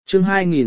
Chương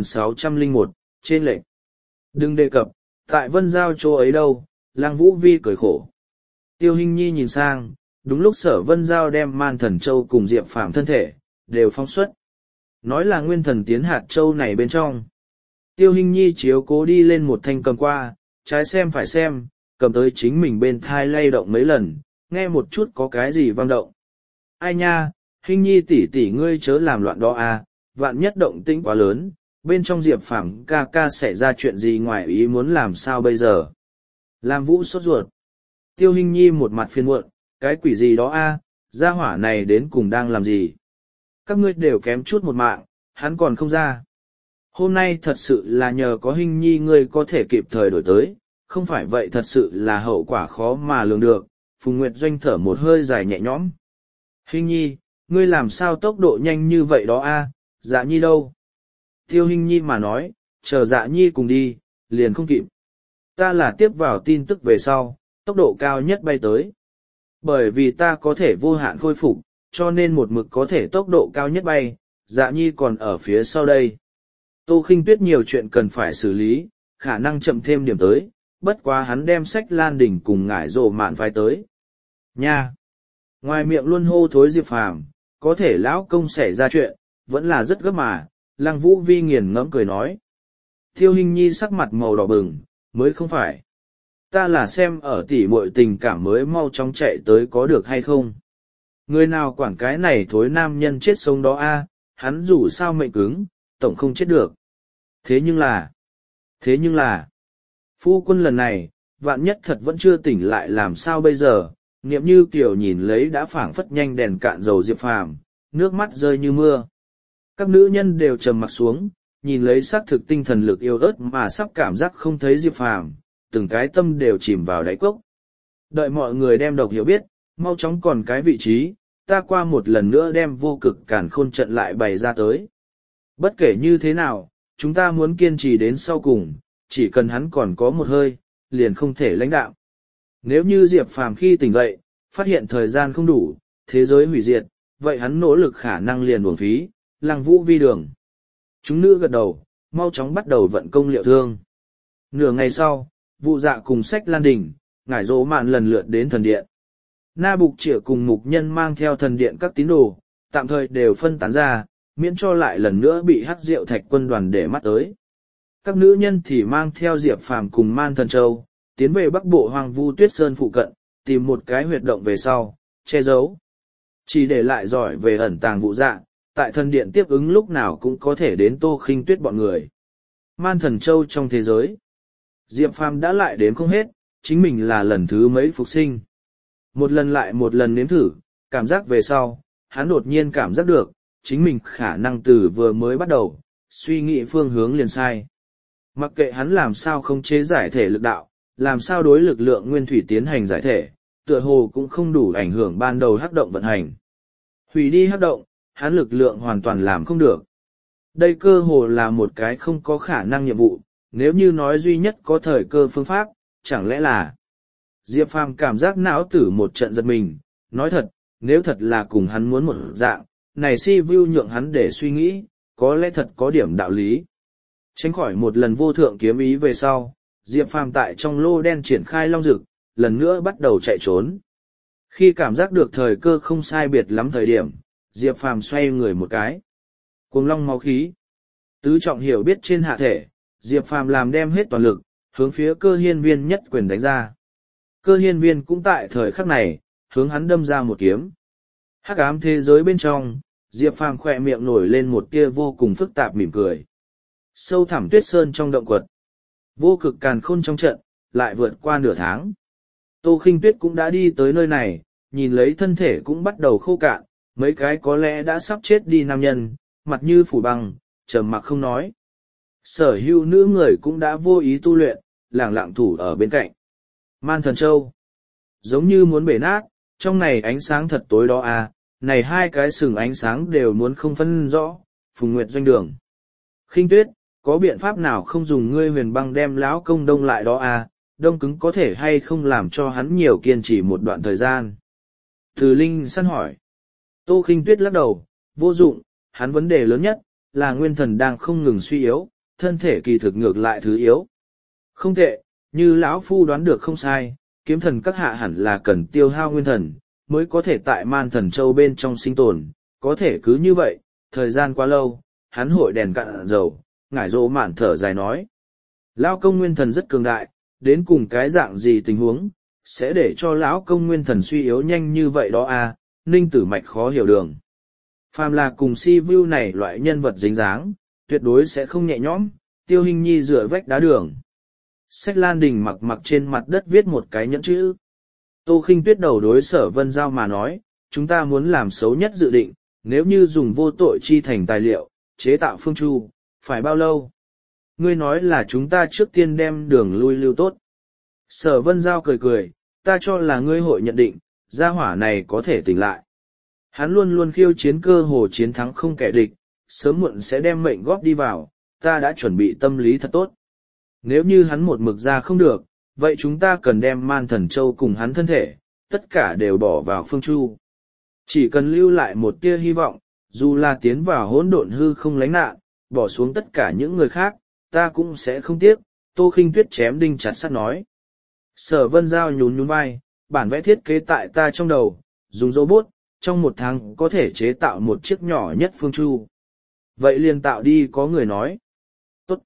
2601, trên lệnh. Đừng đề cập, tại Vân Giao chỗ ấy đâu, Lăng Vũ Vi cười khổ. Tiêu Hinh Nhi nhìn sang, đúng lúc Sở Vân Giao đem Man Thần Châu cùng Diệp Phàm thân thể, đều phóng xuất. Nói là nguyên thần tiến hạt châu này bên trong. Tiêu Hinh Nhi chiếu cố đi lên một thanh cầm qua, trái xem phải xem, cầm tới chính mình bên thai lay động mấy lần, nghe một chút có cái gì vang động. Ai nha, Hinh Nhi tỷ tỷ ngươi chớ làm loạn đó à, vạn nhất động tĩnh quá lớn, bên trong Diệp Phàm ca ca xảy ra chuyện gì ngoài ý muốn làm sao bây giờ. Lam Vũ sốt ruột. Tiêu Hinh Nhi một mặt phiền muộn, cái quỷ gì đó a, gia hỏa này đến cùng đang làm gì. Các ngươi đều kém chút một mạng, hắn còn không ra. Hôm nay thật sự là nhờ có Hinh Nhi ngươi có thể kịp thời đổi tới, không phải vậy thật sự là hậu quả khó mà lường được. Phùng Nguyệt Doanh thở một hơi dài nhẹ nhõm. Hinh Nhi, ngươi làm sao tốc độ nhanh như vậy đó a? Dạ Nhi đâu? Tiêu Hinh Nhi mà nói, chờ Dạ Nhi cùng đi, liền không kịp. Ta là tiếp vào tin tức về sau, tốc độ cao nhất bay tới. Bởi vì ta có thể vô hạn khôi phục, cho nên một mực có thể tốc độ cao nhất bay, Dạ Nhi còn ở phía sau đây. Tô Khinh Tuyết nhiều chuyện cần phải xử lý, khả năng chậm thêm điểm tới, bất quá hắn đem sách Lan Đình cùng ngải rồ mạn phái tới. Nha! Ngoài miệng luôn hô thối Diệp Phàm, có thể lão công xảy ra chuyện, vẫn là rất gấp mà, Lăng Vũ Vi nghiền ngẫm cười nói. Tiêu Hinh Nhi sắc mặt màu đỏ bừng, mới không phải. Ta là xem ở tỉ muội tình cảm mới mau chóng chạy tới có được hay không. Người nào quản cái này thối nam nhân chết sống đó a, hắn dù sao mệnh cứng, tổng không chết được. Thế nhưng là, phu quân lần này, vạn nhất thật vẫn chưa tỉnh lại làm sao bây giờ, Niệm Như Kiều nhìn lấy đã phảng phất nhanh đèn cạn dầu Diệp Phàm, nước mắt rơi như mưa. Các nữ nhân đều trầm mặt xuống, nhìn lấy xác thực tinh thần lực yêu ớt mà sắp cảm giác không thấy Diệp Phàm, từng cái tâm đều chìm vào đáy cốc. Đợi mọi người đem độc hiểu biết, mau chóng còn cái vị trí, ta qua một lần nữa đem vô cực càn khôn trận lại bày ra tới. Bất kể như thế nào, chúng ta muốn kiên trì đến sau cùng, chỉ cần hắn còn có một hơi, liền không thể lãnh đạo. Nếu như Diệp Phàm khi tỉnh dậy, phát hiện thời gian không đủ, thế giới hủy diệt, vậy hắn nỗ lực khả năng liền uổng phí, Lăng Vũ Vi đường. Chúng nữ gật đầu, mau chóng bắt đầu vận công liệu thương. Nửa ngày sau, Vụ Dạ cùng Sách Lan Đình, ngải rỗ mạn lần lượt đến thần điện. Na Bục Trịa cùng Mục Nhân mang theo thần điện các tín đồ, tạm thời đều phân tán ra, miễn cho lại lần nữa bị Hắc Diệu Thạch quân đoàn để mắt tới. Các nữ nhân thì mang theo Diệp Phàm cùng Man Thần Châu, tiến về bắc bộ Hoang Vu Tuyết Sơn phụ cận, tìm một cái huyệt động về sau, che giấu. Chỉ để lại giỏi về ẩn tàng Vụ Dạ, tại thần điện tiếp ứng lúc nào cũng có thể đến Tô Khinh Tuyết bọn người. Man Thần Châu trong thế giới, Diệp Phàm đã lại đếm không hết, chính mình là lần thứ mấy phục sinh. Một lần lại một lần nếm thử, cảm giác về sau, hắn đột nhiên cảm giác được, chính mình khả năng từ vừa mới bắt đầu, suy nghĩ phương hướng liền sai. Mặc kệ hắn làm sao không chế giải thể lực đạo, làm sao đối lực lượng nguyên thủy tiến hành giải thể, tựa hồ cũng không đủ ảnh hưởng ban đầu hắc động vận hành. Hủy đi hắc động, hắn lực lượng hoàn toàn làm không được. Đây cơ hồ là một cái không có khả năng nhiệm vụ, nếu như nói duy nhất có thời cơ phương pháp, chẳng lẽ là... Diệp Phàm cảm giác não tử một trận giật mình, nói thật, nếu thật là cùng hắn muốn một dạng, này si vu nhượng hắn để suy nghĩ, có lẽ thật có điểm đạo lý. Tránh khỏi một lần vô thượng kiếm ý về sau, Diệp Phàm tại trong lô đen triển khai long dực, lần nữa bắt đầu chạy trốn. Khi cảm giác được thời cơ không sai biệt lắm thời điểm, Diệp Phàm xoay người một cái. Cuồng long máu khí. Tứ trọng hiểu biết trên hạ thể, Diệp Phàm làm đem hết toàn lực, hướng phía Cơ Hiên Viên nhất quyền đánh ra. Cơ Hiên Viên cũng tại thời khắc này, hướng hắn đâm ra một kiếm. Hắc ám thế giới bên trong, Diệp Phàm khỏe miệng nổi lên một tia vô cùng phức tạp mỉm cười. Sâu thẳm tuyết sơn trong động quật. Vô cực càn khôn trong trận, lại vượt qua nửa tháng. Tô Khinh Tuyết cũng đã đi tới nơi này, nhìn lấy thân thể cũng bắt đầu khô cạn, mấy cái có lẽ đã sắp chết đi nam nhân, mặt như phủ băng, trầm mặc không nói. Sở hữu nữ người cũng đã vô ý tu luyện, lẳng lặng thủ ở bên cạnh. Man Thần Châu, giống như muốn bể nát, trong này ánh sáng thật tối đó à, này hai cái sừng ánh sáng đều muốn không phân rõ. Phùng Nguyệt Doanh đường. Khinh Tuyết, có biện pháp nào không dùng ngươi huyền băng đem lão công đông lại đó à, đông cứng có thể hay không làm cho hắn nhiều kiên trì một đoạn thời gian. Từ Linh săn hỏi. Tô Khinh Tuyết lắc đầu, vô dụng, hắn vấn đề lớn nhất, là nguyên thần đang không ngừng suy yếu, thân thể kỳ thực ngược lại thứ yếu. Không tệ, như lão phu đoán được không sai, kiếm thần các hạ hẳn là cần tiêu hao nguyên thần, mới có thể tại man thần châu bên trong sinh tồn, có thể cứ như vậy, thời gian quá lâu, hắn hội đèn cạn dầu, ngải rỗ mạn thở dài nói. Lão công nguyên thần rất cường đại, đến cùng cái dạng gì tình huống, sẽ để cho lão công nguyên thần suy yếu nhanh như vậy đó à, Ninh Tử Mạch khó hiểu đường. Phàm là cùng si vu này loại nhân vật dính dáng, tuyệt đối sẽ không nhẹ nhõm, Tiêu Hinh Nhi dựa vách đá đường. Sách Lan Đình mặc mặc trên mặt đất viết một cái nhẫn chữ. Tô Khinh Tuyết đầu đối Sở Vân Giao mà nói, chúng ta muốn làm xấu nhất dự định, nếu như dùng vô tội chi thành tài liệu, chế tạo phương chu, phải bao lâu? Ngươi nói là chúng ta trước tiên đem đường lui lưu tốt. Sở Vân Giao cười cười, ta cho là ngươi hội nhận định, gia hỏa này có thể tỉnh lại. Hắn luôn luôn khiêu chiến cơ hồ chiến thắng không kẻ địch, sớm muộn sẽ đem mệnh góp đi vào, ta đã chuẩn bị tâm lý thật tốt. Nếu như hắn một mực ra không được, vậy chúng ta cần đem man thần châu cùng hắn thân thể, tất cả đều bỏ vào phương chu. Chỉ cần lưu lại một tia hy vọng, dù là tiến vào hỗn độn hư không lánh nạn, bỏ xuống tất cả những người khác, ta cũng sẽ không tiếc, Tô Khinh Tuyết chém đinh chặt sắt nói. Sở Vân Giao nhún nhún vai, bản vẽ thiết kế tại ta trong đầu, dùng robot, trong 1 tháng có thể chế tạo một chiếc nhỏ nhất phương chu. Vậy liền tạo đi, có người nói. Tốt.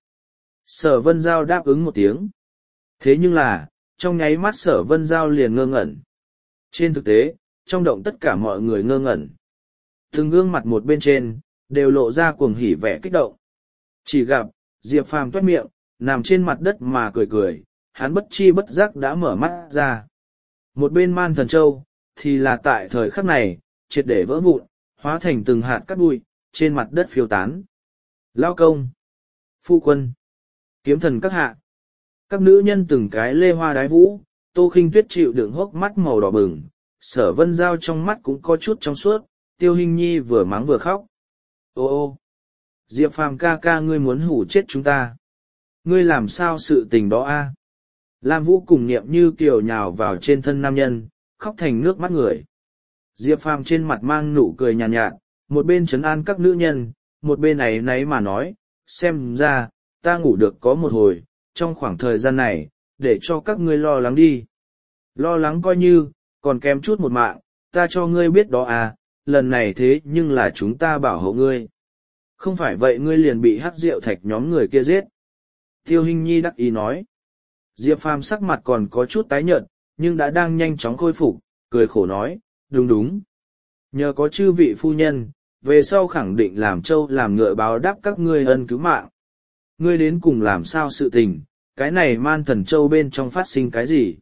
Sở Vân Giao đáp ứng một tiếng. Thế nhưng là, trong nháy mắt Sở Vân Giao liền ngơ ngẩn. Trên thực tế, trong động tất cả mọi người ngơ ngẩn. Từng gương mặt một bên trên, đều lộ ra cuồng hỉ vẻ kích động. Chỉ gặp, Diệp Phàm toét miệng, nằm trên mặt đất mà cười cười, hắn bất chi bất giác đã mở mắt ra. Một bên man thần châu, thì là tại thời khắc này, triệt để vỡ vụn, hóa thành từng hạt cát bụi, trên mặt đất phiêu tán. Lao công, phu quân, kiếm thần các hạ, các nữ nhân từng cái lê hoa đái vũ, Tô Khinh Tuyết chịu đựng hốc mắt màu đỏ bừng, Sở Vân Giao trong mắt cũng có chút trong suốt, Tiêu Hinh Nhi vừa mắng vừa khóc. Ô ô, Diệp Phàm ca ca ngươi muốn hủ chết chúng ta. Ngươi làm sao sự tình đó a? Lam Vũ cùng Niệm Như kiều nhào vào trên thân nam nhân, khóc thành nước mắt người. Diệp Phàm trên mặt mang nụ cười nhàn nhạt, một bên trấn an các nữ nhân, một bên ấy nấy mà nói, xem ra, ta ngủ được có một hồi, trong khoảng thời gian này, để cho các ngươi lo lắng đi. Lo lắng coi như, còn kém chút một mạng, ta cho ngươi biết đó à, lần này thế nhưng là chúng ta bảo hộ ngươi. Không phải vậy ngươi liền bị hắc rượu thạch nhóm người kia giết. Tiêu Hinh Nhi đắc ý nói. Diệp Phàm sắc mặt còn có chút tái nhợt, nhưng đã đang nhanh chóng khôi phục, cười khổ nói, đúng đúng. Nhờ có chư vị phu nhân, về sau khẳng định làm trâu làm ngựa báo đáp các ngươi ân cứu mạng. Ngươi đến cùng làm sao sự tình, cái này man thần châu bên trong phát sinh cái gì?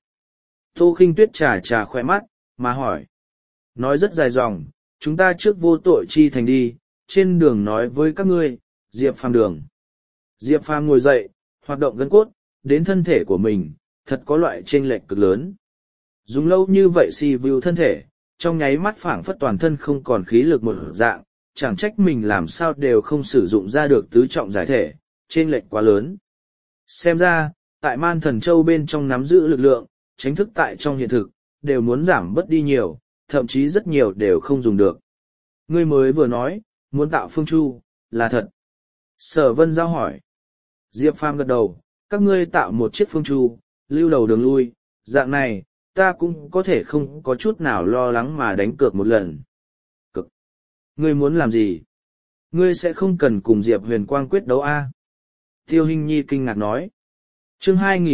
Tô Khinh Tuyết trà khỏe mắt, mà hỏi. Nói rất dài dòng, chúng ta trước vô tội chi thành đi, trên đường nói với các ngươi, Diệp Phàm đường. Diệp Phàm ngồi dậy, hoạt động gân cốt, đến thân thể của mình, thật có loại chênh lệch cực lớn. Dùng lâu như vậy si view thân thể, trong nháy mắt phảng phất toàn thân không còn khí lực một dạng, chẳng trách mình làm sao đều không sử dụng ra được tứ trọng giải thể, chênh lệch quá lớn. Xem ra, tại man thần châu bên trong nắm giữ lực lượng, tránh thức tại trong hiện thực, đều muốn giảm bớt đi nhiều, thậm chí rất nhiều đều không dùng được. Ngươi mới vừa nói, muốn tạo phương chu, là thật. Sở Vân Giao hỏi. Diệp Phàm gật đầu, các ngươi tạo một chiếc phương chu, lưu đầu đường lui, dạng này, ta cũng có thể không có chút nào lo lắng mà đánh cược một lần. Cực! Ngươi muốn làm gì? Ngươi sẽ không cần cùng Diệp Huyền Quang quyết đấu a? Tiêu Hinh Nhi kinh ngạc nói. Chương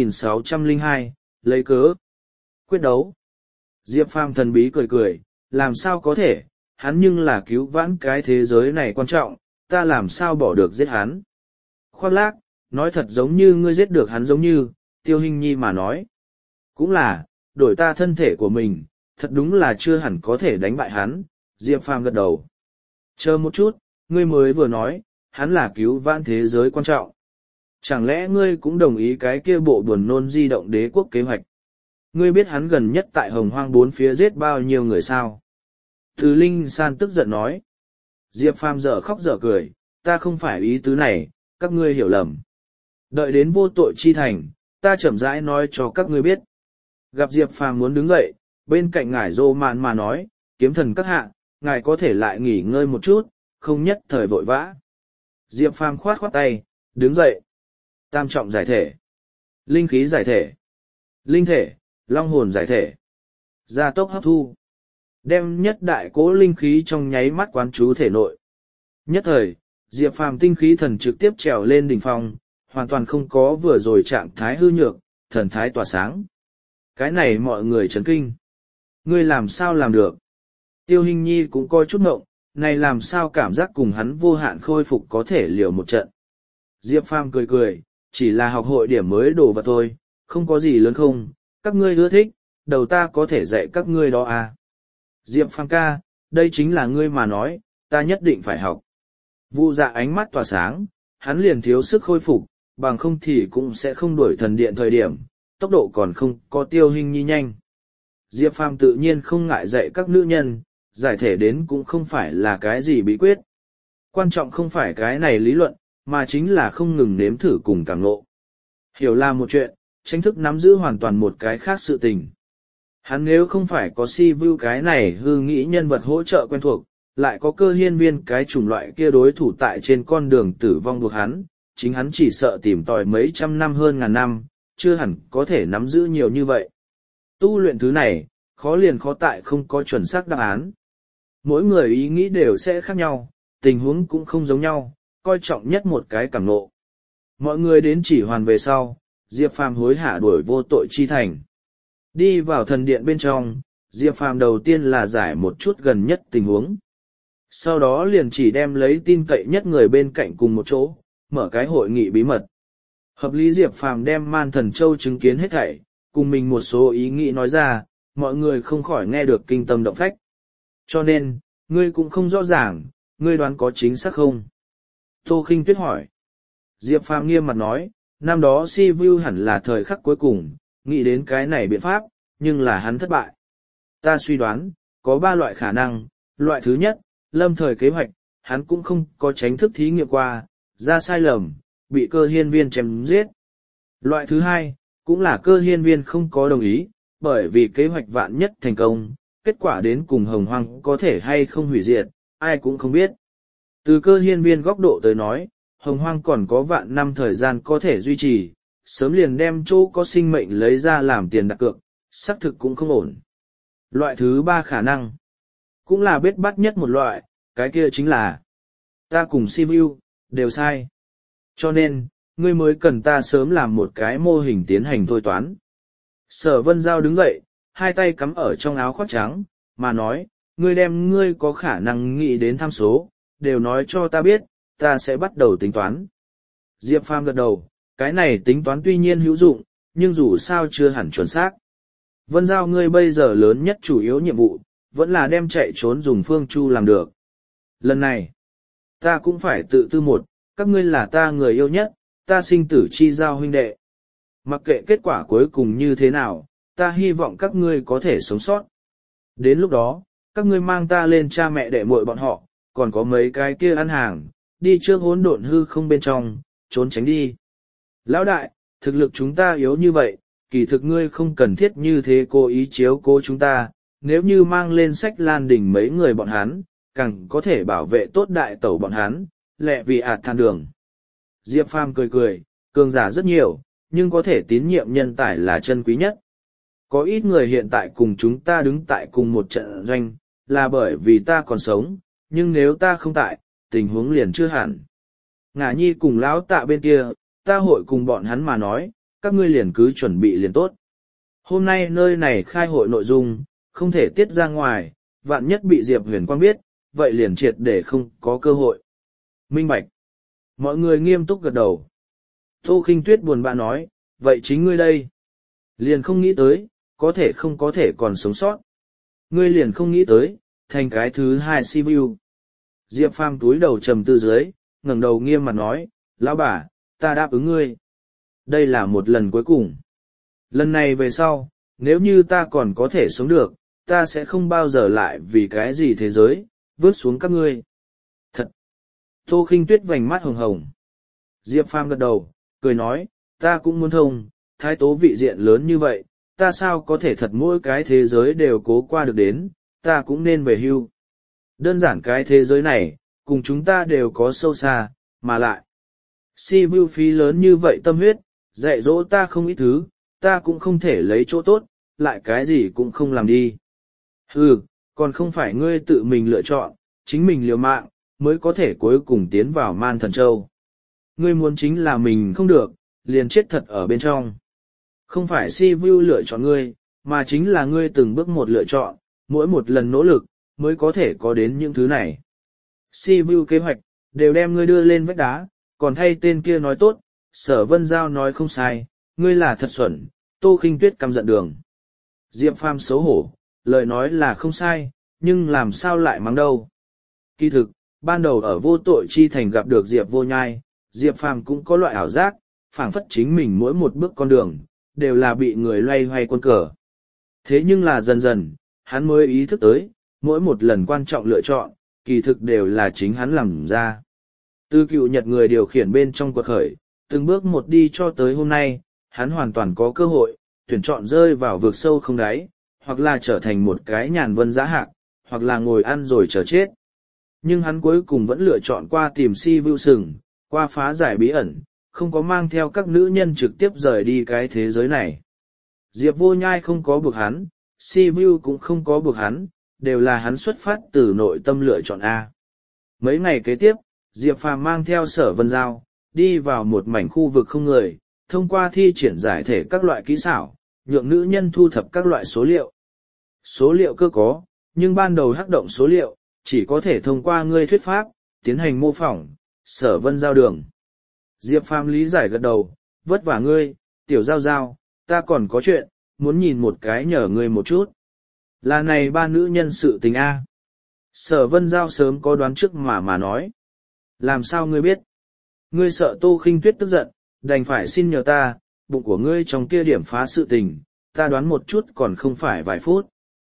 2602, lấy cớ. Quyết đấu. Diệp Phàm thần bí cười cười, làm sao có thể, hắn nhưng là cứu vãn cái thế giới này quan trọng, ta làm sao bỏ được giết hắn. Khoác lác, nói thật giống như ngươi giết được hắn giống như, Tiêu Hinh Nhi mà nói. Cũng là, đổi ta thân thể của mình, thật đúng là chưa hẳn có thể đánh bại hắn, Diệp Phàm gật đầu. Chờ một chút, ngươi mới vừa nói, hắn là cứu vãn thế giới quan trọng. Chẳng lẽ ngươi cũng đồng ý cái kia bộ buồn nôn di động đế quốc kế hoạch? Ngươi biết hắn gần nhất tại Hồng Hoang 4 phía giết bao nhiêu người sao? Từ Linh San tức giận nói. Diệp Phàm dở khóc dở cười, ta không phải ý tứ này, các ngươi hiểu lầm. Đợi đến vô tội chi thành, ta chậm rãi nói cho các ngươi biết. Gặp Diệp Phàm muốn đứng dậy, bên cạnh ngải rô mạn mà nói, kiếm thần các hạ, ngài có thể lại nghỉ ngơi một chút, không nhất thời vội vã. Diệp Phàm khoát khoát tay, đứng dậy. Tam trọng giải thể. Linh khí giải thể. Linh thể, long hồn giải thể. Gia tốc hấp thu. Đem nhất đại cố linh khí trong nháy mắt quán trú thể nội. Nhất thời, Diệp Phàm tinh khí thần trực tiếp trèo lên đỉnh phong, hoàn toàn không có vừa rồi trạng thái hư nhược, thần thái tỏa sáng. Cái này mọi người chấn kinh. Ngươi làm sao làm được? Tiêu Hinh Nhi cũng coi chút ngộng, này làm sao cảm giác cùng hắn vô hạn khôi phục có thể liều một trận. Diệp Phàm cười cười, chỉ là học hội điểm mới đồ vật thôi, không có gì lớn không, các ngươi ưa thích, đầu ta có thể dạy các ngươi đó à. Diệp Phàm ca, đây chính là ngươi mà nói, ta nhất định phải học. Vu Dạ ánh mắt tỏa sáng, hắn liền thiếu sức khôi phục, bằng không thì cũng sẽ không đuổi thần điện thời điểm, tốc độ còn không có Tiêu Hinh Nhi nhanh. Diệp Phàm tự nhiên không ngại dạy các nữ nhân, giải thể đến cũng không phải là cái gì bí quyết. Quan trọng không phải cái này lý luận, mà chính là không ngừng nếm thử cùng cảm ngộ. Hiểu là một chuyện, tranh thức nắm giữ hoàn toàn một cái khác sự tình. Hắn nếu không phải có si vu cái này hư nghĩ nhân vật hỗ trợ quen thuộc, lại có Cơ Hiên Viên cái chủng loại kia đối thủ tại trên con đường tử vong buộc hắn, chính hắn chỉ sợ tìm tòi mấy trăm năm hơn ngàn năm, chưa hẳn có thể nắm giữ nhiều như vậy. Tu luyện thứ này, khó liền khó tại không có chuẩn xác đáp án. Mỗi người ý nghĩ đều sẽ khác nhau, tình huống cũng không giống nhau, coi trọng nhất một cái cảm ngộ. Mọi người đến chỉ hoàn về sau, Diệp Phàm hối hả đuổi vô tội chi thành. Đi vào thần điện bên trong, Diệp Phàm đầu tiên là giải một chút gần nhất tình huống. Sau đó liền chỉ đem lấy tin cậy nhất người bên cạnh cùng một chỗ, mở cái hội nghị bí mật. Hợp lý Diệp Phàm đem Man Thần Châu chứng kiến hết thảy, cùng mình một số ý nghĩ nói ra, mọi người không khỏi nghe được kinh tâm động phách. Cho nên, ngươi cũng không rõ ràng, ngươi đoán có chính xác không? Tô Khinh Tuyết hỏi. Diệp Phàm nghiêm mặt nói, năm đó Si Vu hẳn là thời khắc cuối cùng, nghĩ đến cái này biện pháp, nhưng là hắn thất bại. Ta suy đoán, có 3 loại khả năng, loại thứ nhất, lâm thời kế hoạch, hắn cũng không có tránh thức thí nghiệm qua, ra sai lầm, bị Cơ Hiên Viên chém giết. Loại thứ hai, cũng là Cơ Hiên Viên không có đồng ý, bởi vì kế hoạch vạn nhất thành công, kết quả đến cùng Hồng Hoang có thể hay không hủy diệt, ai cũng không biết. Từ Cơ Hiên Viên góc độ tới nói, Hồng Hoang còn có vạn năm thời gian có thể duy trì, sớm liền đem chỗ có sinh mệnh lấy ra làm tiền đặt cược, xác thực cũng không ổn. Loại thứ 3 khả năng, cũng là bết bát nhất một loại, cái kia chính là ta cùng Si Vu đều sai. Cho nên, ngươi mới cần ta sớm làm một cái mô hình tiến hành thôi toán. Sở Vân Giao đứng dậy, hai tay cắm ở trong áo khoác trắng, mà nói, ngươi đem ngươi có khả năng nghĩ đến tham số, đều nói cho ta biết, ta sẽ bắt đầu tính toán. Diệp Phàm gật đầu, cái này tính toán tuy nhiên hữu dụng, nhưng dù sao chưa hẳn chuẩn xác. Vân Giao ngươi bây giờ lớn nhất chủ yếu nhiệm vụ, vẫn là đem chạy trốn dùng phương chu làm được. Lần này, ta cũng phải tự tư một, các ngươi là ta người yêu nhất, ta sinh tử chi giao huynh đệ. Mặc kệ kết quả cuối cùng như thế nào, ta hy vọng các ngươi có thể sống sót. Đến lúc đó, các ngươi mang ta lên cha mẹ đệ muội bọn họ, còn có mấy cái kia ăn hàng, đi trước hỗn độn hư không bên trong, trốn tránh đi. Lão đại, thực lực chúng ta yếu như vậy, kỳ thực ngươi không cần thiết như thế cố ý chiếu cố chúng ta, nếu như mang lên Sách Lan Đình mấy người bọn hắn, càng có thể bảo vệ tốt đại tẩu bọn hắn, lẹ vì than đường. Diệp Phàm cười cười, cường giả rất nhiều, nhưng có thể tín nhiệm nhân tài là chân quý nhất. Có ít người hiện tại cùng chúng ta đứng tại cùng một trận doanh, là bởi vì ta còn sống, nhưng nếu ta không tại, tình huống liền chưa hẳn. Ngả Nhi cùng lão Tạ bên kia, ta hội cùng bọn hắn mà nói, các ngươi liền cứ chuẩn bị liền tốt. Hôm nay nơi này khai hội nội dung, không thể tiết ra ngoài, vạn nhất bị Diệp Huyền Quang biết, vậy liền triệt để không có cơ hội. Minh bạch. Mọi người nghiêm túc gật đầu. Tô Khinh Tuyết buồn bã nói, vậy chính ngươi đây. Liền không nghĩ tới, không có thể còn sống sót. Ngươi liền không nghĩ tới, thành cái thứ 2 Si Vu. Diệp Phàm túi đầu trầm tư dưới, ngẩng đầu nghiêm mặt nói, lão bà, ta đáp ứng ngươi. Đây là một lần cuối cùng. Lần này về sau, nếu như ta còn có thể sống được, ta sẽ không bao giờ lại vì cái gì thế giới, vứt xuống các ngươi. Thật! Tô Khinh Tuyết vành mắt hồng hồng. Diệp Phàm gật đầu, cười nói, ta cũng muốn thông, thái tố vị diện lớn như vậy, ta sao có thể thật mỗi cái thế giới đều cố qua được đến, ta cũng nên về hưu. Đơn giản cái thế giới này, cùng chúng ta đều có sâu xa, mà lại. Si Vu phí lớn như vậy tâm huyết, dạy dỗ ta không ít thứ, ta cũng không thể lấy chỗ tốt, lại cái gì cũng không làm đi. Ừ, còn không phải ngươi tự mình lựa chọn, chính mình liều mạng, mới có thể cuối cùng tiến vào Man Thần Châu. Ngươi muốn chính là mình không được, liền chết thật ở bên trong. Không phải Si Vu lựa chọn ngươi, mà chính là ngươi từng bước một lựa chọn, mỗi một lần nỗ lực, mới có thể có đến những thứ này. Si Vu kế hoạch, đều đem ngươi đưa lên vách đá, còn thay tên kia nói tốt, Sở Vân Giao nói không sai, ngươi là thật xuẩn, Tô Khinh Tuyết căm giận đường. Diệp Phàm xấu hổ, lời nói là không sai, nhưng làm sao lại mắng đâu. Kỳ thực, ban đầu ở Vô Tội Chi Thành gặp được Diệp Vô Nhai, Diệp Phàm cũng có loại ảo giác, phảng phất chính mình mỗi một bước con đường, đều là bị người loay hoay quân cờ. Thế nhưng là dần dần, hắn mới ý thức tới, mỗi một lần quan trọng lựa chọn, kỳ thực đều là chính hắn làm ra. Từ cựu nhật người điều khiển bên trong quật khởi, từng bước một đi cho tới hôm nay, hắn hoàn toàn có cơ hội, tuyển chọn rơi vào vực sâu không đáy, hoặc là trở thành một cái nhàn vân giá hạc, hoặc là ngồi ăn rồi chờ chết. Nhưng hắn cuối cùng vẫn lựa chọn qua tìm Si Vu sừng, qua phá giải bí ẩn, không có mang theo các nữ nhân trực tiếp rời đi cái thế giới này. Diệp Vô Nhai không có buộc hắn, Si Vu cũng không có buộc hắn, đều là hắn xuất phát từ nội tâm lựa chọn A. Mấy ngày kế tiếp, Diệp Phàm mang theo Sở Vân Giao, đi vào một mảnh khu vực không người, thông qua thi triển giải thể các loại kỹ xảo, nhượng nữ nhân thu thập các loại số liệu. Số liệu cơ có, nhưng ban đầu hắc động số liệu, chỉ có thể thông qua ngươi thuyết pháp, tiến hành mô phỏng, Sở Vân Giao đường. Diệp Phàm lý giải gật đầu, vất vả ngươi, tiểu Giao Giao, ta còn có chuyện, muốn nhìn một cái nhờ ngươi một chút. Là này ba nữ nhân sự tình A. Sở Vân Giao sớm có đoán trước mà nói. Làm sao ngươi biết? Ngươi sợ Tô Khinh Tuyết tức giận, đành phải xin nhờ ta, bụng của ngươi trong kia điểm phá sự tình, ta đoán một chút còn không phải vài phút.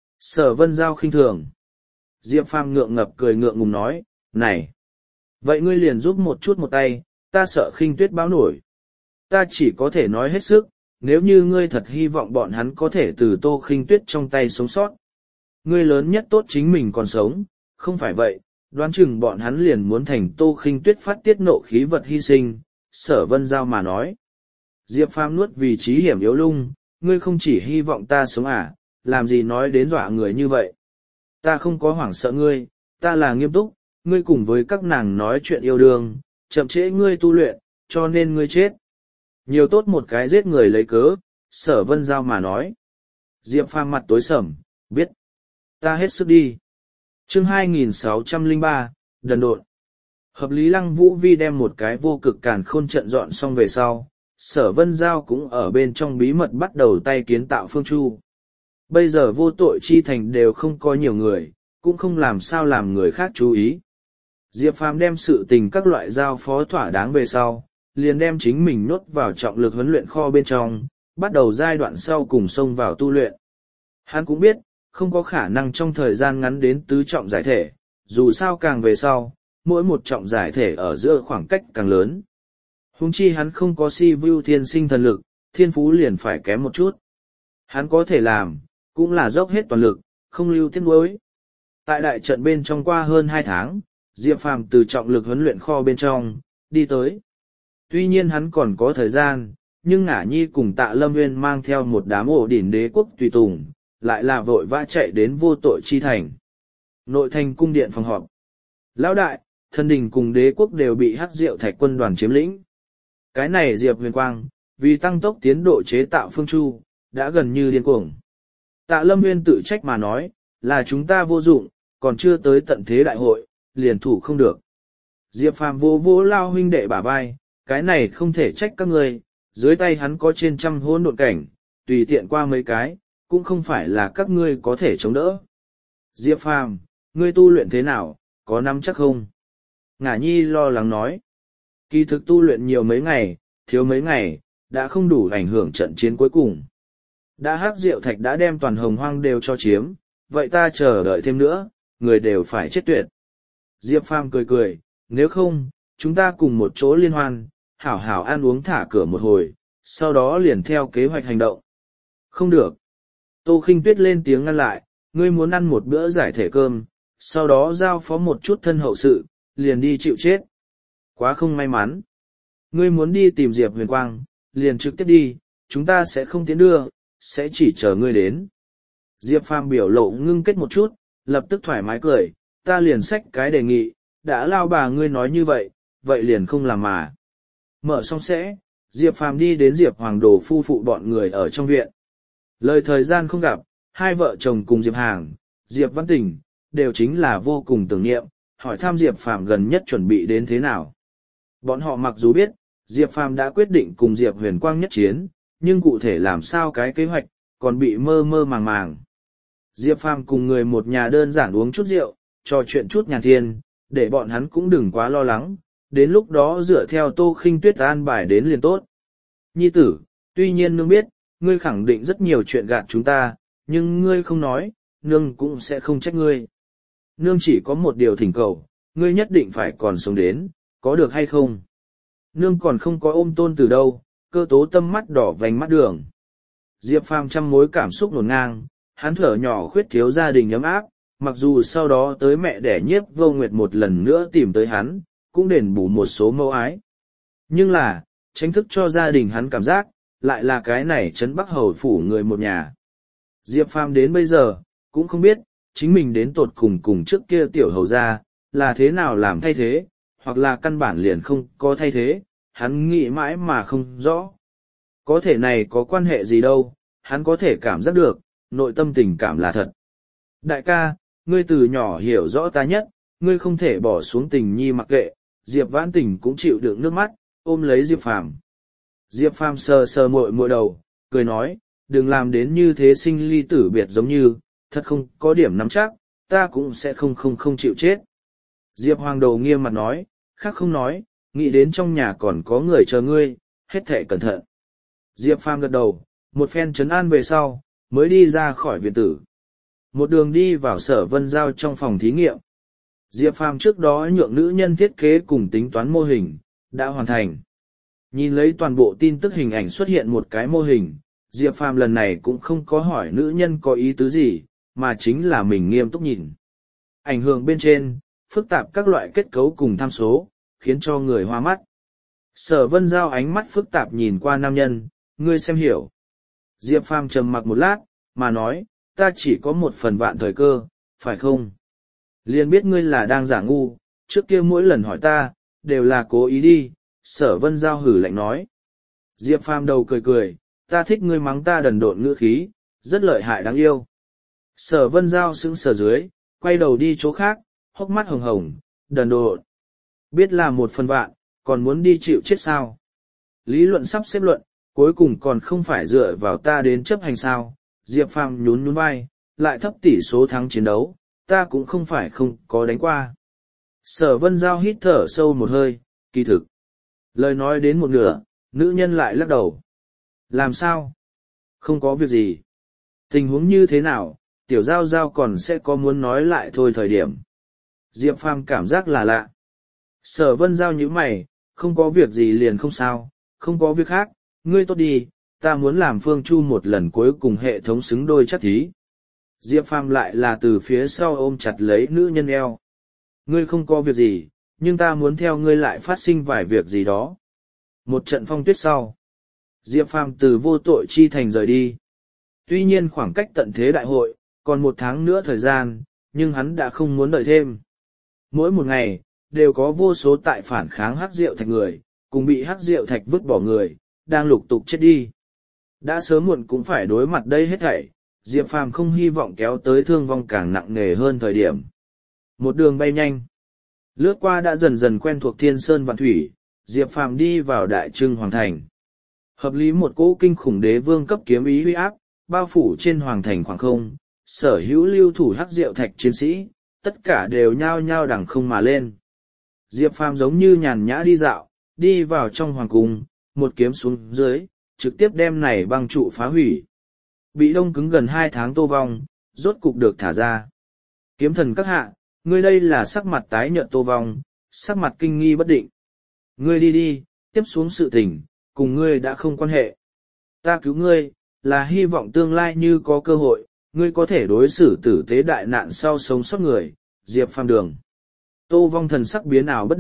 Sở Vân Giao khinh thường. Diệp Phàm ngượng ngập cười ngượng ngùng nói, này. Vậy ngươi liền giúp một chút một tay, ta sợ Khinh Tuyết báo nổi. Ta chỉ có thể nói hết sức, nếu như ngươi thật hy vọng bọn hắn có thể từ Tô Khinh Tuyết trong tay sống sót. Ngươi lớn nhất tốt chính mình còn sống, không phải vậy, đoán chừng bọn hắn liền muốn thành Tô Khinh Tuyết phát tiết nộ khí vật hy sinh, Sở Vân Giao mà nói. Diệp Phàm nuốt vì trí hiểm yếu lung, ngươi không chỉ hy vọng ta sống à, làm gì nói đến dọa người như vậy. Ta không có hoảng sợ ngươi, ta là nghiêm túc, ngươi cùng với các nàng nói chuyện yêu đương, chậm trễ ngươi tu luyện, cho nên ngươi chết. Nhiều tốt một cái giết người lấy cớ, Sở Vân Giao mà nói. Diệp Phàm mặt tối sầm, biết. Ta hết sức đi. Chương 2603, đần độn. Hợp lý Lăng Vũ Vi đem một cái vô cực càn khôn trận dọn xong về sau, Sở Vân Giao cũng ở bên trong bí mật bắt đầu tay kiến tạo phương chu. Bây giờ Vô Tội Chi Thành đều không có nhiều người, cũng không làm sao làm người khác chú ý. Diệp Phàm đem sự tình các loại giao phó thỏa đáng về sau, liền đem chính mình nhốt vào trọng lực huấn luyện kho bên trong, bắt đầu giai đoạn sau cùng xông vào tu luyện. Hắn cũng biết, không có khả năng trong thời gian ngắn đến tứ trọng giải thể, dù sao càng về sau, mỗi một trọng giải thể ở giữa khoảng cách càng lớn. Huống chi hắn không có Si Vu thiên sinh thần lực, thiên phú liền phải kém một chút. Hắn có thể làm, cũng là dốc hết toàn lực, không lưu tiếc nuối. Tại đại trận bên trong qua hơn 2 tháng, Diệp Phàm từ trọng lực huấn luyện kho bên trong, đi tới. Tuy nhiên hắn còn có thời gian, nhưng Ngả Nhi cùng Tạ Lâm Nguyên mang theo một đám ổ đỉnh đế quốc tùy tùng, lại là vội vã chạy đến Vô Tội Chi Thành. Nội thành cung điện phòng họp. Lão đại, thân đình cùng đế quốc đều bị Hắc Diệu Thạch quân đoàn chiếm lĩnh. Cái này Diệp Huyền Quang, vì tăng tốc tiến độ chế tạo phương chu, đã gần như điên cuồng. Tạ Lâm Nguyên tự trách mà nói, là chúng ta vô dụng, còn chưa tới tận thế đại hội, liền thủ không được. Diệp Phàm vô vô lao huynh đệ bả vai, cái này không thể trách các ngươi, dưới tay hắn có trên trăm hỗn độn cảnh, tùy tiện qua mấy cái, cũng không phải là các ngươi có thể chống đỡ. Diệp Phàm, ngươi tu luyện thế nào, có nắm chắc không? Ngả Nhi lo lắng nói. Kỳ thực tu luyện nhiều mấy ngày, thiếu mấy ngày, đã không đủ ảnh hưởng trận chiến cuối cùng. Đã Hắc Diệu Thạch đã đem toàn Hồng Hoang đều cho chiếm, vậy ta chờ đợi thêm nữa, người đều phải chết tuyệt. Diệp Phàm cười cười, nếu không, chúng ta cùng một chỗ liên hoan, hảo hảo ăn uống thả cửa một hồi, sau đó liền theo kế hoạch hành động. Không được. Tô Khinh Tuyết lên tiếng ngăn lại, ngươi muốn ăn một bữa giải thể cơm, sau đó giao phó một chút thân hậu sự, liền đi chịu chết. Quá không may mắn. Ngươi muốn đi tìm Diệp Huyền Quang, liền trực tiếp đi, chúng ta sẽ không tiến đưa, sẽ chỉ chờ ngươi đến. Diệp Phàm biểu lộ ngưng kết một chút, lập tức thoải mái cười, ta liền xách cái đề nghị, đã lao bà ngươi nói như vậy, vậy liền không làm mà. Mở xong sẽ, Diệp Phàm đi đến Diệp Hoàng Đồ phu phụ bọn người ở trong viện. Lời thời gian không gặp, hai vợ chồng cùng Diệp Hàng, Diệp Văn Tình, đều chính là vô cùng tưởng niệm, hỏi thăm Diệp Phàm gần nhất chuẩn bị đến thế nào. Bọn họ mặc dù biết, Diệp Phàm đã quyết định cùng Diệp Huyền Quang nhất chiến, nhưng cụ thể làm sao cái kế hoạch, còn bị mơ mơ màng màng. Diệp Phàm cùng người một nhà đơn giản uống chút rượu, trò chuyện chút nhàn thiên, để bọn hắn cũng đừng quá lo lắng, đến lúc đó dựa theo Tô Khinh Tuyết an bài đến liền tốt. Nhi tử, tuy nhiên nương biết, ngươi khẳng định rất nhiều chuyện gạt chúng ta, nhưng ngươi không nói, nương cũng sẽ không trách ngươi. Nương chỉ có một điều thỉnh cầu, ngươi nhất định phải còn sống đến, có được hay không? Nương còn không có ôm tôn từ đâu, Cơ Tố Tâm mắt đỏ vành mắt đường. Diệp Phàm trăm mối cảm xúc nổn ngang, hắn thở nhỏ khuyết thiếu gia đình ấm áp, mặc dù sau đó tới mẹ đẻ Nhiếp Vô Nguyệt một lần nữa tìm tới hắn, cũng đền bù một số mâu ái. Nhưng là, tranh thức cho gia đình hắn cảm giác, lại là cái này trấn Bắc Hầu phủ người một nhà. Diệp Phàm đến bây giờ, cũng không biết, chính mình đến tột cùng trước kia tiểu hầu gia, là thế nào làm thay thế, hoặc là căn bản liền không có thay thế, hắn nghĩ mãi mà không rõ. Có thể này có quan hệ gì đâu, hắn có thể cảm giác được, nội tâm tình cảm là thật. Đại ca, ngươi từ nhỏ hiểu rõ ta nhất, ngươi không thể bỏ xuống Tình Nhi mặc kệ, Diệp Vãn Tình cũng chịu đựng nước mắt, ôm lấy Diệp Phàm. Diệp Phàm sờ sờ muội đầu, cười nói, đừng làm đến như thế sinh ly tử biệt giống như, thật không có điểm nắm chắc, ta cũng sẽ không chịu chết. Diệp Hoàng Đầu nghiêm mặt nói, khác không nói, nghĩ đến trong nhà còn có người chờ ngươi, hết thệ cẩn thận. Diệp Phàm gật đầu, một phen trấn an về sau, mới đi ra khỏi viện tử. Một đường đi vào Sở Vân Giao trong phòng thí nghiệm. Diệp Phàm trước đó nhượng nữ nhân thiết kế cùng tính toán mô hình, đã hoàn thành. Nhìn lấy toàn bộ tin tức hình ảnh xuất hiện một cái mô hình, Diệp Phàm lần này cũng không có hỏi nữ nhân có ý tứ gì, mà chính là mình nghiêm túc nhìn. Ảnh hưởng bên trên, phức tạp các loại kết cấu cùng tham số, khiến cho người hoa mắt. Sở Vân Giao ánh mắt phức tạp nhìn qua nam nhân, ngươi xem hiểu. Diệp Phàm trầm mặc một lát, mà nói, ta chỉ có 1/1000 thời cơ, phải không? Liền biết ngươi là đang giả ngu, trước kia mỗi lần hỏi ta, đều là cố ý đi, Sở Vân Giao hử lạnh nói. Diệp Phàm đầu cười cười, ta thích ngươi mắng ta đần độn ngữ khí, rất lợi hại đáng yêu. Sở Vân Giao sững sờ dưới, quay đầu đi chỗ khác, hốc mắt hồng hồng, đần độn. Biết là 1/1000, còn muốn đi chịu chết sao? Lý luận sắp xếp luận, cuối cùng còn không phải dựa vào ta đến chấp hành sao? Diệp Phàm nhún vai, lại thấp tỷ số thắng chiến đấu, ta cũng không phải không có đánh qua. Sở Vân Giao hít thở sâu một hơi, kỳ thực. Lời nói đến một nửa, nữ nhân lại lắc đầu. Làm sao? Không có việc gì. Tình huống như thế nào, tiểu Giao Giao còn sẽ có muốn nói lại thôi thời điểm. Diệp Phàm cảm giác là lạ. Sở Vân Giao nhíu mày, không có việc gì liền không sao, không có việc khác, ngươi tốt đi, ta muốn làm Phương Chu một lần cuối cùng hệ thống xứng đôi chắc thí. Diệp Phàm lại là từ phía sau ôm chặt lấy nữ nhân eo. Ngươi không có việc gì, nhưng ta muốn theo ngươi lại phát sinh vài việc gì đó. Một trận phong tuyết sau, Diệp Phàm từ vô tội chi thành rời đi. Tuy nhiên khoảng cách tận thế đại hội, còn 1 tháng nữa thời gian, nhưng hắn đã không muốn đợi thêm. Mỗi một ngày, đều có vô số tại phản kháng hắc rượu thạch người, cùng bị hắc rượu thạch vứt bỏ người, đang lục tục chết đi. Đã sớm muộn cũng phải đối mặt đây hết thảy, Diệp Phàm không hy vọng kéo tới thương vong càng nặng nề hơn thời điểm. Một đường bay nhanh, lướt qua đã dần dần quen thuộc thiên sơn vạn thủy, Diệp Phàm đi vào Đại Trưng Hoàng Thành. Hợp lý một cỗ kinh khủng đế vương cấp kiếm ý uy áp, bao phủ trên Hoàng Thành khoảng không, sở hữu lưu thủ hắc rượu thạch chiến sĩ, tất cả đều nhao nhao đằng không mà lên. Diệp Phàm giống như nhàn nhã đi dạo, đi vào trong hoàng cung, một kiếm xuống dưới, trực tiếp đem này băng trụ phá hủy. Bị đông cứng gần 2 tháng Tô Vong, rốt cục được thả ra. Kiếm thần các hạ, ngươi đây là sắc mặt tái nhợt Tô Vong, sắc mặt kinh nghi bất định. Ngươi đi đi, tiếp xuống sự tình, cùng ngươi đã không quan hệ. Ta cứu ngươi, là hy vọng tương lai như có cơ hội, ngươi có thể đối xử tử tế đại nạn sau sống sót người, Diệp Phàm đường. Tô Vong thần sắc biến ảo bất định,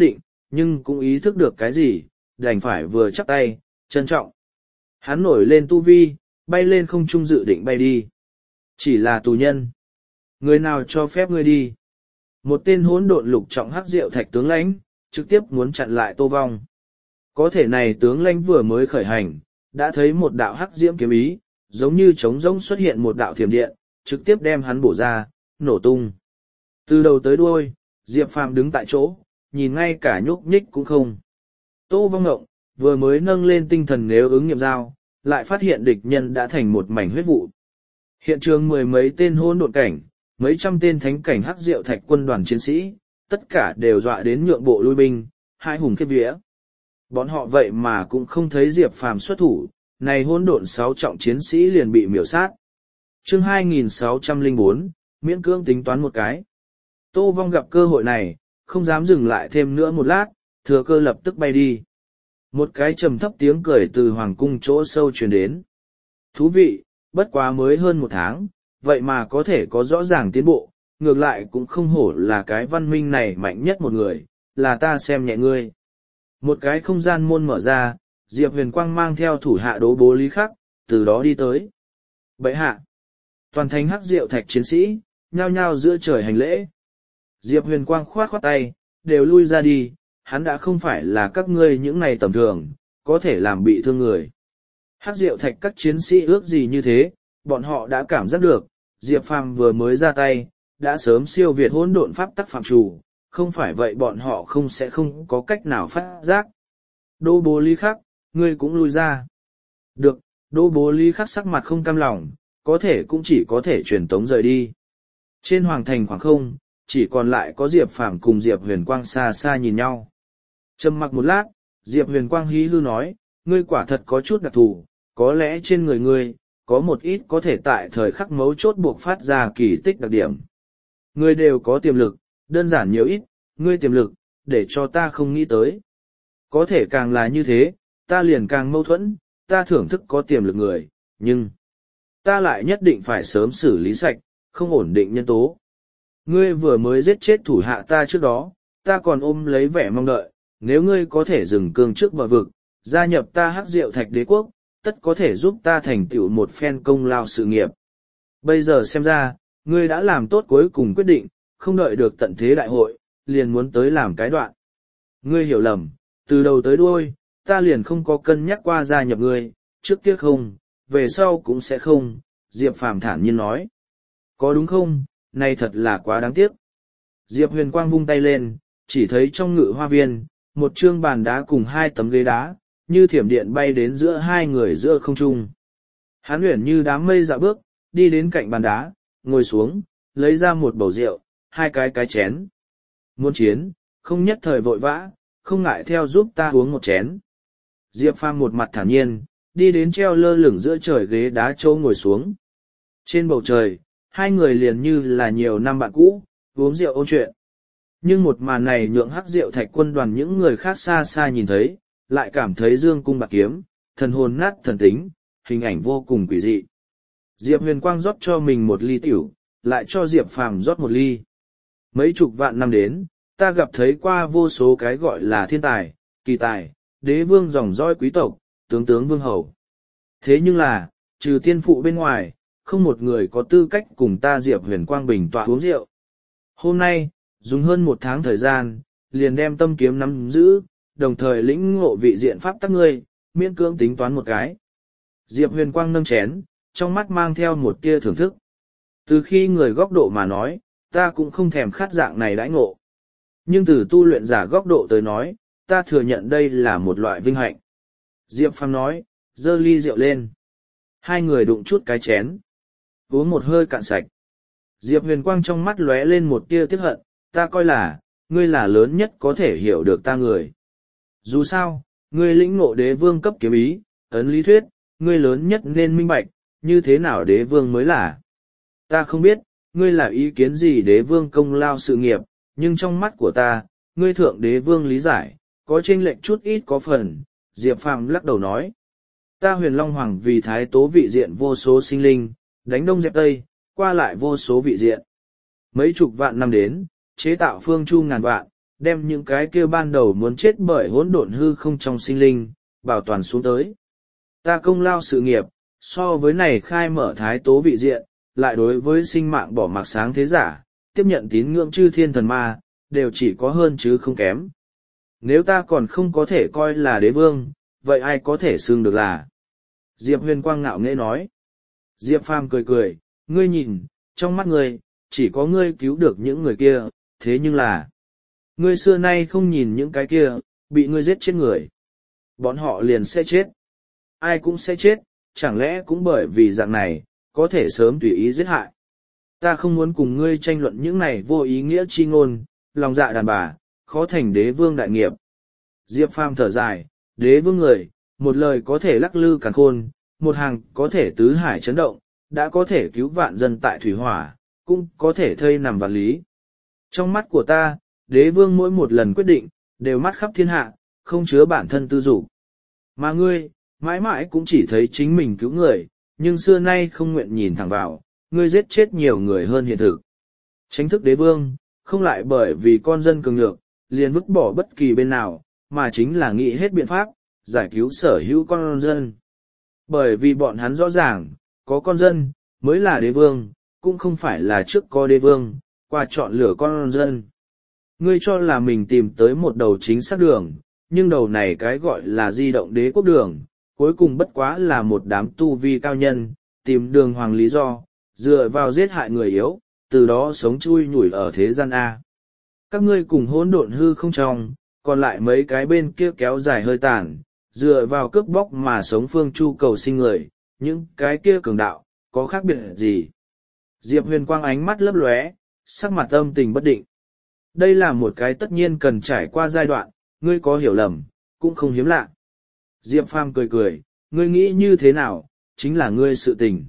nhưng cũng ý thức được cái gì, đành phải vừa chắp tay, trân trọng. Hắn nổi lên tu vi, bay lên không trung dự định bay đi. Chỉ là tù nhân. Người nào cho phép ngươi đi? Một tên hỗn độn lục trọng hắc diệu thạch tướng lãnh, trực tiếp muốn chặn lại Tô Vong. Có thể này tướng lãnh vừa mới khởi hành, đã thấy một đạo hắc diễm kiếm ý, giống như trống rỗng xuất hiện một đạo thiểm điện, trực tiếp đem hắn bổ ra, nổ tung. Từ đầu tới đuôi, Diệp Phàm đứng tại chỗ, nhìn ngay cả nhúc nhích cũng không. Tô Vong ngộng, vừa mới nâng lên tinh thần nếu ứng nghiệm dao, lại phát hiện địch nhân đã thành một mảnh huyết vụ. Hiện trường mười mấy tên hỗn độn cảnh, mấy trăm tên thánh cảnh hắc diệu thạch quân đoàn chiến sĩ, tất cả đều dọa đến nhượng bộ lui binh, hai hùng khiếp vía. Bọn họ vậy mà cũng không thấy Diệp Phàm xuất thủ, này hỗn độn 6 trọng chiến sĩ liền bị miểu sát. Chương 2604, miễn cưỡng tính toán một cái. Tô Vong gặp cơ hội này, không dám dừng lại thêm nữa một lát, thừa cơ lập tức bay đi. Một cái trầm thấp tiếng cười từ hoàng cung chỗ sâu truyền đến. Thú vị, bất quá mới hơn 1 tháng, vậy mà có thể có rõ ràng tiến bộ, ngược lại cũng không hổ là cái văn minh này mạnh nhất một người, là ta xem nhẹ ngươi. Một cái không gian môn mở ra, Diệp Huyền Quang mang theo thủ hạ Đỗ Bố Lý Khắc, từ đó đi tới. Bệ hạ, toàn thành hắc diệu thạch chiến sĩ, nhao nhao giữa trời hành lễ. Diệp Huyền Quang khoát khoát tay, đều lui ra đi, hắn đã không phải là các ngươi những này tầm thường, có thể làm bị thương người. Hắc diệu thạch các chiến sĩ ước gì như thế, bọn họ đã cảm giác được, Diệp Phàm vừa mới ra tay, đã sớm siêu việt hỗn độn pháp tắc phạm chủ, không phải vậy bọn họ không có cách nào phát giác. Đỗ Bố Lý Khắc, ngươi cũng lui ra. Được, Đỗ Bố Lý Khắc sắc mặt không cam lòng, có thể cũng chỉ có thể truyền tống rời đi. Trên hoàng thành khoảng không, chỉ còn lại có Diệp Phàm cùng Diệp Huyền Quang xa xa nhìn nhau. Trầm mặc một lát, Diệp Huyền Quang hí hư nói, ngươi quả thật có chút đặc thù, có lẽ trên người ngươi, có một ít có thể tại thời khắc mấu chốt buộc phát ra kỳ tích đặc điểm. Ngươi đều có tiềm lực, đơn giản nhiều ít, ngươi tiềm lực, để cho ta không nghĩ tới. Có thể càng là như thế, ta liền càng mâu thuẫn, ta thưởng thức có tiềm lực người, nhưng ta lại nhất định phải sớm xử lý sạch, không ổn định nhân tố. Ngươi vừa mới giết chết thủ hạ ta trước đó, ta còn ôm lấy vẻ mong đợi, nếu ngươi có thể dừng cương trước bờ vực, gia nhập ta hắc diệu thạch đế quốc, tất có thể giúp ta thành tựu một phen công lao sự nghiệp. Bây giờ xem ra, ngươi đã làm tốt cuối cùng quyết định, không đợi được tận thế đại hội, liền muốn tới làm cái đoạn. Ngươi hiểu lầm, từ đầu tới đuôi, ta liền không có cân nhắc qua gia nhập ngươi, trước kia không, về sau cũng sẽ không, Diệp Phàm thản nhiên nói. Có đúng không, này thật là quá đáng tiếc. Diệp Huyền Quang vung tay lên, chỉ thấy trong ngự hoa viên, một trương bàn đá cùng 2 tấm ghế đá, như thiểm điện bay đến giữa hai người giữa không trung. Hán Uyển như đám mây dạo bước, đi đến cạnh bàn đá, ngồi xuống, lấy ra một bầu rượu, 2 cái chén. Muốn chiến, không nhất thời vội vã, không ngại theo giúp ta uống một chén. Diệp Phàm một mặt thản nhiên, đi đến treo lơ lửng giữa trời ghế đá chỗ ngồi xuống. Trên bầu trời, hai người liền như là nhiều năm bạn cũ, uống rượu ôn chuyện. Nhưng một màn này nhượng hắc diệu thạch quân đoàn những người khác xa xa nhìn thấy, lại cảm thấy dương cung bạc kiếm, thần hồn nát thần tính, hình ảnh vô cùng quỷ dị. Diệp Huyền Quang rót cho mình một ly tiểu, lại cho Diệp Phàm rót một ly. Mấy chục vạn năm đến, ta gặp thấy qua vô số cái gọi là thiên tài, kỳ tài, đế vương dòng dõi quý tộc, tướng vương hầu. Thế nhưng là, trừ tiên phụ bên ngoài, không một người có tư cách cùng ta Diệp Huyền Quang bình tọa uống rượu. Hôm nay, dùng hơn 1 tháng thời gian, liền đem tâm kiếm nắm giữ, đồng thời lĩnh ngộ vị diện pháp tắc ngươi, miễn cưỡng tính toán một cái. Diệp Huyền Quang nâng chén, trong mắt mang theo một tia thưởng thức. Từ khi người góc độ mà nói, ta cũng không thèm khát dạng này đãi ngộ. Nhưng từ tu luyện giả góc độ tới nói, ta thừa nhận đây là một loại vinh hạnh. Diệp Phàm nói, giơ ly rượu lên. Hai người đụng chút cái chén. Uống một hơi cạn sạch. Diệp Huyền Quang trong mắt lóe lên một tia tiếc hận, ta coi là, ngươi là lớn nhất có thể hiểu được ta người. Dù sao, ngươi lĩnh ngộ đế vương cấp kiếm ý, ấn lý thuyết, ngươi lớn nhất nên minh bạch, như thế nào đế vương mới là. Ta không biết, ngươi là ý kiến gì đế vương công lao sự nghiệp, nhưng trong mắt của ta, ngươi thượng đế vương lý giải, có chênh lệch chút ít có phần, Diệp Phàm lắc đầu nói. Ta Huyền Long Hoàng vì thái tố vị diện vô số sinh linh, đánh đông dẹp tây, qua lại vô số vị diện. Mấy chục vạn năm đến, chế tạo phương chu ngàn vạn, đem những cái kia ban đầu muốn chết bởi hỗn độn hư không trong sinh linh, bảo toàn xuống tới. Ta công lao sự nghiệp, so với này khai mở thái tố vị diện, lại đối với sinh mạng bỏ mặc sáng thế giả, tiếp nhận tín ngưỡng chư thiên thần ma, đều chỉ có hơn chứ không kém. Nếu ta còn không có thể coi là đế vương, vậy ai có thể xưng được là? Diệp Huyền Quang ngạo nghễ nói. Diệp Phàm cười cười, ngươi nhìn, trong mắt ngươi, chỉ có ngươi cứu được những người kia, thế nhưng là, ngươi xưa nay không nhìn những cái kia, bị ngươi giết chết người. Bọn họ liền sẽ chết. Ai cũng sẽ chết, chẳng lẽ cũng bởi vì dạng này, có thể sớm tùy ý giết hại. Ta không muốn cùng ngươi tranh luận những này vô ý nghĩa chi ngôn, lòng dạ đàn bà, khó thành đế vương đại nghiệp. Diệp Phàm thở dài, đế vương người, một lời có thể lắc lư càn khôn, một hàng có thể tứ hải chấn động, đã có thể cứu vạn dân tại thủy hỏa, cũng có thể thây nằm vạn lý. Trong mắt của ta, đế vương mỗi một lần quyết định, đều mắt khắp thiên hạ, không chứa bản thân tư dục. Mà ngươi, mãi mãi cũng chỉ thấy chính mình cứu người, nhưng xưa nay không nguyện nhìn thẳng vào, ngươi giết chết nhiều người hơn hiện thực. Tránh thức đế vương, không lại bởi vì con dân cường nhược, liền vứt bỏ bất kỳ bên nào, mà chính là nghĩ hết biện pháp, giải cứu sở hữu con dân. Bởi vì bọn hắn rõ ràng, có con dân, mới là đế vương, cũng không phải là trước có đế vương, qua chọn lựa con dân. Ngươi cho là mình tìm tới một đầu chính xác đường, nhưng đầu này cái gọi là di động đế quốc đường, cuối cùng bất quá là một đám tu vi cao nhân, tìm đường hoàng lý do, dựa vào giết hại người yếu, từ đó sống chui nhủi ở thế gian A. Các ngươi cùng hỗn độn hư không trong, còn lại mấy cái bên kia kéo dài hơi tàn, dựa vào cướp bóc mà sống phương chu cầu sinh người, những cái kia cường đạo, có khác biệt gì? Diệp Huyền Quang ánh mắt lấp lóe, sắc mặt âm tình bất định. Đây là một cái tất nhiên cần trải qua giai đoạn, ngươi có hiểu lầm, cũng không hiếm lạ. Diệp Phàm cười cười, ngươi nghĩ như thế nào, chính là ngươi sự tình.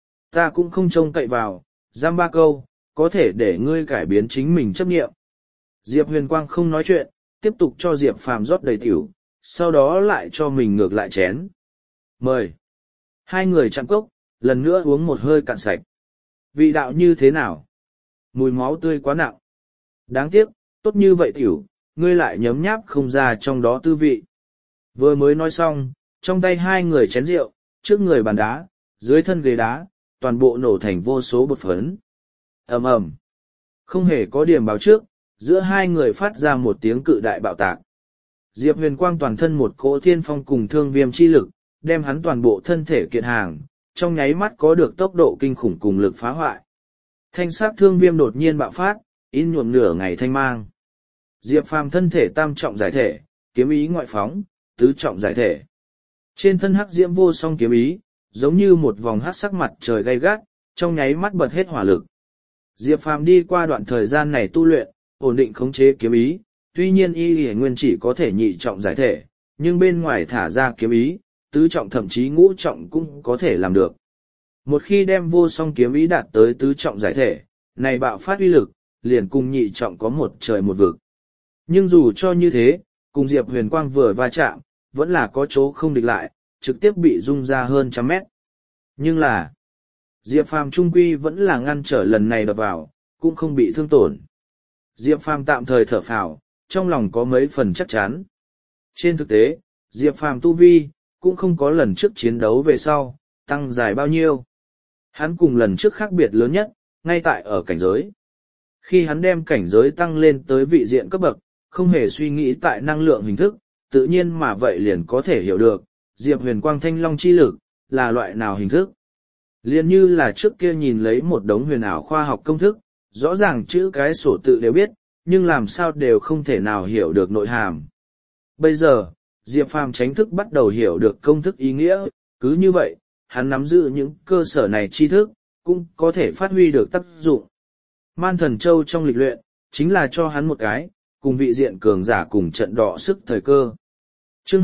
Ta cũng không trông cậy vào, giam ba câu, có thể để ngươi cải biến chính mình chấp nghiệm. Diệp Huyền Quang không nói chuyện, tiếp tục cho Diệp Phàm rót đầy tiểu, sau đó lại cho mình ngược lại chén. Mời. Hai người chạm cốc, lần nữa uống một hơi cạn sạch. Vị đạo như thế nào? Mùi máu tươi quá nặng. Đáng tiếc, tốt như vậy tiểu, ngươi lại nhấm nháp không ra trong đó tư vị. Vừa mới nói xong, trong tay hai người chén rượu, trước người bàn đá, dưới thân ghế đá, toàn bộ nổ thành vô số bột phấn. Ầm ầm. Không hề có điểm báo trước, giữa hai người phát ra một tiếng cự đại bạo tạc. Diệp Huyền Quang toàn thân một cỗ thiên phong cùng thương viêm chi lực, đem hắn toàn bộ thân thể kiện hàng, trong nháy mắt có được tốc độ kinh khủng cùng lực phá hoại. Thanh sắc thương viêm đột nhiên bạo phát, in nhuộm nửa ngày thanh mang. Diệp Phàm thân thể tam trọng giải thể, kiếm ý ngoại phóng, tứ trọng giải thể. Trên thân hắc diễm vô song kiếm ý, giống như một vòng hắc sắc mặt trời gay gắt, trong nháy mắt bật hết hỏa lực. Diệp Phàm đi qua đoạn thời gian này tu luyện, ổn định khống chế kiếm ý, tuy nhiên y nguyên chỉ có thể nhị trọng giải thể, nhưng bên ngoài thả ra kiếm ý, tứ trọng thậm chí ngũ trọng cũng có thể làm được. Một khi đem vô song kiếm ý đạt tới tứ trọng giải thể, này bạo phát uy lực, liền cùng nhị trọng có một trời một vực. Nhưng dù cho như thế, cùng Diệp Huyền Quang vừa va chạm, vẫn là có chỗ không địch lại, trực tiếp bị rung ra hơn trăm mét. Nhưng là, Diệp Phàm trung quy vẫn là ngăn trở lần này đập vào, cũng không bị thương tổn. Diệp Phàm tạm thời thở phào, trong lòng có mấy phần chắc chắn. Trên thực tế, Diệp Phàm tu vi, cũng không có lần trước chiến đấu về sau, tăng dài bao nhiêu. Hắn cùng lần trước khác biệt lớn nhất, ngay tại ở cảnh giới. Khi hắn đem cảnh giới tăng lên tới vị diện cấp bậc, không hề suy nghĩ tại năng lượng hình thức, tự nhiên mà vậy liền có thể hiểu được, Diệp Huyền Quang thanh long chi lực, là loại nào hình thức. Liền như là trước kia nhìn lấy một đống huyền ảo khoa học công thức, rõ ràng chữ cái sổ tự đều biết, nhưng làm sao đều không thể nào hiểu được nội hàm. Bây giờ, Diệp Phàm tránh thức bắt đầu hiểu được công thức ý nghĩa, cứ như vậy, hắn nắm giữ những cơ sở này tri thức, cũng có thể phát huy được tác dụng. Man Thần Châu trong lịch luyện, chính là cho hắn một cái, cùng vị diện cường giả cùng trận đọ sức thời cơ. Chương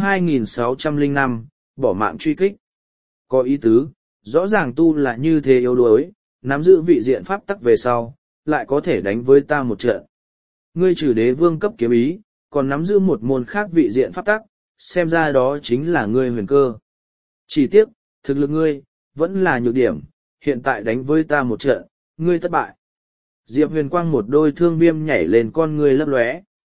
2605, bỏ mạng truy kích. Có ý tứ, rõ ràng tu là như thế yếu đuối, nắm giữ vị diện pháp tắc về sau, lại có thể đánh với ta một trận. Ngươi trừ đế vương cấp kiếm ý, còn nắm giữ một môn khác vị diện pháp tắc, xem ra đó chính là ngươi huyền cơ. Chỉ tiếc, thực lực ngươi, vẫn là nhược điểm, hiện tại đánh với ta một trận, ngươi thất bại. Diệp Huyền Quang một đôi thương viêm nhảy lên con ngươi lấp lóe.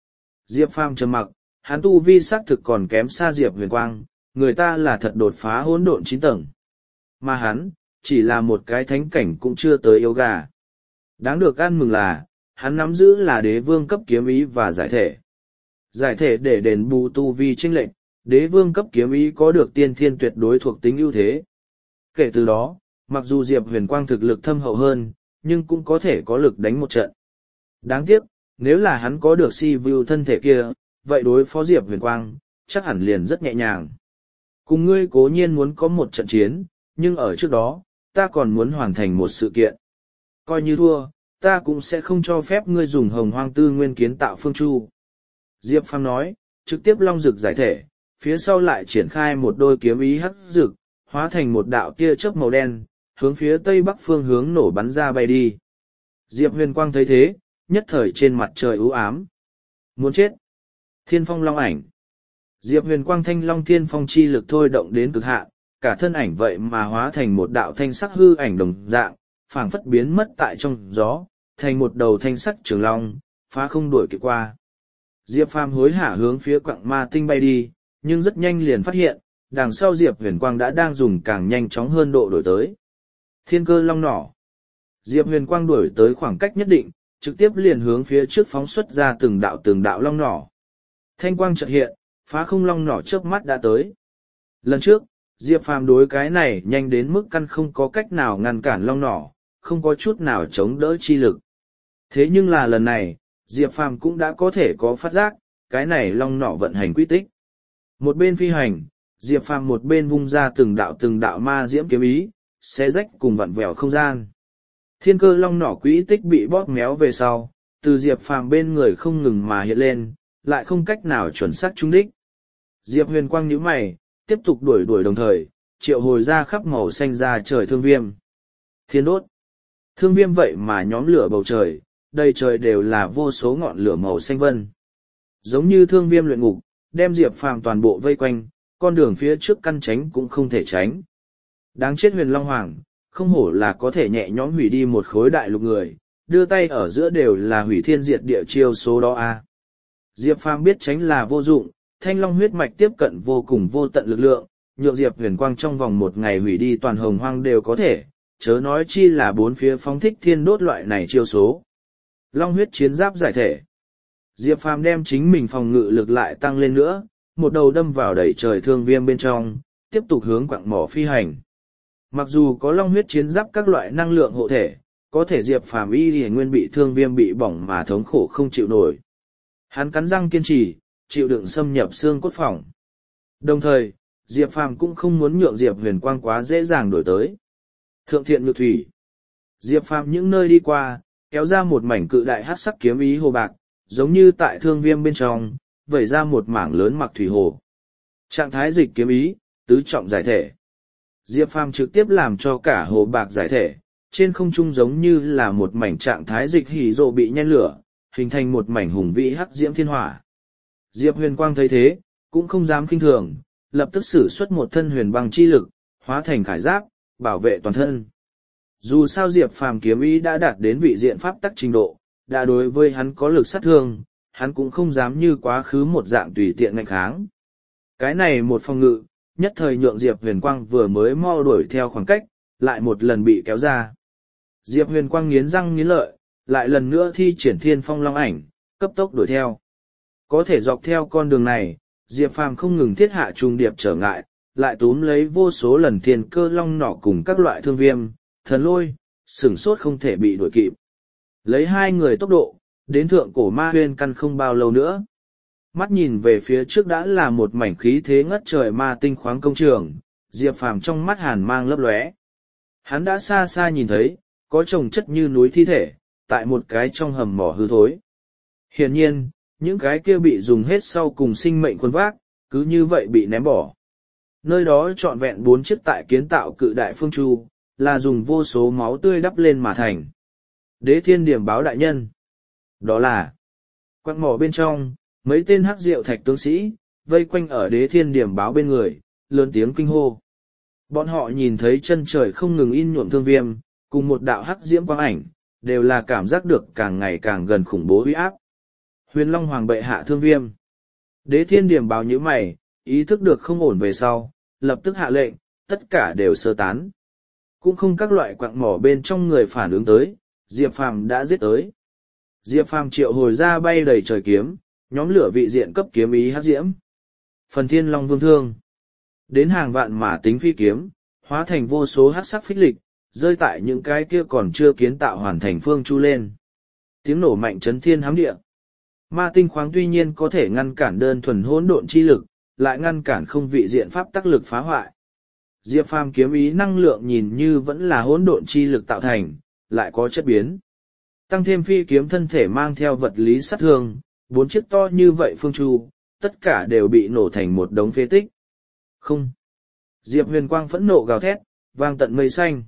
Diệp Phàm trầm mặc, hắn tu vi xác thực còn kém xa Diệp Huyền Quang, người ta là thật đột phá hỗn độn 9 tầng. Mà hắn, chỉ là một cái thánh cảnh cũng chưa tới yêu gà. Đáng được ăn mừng là, hắn nắm giữ là đế vương cấp kiếm ý và giải thể. Giải thể để đền bù tu vi chênh lệch, đế vương cấp kiếm ý có được tiên thiên tuyệt đối thuộc tính ưu thế. Kể từ đó, mặc dù Diệp Huyền Quang thực lực thâm hậu hơn, nhưng cũng có thể có lực đánh một trận. Đáng tiếc, nếu là hắn có được si view thân thể kia, vậy đối phó Diệp Huyền Quang, chắc hẳn liền rất nhẹ nhàng. Cùng ngươi cố nhiên muốn có một trận chiến, nhưng ở trước đó, ta còn muốn hoàn thành một sự kiện. Coi như thua, ta cũng sẽ không cho phép ngươi dùng hồng hoang tư nguyên kiến tạo phương chu. Diệp Phàm nói, trực tiếp long rực giải thể, phía sau lại triển khai một đôi kiếm ý hắc rực, hóa thành một đạo tia chớp màu đen, hướng phía tây bắc phương hướng nổ bắn ra bay đi. Diệp Huyền Quang thấy thế, nhất thời trên mặt trời u ám. Muốn chết. Thiên phong long ảnh. Diệp Huyền Quang thanh long thiên phong chi lực thôi động đến cực hạn, cả thân ảnh vậy mà hóa thành một đạo thanh sắc hư ảnh đồng dạng, phảng phất biến mất tại trong gió, thành một đầu thanh sắc trường long, phá không đuổi kịp qua. Diệp Phàm hối hả hướng phía quặng ma tinh bay đi, nhưng rất nhanh liền phát hiện, đằng sau Diệp Huyền Quang đã đang dùng càng nhanh chóng hơn độ đổi tới. Thiên cơ long nỏ. Diệp Huyền Quang đuổi tới khoảng cách nhất định, trực tiếp liền hướng phía trước phóng xuất ra từng đạo long nỏ. Thanh quang chợt hiện, phá không long nỏ chớp mắt đã tới. Lần trước, Diệp Phàm đối cái này nhanh đến mức căn không có cách nào ngăn cản long nỏ, không có chút nào chống đỡ chi lực. Thế nhưng là lần này, Diệp Phàm cũng đã có thể có phát giác, cái này long nỏ vận hành quy tích. Một bên phi hành, Diệp Phàm một bên vung ra từng đạo ma diễm kiếm ý, xé rách cùng vặn vẹo không gian. Thiên cơ long nỏ quỹ tích bị bóp méo về sau, từ Diệp Phàm bên người không ngừng mà hiện lên, lại không cách nào chuẩn xác trúng đích. Diệp Huyền Quang nhíu mày, tiếp tục đuổi đồng thời, triệu hồi ra khắp màu xanh ra trời thương viêm. Thiên đốt. Thương viêm vậy mà nhóm lửa bầu trời, đầy trời đều là vô số ngọn lửa màu xanh vân. Giống như thương viêm luyện ngục, đem Diệp Phàm toàn bộ vây quanh, con đường phía trước căn tránh cũng không thể tránh. Đáng chết Huyền Long Hoàng, không hổ là có thể nhẹ nhõm hủy đi một khối đại lục người, đưa tay ở giữa đều là hủy thiên diệt địa chiêu số đó a. Diệp Phàm biết tránh là vô dụng, thanh long huyết mạch tiếp cận vô cùng vô tận lực lượng, nhượng Diệp Huyền Quang trong vòng một ngày hủy đi toàn hồng hoang đều có thể, chớ nói chi là bốn phía phóng thích thiên đốt loại này chiêu số. Long huyết chiến giáp giải thể. Diệp Phàm đem chính mình phòng ngự lực lại tăng lên nữa, một đầu đâm vào đẩy trời thương viêm bên trong, tiếp tục hướng quặng mỏ phi hành. Mặc dù có long huyết chiến giáp các loại năng lượng hộ thể, có thể Diệp Phàm y nguyên bị thương viêm bị bỏng mà thống khổ không chịu nổi. Hắn cắn răng kiên trì, chịu đựng xâm nhập xương cốt phỏng. Đồng thời, Diệp Phàm cũng không muốn nhượng Diệp Huyền Quang quá dễ dàng đổi tới. Thượng thiện nhược thủy. Diệp Phàm những nơi đi qua, kéo ra một mảnh cự đại hắc sắc kiếm ý hồ bạc, giống như tại thương viêm bên trong, vẩy ra một mảng lớn mặc thủy hồ. Trạng thái dịch kiếm ý, tứ trọng giải thể. Diệp Phàm trực tiếp làm cho cả hồ bạc giải thể, trên không trung giống như là một mảnh trạng thái dịch hỉ rộ bị nhen lửa, hình thành một mảnh hùng vĩ hắc diễm thiên hỏa. Diệp Huyền Quang thấy thế, cũng không dám kinh thường, lập tức sử xuất một thân huyền băng chi lực, hóa thành khải giáp, bảo vệ toàn thân. Dù sao Diệp Phàm kiếm ý đã đạt đến vị diện pháp tắc trình độ, đã đối với hắn có lực sát thương, hắn cũng không dám như quá khứ một dạng tùy tiện ngạnh kháng. Cái này một phòng ngự, nhất thời nhượng Diệp Huyền Quang vừa mới mau đuổi theo khoảng cách, lại một lần bị kéo ra. Diệp Huyền Quang nghiến răng nghiến lợi, lại lần nữa thi triển thiên phong long ảnh, cấp tốc đuổi theo. Có thể dọc theo con đường này, Diệp Phàm không ngừng thiết hạ trùng điệp trở ngại, lại túm lấy vô số lần thiên cơ long nỏ cùng các loại thương viêm, thần lôi, sửng sốt không thể bị đuổi kịp. Lấy hai người tốc độ, đến thượng cổ ma huyên căn không bao lâu nữa. Mắt nhìn về phía trước đã là một mảnh khí thế ngất trời ma tinh khoáng công trường, Diệp Phàm trong mắt hàn mang lấp lóe. Hắn đã xa xa nhìn thấy, có chồng chất như núi thi thể, tại một cái trong hầm mỏ hư thối. Hiển nhiên, những cái kia bị dùng hết sau cùng sinh mệnh quân vác, cứ như vậy bị ném bỏ. Nơi đó trọn vẹn 4 chiếc tại kiến tạo cự đại phương chu, là dùng vô số máu tươi đắp lên mà thành. Đế thiên điểm báo đại nhân. Đó là quặng mỏ bên trong, mấy tên hắc diệu thạch tướng sĩ, vây quanh ở đế thiên điểm báo bên người, lớn tiếng kinh hô. Bọn họ nhìn thấy chân trời không ngừng in nhuộm thương viêm, cùng một đạo hắc diễm quang ảnh, đều là cảm giác được càng ngày càng gần khủng bố uy áp. Huyền Long Hoàng bệ hạ thương viêm. Đế Thiên Điểm báo nhíu mày, ý thức được không ổn về sau, lập tức hạ lệnh, tất cả đều sơ tán. Cũng không các loại quạng mỏ bên trong người phản ứng tới, Diệp Phàm đã giết tới. Diệp Phàm triệu hồi ra bay đầy trời kiếm, nhóm lửa vị diện cấp kiếm ý hắc diễm. Phần Thiên Long Vương Thương. Đến hàng vạn mã tính phi kiếm, hóa thành vô số hắc sắc phích lịch, rơi tại những cái kia còn chưa kiến tạo hoàn thành phương chu lên. Tiếng nổ mạnh chấn thiên hám địa. Ma tinh khoáng tuy nhiên có thể ngăn cản đơn thuần hỗn độn chi lực, lại ngăn cản không vị diện pháp tắc lực phá hoại. Diệp Phàm kiếm ý năng lượng nhìn như vẫn là hỗn độn chi lực tạo thành, lại có chất biến. Tăng thêm phi kiếm thân thể mang theo vật lý sát thương, 4 chiếc to như vậy phương chu, tất cả đều bị nổ thành một đống phế tích. Không. Diệp Huyền Quang phẫn nộ gào thét, vang tận mây xanh.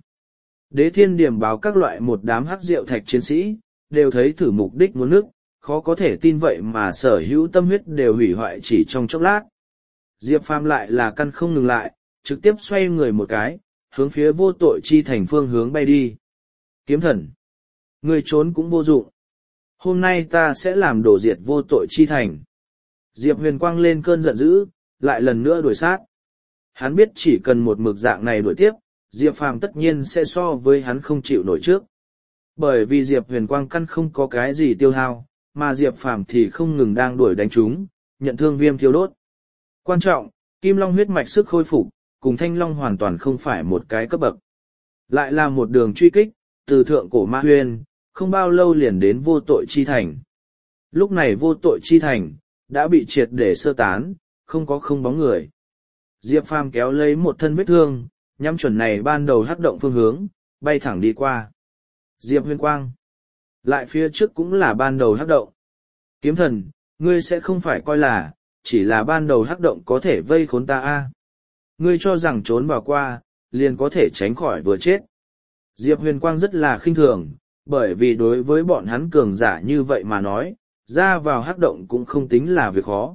Đế Thiên Điểm báo các loại một đám hắc diệu thạch chiến sĩ, đều thấy thử mục đích muốn nước, khó có thể tin vậy mà sở hữu tâm huyết đều hủy hoại chỉ trong chốc lát. Diệp Phàm lại là căn không ngừng lại, trực tiếp xoay người một cái, hướng phía vô tội chi thành phương hướng bay đi. Kiếm thần, người trốn cũng vô dụng. Hôm nay ta sẽ làm đổ diệt vô tội chi thành. Diệp Huyền Quang lên cơn giận dữ, lại lần nữa đuổi sát. Hắn biết chỉ cần một mực dạng này đuổi tiếp, Diệp Phàm tất nhiên sẽ so với hắn không chịu nổi trước. Bởi vì Diệp Huyền Quang căn không có cái gì tiêu hao, mà Diệp Phàm thì không ngừng đang đuổi đánh chúng, nhận thương viêm thiêu đốt. Quan trọng, Kim Long huyết mạch sức khôi phục, cùng Thanh Long hoàn toàn không phải một cái cấp bậc. Lại là một đường truy kích, từ thượng cổ Ma Huyên, không bao lâu liền đến vô tội chi thành. Lúc này vô tội chi thành, đã bị triệt để sơ tán, không có không bóng người. Diệp Phàm kéo lấy một thân vết thương, nhắm chuẩn này ban đầu hắc động phương hướng, bay thẳng đi qua. Diệp Huyền Quang. Lại phía trước cũng là ban đầu hắc động. Kiếm thần, ngươi sẽ không phải coi là, chỉ là ban đầu hắc động có thể vây khốn ta a. Ngươi cho rằng trốn vào qua, liền có thể tránh khỏi vừa chết. Diệp Huyền Quang rất là khinh thường, bởi vì đối với bọn hắn cường giả như vậy mà nói, ra vào hắc động cũng không tính là việc khó.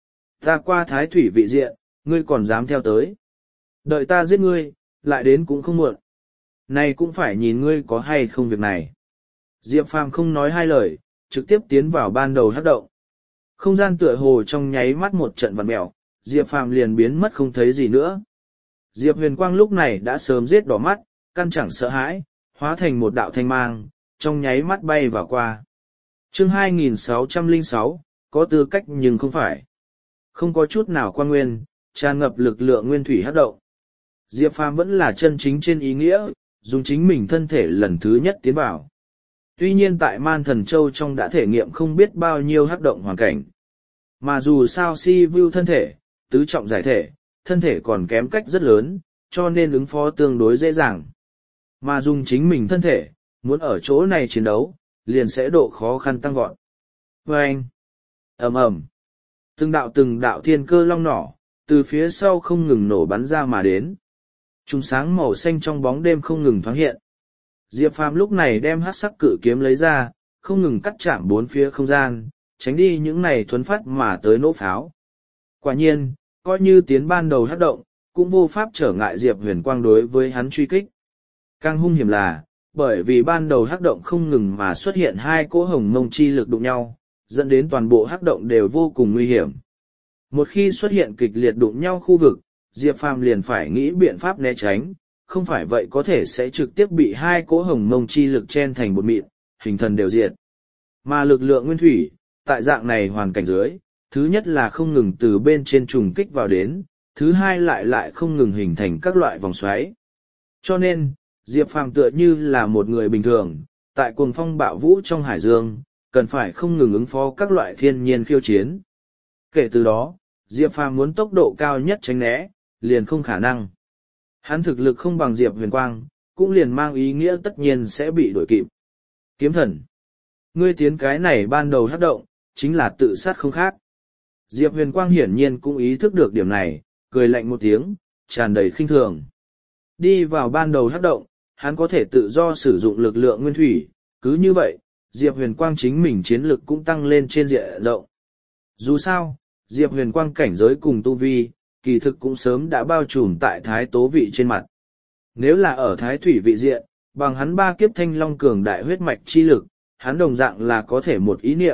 Ta qua thái thủy vị diện, ngươi còn dám theo tới. Đợi ta giết ngươi, lại đến cũng không muộn. Này cũng phải nhìn ngươi có hay không việc này. Diệp Phàm không nói hai lời, trực tiếp tiến vào ban đầu hắc động. Không gian tựa hồ trong nháy mắt một trận vặn mèo, Diệp Phàm liền biến mất không thấy gì nữa. Diệp Huyền Quang lúc này đã sớm giết đỏ mắt, căn chẳng sợ hãi, hóa thành một đạo thanh mang, trong nháy mắt bay vào qua. Chương 2606, có tư cách nhưng không phải. Không có chút nào quan nguyên, tràn ngập lực lượng nguyên thủy hắc động. Diệp Phàm vẫn là chân chính trên ý nghĩa, dùng chính mình thân thể lần thứ nhất tiến vào. Tuy nhiên tại Man Thần Châu trong đã thể nghiệm không biết bao nhiêu hắc động hoàn cảnh. Mà dù sao si view thân thể, tứ trọng giải thể, thân thể còn kém cách rất lớn, cho nên ứng phó tương đối dễ dàng. Mà dùng chính mình thân thể, muốn ở chỗ này chiến đấu, liền sẽ độ khó khăn tăng vọt. Vâng! Ầm ầm! Từng đạo thiên cơ long nỏ, từ phía sau không ngừng nổ bắn ra mà đến. Trùng sáng màu xanh trong bóng đêm không ngừng thoáng hiện. Diệp Phàm lúc này đem hắc sắc cự kiếm lấy ra, không ngừng cắt chạm bốn phía không gian, tránh đi những này thuấn phát mà tới nổ pháo. Quả nhiên, coi như tiến ban đầu hắc động, cũng vô pháp trở ngại Diệp Huyền Quang đối với hắn truy kích. Càng hung hiểm là, bởi vì ban đầu hắc động không ngừng mà xuất hiện hai cỗ hồng mông chi lực đụng nhau, dẫn đến toàn bộ hắc động đều vô cùng nguy hiểm. Một khi xuất hiện kịch liệt đụng nhau khu vực, Diệp Phàm liền phải nghĩ biện pháp né tránh, không phải vậy có thể sẽ trực tiếp bị hai cỗ hồng mông chi lực chen thành bột mịn, hình thần đều diệt. Mà lực lượng nguyên thủy, tại dạng này hoàn cảnh dưới, thứ nhất là không ngừng từ bên trên trùng kích vào đến, thứ hai lại không ngừng hình thành các loại vòng xoáy. Cho nên, Diệp Phàm tựa như là một người bình thường, tại cuồng phong bạo vũ trong hải dương, cần phải không ngừng ứng phó các loại thiên nhiên khiêu chiến. Kể từ đó, Diệp Phàm muốn tốc độ cao nhất tránh né, liền không khả năng. Hắn thực lực không bằng Diệp Huyền Quang, cũng liền mang ý nghĩa tất nhiên sẽ bị đuổi kịp. Kiếm thần, ngươi tiến cái này ban đầu hắc động, chính là tự sát không khác. Diệp Huyền Quang hiển nhiên cũng ý thức được điểm này, cười lạnh một tiếng, tràn đầy khinh thường. Đi vào ban đầu hắc động, hắn có thể tự do sử dụng lực lượng nguyên thủy, cứ như vậy, Diệp Huyền Quang chính mình chiến lực cũng tăng lên trên diện rộng. Dù sao, Diệp Huyền Quang cảnh giới cùng tu vi, kỳ thực cũng sớm đã bao trùm tại thái tố vị trên mặt. Nếu là ở thái thủy vị diện, bằng hắn ba kiếp thanh long cường đại huyết mạch chi lực, hắn đồng dạng là có thể một ý niệm,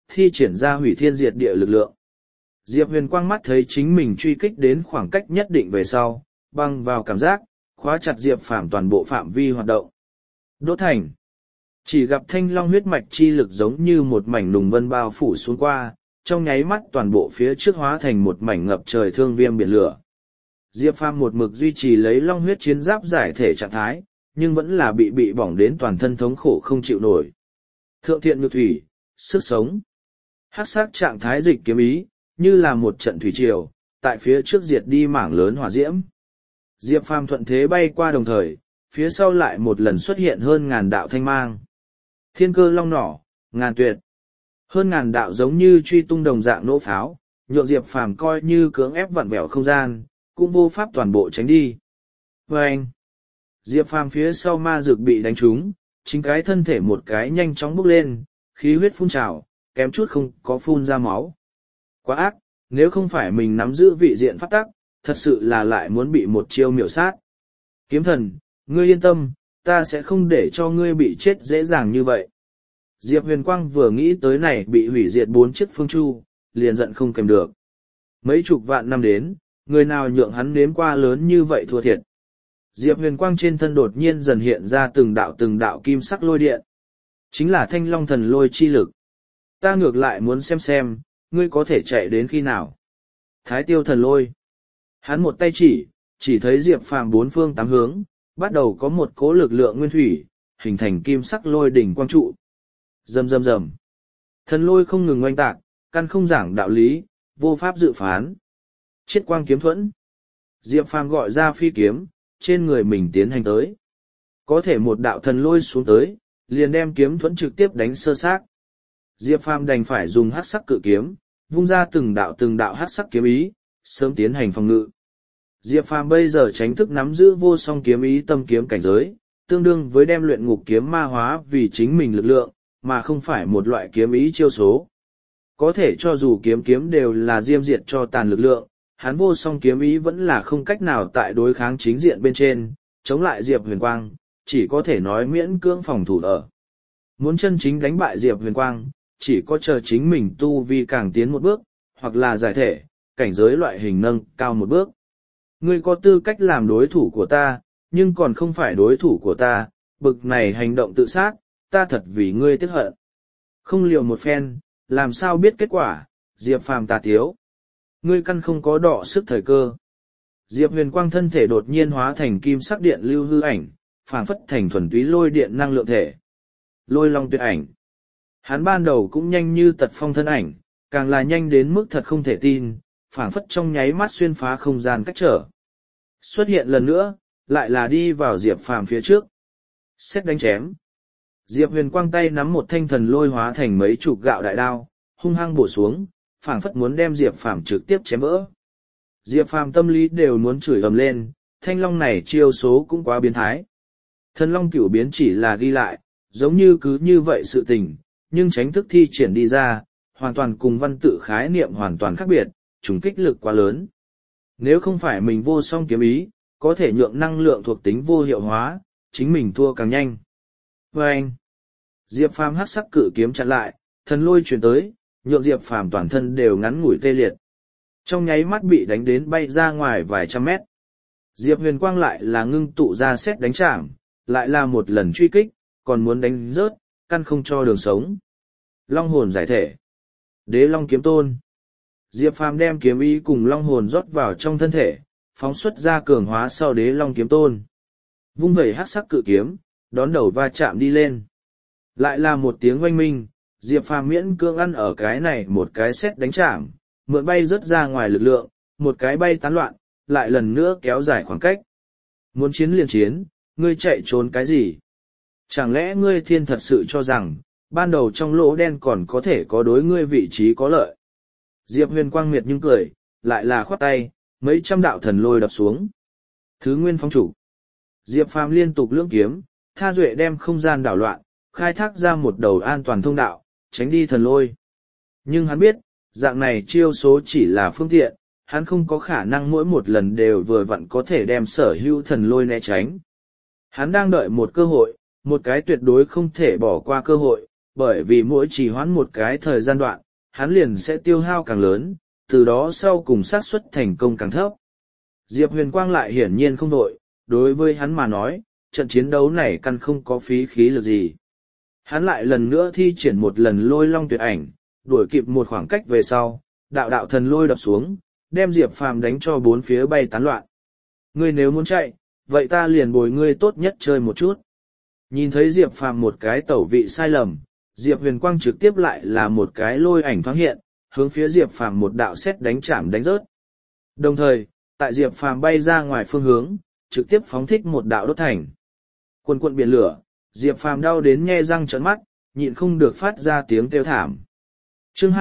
thi triển ra hủy thiên diệt địa lực lượng. Diệp Huyền Quang mắt thấy chính mình truy kích đến khoảng cách nhất định về sau, băng vào cảm giác, khóa chặt Diệp Phàm toàn bộ phạm vi hoạt động. Đốt thành. Chỉ gặp thanh long huyết mạch chi lực giống như một mảnh nùng vân bao phủ xuống qua, trong nháy mắt toàn bộ phía trước hóa thành một mảnh ngập trời thương viêm biển lửa. Diệp Phàm một mực duy trì lấy long huyết chiến giáp giải thể trạng thái, nhưng vẫn là bị bỏng đến toàn thân thống khổ không chịu nổi. Thượng thiện nhược thủy, sức sống. Hắc sắc trạng thái dịch kiếm ý, như là một trận thủy triều, tại phía trước diệt đi mảng lớn hỏa diễm. Diệp Phàm thuận thế bay qua đồng thời, phía sau lại một lần xuất hiện hơn ngàn đạo thanh mang. Thiên cơ long nỏ, ngàn tuyệt. Hơn ngàn đạo giống như truy tung đồng dạng nỗ pháo, nhượng Diệp Phàm coi như cưỡng ép vặn vẹo không gian, cũng vô pháp toàn bộ tránh đi. Vâng! Diệp Phàm phía sau ma dược bị đánh trúng, chính cái thân thể một cái nhanh chóng bốc lên, khí huyết phun trào, kém chút không có phun ra máu. Quá ác, nếu không phải mình nắm giữ vị diện pháp tắc, thật sự là lại muốn bị một chiêu miểu sát. Kiếm thần, ngươi yên tâm, ta sẽ không để cho ngươi bị chết dễ dàng như vậy. Diệp Huyền Quang vừa nghĩ tới này bị hủy diệt 4 chiếc phương chu, liền giận không kèm được. Mấy chục vạn năm đến, người nào nhượng hắn nếm qua lớn như vậy thua thiệt. Diệp Huyền Quang trên thân đột nhiên dần hiện ra từng đạo kim sắc lôi điện. Chính là thanh long thần lôi chi lực. Ta ngược lại muốn xem, ngươi có thể chạy đến khi nào. Thái tiêu thần lôi. Hắn một tay chỉ thấy Diệp Phàm bốn phương tám hướng, bắt đầu có một cỗ lực lượng nguyên thủy, hình thành kim sắc lôi đỉnh quang trụ. Rầm rầm rầm. Thần lôi không ngừng oanh tạc, căn không giảng đạo lý, vô pháp dự phán. Chiết quang kiếm thuẫn. Diệp Phàm gọi ra phi kiếm, trên người mình tiến hành tới. Có thể một đạo thần lôi xuống tới, liền đem kiếm thuẫn trực tiếp đánh sơ xác. Diệp Phàm đành phải dùng hắc sắc cự kiếm, vung ra từng đạo hắc sắc kiếm ý, sớm tiến hành phòng ngự. Diệp Phàm bây giờ tránh thức nắm giữ vô song kiếm ý tâm kiếm cảnh giới, tương đương với đem luyện ngục kiếm ma hóa vì chính mình lực lượng, mà không phải một loại kiếm ý chiêu số. Có thể cho dù kiếm đều là diêm diệt cho tàn lực lượng, hắn vô song kiếm ý vẫn là không cách nào tại đối kháng chính diện bên trên, chống lại Diệp Huyền Quang, chỉ có thể nói miễn cưỡng phòng thủ ở. Muốn chân chính đánh bại Diệp Huyền Quang, chỉ có chờ chính mình tu vi càng tiến một bước, hoặc là giải thể, cảnh giới loại hình nâng cao một bước. Ngươi có tư cách làm đối thủ của ta, nhưng còn không phải đối thủ của ta, bực này hành động tự sát, ta thật vì ngươi tiếc hận. Không liều một phen, làm sao biết kết quả, Diệp Phàm tà tiếu. Ngươi căn không có đọ sức thời cơ. Diệp Huyền Quang thân thể đột nhiên hóa thành kim sắc điện lưu hư ảnh, phảng phất thành thuần túy lôi điện năng lượng thể. Lôi long tuyệt ảnh. Hắn ban đầu cũng nhanh như tật phong thân ảnh, càng là nhanh đến mức thật không thể tin, phảng phất trong nháy mắt xuyên phá không gian cách trở. Xuất hiện lần nữa, lại là đi vào Diệp Phàm phía trước. Xét đánh chém. Diệp Huyền Quang tay nắm một thanh thần lôi hóa thành mấy chục gạo đại đao, hung hăng bổ xuống, phảng phất muốn đem Diệp Phàm trực tiếp chém vỡ. Diệp Phàm tâm lý đều muốn chửi ầm lên, thanh long này chiêu số cũng quá biến thái. Thần long cửu biến chỉ là ghi lại, giống như cứ như vậy sự tình, nhưng tránh thức thi triển đi ra, hoàn toàn cùng văn tự khái niệm hoàn toàn khác biệt, trùng kích lực quá lớn. Nếu không phải mình vô song kiếm ý, có thể nhượng năng lượng thuộc tính vô hiệu hóa, chính mình thua càng nhanh. Và anh, Diệp Phàm hắc sắc cự kiếm chặn lại, thần lôi truyền tới, nhượng Diệp Phàm toàn thân đều ngắn ngủi tê liệt. Trong nháy mắt bị đánh đến bay ra ngoài vài trăm mét. Diệp Huyền Quang lại là ngưng tụ ra xét đánh chạm, lại là một lần truy kích, còn muốn đánh rớt, căn không cho đường sống. Long hồn giải thể. Đế Long kiếm tôn. Diệp Phàm đem kiếm ý cùng long hồn rót vào trong thân thể, phóng xuất ra cường hóa sau Đế Long kiếm tôn. Vung vẩy hắc sắc cự kiếm, đón đầu va chạm đi lên. Lại là một tiếng oanh minh, Diệp Phàm miễn cưỡng ăn ở cái này một cái xét đánh chạm, mượn bay rớt ra ngoài lực lượng, một cái bay tán loạn, lại lần nữa kéo dài khoảng cách. Muốn chiến liền chiến, ngươi chạy trốn cái gì? Chẳng lẽ ngươi thiên thật sự cho rằng, ban đầu trong lỗ đen còn có thể có đối ngươi vị trí có lợi? Diệp Huyền Quang miệt nhưng cười, lại là khoát tay, mấy trăm đạo thần lôi đập xuống. Thứ nguyên phong chủ. Diệp Phàm liên tục lưỡng kiếm, tha duệ đem không gian đảo loạn, khai thác ra một đầu an toàn thông đạo, tránh đi thần lôi. Nhưng hắn biết, dạng này chiêu số chỉ là phương tiện, hắn không có khả năng mỗi một lần đều vừa vặn có thể đem sở hữu thần lôi né tránh. Hắn đang đợi một cơ hội, một cái tuyệt đối không thể bỏ qua cơ hội, bởi vì mỗi trì hoãn một cái thời gian đoạn, hắn liền sẽ tiêu hao càng lớn, từ đó sau cùng xác suất thành công càng thấp. Diệp Huyền Quang lại hiển nhiên không đội, đối với hắn mà nói, trận chiến đấu này căn không có phí khí lực gì. Hắn lại lần nữa thi triển một lần lôi long tuyệt ảnh, đuổi kịp một khoảng cách về sau, đạo đạo thần lôi đập xuống, đem Diệp Phàm đánh cho bốn phía bay tán loạn. Ngươi nếu muốn chạy, vậy ta liền bồi ngươi tốt nhất chơi một chút. Nhìn thấy Diệp Phàm một cái tẩu vị sai lầm, Diệp Huyền Quang trực tiếp lại là một cái lôi ảnh thoáng hiện, hướng phía Diệp Phàm một đạo sét đánh chạm đánh rớt. Đồng thời, tại Diệp Phàm bay ra ngoài phương hướng, trực tiếp phóng thích một đạo đốt thành. Quần quận biển lửa, Diệp Phàm đau đến nhe răng trợn mắt, nhịn không được phát ra tiếng kêu thảm. Chương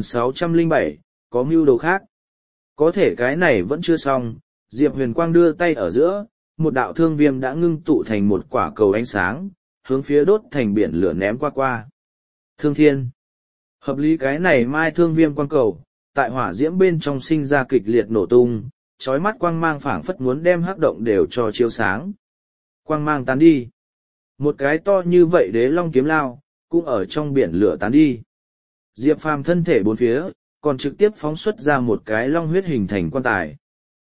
2607, có mưu đồ khác. Có thể cái này vẫn chưa xong, Diệp Huyền Quang đưa tay ở giữa, một đạo thương viêm đã ngưng tụ thành một quả cầu ánh sáng, hướng phía đốt thành biển lửa ném qua qua. Thương thiên. Hợp lý cái này mai thương viêm quang cầu, tại hỏa diễm bên trong sinh ra kịch liệt nổ tung, chói mắt quang mang phảng phất muốn đem hắc động đều cho chiếu sáng. Quang mang tán đi. Một cái to như vậy đế long kiếm lao, cũng ở trong biển lửa tán đi. Diệp Phàm thân thể bốn phía, còn trực tiếp phóng xuất ra một cái long huyết hình thành quan tài.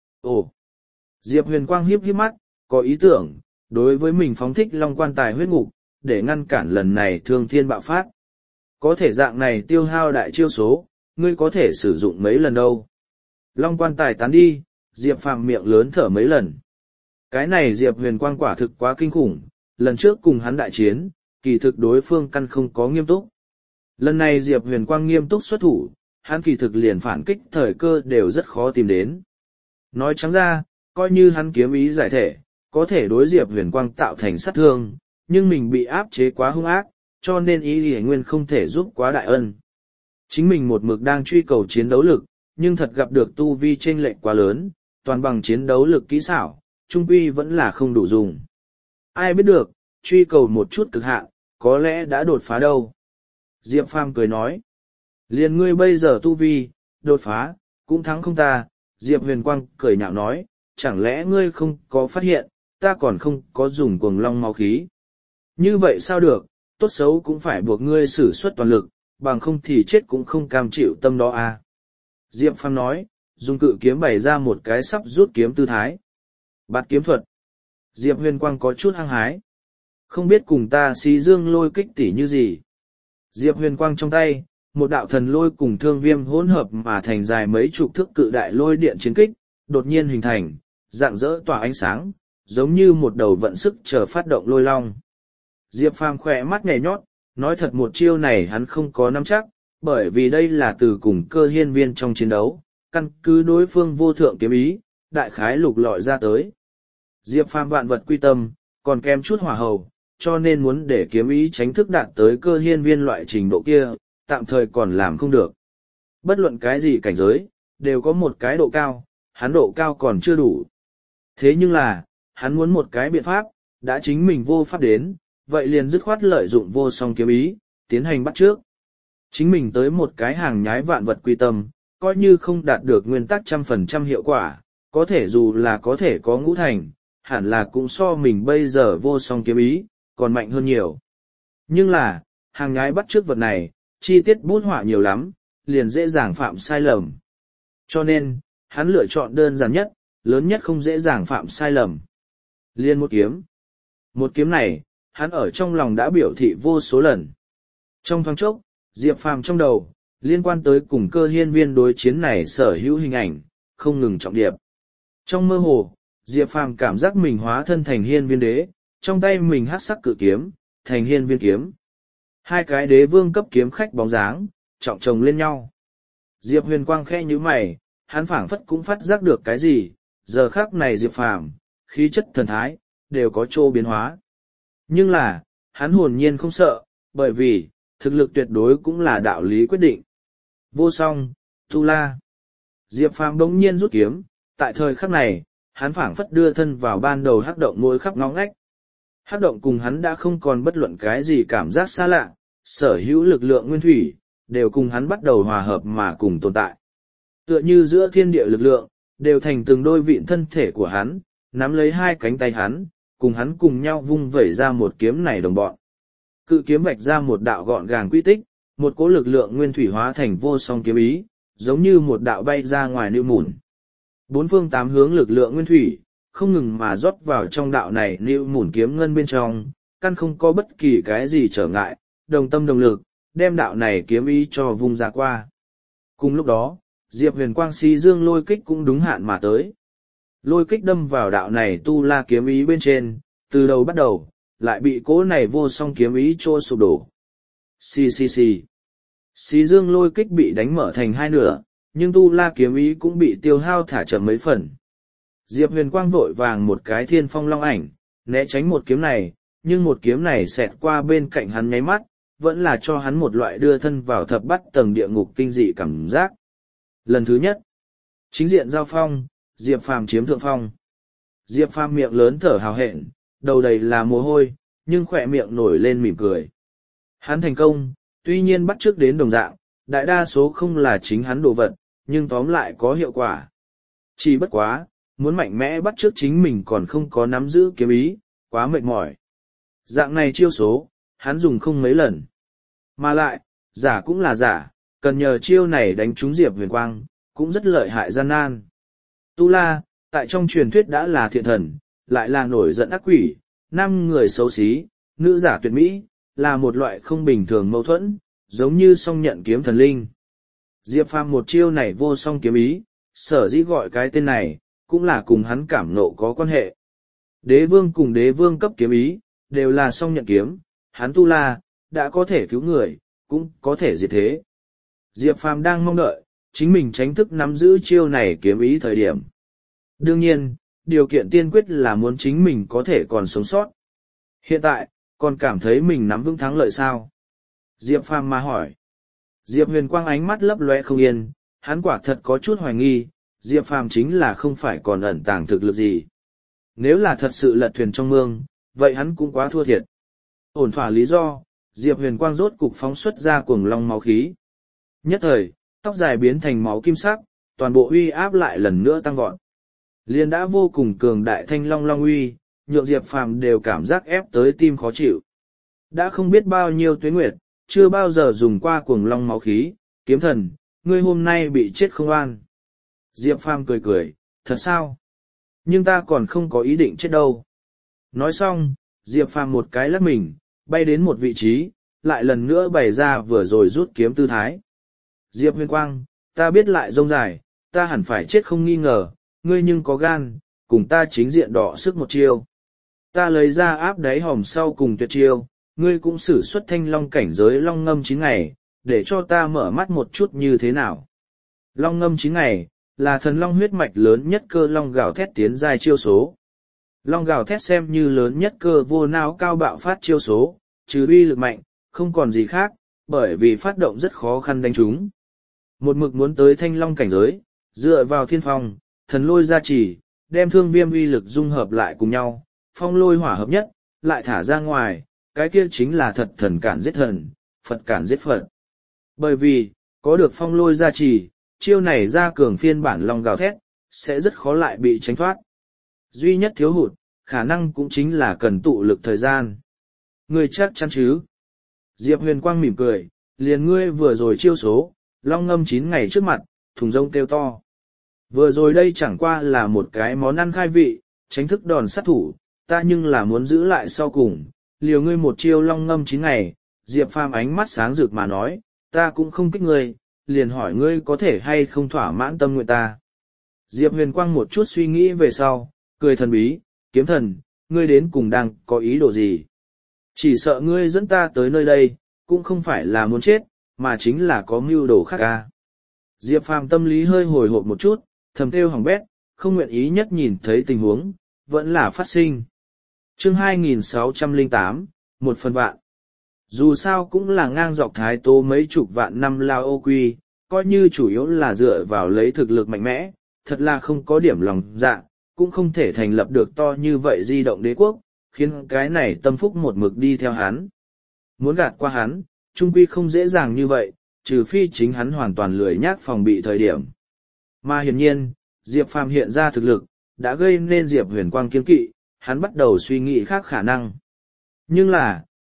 Ồ! Diệp Huyền Quang hiếp hiếp mắt, có ý tưởng, đối với mình phóng thích long quan tài huyết ngục, để ngăn cản lần này thương thiên bạo phát. Có thể dạng này tiêu hao đại chiêu số, ngươi có thể sử dụng mấy lần đâu. Long quan tài tán đi, Diệp Phàm miệng lớn thở mấy lần. Cái này Diệp Huyền Quang quả thực quá kinh khủng, lần trước cùng hắn đại chiến, kỳ thực đối phương căn không có nghiêm túc. Lần này Diệp Huyền Quang nghiêm túc xuất thủ, hắn kỳ thực liền phản kích thời cơ đều rất khó tìm đến. Nói trắng ra, coi như hắn kiếm ý giải thể, có thể đối Diệp Huyền Quang tạo thành sát thương, nhưng mình bị áp chế quá hung ác, cho nên ý Lý Nguyên không thể giúp quá đại ân. Chính mình một mực đang truy cầu chiến đấu lực, nhưng thật gặp được tu vi chênh lệch quá lớn, toàn bằng chiến đấu lực kỹ xảo, trung quy vẫn là không đủ dùng. Ai biết được, truy cầu một chút cực hạn, có lẽ đã đột phá đâu. Diệp Phàm cười nói, liền ngươi bây giờ tu vi, đột phá, cũng thắng không ta. Diệp Huyền Quang cười nhạo nói, chẳng lẽ ngươi không có phát hiện, ta còn không có dùng cuồng long máu khí. Như vậy sao được, tốt xấu cũng phải buộc ngươi sử xuất toàn lực, bằng không thì chết cũng không cam chịu tâm đó à. Diệp Phàm nói, dùng cự kiếm bày ra một cái sắp rút kiếm tư thái. Bạt kiếm thuật. Diệp Huyền Quang có chút hăng hái. Không biết cùng ta xí dương lôi kích tỉ như gì. Diệp Huyền Quang trong tay, một đạo thần lôi cùng thương viêm hỗn hợp mà thành dài mấy chục thước cự đại lôi điện chiến kích, đột nhiên hình thành, rạng rỡ tỏa ánh sáng, giống như một đầu vận sức chờ phát động lôi long. Diệp Phàm khỏe mắt nhảy nhót, nói thật một chiêu này hắn không có nắm chắc, bởi vì đây là từ cùng Cơ Hiên Viên trong chiến đấu, căn cứ đối phương vô thượng kiếm ý, đại khái lục lọi ra tới. Diệp Phàm vạn vật quy tâm, còn kém chút hỏa hầu, cho nên muốn để kiếm ý tránh thức đạt tới Cơ Hiên Viên loại trình độ kia, tạm thời còn làm không được. Bất luận cái gì cảnh giới, đều có một cái độ cao, hắn độ cao còn chưa đủ. Thế nhưng là, hắn muốn một cái biện pháp, đã chính mình vô pháp đến, vậy liền dứt khoát lợi dụng vô song kiếm ý, tiến hành bắt trước. Chính mình tới một cái hàng nhái vạn vật quy tâm, coi như không đạt được nguyên tắc 100% hiệu quả, có thể dù là có thể có ngũ thành, hẳn là cũng so mình bây giờ vô song kiếm ý, còn mạnh hơn nhiều. Nhưng là, hàng nhái bắt trước vật này, chi tiết bút họa nhiều lắm, liền dễ dàng phạm sai lầm. Cho nên, hắn lựa chọn đơn giản nhất, lớn nhất không dễ dàng phạm sai lầm. Liên một kiếm. Một kiếm này, hắn ở trong lòng đã biểu thị vô số lần. Trong thoáng chốc, Diệp Phàm trong đầu, liên quan tới cùng Cơ Hiên Viên đối chiến này sở hữu hình ảnh, không ngừng trọng điệp. Trong mơ hồ, Diệp Phàm cảm giác mình hóa thân thành Hiên Viên đế, trong tay mình hắc sắc cự kiếm, thành Hiên Viên kiếm. Hai cái đế vương cấp kiếm khách bóng dáng, trọng chồng lên nhau. Diệp Huyền Quang khẽ nhíu mày, hắn phảng phất cũng phát giác được cái gì, giờ khắc này Diệp Phàm, khí chất thần thái, đều có chỗ biến hóa. Nhưng là, hắn hồn nhiên không sợ, bởi vì, thực lực tuyệt đối cũng là đạo lý quyết định. Vô song, Tu La. Diệp Phàm bỗng nhiên rút kiếm, tại thời khắc này, hắn phảng phất đưa thân vào ban đầu hắc động ngôi khắp ngõ ngách. Hắc động cùng hắn đã không còn bất luận cái gì cảm giác xa lạ, sở hữu lực lượng nguyên thủy, đều cùng hắn bắt đầu hòa hợp mà cùng tồn tại. Tựa như giữa thiên địa lực lượng, đều thành từng đôi vịn thân thể của hắn, nắm lấy hai cánh tay hắn, cùng nhau vung vẩy ra một kiếm này đồng bọn. Cự kiếm vạch ra một đạo gọn gàng quy tích, một cỗ lực lượng nguyên thủy hóa thành vô song kiếm ý, giống như một đạo bay ra ngoài nưu mùn. Bốn phương tám hướng lực lượng nguyên thủy, không ngừng mà rót vào trong đạo này nưu mùn kiếm ngân bên trong, căn không có bất kỳ cái gì trở ngại, đồng tâm đồng lực, đem đạo này kiếm ý cho vung ra qua. Cùng lúc đó, Diệp Huyền Quang xí dương lôi kích cũng đúng hạn mà tới. Lôi kích đâm vào đạo này tu la kiếm ý bên trên, từ đầu bắt đầu, lại bị cỗ này vô song kiếm ý trô sụp đổ. Xì xì xì. Xí dương lôi kích bị đánh mở thành hai nửa, nhưng tu la kiếm ý cũng bị tiêu hao thả chậm mấy phần. Diệp Huyền Quang vội vàng một cái thiên phong long ảnh, né tránh một kiếm này, nhưng một kiếm này xẹt qua bên cạnh hắn nháy mắt, vẫn là cho hắn một loại đưa thân vào thập bắt tầng địa ngục kinh dị cảm giác. Lần thứ nhất, chính diện giao phong, Diệp Phàm chiếm thượng phong. Diệp Phàm miệng lớn thở hào hẹn, đầu đầy là mồ hôi, nhưng khỏe miệng nổi lên mỉm cười. Hắn thành công, tuy nhiên bắt chước đến đồng dạng, đại đa số không là chính hắn đồ vật, nhưng tóm lại có hiệu quả. Chỉ bất quá, muốn mạnh mẽ bắt chước chính mình còn không có nắm giữ kiếm ý, quá mệt mỏi. Dạng này chiêu số, hắn dùng không mấy lần. Mà lại, giả cũng là giả, cần nhờ chiêu này đánh trúng Diệp Huyền Quang, cũng rất lợi hại gian nan. Tu La, tại trong truyền thuyết đã là thiện thần, lại là nổi giận ác quỷ, năm người xấu xí, nữ giả tuyệt mỹ, là một loại không bình thường mâu thuẫn, giống như song nhận kiếm thần linh. Diệp Phàm một chiêu này vô song kiếm ý, sở dĩ gọi cái tên này, cũng là cùng hắn cảm nộ có quan hệ. Đế vương cùng đế vương cấp kiếm ý, đều là song nhận kiếm, hắn Tu La, đã có thể cứu người, cũng có thể diệt thế. Diệp Phàm đang mong đợi, chính mình tránh thức nắm giữ chiêu này kiếm ý thời điểm. Đương nhiên, điều kiện tiên quyết là muốn chính mình có thể còn sống sót. Hiện tại, còn cảm thấy mình nắm vững thắng lợi sao? Diệp Phàm mà hỏi. Diệp Huyền Quang ánh mắt lấp loe không yên, hắn quả thật có chút hoài nghi, Diệp Phàm chính là không phải còn ẩn tàng thực lực gì. Nếu là thật sự lật thuyền trong mương, vậy hắn cũng quá thua thiệt. Ổn thỏa lý do, Diệp Huyền Quang rốt cục phóng xuất ra cuồng long máu khí. Nhất thời, tóc dài biến thành máu kim sắc, toàn bộ uy áp lại lần nữa tăng vọt. Liên đã vô cùng cường đại thanh long long uy, nhượng Diệp Phàm đều cảm giác ép tới tim khó chịu. Đã không biết bao nhiêu tuế nguyệt, chưa bao giờ dùng qua cuồng long máu khí, kiếm thần, ngươi hôm nay bị chết không an. Diệp Phàm cười cười, thật sao? Nhưng ta còn không có ý định chết đâu. Nói xong, Diệp Phàm một cái lắc mình, bay đến một vị trí, lại lần nữa bày ra vừa rồi rút kiếm tư thái. Diệp Huyền Quang, ta biết lại rông dài, ta hẳn phải chết không nghi ngờ, ngươi nhưng có gan, cùng ta chính diện đọ sức một chiêu. Ta lấy ra áp đáy hòm sau cùng tuyệt chiêu, ngươi cũng sử xuất thanh long cảnh giới long ngâm 9 ngày, để cho ta mở mắt một chút như thế nào. Long ngâm 9 ngày, là thần long huyết mạch lớn nhất cơ long gào thét tiến giai chiêu số. Long gào thét xem như lớn nhất cơ vô não cao bạo phát chiêu số, trừ uy lực mạnh, không còn gì khác, bởi vì phát động rất khó khăn đánh trúng. Một mực muốn tới thanh long cảnh giới, dựa vào thiên phong, thần lôi gia trì, đem thương viêm uy lực dung hợp lại cùng nhau, phong lôi hỏa hợp nhất, lại thả ra ngoài, cái kia chính là thật thần cản giết thần, Phật cản giết Phật. Bởi vì, có được phong lôi gia trì, chiêu này ra cường phiên bản long gào thét, sẽ rất khó lại bị tránh thoát. Duy nhất thiếu hụt, khả năng cũng chính là cần tụ lực thời gian. Ngươi chắc chắn chứ? Diệp Huyền Quang mỉm cười, liền ngươi vừa rồi chiêu số, long ngâm 9 ngày trước mặt, thùng rông kêu to. Vừa rồi đây chẳng qua là một cái món ăn khai vị, tránh thức đòn sát thủ, ta nhưng là muốn giữ lại sau cùng, liều ngươi một chiêu long ngâm 9 ngày, Diệp Phàm ánh mắt sáng rực mà nói, ta cũng không kích ngươi, liền hỏi ngươi có thể hay không thỏa mãn tâm nguyện ta. Diệp Huyền Quang một chút suy nghĩ về sau, cười thần bí, kiếm thần, ngươi đến cùng đang có ý đồ gì? Chỉ sợ ngươi dẫn ta tới nơi đây, cũng không phải là muốn chết, mà chính là có mưu đồ khác ca. Diệp Phàm tâm lý hơi hồi hộp một chút, thầm kêu hỏng bét, không nguyện ý nhất nhìn thấy tình huống, vẫn là phát sinh. Chương 2608, 1/1000. Dù sao cũng là ngang dọc Thái Tố mấy chục vạn năm lao ô quy, coi như chủ yếu là dựa vào lấy thực lực mạnh mẽ, thật là không có điểm lòng dạ, cũng không thể thành lập được to như vậy di động đế quốc, khiến cái này tâm phúc một mực đi theo hắn. Muốn gạt qua hắn, trung quy không dễ dàng như vậy, trừ phi chính hắn hoàn toàn lười nhác phòng bị thời điểm. Mà hiển nhiên, Diệp Phàm hiện ra thực lực, đã gây nên Diệp Huyền Quang kiêng kỵ, hắn bắt đầu suy nghĩ khác khả năng. Nhưng là,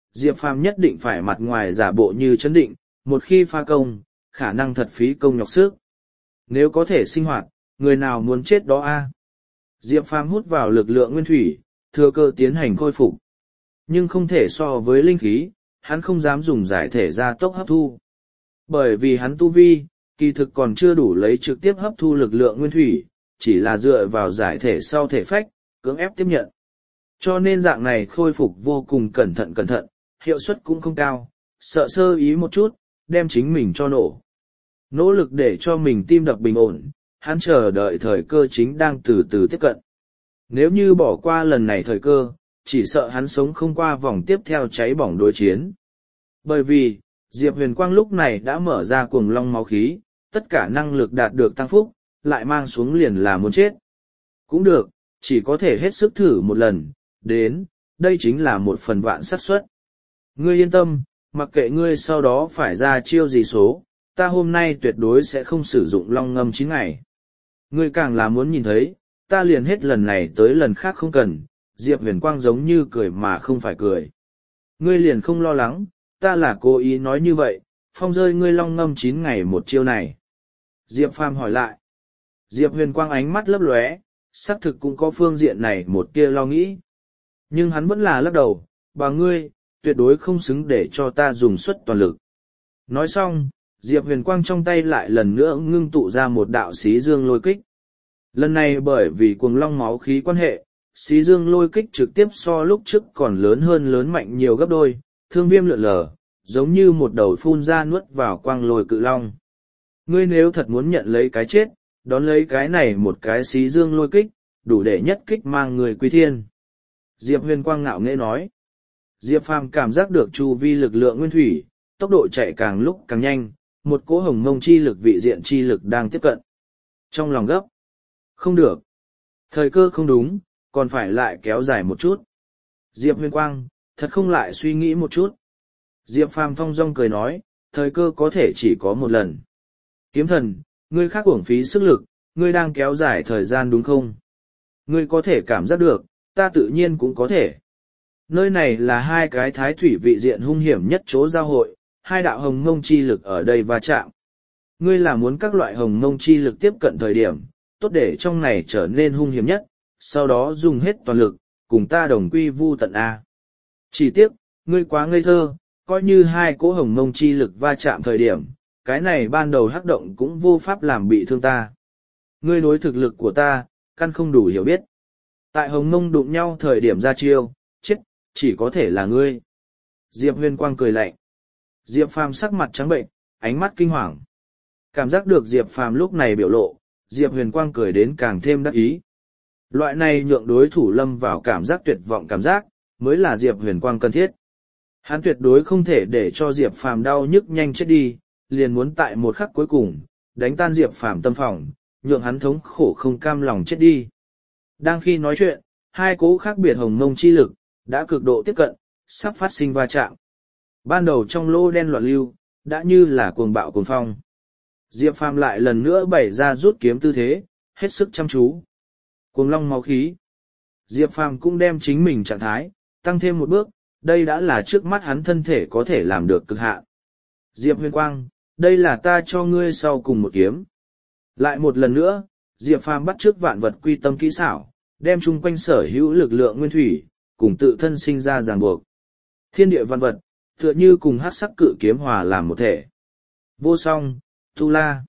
Diệp Phàm nhất định phải mặt ngoài giả bộ như chấn định, một khi pha công, khả năng thật phí công nhọc sức. Nếu có thể sinh hoạt, người nào muốn chết đó a? Diệp Phàm hút vào lực lượng nguyên thủy, thừa cơ tiến hành khôi phục. Nhưng không thể so với linh khí, hắn không dám dùng giải thể ra tốc hấp thu. Bởi vì hắn tu vi, kỳ thực còn chưa đủ lấy trực tiếp hấp thu lực lượng nguyên thủy, chỉ là dựa vào giải thể sau thể phách, cưỡng ép tiếp nhận. Cho nên dạng này khôi phục vô cùng cẩn thận, hiệu suất cũng không cao, sợ sơ ý một chút, đem chính mình cho nổ. Nỗ lực để cho mình tim đập bình ổn, hắn chờ đợi thời cơ chính đang từ từ tiếp cận. Nếu như bỏ qua lần này thời cơ, chỉ sợ hắn sống không qua vòng tiếp theo cháy bỏng đối chiến. Bởi vì, Diệp Huyền Quang lúc này đã mở ra cuồng long máu khí, tất cả năng lực đạt được tăng phúc, lại mang xuống liền là muốn chết. Cũng được, chỉ có thể hết sức thử một lần, đến, đây chính là một phần vạn xác suất. Ngươi yên tâm, mặc kệ ngươi sau đó phải ra chiêu gì số, ta hôm nay tuyệt đối sẽ không sử dụng long ngâm 9 ngày. Ngươi càng là muốn nhìn thấy, ta liền hết lần này tới lần khác không cần, Diệp Huyền Quang giống như cười mà không phải cười. Ngươi liền không lo lắng, ta là cố ý nói như vậy, phong rơi ngươi long ngâm 9 ngày một chiêu này. Diệp Phàm hỏi lại. Diệp Huyền Quang ánh mắt lấp lóe, xác thực cũng có phương diện này một tia lo nghĩ. Nhưng hắn vẫn là lắc đầu, bà ngươi, tuyệt đối không xứng để cho ta dùng suất toàn lực. Nói xong, Diệp Huyền Quang trong tay lại lần nữa ngưng tụ ra một đạo xí dương lôi kích. Lần này bởi vì cuồng long máu khí quan hệ, xí dương lôi kích trực tiếp so lúc trước còn lớn mạnh nhiều gấp đôi, thương viêm lượn lờ, giống như một đầu phun ra nuốt vào quang lôi cự long. Ngươi nếu thật muốn nhận lấy cái chết, đón lấy cái này một cái xí dương lôi kích, đủ để nhất kích mang người quy thiên. Diệp Huyền Quang ngạo nghễ nói. Diệp Phàm cảm giác được chu vi lực lượng nguyên thủy, tốc độ chạy càng lúc càng nhanh, một cỗ hồng mông chi lực vị diện chi lực đang tiếp cận. Trong lòng gấp. Không được. Thời cơ không đúng, còn phải lại kéo dài một chút. Diệp Huyền Quang, thật không lại suy nghĩ một chút. Diệp Phàm thong dong cười nói, thời cơ có thể chỉ có một lần. Kiếm thần, ngươi khác uổng phí sức lực, ngươi đang kéo dài thời gian đúng không? Ngươi có thể cảm giác được, ta tự nhiên cũng có thể. Nơi này là hai cái thái thủy vị diện hung hiểm nhất chỗ giao hội, hai đạo hồng mông chi lực ở đây va chạm. Ngươi là muốn các loại hồng mông chi lực tiếp cận thời điểm, tốt để trong này trở nên hung hiểm nhất, sau đó dùng hết toàn lực, cùng ta đồng quy vu tận A. Chỉ tiếc, ngươi quá ngây thơ, coi như hai cỗ hồng mông chi lực va chạm thời điểm, cái này ban đầu hắc động cũng vô pháp làm bị thương ta. Ngươi đối thực lực của ta, căn không đủ hiểu biết. Tại hồng mông đụng nhau thời điểm ra chiêu, chết, chỉ có thể là ngươi. Diệp Huyền Quang cười lạnh. Diệp Phàm sắc mặt trắng bệnh, ánh mắt kinh hoàng. Cảm giác được Diệp Phàm lúc này biểu lộ, Diệp Huyền Quang cười đến càng thêm đắc ý. Loại này nhượng đối thủ lâm vào cảm giác tuyệt vọng cảm giác, mới là Diệp Huyền Quang cần thiết. Hắn tuyệt đối không thể để cho Diệp Phàm đau nhức nhanh chết đi, liền muốn tại một khắc cuối cùng, đánh tan Diệp Phàm tâm phòng, nhượng hắn thống khổ không cam lòng chết đi. Đang khi nói chuyện, hai cỗ khác biệt hồng mông chi lực, đã cực độ tiếp cận, sắp phát sinh va chạm. Ban đầu trong lô đen loạn lưu, đã như là cuồng bạo cuồng phong. Diệp Phàm lại lần nữa bày ra rút kiếm tư thế, hết sức chăm chú. Cuồng long máu khí. Diệp Phàm cũng đem chính mình trạng thái, tăng thêm một bước, đây đã là trước mắt hắn thân thể có thể làm được cực hạn. Diệp Huyền Quang, đây là ta cho ngươi sau cùng một kiếm. Lại một lần nữa, Diệp Phàm bắt chước vạn vật quy tâm kỹ xảo, đem chung quanh sở hữu lực lượng nguyên thủy, cùng tự thân sinh ra ràng buộc. Thiên địa vạn vật, tựa như cùng hắc sắc cự kiếm hòa làm một thể. Vô song, tu la,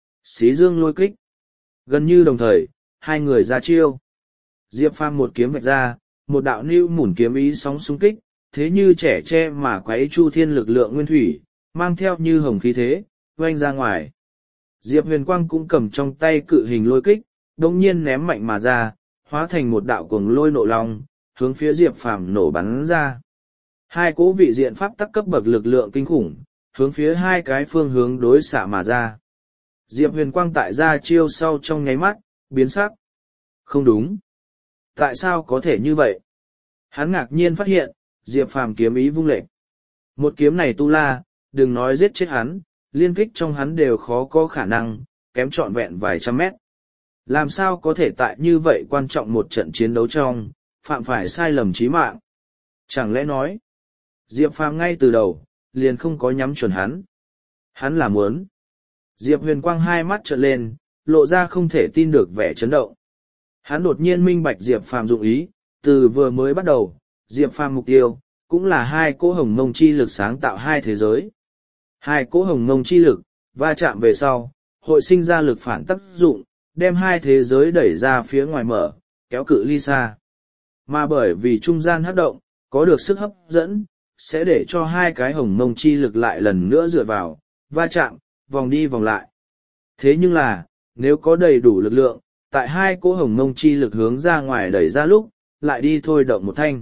xí dương lôi kích. Gần như đồng thời, hai người ra chiêu. Diệp Phàm một kiếm vạch ra, một đạo lưu mủn kiếm ý sóng xung kích, thế như trẻ tre mà quấy chu thiên lực lượng nguyên thủy, mang theo như hồng khí thế, oanh ra ngoài. Diệp Huyền Quang cũng cầm trong tay cự hình lôi kích, đồng nhiên ném mạnh mà ra, hóa thành một đạo cuồng lôi nộ long, hướng phía Diệp Phàm nổ bắn ra. Hai cỗ vị diện pháp tắc cấp bậc lực lượng kinh khủng, hướng phía hai cái phương hướng đối xạ mà ra. Diệp Huyền Quang tại ra chiêu sau trong nháy mắt, biến sắc. Không đúng. Tại sao có thể như vậy? Hắn ngạc nhiên phát hiện, Diệp Phàm kiếm ý vung lệnh. Một kiếm này tu la, đừng nói giết chết hắn, liên kích trong hắn đều khó có khả năng, kém trọn vẹn vài trăm mét. Làm sao có thể tại như vậy quan trọng một trận chiến đấu trong, phạm phải sai lầm chí mạng? Chẳng lẽ nói, Diệp Phàm ngay từ đầu, liền không có nhắm chuẩn hắn. Hắn là muốn. Diệp Huyền Quang hai mắt trợn lên, lộ ra không thể tin được vẻ chấn động. Hắn đột nhiên minh bạch Diệp Phàm dụng ý, từ vừa mới bắt đầu, Diệp Phàm mục tiêu, cũng là hai cỗ hồng mông chi lực sáng tạo hai thế giới. Hai cỗ hồng mông chi lực, va chạm về sau, hội sinh ra lực phản tác dụng, đem hai thế giới đẩy ra phía ngoài mở, kéo cự ly xa. Mà bởi vì trung gian hấp động, có được sức hấp dẫn, sẽ để cho hai cái hồng mông chi lực lại lần nữa dựa vào, va chạm, vòng đi vòng lại. Thế nhưng là, nếu có đầy đủ lực lượng, tại hai cỗ hồng mông chi lực hướng ra ngoài đẩy ra lúc, lại đi thôi động một thanh.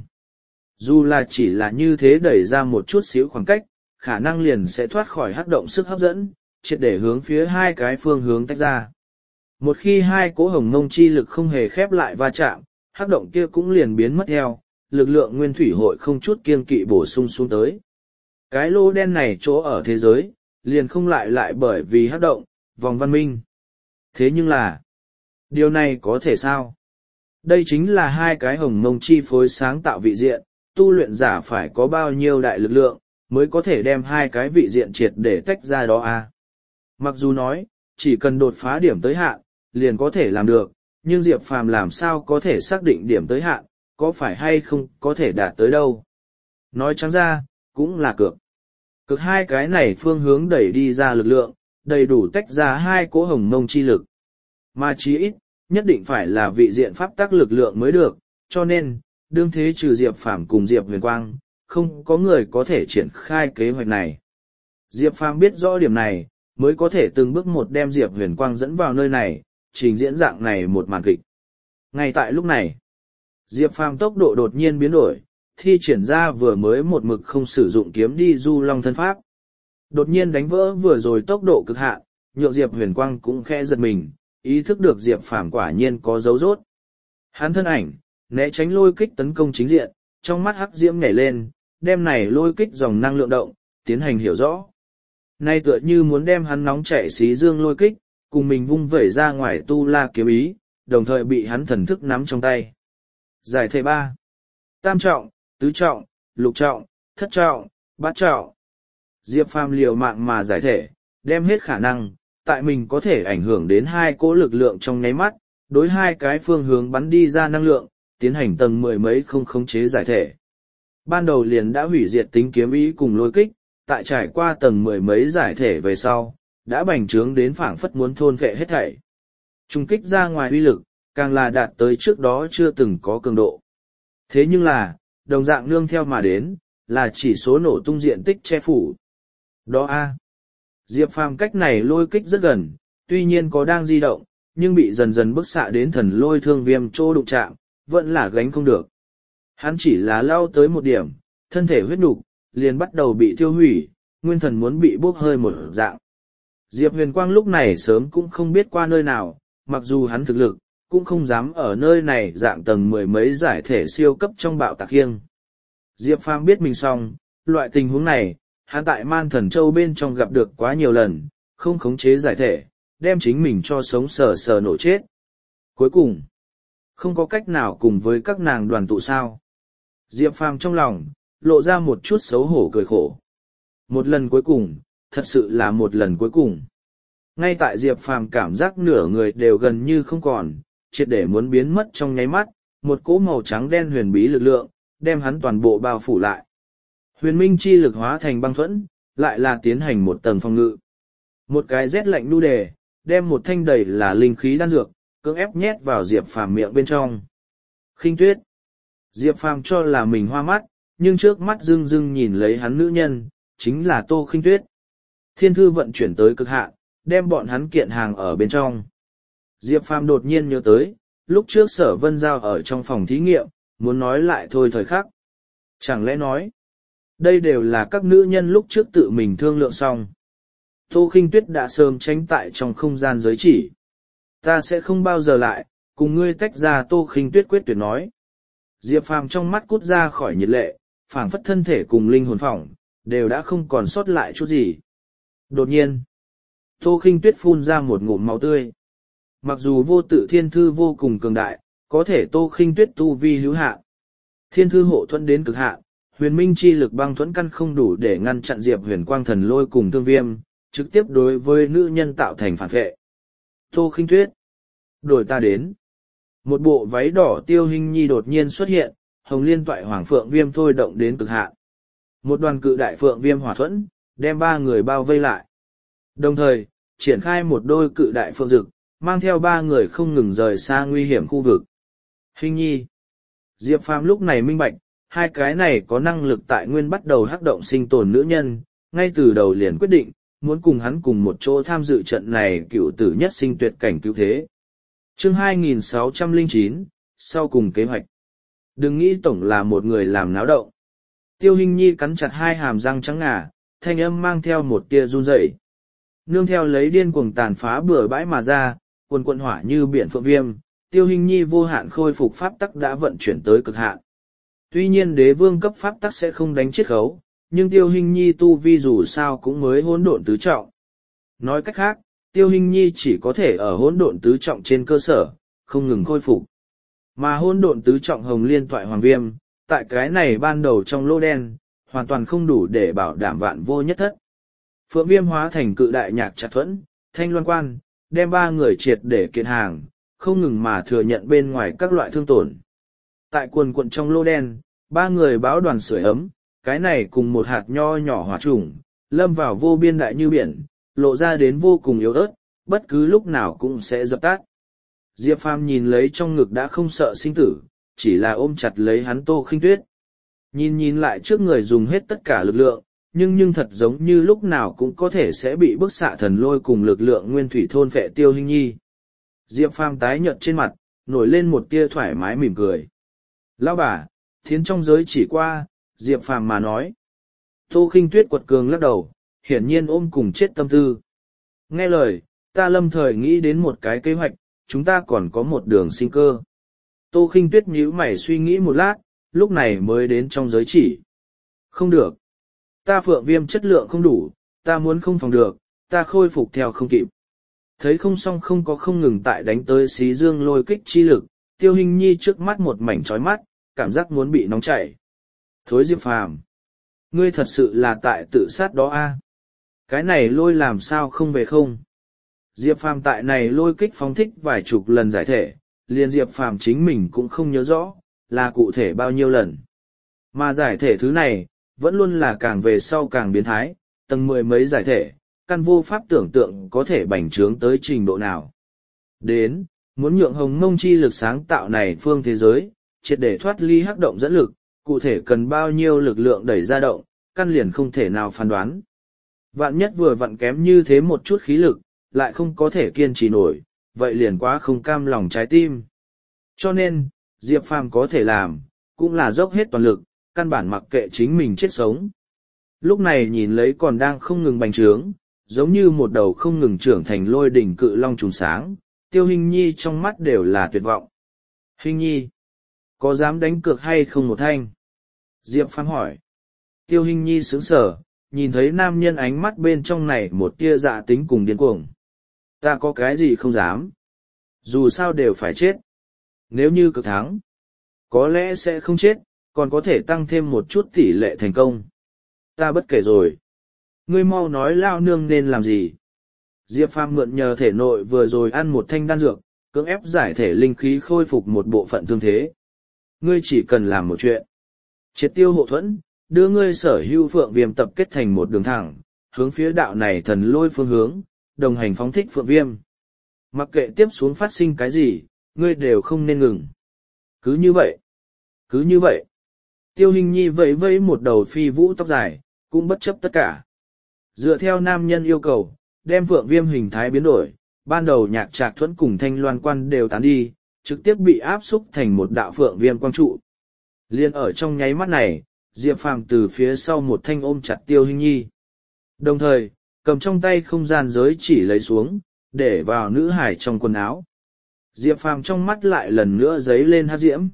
Dù là chỉ là như thế đẩy ra một chút xíu khoảng cách, khả năng liền sẽ thoát khỏi hấp động sức hấp dẫn, triệt để hướng phía hai cái phương hướng tách ra. Một khi hai cỗ hồng mông chi lực không hề khép lại va chạm, hấp động kia cũng liền biến mất theo, lực lượng nguyên thủy hội không chút kiêng kỵ bổ sung xuống tới. Cái lô đen này chỗ ở thế giới, liền không lại bởi vì hấp động, vòng văn minh. Thế nhưng là, điều này có thể sao? Đây chính là hai cái hồng mông chi phối sáng tạo vị diện, tu luyện giả phải có bao nhiêu đại lực lượng, mới có thể đem hai cái vị diện triệt để tách ra đó à. Mặc dù nói, chỉ cần đột phá điểm tới hạn, liền có thể làm được, nhưng Diệp Phàm làm sao có thể xác định điểm tới hạn, có phải hay không có thể đạt tới đâu. Nói trắng ra, cũng là cược. Cực hai cái này phương hướng đẩy đi ra lực lượng, đầy đủ tách ra hai cỗ hồng mông chi lực. Mà chí ít, nhất định phải là vị diện pháp tắc lực lượng mới được, cho nên, đương thế trừ Diệp Phàm cùng Diệp Huyền Quang, không có người có thể triển khai kế hoạch này. Diệp Phàm biết rõ điểm này, mới có thể từng bước một đem Diệp Huyền Quang dẫn vào nơi này, trình diễn dạng này một màn kịch. Ngay tại lúc này, Diệp Phàm tốc độ đột nhiên biến đổi, thi triển ra vừa mới một mực không sử dụng kiếm đi du long thân pháp. Đột nhiên đánh vỡ vừa rồi tốc độ cực hạn, nhượng Diệp Huyền Quang cũng khẽ giật mình, ý thức được Diệp Phàm quả nhiên có dấu rốt. Hắn thân ảnh, né tránh lôi kích tấn công chính diện, trong mắt hắc diễm nhảy lên, đem này lôi kích dòng năng lượng động, tiến hành hiểu rõ. Nay tựa như muốn đem hắn nóng chảy xí dương lôi kích, cùng mình vung vẩy ra ngoài tu la kiếm ý, đồng thời bị hắn thần thức nắm trong tay. Giải thể 3. Tam trọng, tứ trọng, lục trọng, thất trọng, bát trọng. Diệp Phàm liều mạng mà giải thể, đem hết khả năng, tại mình có thể ảnh hưởng đến hai cỗ lực lượng trong nháy mắt, đối hai cái phương hướng bắn đi ra năng lượng, tiến hành tầng mười mấy không khống chế giải thể. Ban đầu liền đã hủy diệt tính kiếm ý cùng lôi kích, tại trải qua tầng mười mấy giải thể về sau, đã bành trướng đến phảng phất muốn thôn phệ hết thảy. Trung kích ra ngoài uy lực, càng là đạt tới trước đó chưa từng có cường độ. Thế nhưng là, đồng dạng nương theo mà đến, là chỉ số nổ tung diện tích che phủ. Đó a. Diệp Phàm cách này lôi kích rất gần, tuy nhiên có đang di động, nhưng bị dần dần bức xạ đến thần lôi thương viêm trô đụng chạm, vẫn là gánh không được. Hắn chỉ là lao tới một điểm, thân thể huyết nục liền bắt đầu bị tiêu hủy, nguyên thần muốn bị bốc hơi một dạng. Diệp Huyền Quang lúc này sớm cũng không biết qua nơi nào, mặc dù hắn thực lực, cũng không dám ở nơi này dạng tầng mười mấy giải thể siêu cấp trong bạo tạc khiêng. Diệp Phàm biết mình xong, loại tình huống này, hắn tại Man Thần Châu bên trong gặp được quá nhiều lần, không khống chế giải thể, đem chính mình cho sống sờ sờ nổ chết. Cuối cùng, không có cách nào cùng với các nàng đoàn tụ sao. Diệp Phàm trong lòng, lộ ra một chút xấu hổ cười khổ. Một lần cuối cùng, thật sự là một lần cuối cùng. Ngay tại Diệp Phàm cảm giác nửa người đều gần như không còn, triệt để muốn biến mất trong nháy mắt, một cỗ màu trắng đen huyền bí lực lượng, đem hắn toàn bộ bao phủ lại. Huyền minh chi lực hóa thành băng thuẫn, lại là tiến hành một tầng phòng ngự. Một cái rét lạnh nu đề, đem một thanh đầy là linh khí đan dược, cưỡng ép nhét vào Diệp Phàm miệng bên trong. Khinh Tuyết. Diệp Phàm cho là mình hoa mắt, nhưng trước mắt dưng dưng nhìn lấy hắn nữ nhân, chính là Tô Khinh Tuyết. Thiên thư vận chuyển tới cực hạn, đem bọn hắn kiện hàng ở bên trong. Diệp Phàm đột nhiên nhớ tới, lúc trước Sở Vân Giao ở trong phòng thí nghiệm, muốn nói lại thôi thời khắc. Chẳng lẽ nói, đây đều là các nữ nhân lúc trước tự mình thương lượng xong. Tô Khinh Tuyết đã sớm tránh tại trong không gian giới chỉ. Ta sẽ không bao giờ lại, cùng ngươi tách ra. Tô Khinh Tuyết quyết tuyệt nói. Diệp Phàm trong mắt cút ra khỏi nhiệt lệ, phảng phất thân thể cùng linh hồn phỏng, đều đã không còn sót lại chút gì. Đột nhiên, Tô Khinh Tuyết phun ra một ngụm máu tươi. Mặc dù vô tự thiên thư vô cùng cường đại, có thể Tô Khinh Tuyết tu vi hữu hạn. Thiên thư hộ thuẫn đến cực hạn, Huyền minh chi lực băng thuẫn căn không đủ để ngăn chặn Diệp Huyền quang thần lôi cùng thương viêm, trực tiếp đối với nữ nhân tạo thành phản vệ. Tô Khinh Tuyết, đổi ta đến. Một bộ váy đỏ Tiêu Hinh Nhi đột nhiên xuất hiện, hồng liên toại hoàng phượng viêm thôi động đến cực hạn. Một đoàn cự đại phượng viêm hỏa thuẫn, đem ba người bao vây lại. Đồng thời, triển khai một đôi cự đại phượng dực, mang theo ba người không ngừng rời xa nguy hiểm khu vực. Hinh Nhi. Diệp Phàm lúc này minh bạch, hai cái này có năng lực tại nguyên bắt đầu hắc động sinh tồn nữ nhân, ngay từ đầu liền quyết định, muốn cùng hắn cùng một chỗ tham dự trận này cựu tử nhất sinh tuyệt cảnh cứu thế. Chương 2609, sau cùng kế hoạch. Đừng nghĩ tổng là một người làm náo động. Tiêu Hinh Nhi cắn chặt hai hàm răng trắng ngà, thanh âm mang theo một tia run rẩy. Nương theo lấy điên cuồng tàn phá bừa bãi mà ra, quần quần hỏa như biển phượng viêm, Tiêu Hinh Nhi vô hạn khôi phục pháp tắc đã vận chuyển tới cực hạn. Tuy nhiên đế vương cấp pháp tắc sẽ không đánh chiết khấu, nhưng Tiêu Hinh Nhi tu vi dù sao cũng mới hỗn độn tứ trọng. Nói cách khác, Tiêu Hinh Nhi chỉ có thể ở hỗn độn tứ trọng trên cơ sở, không ngừng khôi phục. Mà hỗn độn tứ trọng hồng liên toại hoàng viêm, tại cái này ban đầu trong lô đen, hoàn toàn không đủ để bảo đảm vạn vô nhất thất. Phượng viêm hóa thành cự đại nhạc chặt thuẫn, thanh loan quan, đem ba người triệt để kiện hàng, không ngừng mà thừa nhận bên ngoài các loại thương tổn. Tại quần quận trong lô đen, ba người báo đoàn sưởi ấm, cái này cùng một hạt nho nhỏ hỏa trùng, lâm vào vô biên đại như biển, lộ ra đến vô cùng yếu ớt, bất cứ lúc nào cũng sẽ dập tắt. Diệp Phàm nhìn lấy trong ngực đã không sợ sinh tử, chỉ là ôm chặt lấy hắn Tô Khinh Tuyết. Nhìn lại trước người dùng hết tất cả lực lượng, nhưng thật giống như lúc nào cũng có thể sẽ bị bức xạ thần lôi cùng lực lượng nguyên thủy thôn phệ Tiêu Hinh Nhi. Diệp Phàm tái nhợt trên mặt, nổi lên một tia thoải mái mỉm cười. Lão bà, thiến trong giới chỉ qua, Diệp Phàm mà nói. Tô Khinh Tuyết quật cường lắc đầu, hiển nhiên ôm cùng chết tâm tư. Nghe lời, ta lâm thời nghĩ đến một cái kế hoạch, chúng ta còn có một đường sinh cơ. Tô Khinh Tuyết nhíu mày suy nghĩ một lát, lúc này mới đến trong giới chỉ. Không được. Ta phượng viêm chất lượng không đủ, ta muốn không phòng được, ta khôi phục theo không kịp. Thấy không xong không có không ngừng tại đánh tới xí dương lôi kích chi lực, Tiêu Hinh Nhi trước mắt một mảnh chói mắt, cảm giác muốn bị nóng chảy. Thối Diệp Phàm, ngươi thật sự là tại tự sát đó a? Cái này lôi làm sao không về không? Diệp Phàm tại này lôi kích phóng thích vài chục lần giải thể, liền Diệp Phàm chính mình cũng không nhớ rõ, là cụ thể bao nhiêu lần. Mà giải thể thứ này, vẫn luôn là càng về sau càng biến thái, tầng mười mấy giải thể, căn vô pháp tưởng tượng có thể bành trướng tới trình độ nào. Đến, muốn nhượng hồng mông chi lực sáng tạo này phương thế giới, triệt để thoát ly hắc động dẫn lực, cụ thể cần bao nhiêu lực lượng đẩy ra động, căn liền không thể nào phán đoán. Vạn nhất vừa vặn kém như thế một chút khí lực, lại không có thể kiên trì nổi, vậy liền quá không cam lòng trái tim. Cho nên, Diệp Phàm có thể làm, cũng là dốc hết toàn lực, căn bản mặc kệ chính mình chết sống. Lúc này nhìn lấy còn đang không ngừng bành trướng, giống như một đầu không ngừng trưởng thành lôi đỉnh cự long trùng sáng, Tiêu Hinh Nhi trong mắt đều là tuyệt vọng. Hinh Nhi, có dám đánh cược hay không một thanh? Diệp Phàm hỏi. Tiêu Hinh Nhi sững sờ, nhìn thấy nam nhân ánh mắt bên trong này một tia dạ tính cùng điên cuồng. Ta có cái gì không dám? Dù sao đều phải chết. Nếu như cực thắng, có lẽ sẽ không chết, còn có thể tăng thêm một chút tỷ lệ thành công. Ta bất kể rồi. Ngươi mau nói lao nương nên làm gì? Diệp Phàm mượn nhờ thể nội vừa rồi ăn một thanh đan dược, cưỡng ép giải thể linh khí khôi phục một bộ phận thương thế. Ngươi chỉ cần làm một chuyện. Triệt tiêu hộ thuẫn, đưa ngươi sở hữu phượng viêm tập kết thành một đường thẳng, hướng phía đạo này thần lôi phương hướng, đồng hành phóng thích phượng viêm. Mặc kệ tiếp xuống phát sinh cái gì, ngươi đều không nên ngừng. Cứ như vậy. Cứ như vậy. Tiêu Hinh Nhi vẫy vẫy một đầu phi vũ tóc dài, cũng bất chấp tất cả. Dựa theo nam nhân yêu cầu, đem phượng viêm hình thái biến đổi, ban đầu nhạc trạc thuẫn cùng thanh loan quan đều tán đi, trực tiếp bị áp xúc thành một đạo phượng viêm quang trụ. Liên ở trong nháy mắt này, Diệp Phàm từ phía sau một thanh ôm chặt Tiêu Hinh Nhi. Đồng thời, cầm trong tay không gian giới chỉ lấy xuống, để vào nữ hải trong quần áo. Diệp Phàm trong mắt lại lần nữa giấy lên hắc diễm.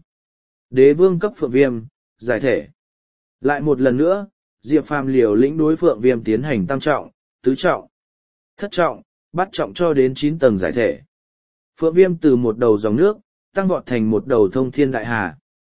Đế vương cấp phượng viêm, giải thể. Lại một lần nữa, Diệp Phàm liều lĩnh đối phượng viêm tiến hành tam trọng, tứ trọng, thất trọng, bát trọng cho đến 9 tầng giải thể. Phượng viêm từ một đầu dòng nước, tăng vọt thành một đầu thông thiên đại hà.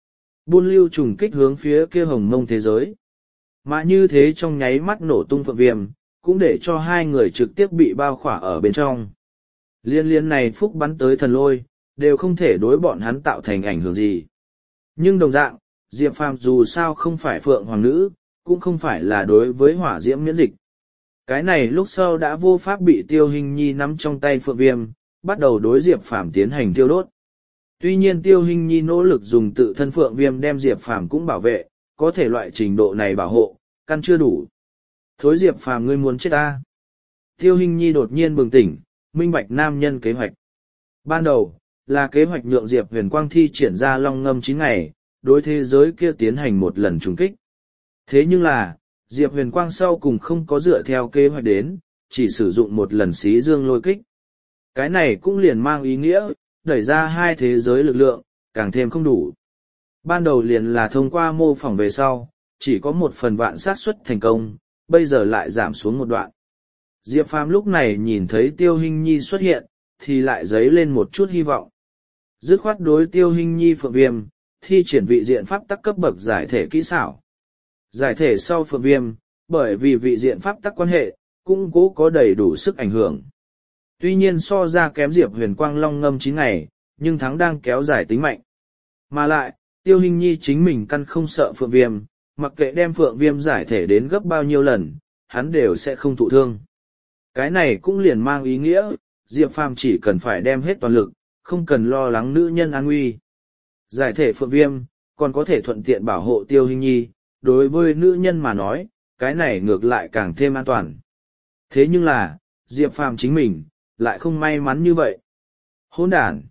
buôn lưu trùng kích hướng phía kia hồng mông thế giới. Mà như thế trong nháy mắt nổ tung phượng viêm, cũng để cho hai người trực tiếp bị bao khỏa ở bên trong. Liên liên này phúc bắn tới thần lôi, đều không thể đối bọn hắn tạo thành ảnh hưởng gì. Nhưng đồng dạng, Diệp Phàm dù sao không phải phượng hoàng nữ, cũng không phải là đối với hỏa diễm miễn dịch. Cái này lúc sau đã vô pháp bị Tiêu Hinh Nhi nắm trong tay phượng viêm, bắt đầu đối Diệp Phàm tiến hành tiêu đốt. Tuy nhiên Tiêu Hinh Nhi nỗ lực dùng tự thân phượng viêm đem Diệp Phàm cũng bảo vệ, có thể loại trình độ này bảo hộ, căn chưa đủ. Thối Diệp Phàm ngươi muốn chết ta. Tiêu Hinh Nhi đột nhiên bừng tỉnh, minh bạch nam nhân kế hoạch. Ban đầu, là kế hoạch nhượng Diệp Huyền Quang thi triển ra long ngâm 9 ngày, đối thế giới kia tiến hành một lần trùng kích. Thế nhưng là, Diệp Huyền Quang sau cùng không có dựa theo kế hoạch đến, chỉ sử dụng một lần xí dương lôi kích. Cái này cũng liền mang ý nghĩa, đẩy ra hai thế giới lực lượng, càng thêm không đủ. Ban đầu liền là thông qua mô phỏng về sau, chỉ có 1/1000 xác suất thành công, bây giờ lại giảm xuống một đoạn. Diệp Phàm lúc này nhìn thấy Tiêu Hinh Nhi xuất hiện, thì lại dấy lên một chút hy vọng. Dứt khoát đối Tiêu Hinh Nhi phượng viêm, thi triển vị diện pháp tắc cấp bậc giải thể kỹ xảo. Giải thể sau phượng viêm, bởi vì vị diện pháp tắc quan hệ, cũng cố có đầy đủ sức ảnh hưởng. Tuy nhiên so ra kém Diệp Huyền Quang long ngâm 9 ngày, nhưng thắng đang kéo dài tính mạnh. Mà lại, Tiêu Hinh Nhi chính mình căn không sợ phượng viêm, mặc kệ đem phượng viêm giải thể đến gấp bao nhiêu lần, hắn đều sẽ không thụ thương. Cái này cũng liền mang ý nghĩa, Diệp Phàm chỉ cần phải đem hết toàn lực, không cần lo lắng nữ nhân an nguy. Giải thể phượng viêm, còn có thể thuận tiện bảo hộ Tiêu Hinh Nhi, đối với nữ nhân mà nói, cái này ngược lại càng thêm an toàn. Thế nhưng là, Diệp Phàm chính mình, lại không may mắn như vậy. Hỗn đản!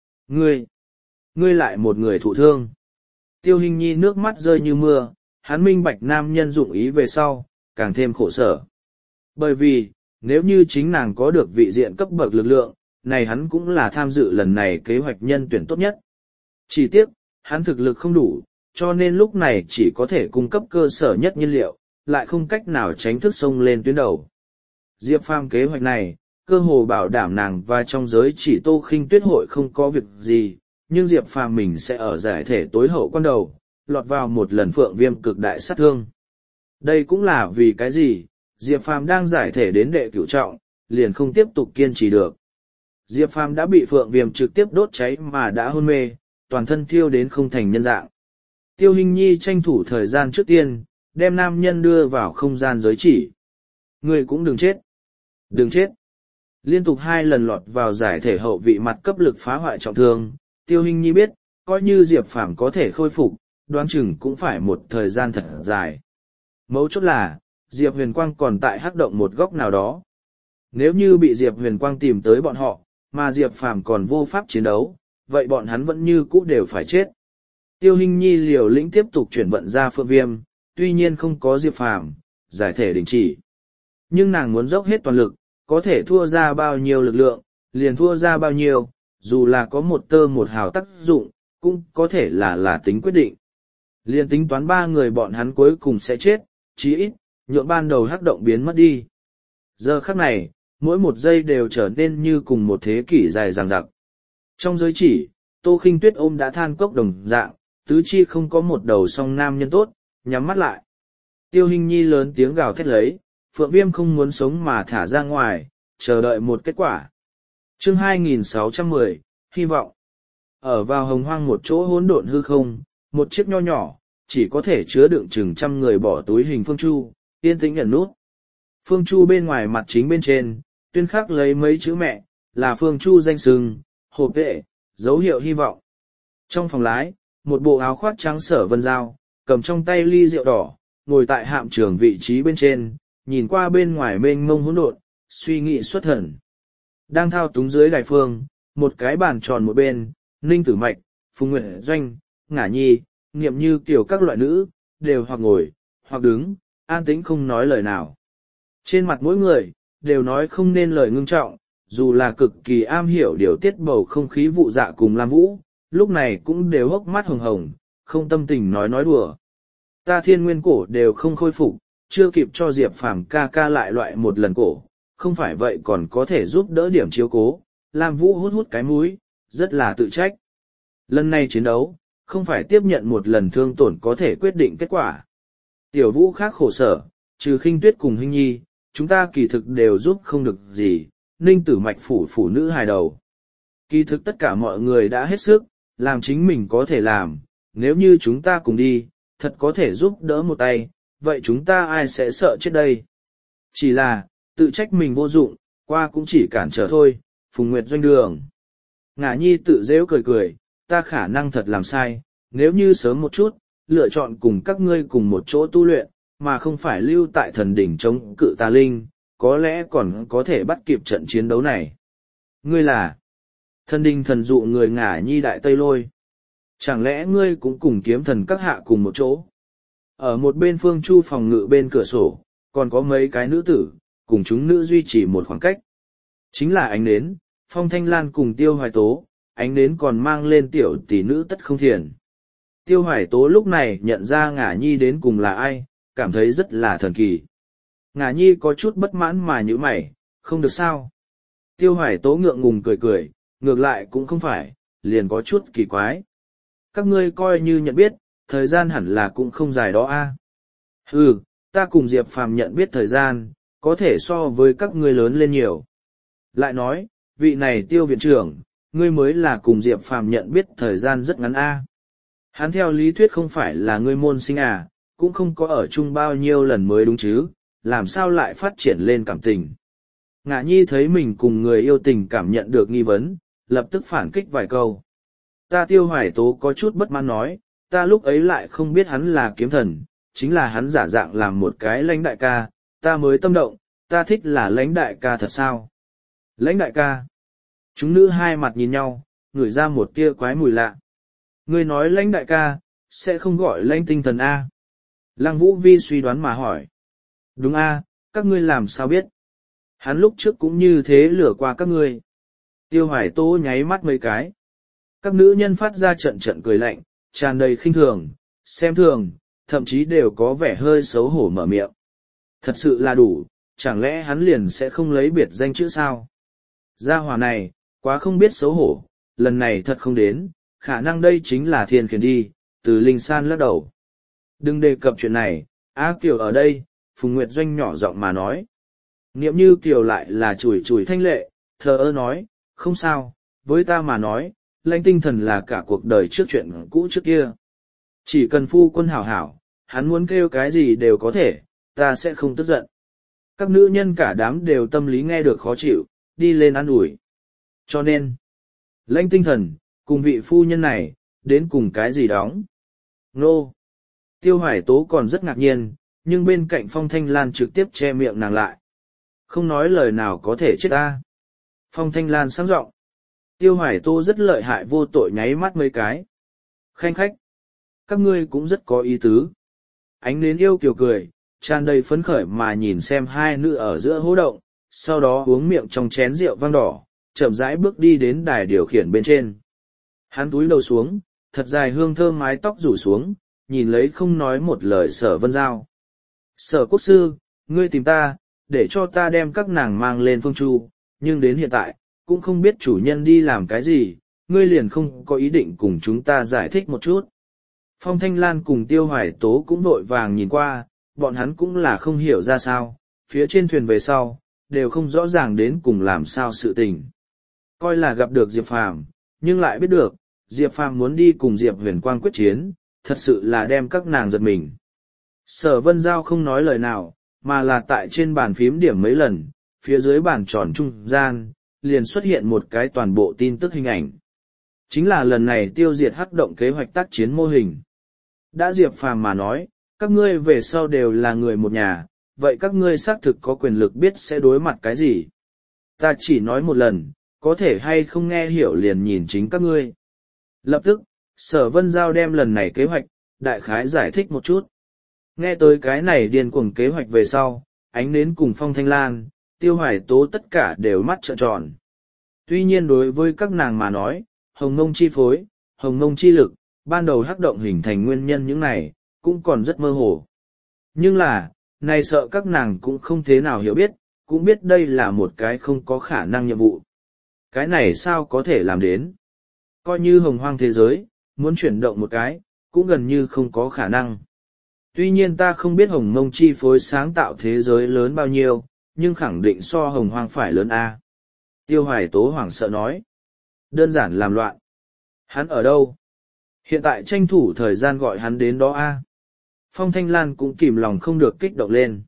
Ngươi lại một người thụ thương. Tiêu Hinh Nhi nước mắt rơi như mưa, hắn minh bạch nam nhân dụng ý về sau, càng thêm khổ sở. Bởi vì, nếu như chính nàng có được vị diện cấp bậc lực lượng, này hắn cũng là tham dự lần này kế hoạch nhân tuyển tốt nhất. Chỉ tiếc, hắn thực lực không đủ, cho nên lúc này chỉ có thể cung cấp cơ sở nhất nhiên liệu, lại không cách nào tránh thức xông lên tuyến đầu. Diệp Phàm kế hoạch này, cơ hồ bảo đảm nàng và trong giới chỉ Tô Khinh Tuyết hội không có việc gì, nhưng Diệp Phàm mình sẽ ở giải thể tối hậu quan đầu, lọt vào một lần phượng viêm cực đại sát thương. Đây cũng là vì cái gì, Diệp Phàm đang giải thể đến đệ cửu trọng, liền không tiếp tục kiên trì được. Diệp Phàm đã bị phượng viêm trực tiếp đốt cháy mà đã hôn mê, toàn thân thiêu đến không thành nhân dạng. Tiêu Hinh Nhi tranh thủ thời gian trước tiên, đem nam nhân đưa vào không gian giới chỉ. Ngươi cũng đừng chết. Đừng chết. Liên tục 2 lần lọt vào giải thể hậu vị mặt cấp lực phá hoại trọng thương, Tiêu Hinh Nhi biết, coi như Diệp Phàm có thể khôi phục, đoán chừng cũng phải một thời gian thật dài. Mấu chốt là, Diệp Huyền Quang còn tại hắc động một góc nào đó. Nếu như bị Diệp Huyền Quang tìm tới bọn họ, mà Diệp Phàm còn vô pháp chiến đấu, vậy bọn hắn vẫn như cũ đều phải chết. Tiêu Hinh Nhi liều lĩnh tiếp tục chuyển vận ra phượng viêm, tuy nhiên không có Diệp Phàm, giải thể đình chỉ. Nhưng nàng muốn dốc hết toàn lực, có thể thua ra bao nhiêu lực lượng, liền thua ra bao nhiêu, dù là có một tơ một hào tác dụng, cũng có thể là tính quyết định. Liền tính toán 3 người bọn hắn cuối cùng sẽ chết, chí ít, nhượng ban đầu hắc động biến mất đi. Giờ khắc này, mỗi một giây đều trở nên như cùng một thế kỷ dài dằng dặc. Trong giới chỉ, Tô Khinh Tuyết ôm đã than cốc đồng dạng, tứ chi không có một đầu song nam nhân tốt, nhắm mắt lại. Tiêu Hinh Nhi lớn tiếng gào thét lấy, phượng viêm không muốn sống mà thả ra ngoài, chờ đợi một kết quả. Chương 2610, hy vọng. Ở vào hồng hoang một chỗ hỗn độn hư không, một chiếc nho nhỏ, chỉ có thể chứa đựng chừng 100 người bỏ túi hình phương chu, yên tĩnh ẩn nút. Phương chu bên ngoài mặt chính bên trên, tuyên khắc lấy mấy chữ mẹ, là phương chu danh sừng, hộp vệ, dấu hiệu hy vọng. Trong phòng lái, một bộ áo khoác trắng Sở Vân Giao, cầm trong tay ly rượu đỏ, ngồi tại hạm trưởng vị trí bên trên, nhìn qua bên ngoài mênh mông hỗn độn, suy nghĩ xuất thần. Đang thao túng dưới đài phương, một cái bàn tròn một bên, Ninh Tử Mạch, Phùng Nguyệt Doanh, Ngả Nhi, Niệm Như kiểu các loại nữ, đều hoặc ngồi, hoặc đứng, an tĩnh không nói lời nào. Trên mặt mỗi người, đều nói không nên lời ngưng trọng, dù là cực kỳ am hiểu điều tiết bầu không khí vụ dạ cùng Lam Vũ, lúc này cũng đều hốc mắt hồng hồng, không tâm tình nói đùa. Ta Thiên Nguyên cổ đều không khôi phục, chưa kịp cho Diệp Phàm ca ca lại loại một lần cổ, không phải vậy còn có thể giúp đỡ điểm chiếu cố. Lam Vũ hút cái mũi, rất là tự trách. Lần này chiến đấu, không phải tiếp nhận một lần thương tổn có thể quyết định kết quả. Tiểu Vũ khác khổ sở, trừ Khinh Tuyết cùng Hinh Nhi, chúng ta kỳ thực đều giúp không được gì, Ninh Tử Mạch phủ phụ nữ hài đầu. Kỳ thực tất cả mọi người đã hết sức, làm chính mình có thể làm, nếu như chúng ta cùng đi, thật có thể giúp đỡ một tay, vậy chúng ta ai sẽ sợ chết đây? Chỉ là, tự trách mình vô dụng, qua cũng chỉ cản trở thôi, Phùng Nguyệt Doanh đường. Ngả Nhi tự rêu cười cười, ta khả năng thật làm sai, nếu như sớm một chút, lựa chọn cùng các ngươi cùng một chỗ tu luyện, mà không phải lưu tại thần đỉnh chống cự tà linh, có lẽ còn có thể bắt kịp trận chiến đấu này. Ngươi là thần đỉnh thần dụ người Ngả Nhi đại Tây Lôi. Chẳng lẽ ngươi cũng cùng kiếm thần các hạ cùng một chỗ? Ở một bên Phương Chu phòng ngự bên cửa sổ, còn có mấy cái nữ tử, cùng chúng nữ duy trì một khoảng cách. Chính là Ánh Nến, Phong Thanh Lan cùng Tiêu Hoài Tố, Ánh Nến còn mang lên tiểu tỷ nữ Tất Không Thiền. Tiêu Hoài Tố lúc này nhận ra Ngả Nhi đến cùng là ai, cảm thấy rất là thần kỳ. Ngả Nhi có chút bất mãn mà nhíu mày, không được sao. Tiêu Hoài Tố ngượng ngùng cười cười, ngược lại cũng không phải, liền có chút kỳ quái. Các ngươi coi như nhận biết, thời gian hẳn là cũng không dài đó a. Ừ, ta cùng Diệp Phàm nhận biết thời gian, có thể so với các ngươi lớn lên nhiều. Lại nói, vị này Tiêu viện trưởng, ngươi mới là cùng Diệp Phàm nhận biết thời gian rất ngắn a. Hắn theo lý thuyết không phải là ngươi môn sinh à, cũng không có ở chung bao nhiêu lần mới đúng chứ, làm sao lại phát triển lên cảm tình. Ngả Nhi thấy mình cùng người yêu tình cảm nhận được nghi vấn, lập tức phản kích vài câu. Ta Tiêu Hoài Tố có chút bất mãn nói, ta lúc ấy lại không biết hắn là kiếm thần, chính là hắn giả dạng làm một cái lãnh đại ca, ta mới tâm động, ta thích là lãnh đại ca thật sao? Lãnh đại ca. Chúng nữ hai mặt nhìn nhau, ngửi ra một tia quái mùi lạ. Ngươi nói lãnh đại ca, sẽ không gọi lãnh tinh thần A. Lăng Vũ Vi suy đoán mà hỏi. Đúng A, các ngươi làm sao biết? Hắn lúc trước cũng như thế lừa qua các ngươi. Tiêu Hoài Tố nháy mắt mấy cái. Các nữ nhân phát ra trận trận cười lạnh, tràn đầy khinh thường, xem thường, thậm chí đều có vẻ hơi xấu hổ mở miệng. Thật sự là đủ, chẳng lẽ hắn liền sẽ không lấy biệt danh chữ sao? Gia hỏa này, quá không biết xấu hổ, lần này thật không đến, khả năng đây chính là thiên khiển đi, từ Linh San lắc đầu. Đừng đề cập chuyện này, Á Kiều ở đây, Phùng Nguyệt Doanh nhỏ giọng mà nói. Niệm Như Kiều lại là chùi chùi thanh lệ, thờ ơ nói, không sao, với ta mà nói, lãnh tinh thần là cả cuộc đời trước chuyện cũ trước kia. Chỉ cần phu quân hảo hảo, hắn muốn kêu cái gì đều có thể, ta sẽ không tức giận. Các nữ nhân cả đám đều tâm lý nghe được khó chịu, đi lên ăn ủi. Cho nên, lãnh tinh thần, cùng vị phu nhân này, đến cùng cái gì đóng. Nô! Tiêu Hoài Tố còn rất ngạc nhiên, nhưng bên cạnh Phong Thanh Lan trực tiếp che miệng nàng lại. Không nói lời nào có thể chết ta. Phong Thanh Lan sáng giọng. Tiêu Hoài Tố rất lợi hại vô tội nháy mắt mấy cái. Khanh khách! Các ngươi cũng rất có ý tứ. Ánh nến yêu kiều cười, tràn đầy phấn khởi mà nhìn xem hai nữ ở giữa hố động, sau đó uống miệng trong chén rượu vang đỏ, chậm rãi bước đi đến đài điều khiển bên trên. Hắn túi đầu xuống, thật dài hương thơm mái tóc rủ xuống, nhìn lấy không nói một lời Sở Vân Giao. Sở quốc sư, ngươi tìm ta, để cho ta đem các nàng mang lên Phương Chu, nhưng đến hiện tại, cũng không biết chủ nhân đi làm cái gì, ngươi liền không có ý định cùng chúng ta giải thích một chút. Phong Thanh Lan cùng Tiêu Hoài Tố cũng vội vàng nhìn qua, bọn hắn cũng là không hiểu ra sao, phía trên thuyền về sau, đều không rõ ràng đến cùng làm sao sự tình. Coi là gặp được Diệp Phàm, nhưng lại biết được, Diệp Phàm muốn đi cùng Diệp Huyền Quang quyết chiến, thật sự là đem các nàng giật mình. Sở Vân Giao không nói lời nào, mà là tại trên bàn phím điểm mấy lần, phía dưới bàn tròn trung gian, liền xuất hiện một cái toàn bộ tin tức hình ảnh. Chính là lần này tiêu diệt hắc động kế hoạch tác chiến mô hình. Đã Diệp Phàm mà nói, các ngươi về sau đều là người một nhà, vậy các ngươi xác thực có quyền lực biết sẽ đối mặt cái gì. Ta chỉ nói một lần, có thể hay không nghe hiểu liền nhìn chính các ngươi. Lập tức, Sở Vân Giao đem lần này kế hoạch, đại khái giải thích một chút. Nghe tới cái này điên cuồng kế hoạch về sau, Ánh Nến cùng Phong Thanh Lan, Tiêu Hoài Tố tất cả đều mắt trợn tròn. Tuy nhiên đối với các nàng mà nói, hồng mông chi phối, hồng mông chi lực, ban đầu hắc động hình thành nguyên nhân những này, cũng còn rất mơ hồ. Nhưng là, này sợ các nàng cũng không thế nào hiểu biết, cũng biết đây là một cái không có khả năng nhiệm vụ. Cái này sao có thể làm đến? Coi như hồng hoang thế giới, muốn chuyển động một cái, cũng gần như không có khả năng. Tuy nhiên ta không biết hồng mông chi phối sáng tạo thế giới lớn bao nhiêu, nhưng khẳng định so hồng hoang phải lớn A. Tiêu Hoài Tố hoảng sợ nói. Đơn giản làm loạn. Hắn ở đâu? Hiện tại tranh thủ thời gian gọi hắn đến đó A. Phong Thanh Lan cũng kìm lòng không được kích động lên.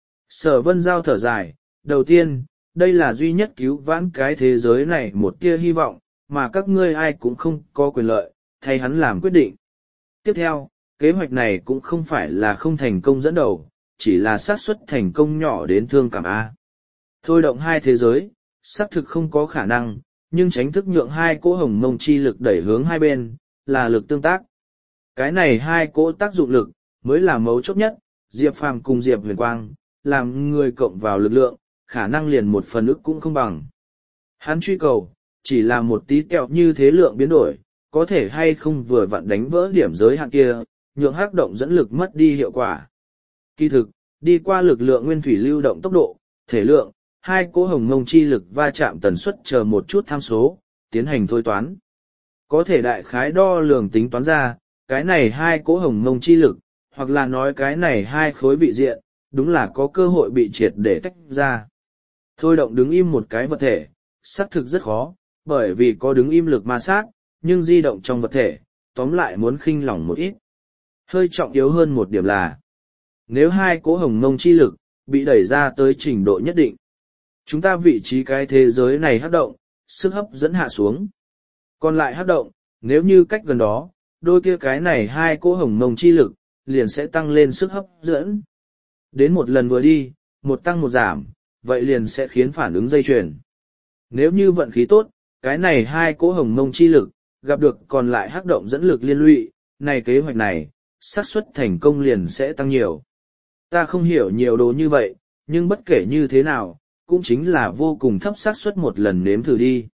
Sở Vân Giao thở dài, đầu tiên, đây là duy nhất cứu vãn cái thế giới này một tia hy vọng, mà các ngươi ai cũng không có quyền lợi, thay hắn làm quyết định. Tiếp theo, kế hoạch này cũng không phải là không thành công dẫn đầu, chỉ là xác suất thành công nhỏ đến thương cảm A. Thôi động hai thế giới, xác thực không có khả năng, nhưng tránh thức nhượng hai cỗ hồng mông chi lực đẩy hướng hai bên, là lực tương tác. Cái này hai cỗ tác dụng lực, mới là mấu chốt nhất, Diệp Phàm cùng Diệp Huyền Quang, làm người cộng vào lực lượng, khả năng liền một phần ức cũng không bằng. Hắn truy cầu, chỉ là một tí kẹo như thế lượng biến đổi, có thể hay không vừa vặn đánh vỡ điểm giới hạn kia, nhượng hắc động dẫn lực mất đi hiệu quả. Kỳ thực, đi qua lực lượng nguyên thủy lưu động tốc độ, thể lượng, hai cỗ hồng mông chi lực va chạm tần suất chờ một chút tham số, tiến hành thôi toán. Có thể đại khái đo lường tính toán ra, cái này hai cỗ hồng mông chi lực, hoặc là nói cái này hai khối vị diện, đúng là có cơ hội bị triệt để tách ra. Thôi động đứng im một cái vật thể, xác thực rất khó, bởi vì có đứng im lực ma sát, nhưng di động trong vật thể, tóm lại muốn khinh lỏng một ít. Hơi trọng yếu hơn một điểm là, nếu hai cỗ hồng mông chi lực, bị đẩy ra tới trình độ nhất định, chúng ta vị trí cái thế giới này hấp động, sức hấp dẫn hạ xuống. Còn lại hấp động, nếu như cách gần đó, đôi kia cái này hai cỗ hồng mông chi lực, liền sẽ tăng lên sức hấp dẫn. Đến một lần vừa đi, một tăng một giảm, vậy liền sẽ khiến phản ứng dây chuyền. Nếu như vận khí tốt, cái này hai cỗ hồng mông chi lực, gặp được còn lại hấp động dẫn lực liên lụy, này kế hoạch này, xác suất thành công liền sẽ tăng nhiều. Ta không hiểu nhiều đồ như vậy, nhưng bất kể như thế nào, cũng chính là vô cùng thấp xác suất một lần nếm thử đi.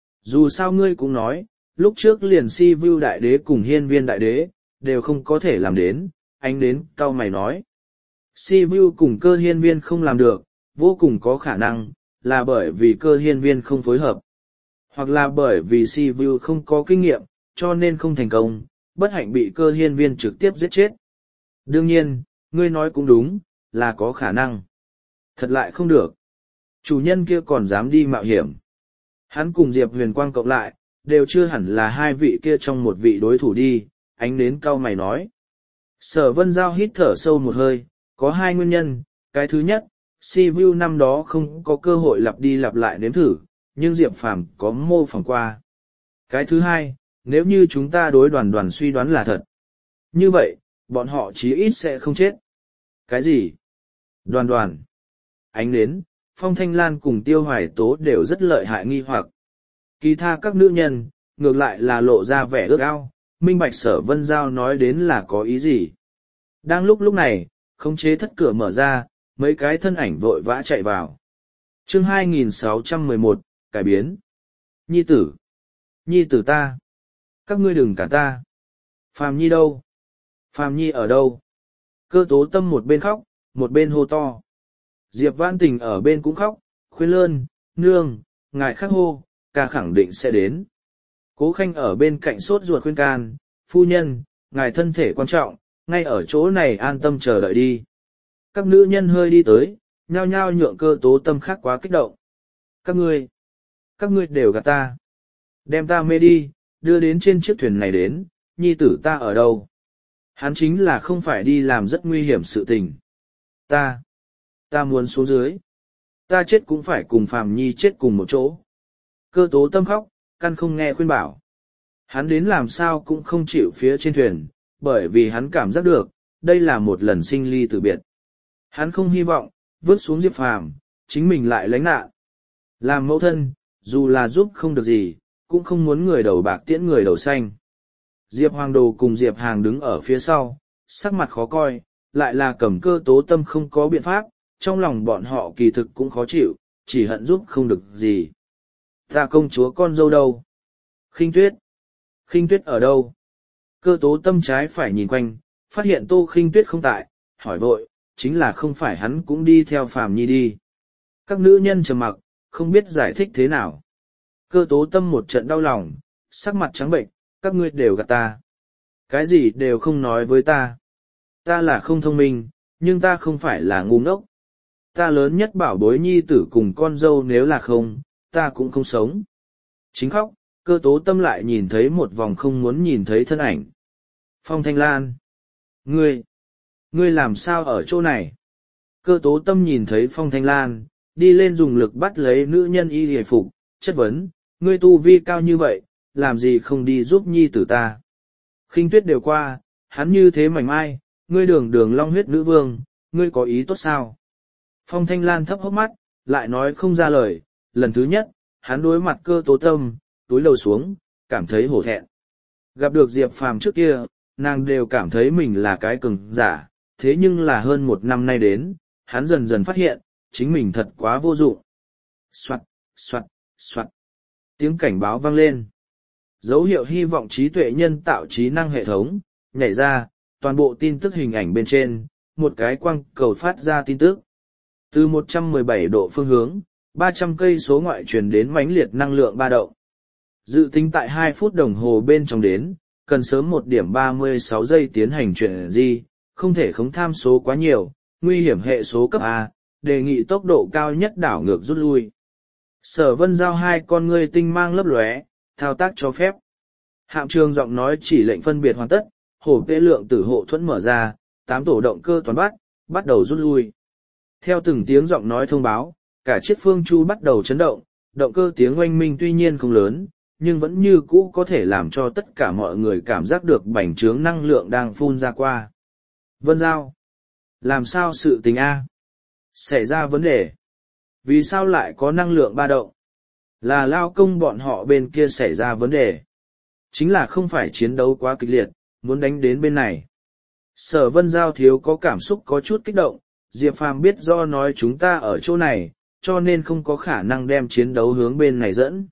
Dù sao ngươi cũng nói, lúc trước liền Si Vu đại đế cùng Hiên Viên đại đế, đều không có thể làm đến, anh đến cau mày nói. Si Vu cùng Cơ Hiên Viên không làm được, vô cùng có khả năng, là bởi vì Cơ Hiên Viên không phối hợp. Hoặc là bởi vì Si Vu không có kinh nghiệm, cho nên không thành công, bất hạnh bị Cơ Hiên Viên trực tiếp giết chết. Đương nhiên, ngươi nói cũng đúng, là có khả năng. Thật lại không được. Chủ nhân kia còn dám đi mạo hiểm. Hắn cùng Diệp Huyền Quang cộng lại, đều chưa hẳn là hai vị kia trong một vị đối thủ đi, ánh đến cau mày nói. Sở Vân Giao hít thở sâu một hơi, có hai nguyên nhân, cái thứ nhất, Si Vu năm đó không có cơ hội lặp đi lặp lại nếm thử, nhưng Diệp Phàm có mô phỏng qua. Cái thứ hai, nếu như chúng ta đối đoàn suy đoán là thật. Như vậy, bọn họ chí ít sẽ không chết. Cái gì? Đoàn. Ánh nến, Phong Thanh Lan cùng Tiêu Hoài Tố đều rất lợi hại nghi hoặc. Kỳ tha các nữ nhân, ngược lại là lộ ra vẻ ước ao, minh bạch Sở Vân Giao nói đến là có ý gì. Đang lúc này, khống chế thất cửa mở ra, mấy cái thân ảnh vội vã chạy vào. Chương 2611, cải biến. Nhi tử ta. Các ngươi đừng cả ta. Phàm Nhi đâu? Phàm Nhi ở đâu? Cơ Tố Tâm một bên khóc, một bên hô to. Diệp Vãn Tình ở bên cũng khóc, khuyên lơn, nương, ngài khắc hô, ca khẳng định sẽ đến. Cố Khanh ở bên cạnh sốt ruột khuyên can, phu nhân, ngài thân thể quan trọng, ngay ở chỗ này an tâm chờ đợi đi. Các nữ nhân hơi đi tới, nhao nhao nhượng Cơ Tố Tâm khác quá kích động. Các ngươi đều gạt ta. Đem ta mê đi, đưa đến trên chiếc thuyền này đến, nhi tử ta ở đâu? Hắn chính là không phải đi làm rất nguy hiểm sự tình. Ta muốn xuống dưới. Ta chết cũng phải cùng Phàm Nhi chết cùng một chỗ. Cơ Tố Tâm khóc, căn không nghe khuyên bảo. Hắn đến làm sao cũng không chịu phía trên thuyền, bởi vì hắn cảm giác được, đây là một lần sinh ly tử biệt. Hắn không hy vọng, vứt xuống Diệp Phàm, chính mình lại lánh nạn. Làm mẫu thân, dù là giúp không được gì, cũng không muốn người đầu bạc tiễn người đầu xanh. Diệp Hoàng Đồ cùng Diệp Hàng đứng ở phía sau, sắc mặt khó coi, lại là cầm Cơ Tố Tâm không có biện pháp, trong lòng bọn họ kỳ thực cũng khó chịu, chỉ hận giúp không được gì. Ta công chúa con dâu đâu? Khinh Tuyết ở đâu? Cơ Tố Tâm trái phải nhìn quanh, phát hiện Tô Khinh Tuyết không tại, hỏi vội, chính là không phải hắn cũng đi theo Phàm Nhi đi. Các nữ nhân trầm mặc, không biết giải thích thế nào. Cơ Tố Tâm một trận đau lòng, sắc mặt trắng bệnh, các ngươi đều gạt ta. Cái gì đều không nói với ta. Ta là không thông minh, nhưng ta không phải là ngu ngốc. Ta lớn nhất bảo bối nhi tử cùng con dâu nếu là không, ta cũng không sống. Chính khóc, Cơ Tố Tâm lại nhìn thấy một vòng không muốn nhìn thấy thân ảnh. Phong Thanh Lan. Ngươi làm sao ở chỗ này? Cơ Tố Tâm nhìn thấy Phong Thanh Lan, đi lên dùng lực bắt lấy nữ nhân y hề phục, chất vấn, ngươi tu vi cao như vậy, làm gì không đi giúp nhi tử ta? Khinh tuyết đều qua, hắn như thế mảnh mai, ngươi đường đường long huyết nữ vương, ngươi có ý tốt sao? Phong Thanh Lan thấp hốc mắt, lại nói không ra lời, lần thứ nhất, hắn đối mặt Cơ Tố Tâm, túi lầu xuống, cảm thấy hổ thẹn. Gặp được Diệp Phàm trước kia, nàng đều cảm thấy mình là cái cường giả, thế nhưng là hơn một năm nay đến, hắn dần dần phát hiện, chính mình thật quá vô dụng. Soạt, soạt, soạt. Tiếng cảnh báo vang lên. Dấu hiệu hy vọng trí tuệ nhân tạo trí năng hệ thống, nhảy ra, toàn bộ tin tức hình ảnh bên trên, một cái quang cầu phát ra tin tức. Từ 117 độ phương hướng, 300 cây số ngoại truyền đến mãnh liệt năng lượng ba động. Dự tính tại 2 phút đồng hồ bên trong đến, cần sớm 1 điểm 36 giây tiến hành chuyển di, không thể khống tham số quá nhiều, nguy hiểm hệ số cấp A, đề nghị tốc độ cao nhất đảo ngược rút lui. Sở Vân Giao hai con ngươi tinh mang lấp lóe, thao tác cho phép. Hạm trường giọng nói chỉ lệnh phân biệt hoàn tất, hổ vệ lượng tử hộ thuẫn mở ra, 8 tổ động cơ toàn bắt đầu rút lui. Theo từng tiếng giọng nói thông báo, cả chiếc phương chu bắt đầu chấn động, động cơ tiếng oanh minh tuy nhiên không lớn, nhưng vẫn như cũ có thể làm cho tất cả mọi người cảm giác được bành trướng năng lượng đang phun ra qua. Vân Giao, làm sao sự tình A? Xảy ra vấn đề. Vì sao lại có năng lượng ba động? Là lao công bọn họ bên kia xảy ra vấn đề. Chính là không phải chiến đấu quá kịch liệt, muốn đánh đến bên này. Sở Vân Giao thiếu có cảm xúc có chút kích động, Diệp Phàm biết do nói chúng ta ở chỗ này, cho nên không có khả năng đem chiến đấu hướng bên này dẫn.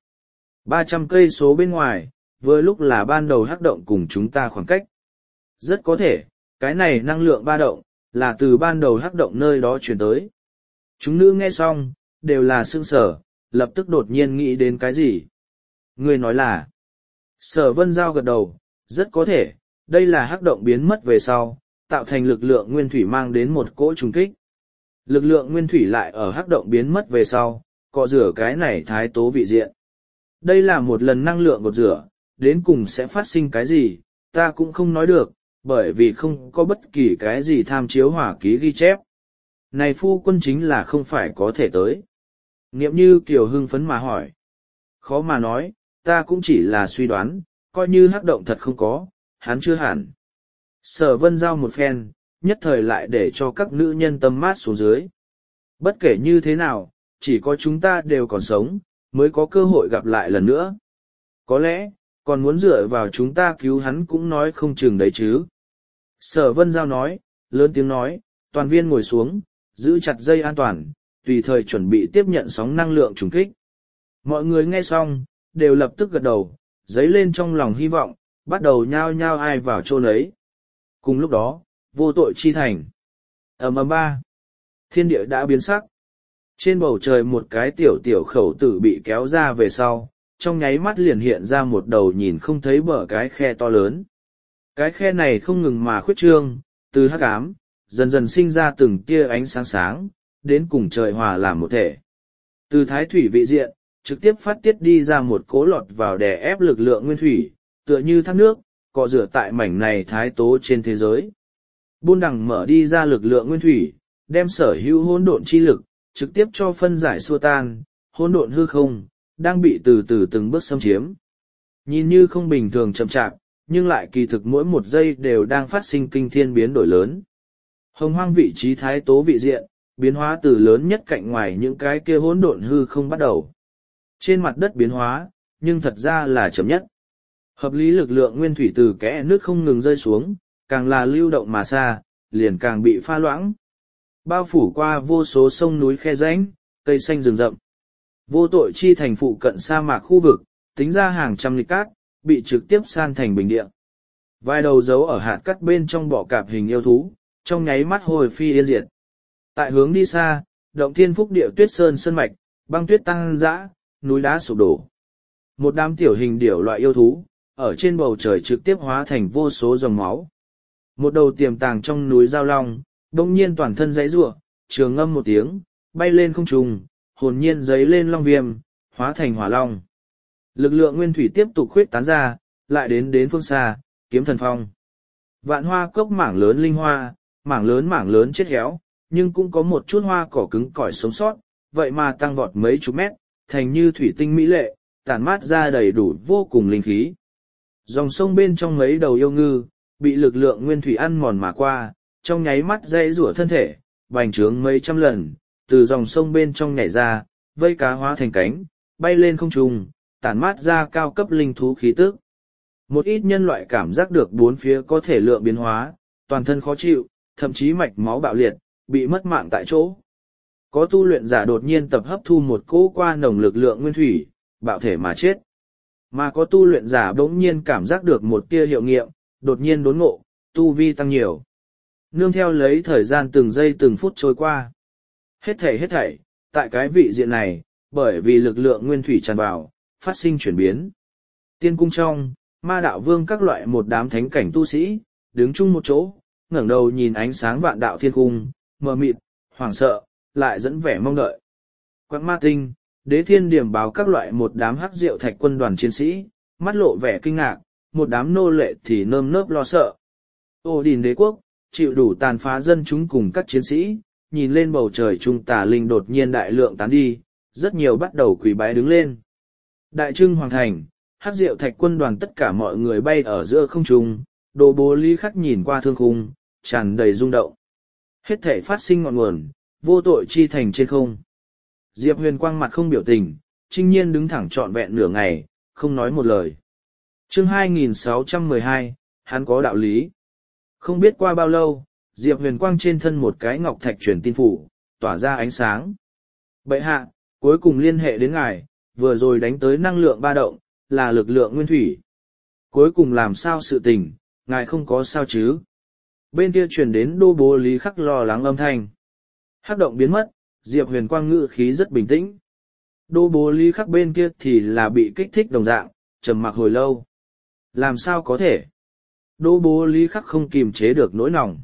300 cây số bên ngoài, vừa lúc là ban đầu hắc động cùng chúng ta khoảng cách. Rất có thể, cái này năng lượng ba động, là từ ban đầu hắc động nơi đó truyền tới. Chúng nữ nghe xong, đều là sững sờ, lập tức đột nhiên nghĩ đến cái gì. Người nói là, Sở Vân Giao gật đầu, rất có thể, đây là hắc động biến mất về sau, tạo thành lực lượng nguyên thủy mang đến một cỗ trùng kích. Lực lượng nguyên thủy lại ở hắc động biến mất về sau, cọ rửa cái này thái tố vị diện. Đây là một lần năng lượng cột rửa, đến cùng sẽ phát sinh cái gì, ta cũng không nói được, bởi vì không có bất kỳ cái gì tham chiếu hỏa ký ghi chép. Này phu quân chính là không phải có thể tới. Nghiệm Như Kiều hưng phấn mà hỏi. Khó mà nói, ta cũng chỉ là suy đoán, coi như hắc động thật không có, hắn chưa hẳn. Sở Vân Giao một phen, nhất thời lại để cho các nữ nhân tâm mát xuống dưới. Bất kể như thế nào, chỉ có chúng ta đều còn sống, mới có cơ hội gặp lại lần nữa. Có lẽ, còn muốn dựa vào chúng ta cứu hắn cũng nói không chừng đấy chứ. Sở Vân Giao nói, lớn tiếng nói, toàn viên ngồi xuống, giữ chặt dây an toàn, tùy thời chuẩn bị tiếp nhận sóng năng lượng trùng kích. Mọi người nghe xong, đều lập tức gật đầu, dấy lên trong lòng hy vọng, bắt đầu nhao nhao ai vào chôn ấy. Cùng lúc đó, vô tội chi thành. Ầm ba. Thiên địa đã biến sắc. Trên bầu trời một cái tiểu khẩu tử bị kéo ra về sau, trong nháy mắt liền hiện ra một đầu nhìn không thấy bờ cái khe to lớn. Cái khe này không ngừng mà khuyết trương, từ hắc ám, dần dần sinh ra từng tia ánh sáng sáng, đến cùng trời hòa làm một thể. Từ thái thủy vị diện, trực tiếp phát tiết đi ra một cỗ lọt vào đè ép lực lượng nguyên thủy, tựa như thác nước, cọ rửa tại mảnh này thái tố trên thế giới. Buôn đằng mở đi ra lực lượng nguyên thủy, đem sở hữu hỗn độn chi lực, trực tiếp cho phân giải xua tan, hỗn độn hư không, đang bị từ từ từng bước xâm chiếm. Nhìn như không bình thường chậm chạp, nhưng lại kỳ thực mỗi một giây đều đang phát sinh kinh thiên biến đổi lớn. Hồng hoang vị trí thái tố vị diện, biến hóa từ lớn nhất cạnh ngoài những cái kia hỗn độn hư không bắt đầu. Trên mặt đất biến hóa, nhưng thật ra là chậm nhất. Hợp lý lực lượng nguyên thủy từ kẽ nước không ngừng rơi xuống, càng là lưu động mà xa, liền càng bị pha loãng. Bao phủ qua vô số sông núi khe rãnh, cây xanh rừng rậm. Vô tội chi thành phụ cận sa mạc khu vực, tính ra hàng trăm lịch cát, bị trực tiếp san thành bình địa. Vài đầu dấu ở hạt cát bên trong bọ cạp hình yêu thú, trong nháy mắt hồi phi yên diệt. Tại hướng đi xa, động thiên phúc địa tuyết sơn sơn mạch, băng tuyết tăng dã, núi đá sụp đổ. Một đám tiểu hình điểu loại yêu thú, ở trên bầu trời trực tiếp hóa thành vô số dòng máu. Một đầu tiềm tàng trong núi Giao Long, đông nhiên toàn thân giãy giụa, trường ngâm một tiếng, bay lên không trung, hồn nhiên giấy lên long viêm, hóa thành hỏa long. Lực lượng nguyên thủy tiếp tục khuyết tán ra, lại đến phương xa, Kiếm Thần Phong. Vạn hoa cốc mảng lớn linh hoa, mảng lớn chết héo, nhưng cũng có một chút hoa cỏ cứng cỏi sống sót, vậy mà tăng vọt mấy chục mét, thành như thủy tinh mỹ lệ, tản mát ra đầy đủ vô cùng linh khí. Dòng sông bên trong mấy đầu yêu ngư, bị lực lượng nguyên thủy ăn mòn mà qua, trong nháy mắt dây rủa thân thể, bành trướng mấy trăm lần, từ dòng sông bên trong nhảy ra, vây cá hóa thành cánh, bay lên không trung, tản mát ra cao cấp linh thú khí tức. Một ít nhân loại cảm giác được bốn phía có thể lượng biến hóa, toàn thân khó chịu, thậm chí mạch máu bạo liệt, bị mất mạng tại chỗ. Có tu luyện giả đột nhiên tập hấp thu một cỗ qua nồng lực lượng nguyên thủy, bạo thể mà chết. Mà có tu luyện giả bỗng nhiên cảm giác được một tia hiệu nghiệm, đột nhiên đốn ngộ, tu vi tăng nhiều. Nương theo lấy thời gian từng giây từng phút trôi qua. Hết thảy, tại cái vị diện này, bởi vì lực lượng nguyên thủy tràn vào, phát sinh chuyển biến. Tiên cung trong, Ma Đạo Vương các loại một đám thánh cảnh tu sĩ, đứng chung một chỗ, ngẩng đầu nhìn ánh sáng vạn đạo thiên cung, mờ mịt, hoảng sợ, lại dẫn vẻ mong đợi. Quang Ma Tinh, Đế Thiên Điểm báo các loại một đám hắc diệu thạch quân đoàn chiến sĩ, mắt lộ vẻ kinh ngạc, một đám nô lệ thì nơm nớp lo sợ. Ô Đình Đế Quốc, chịu đủ tàn phá dân chúng cùng các chiến sĩ, nhìn lên bầu trời trung tà linh đột nhiên đại lượng tán đi, rất nhiều bắt đầu quỳ bái đứng lên. Đại trưng hoàng thành, hắc diệu thạch quân đoàn tất cả mọi người bay ở giữa không trung, Đồ Bố Lý Khắc nhìn qua thương khung, tràn đầy rung động. Hết thể phát sinh ngọn nguồn, vô tội chi thành trên không. Diệp Huyền Quang mặt không biểu tình, Trinh Nhiên đứng thẳng trọn vẹn nửa ngày, không nói một lời. Chương 2612, hắn có đạo lý. Không biết qua bao lâu, Diệp Huyền Quang trên thân một cái ngọc thạch truyền tin phủ, tỏa ra ánh sáng. Bệ hạ, cuối cùng liên hệ đến ngài, vừa rồi đánh tới năng lượng ba động, là lực lượng nguyên thủy. Cuối cùng làm sao sự tình, ngài không có sao chứ? Bên kia truyền đến Đô Bố Lý Khắc lo lắng âm thanh. Hắc động biến mất, Diệp Huyền Quang ngữ khí rất bình tĩnh. Đô Bố Lý Khắc bên kia thì là bị kích thích đồng dạng, trầm mặc hồi lâu. Làm sao có thể? Đô Bố Lý Khắc không kìm chế được nỗi lòng.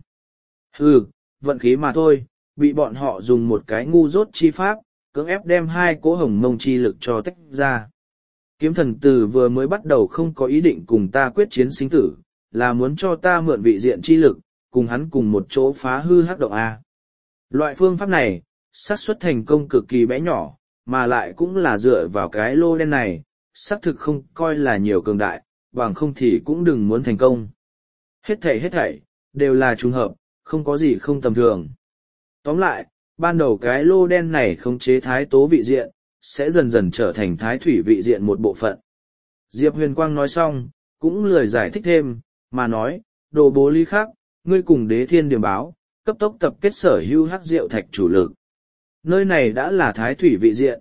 Hừ, vận khí mà thôi, bị bọn họ dùng một cái ngu dốt chi pháp, cưỡng ép đem hai cỗ hồng mông chi lực cho tách ra. Kiếm thần tử vừa mới bắt đầu không có ý định cùng ta quyết chiến sinh tử, là muốn cho ta mượn vị diện chi lực, cùng hắn cùng một chỗ phá hư hắc động A. Loại phương pháp này, xác suất thành công cực kỳ bé nhỏ, mà lại cũng là dựa vào cái lô đen này, xác thực không coi là nhiều cường đại, bằng không thì cũng đừng muốn thành công. Hết thảy, đều là trùng hợp, không có gì không tầm thường. Tóm lại, ban đầu cái lô đen này khống chế thái tố vị diện, sẽ dần dần trở thành thái thủy vị diện một bộ phận. Diệp Huyền Quang nói xong, cũng lười giải thích thêm, mà nói, Đồ Bố Lý Khắc, ngươi cùng Đế Thiên Điểm báo, cấp tốc tập kết sở hữu hắc diệu thạch chủ lực. Nơi này đã là thái thủy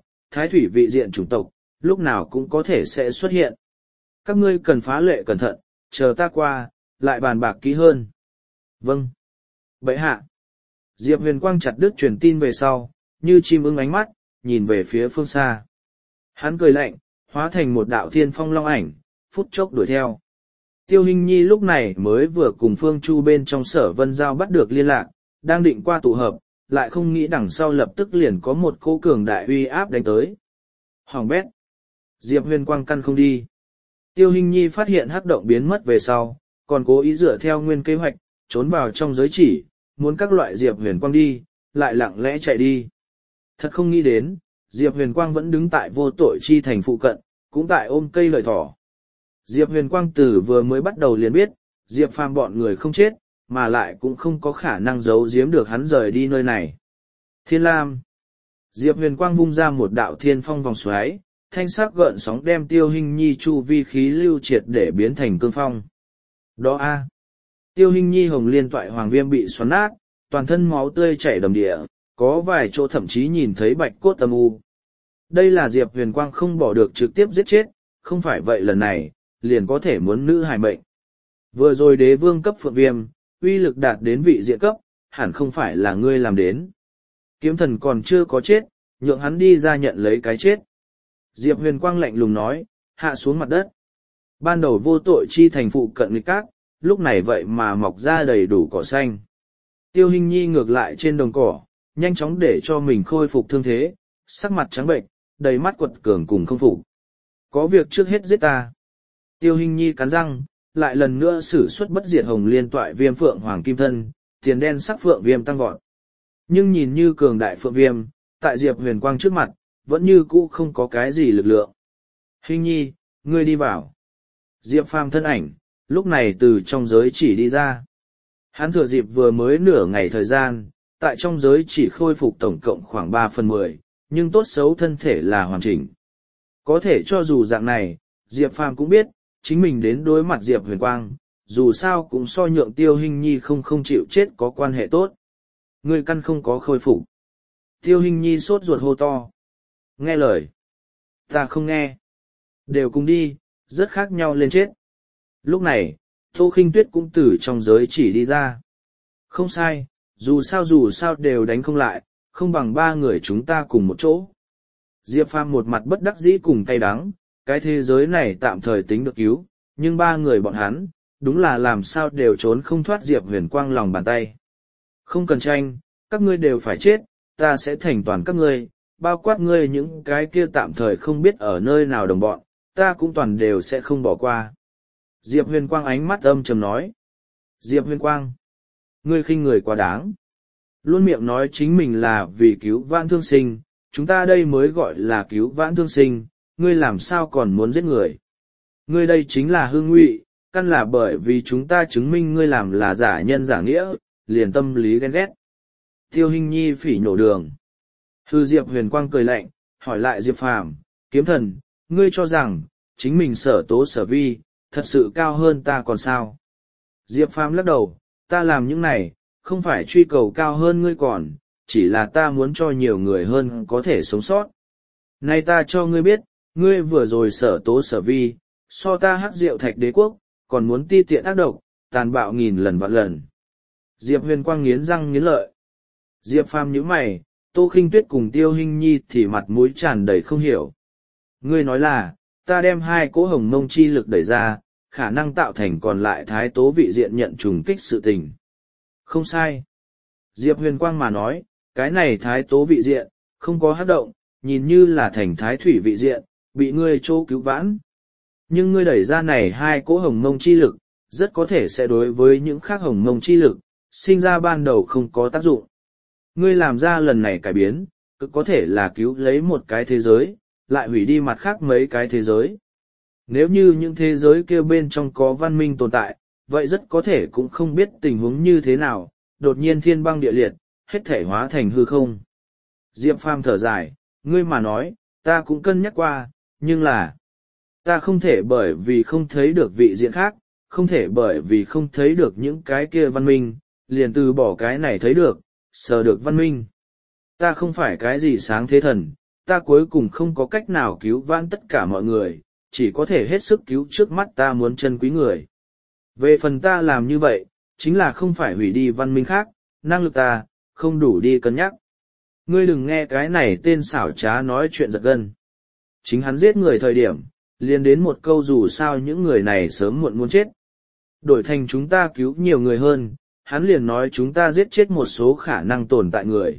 vị diện chủng tộc, lúc nào cũng có thể sẽ xuất hiện. Các ngươi cần phá lệ cẩn thận, chờ ta qua, lại bàn bạc kỹ hơn. Vâng. Bệ hạ. Diệp Huyền Quang chặt đứt truyền tin về sau, như chim ưng ánh mắt, nhìn về phía phương xa. Hắn cười lạnh, hóa thành một đạo thiên phong long ảnh, phút chốc đuổi theo. Tiêu Hinh Nhi lúc này mới vừa cùng Phương Chu bên trong Sở Vân Giao bắt được liên lạc, đang định qua tụ hợp, lại không nghĩ đằng sau lập tức liền có một cỗ cường đại uy áp đánh tới. Hoàng bét. Diệp Huyền Quang căn không đi. Tiêu Hinh Nhi phát hiện hắc động biến mất về sau, còn cố ý dựa theo nguyên kế hoạch, trốn vào trong giới chỉ, muốn các loại Diệp Huyền Quang đi, lại lặng lẽ chạy đi. Thật không nghĩ đến, Diệp Huyền Quang vẫn đứng tại vô tội chi thành phụ cận, cũng tại ôm cây lợi thỏ. Diệp Huyền Quang từ vừa mới bắt đầu liền biết, Diệp Phàm bọn người không chết, mà lại cũng không có khả năng giấu giếm được hắn rời đi nơi này. Thiên Lam. Diệp Huyền Quang vung ra một đạo thiên phong vòng xoáy, thanh sắc gợn sóng đem Tiêu Hinh Nhi chu vi khí lưu triệt để biến thành cương phong. Đó a. Tiêu Hinh Nhi hồng liên toại hoàng viêm bị xoắn nát, toàn thân máu tươi chảy đầm địa, có vài chỗ thậm chí nhìn thấy bạch cốt âm u. Đây là Diệp Huyền Quang không bỏ được trực tiếp giết chết, không phải vậy lần này, liền có thể muốn nữ hài mệnh. Vừa rồi đế vương cấp phượng viêm, uy lực đạt đến vị diện cấp, hẳn không phải là ngươi làm đến. Kiếm thần còn chưa có chết, nhượng hắn đi ra nhận lấy cái chết. Diệp Huyền Quang lạnh lùng nói, hạ xuống mặt đất. Ban đầu vô tội chi thành phụ cận nghịch các, lúc này vậy mà mọc ra đầy đủ cỏ xanh. Tiêu Hinh Nhi ngược lại trên đồng cỏ, nhanh chóng để cho mình khôi phục thương thế, sắc mặt trắng bệnh, đầy mắt quật cường cùng không phục. Có việc trước hết giết ta. Tiêu Hinh Nhi cắn răng, lại lần nữa sử xuất bất diệt hồng liên toại viêm phượng hoàng kim thân, tiền đen sắc phượng viêm tăng vọt. Nhưng nhìn như cường đại phượng viêm, tại Diệp Huyền Quang trước mặt, vẫn như cũ không có cái gì lực lượng. Hinh Nhi, ngươi đi vào. Diệp Phàm thân ảnh, lúc này từ trong giới chỉ đi ra. Hắn thừa dịp vừa mới nửa ngày thời gian, tại trong giới chỉ khôi phục tổng cộng khoảng 3/10, nhưng tốt xấu thân thể là hoàn chỉnh. Có thể cho dù dạng này, Diệp Phàm cũng biết, chính mình đến đối mặt Diệp Huyền Quang, dù sao cũng so nhượng Tiêu Hinh Nhi không chịu chết có quan hệ tốt. Ngươi căn không có khôi phục. Tiêu Hinh Nhi sốt ruột hô to. Nghe lời. Ta không nghe. Đều cùng đi, rất khác nhau lên chết. Lúc này, Tô Khinh Tuyết cũng từ trong giới chỉ đi ra. Không sai, dù sao đều đánh không lại, không bằng ba người chúng ta cùng một chỗ. Diệp Phàm một mặt bất đắc dĩ cùng cay đắng, cái thế giới này tạm thời tính được cứu, nhưng ba người bọn hắn, đúng là làm sao đều trốn không thoát Diệp Huyền Quang lòng bàn tay. Không cần tranh, các ngươi đều phải chết, ta sẽ thành toàn các ngươi, bao quát ngươi những cái kia tạm thời không biết ở nơi nào đồng bọn, ta cũng toàn đều sẽ không bỏ qua. Diệp Huyền Quang ánh mắt âm trầm nói. Diệp Huyền Quang, ngươi khinh người quá đáng. Luôn miệng nói chính mình là vì cứu vãn thương sinh, chúng ta đây mới gọi là cứu vãn thương sinh, ngươi làm sao còn muốn giết người. Ngươi đây chính là hư ngụy, căn là bởi vì chúng ta chứng minh ngươi làm là giả nhân giả nghĩa, liền tâm lý ghen ghét. Tiêu Hinh Nhi phỉ nhổ đường. Hư Diệp Huyền Quang cười lạnh, hỏi lại Diệp Phàm, kiếm thần, ngươi cho rằng, chính mình sở tố sở vi, thật sự cao hơn ta còn sao? Diệp Phàm lắc đầu, ta làm những này, không phải truy cầu cao hơn ngươi còn, chỉ là ta muốn cho nhiều người hơn có thể sống sót. Nay ta cho ngươi biết, ngươi vừa rồi sở tố sở vi, so ta hắc rượu thạch đế quốc, còn muốn ti tiện ác độc, tàn bạo nghìn lần vạn lần. Diệp Huyền Quang nghiến răng nghiến lợi. Diệp Phàm nhíu mày, Tô Khinh Tuyết cùng Tiêu Hinh Nhi thì mặt mũi tràn đầy không hiểu. Ngươi nói là, ta đem hai cỗ hồng mông chi lực đẩy ra, khả năng tạo thành còn lại thái tố vị diện nhận trùng kích sự tình. Không sai. Diệp Huyền Quang mà nói, cái này thái tố vị diện, không có hát động, nhìn như là thành thái thủy vị diện, bị ngươi chỗ cứu vãn. Nhưng ngươi đẩy ra này hai cỗ hồng mông chi lực, rất có thể sẽ đối với những khác hồng mông chi lực, sinh ra ban đầu không có tác dụng. Ngươi làm ra lần này cải biến, cực có thể là cứu lấy một cái thế giới, lại hủy đi mặt khác mấy cái thế giới. Nếu như những thế giới kia bên trong có văn minh tồn tại, vậy rất có thể cũng không biết tình huống như thế nào, đột nhiên thiên băng địa liệt, hết thể hóa thành hư không. Diệp Phàm thở dài, ngươi mà nói, ta cũng cân nhắc qua, nhưng là, ta không thể bởi vì không thấy được vị diện khác, không thể bởi vì không thấy được những cái kia văn minh, liền từ bỏ cái này thấy được, sờ được văn minh. Ta không phải cái gì sáng thế thần, ta cuối cùng không có cách nào cứu vãn tất cả mọi người, chỉ có thể hết sức cứu trước mắt ta muốn chân quý người. Về phần ta làm như vậy, chính là không phải hủy đi văn minh khác, năng lực ta, không đủ đi cân nhắc. Ngươi đừng nghe cái này tên xảo trá nói chuyện giật gân. Chính hắn giết người thời điểm, liền đến một câu dù sao những người này sớm muộn muốn chết. Đổi thành chúng ta cứu nhiều người hơn, hắn liền nói chúng ta giết chết một số khả năng tồn tại người.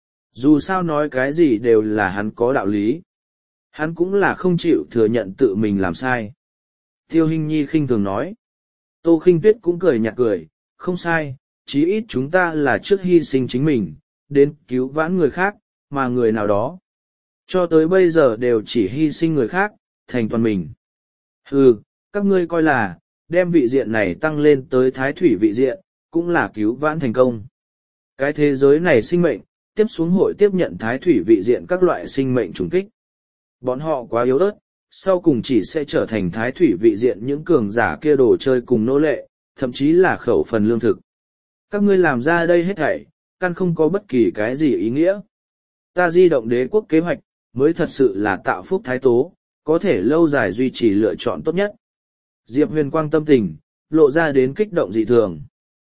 Dù sao nói cái gì đều là hắn có đạo lý. Hắn cũng là không chịu thừa nhận tự mình làm sai. Tiêu Hinh Nhi khinh thường nói. Tô Khinh Tuyết cũng cười nhạt cười, không sai, chí ít chúng ta là trước hy sinh chính mình, đến cứu vãn người khác, mà người nào đó. Cho tới bây giờ đều chỉ hy sinh người khác, thành toàn mình. Hừ, các ngươi coi là, đem vị diện này tăng lên tới thái thủy vị diện, cũng là cứu vãn thành công. Cái thế giới này sinh mệnh, tiếp xuống hội tiếp nhận thái thủy vị diện các loại sinh mệnh trùng kích. Bọn họ quá yếu ớt, sau cùng chỉ sẽ trở thành thái thủy vị diện những cường giả kia đồ chơi cùng nô lệ, thậm chí là khẩu phần lương thực. Các ngươi làm ra đây hết thảy, căn không có bất kỳ cái gì ý nghĩa. Ta di động đế quốc kế hoạch, mới thật sự là tạo phúc thái tố, có thể lâu dài duy trì lựa chọn tốt nhất. Diệp Huyền Quang tâm tình, lộ ra đến kích động dị thường.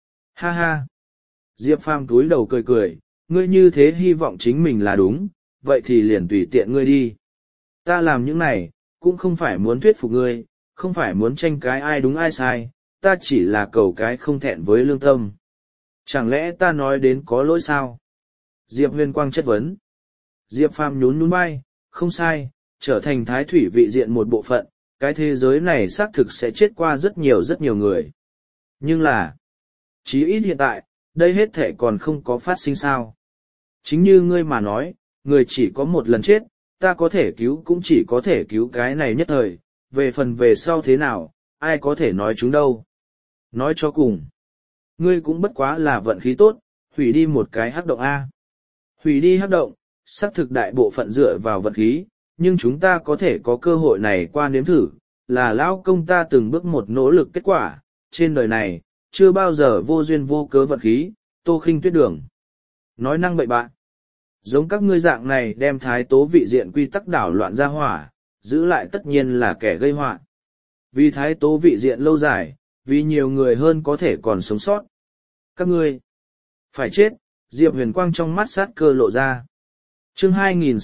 Ha ha! Diệp Phàm túi đầu cười cười, ngươi như thế hy vọng chính mình là đúng, vậy thì liền tùy tiện ngươi đi. Ta làm những này, cũng không phải muốn thuyết phục ngươi, không phải muốn tranh cái ai đúng ai sai, ta chỉ là cầu cái không thẹn với lương tâm. Chẳng lẽ ta nói đến có lỗi sao? Diệp Huyền Quang chất vấn. Diệp Phàm nhún nhún vai, không sai, trở thành thái thủy vị diện một bộ phận, cái thế giới này xác thực sẽ chết qua rất nhiều người. Nhưng là, chí ít hiện tại, đây hết thể còn không có phát sinh sao. Chính như ngươi mà nói, người chỉ có một lần chết, ta có thể cứu cũng chỉ có thể cứu cái này nhất thời, về phần về sau thế nào, ai có thể nói chúng đâu. Nói cho cùng, ngươi cũng bất quá là vận khí tốt, hủy đi một cái hắc động A. Hủy đi hắc động, xác thực đại bộ phận dựa vào vận khí, nhưng chúng ta có thể có cơ hội này qua nếm thử, là lão công ta từng bước một nỗ lực kết quả, trên đời này, chưa bao giờ vô duyên vô cớ vận khí, Tô Khinh Tuyết đường. Nói năng bậy bạ. Giống các ngươi dạng này đem thái tố vị diện quy tắc đảo loạn ra hỏa, giữ lại tất nhiên là kẻ gây họa. Vì thái tố vị diện lâu dài, vì nhiều người hơn có thể còn sống sót. Các ngươi phải chết, Diệp Huyền Quang trong mắt sát cơ lộ ra. Chương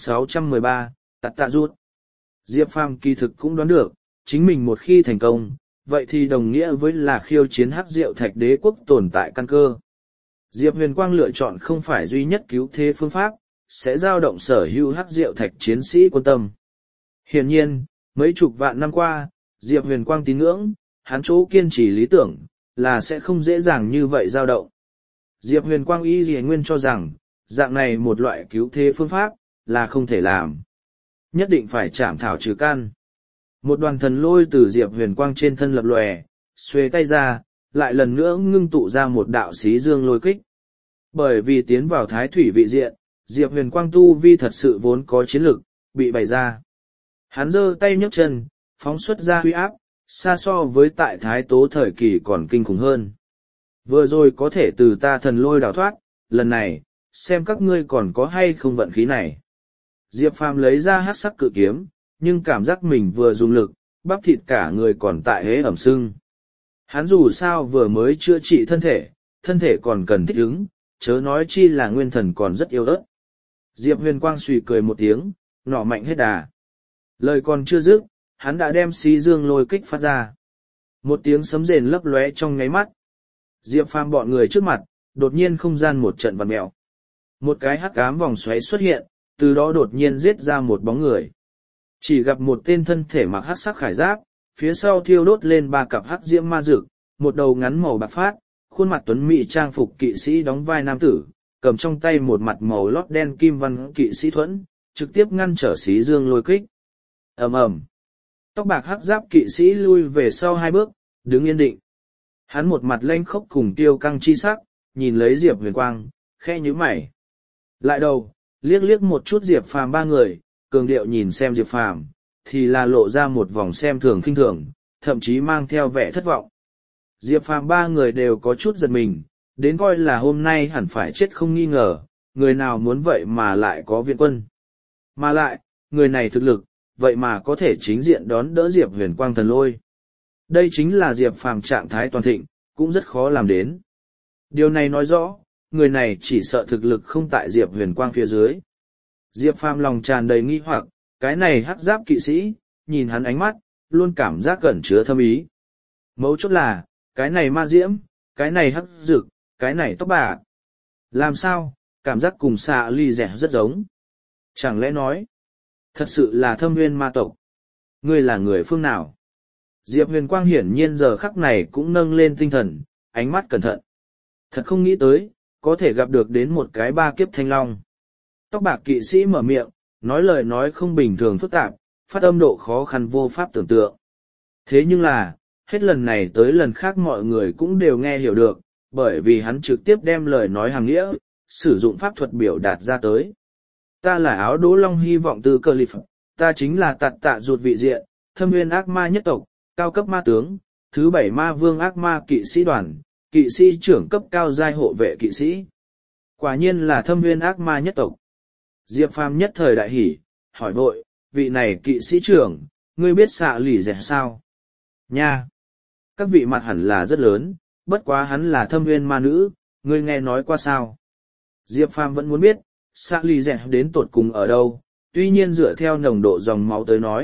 2613, Tạt Tạ Rút. Diệp Phàm kỳ thực cũng đoán được, chính mình một khi thành công, vậy thì đồng nghĩa với là khiêu chiến hắc diệu thạch đế quốc tồn tại căn cơ. Diệp Huyền Quang lựa chọn không phải duy nhất cứu thế phương pháp, sẽ giao động sở hữu hắc diệu thạch chiến sĩ quân tâm. Hiển nhiên, mấy chục vạn năm qua, Diệp Huyền Quang tín ngưỡng, hắn chỗ kiên trì lý tưởng, là sẽ không dễ dàng như vậy giao động. Diệp Huyền Quang y dì nguyên cho rằng, dạng này một loại cứu thế phương pháp, là không thể làm. Nhất định phải chạm thảo trừ căn. Một đoàn thần lôi từ Diệp Huyền Quang trên thân lập lòe, xuê tay ra, lại lần nữa ngưng tụ ra một đạo xí dương lôi kích. Bởi vì tiến vào thái thủy vị diện, Diệp Huyền Quang tu vi thật sự vốn có chiến lực, bị bày ra. Hắn giơ tay nhấc chân, phóng xuất ra huy áp, xa so với tại thái tố thời kỳ còn kinh khủng hơn. Vừa rồi có thể từ ta thần lôi đào thoát, lần này, xem các ngươi còn có hay không vận khí này. Diệp Phàm lấy ra hắc sắc cự kiếm, nhưng cảm giác mình vừa dùng lực, bắp thịt cả người còn tại hế ẩm sưng. Hắn dù sao vừa mới chữa trị thân thể còn cần thích ứng, chớ nói chi là nguyên thần còn rất yếu ớt. Diệp Huyền Quang suy cười một tiếng, nỏ mạnh hết đà. Lời còn chưa dứt, hắn đã đem xí dương lôi kích phát ra. Một tiếng sấm rền lấp lóe trong ngáy mắt. Diệp Phàm bọn người trước mặt, đột nhiên không gian một trận vặn mèo. Một cái hắc ám vòng xoáy xuất hiện, từ đó đột nhiên giết ra một bóng người. Chỉ gặp một tên thân thể mặc hắc sắc khải giáp, phía sau thiêu đốt lên ba cặp hắc diễm ma dực, một đầu ngắn màu bạc phát, khuôn mặt tuấn mỹ trang phục kỵ sĩ đóng vai nam tử, cầm trong tay một mặt màu lót đen kim văn kỵ sĩ thuẫn, trực tiếp ngăn trở xí dương lôi kích. Ầm ầm. Tóc bạc hắc giáp kỵ sĩ lui về sau hai bước, đứng yên định. Hắn một mặt lênh khốc cùng tiêu căng chi sắc, nhìn lấy Diệp Huyền Quang, khẽ nhíu mày. Lại đầu, liếc liếc một chút Diệp Phàm ba người, cường điệu nhìn xem Diệp Phàm, thì là lộ ra một vòng xem thường khinh thường, thậm chí mang theo vẻ thất vọng. Diệp Phàm ba người đều có chút giật mình, đến coi là hôm nay hẳn phải chết không nghi ngờ, người nào muốn vậy mà lại có viện quân. Mà lại, người này thực lực, vậy mà có thể chính diện đón đỡ Diệp Huyền Quang thần lôi. Đây chính là Diệp Phàm trạng thái toàn thịnh, cũng rất khó làm đến. Điều này nói rõ, người này chỉ sợ thực lực không tại Diệp Huyền Quang phía dưới. Diệp Phàm lòng tràn đầy nghi hoặc, cái này hắc giáp kỵ sĩ, nhìn hắn ánh mắt, luôn cảm giác cẩn chứa thâm ý. Mấu chốt là, cái này ma diễm, cái này hắc rực, cái này tóc bạc. Làm sao, cảm giác cùng xạ ly rẻ rất giống. Chẳng lẽ nói, thật sự là thâm nguyên ma tộc. Ngươi là người phương nào? Diệp Huyền Quang hiển nhiên giờ khắc này cũng nâng lên tinh thần, ánh mắt cẩn thận. Thật không nghĩ tới, có thể gặp được đến một cái ba kiếp thanh long. Tóc bạc kỵ sĩ mở miệng, nói lời nói không bình thường phức tạp, phát âm độ khó khăn vô pháp tưởng tượng. Thế nhưng là, hết lần này tới lần khác mọi người cũng đều nghe hiểu được, bởi vì hắn trực tiếp đem lời nói hàng nghĩa, sử dụng pháp thuật biểu đạt ra tới. Ta là áo đỗ long hy vọng từ cơ lịp, ta chính là Tạt Tạ Rụt vị diện, thâm nguyên ác ma nhất tộc, cao cấp ma tướng, thứ 7 ma vương ác ma kỵ sĩ đoàn, kỵ sĩ trưởng cấp cao giai hộ vệ kỵ sĩ. Quả nhiên là thâm nguyên ác ma nhất tộc. Diệp Phàm nhất thời đại hỉ, hỏi vội, vị này kỵ sĩ trưởng, ngươi biết xạ lì rẻ sao? Nha! Các vị mặt hẳn là rất lớn, bất quá hắn là thâm nguyên ma nữ, ngươi nghe nói qua sao? Diệp Phàm vẫn muốn biết, xạ lì rẻ đến tột cùng ở đâu, tuy nhiên dựa theo nồng độ dòng máu tới nói,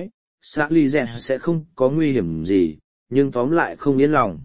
xã ly dẹt sẽ không có nguy hiểm gì, nhưng tóm lại không yên lòng.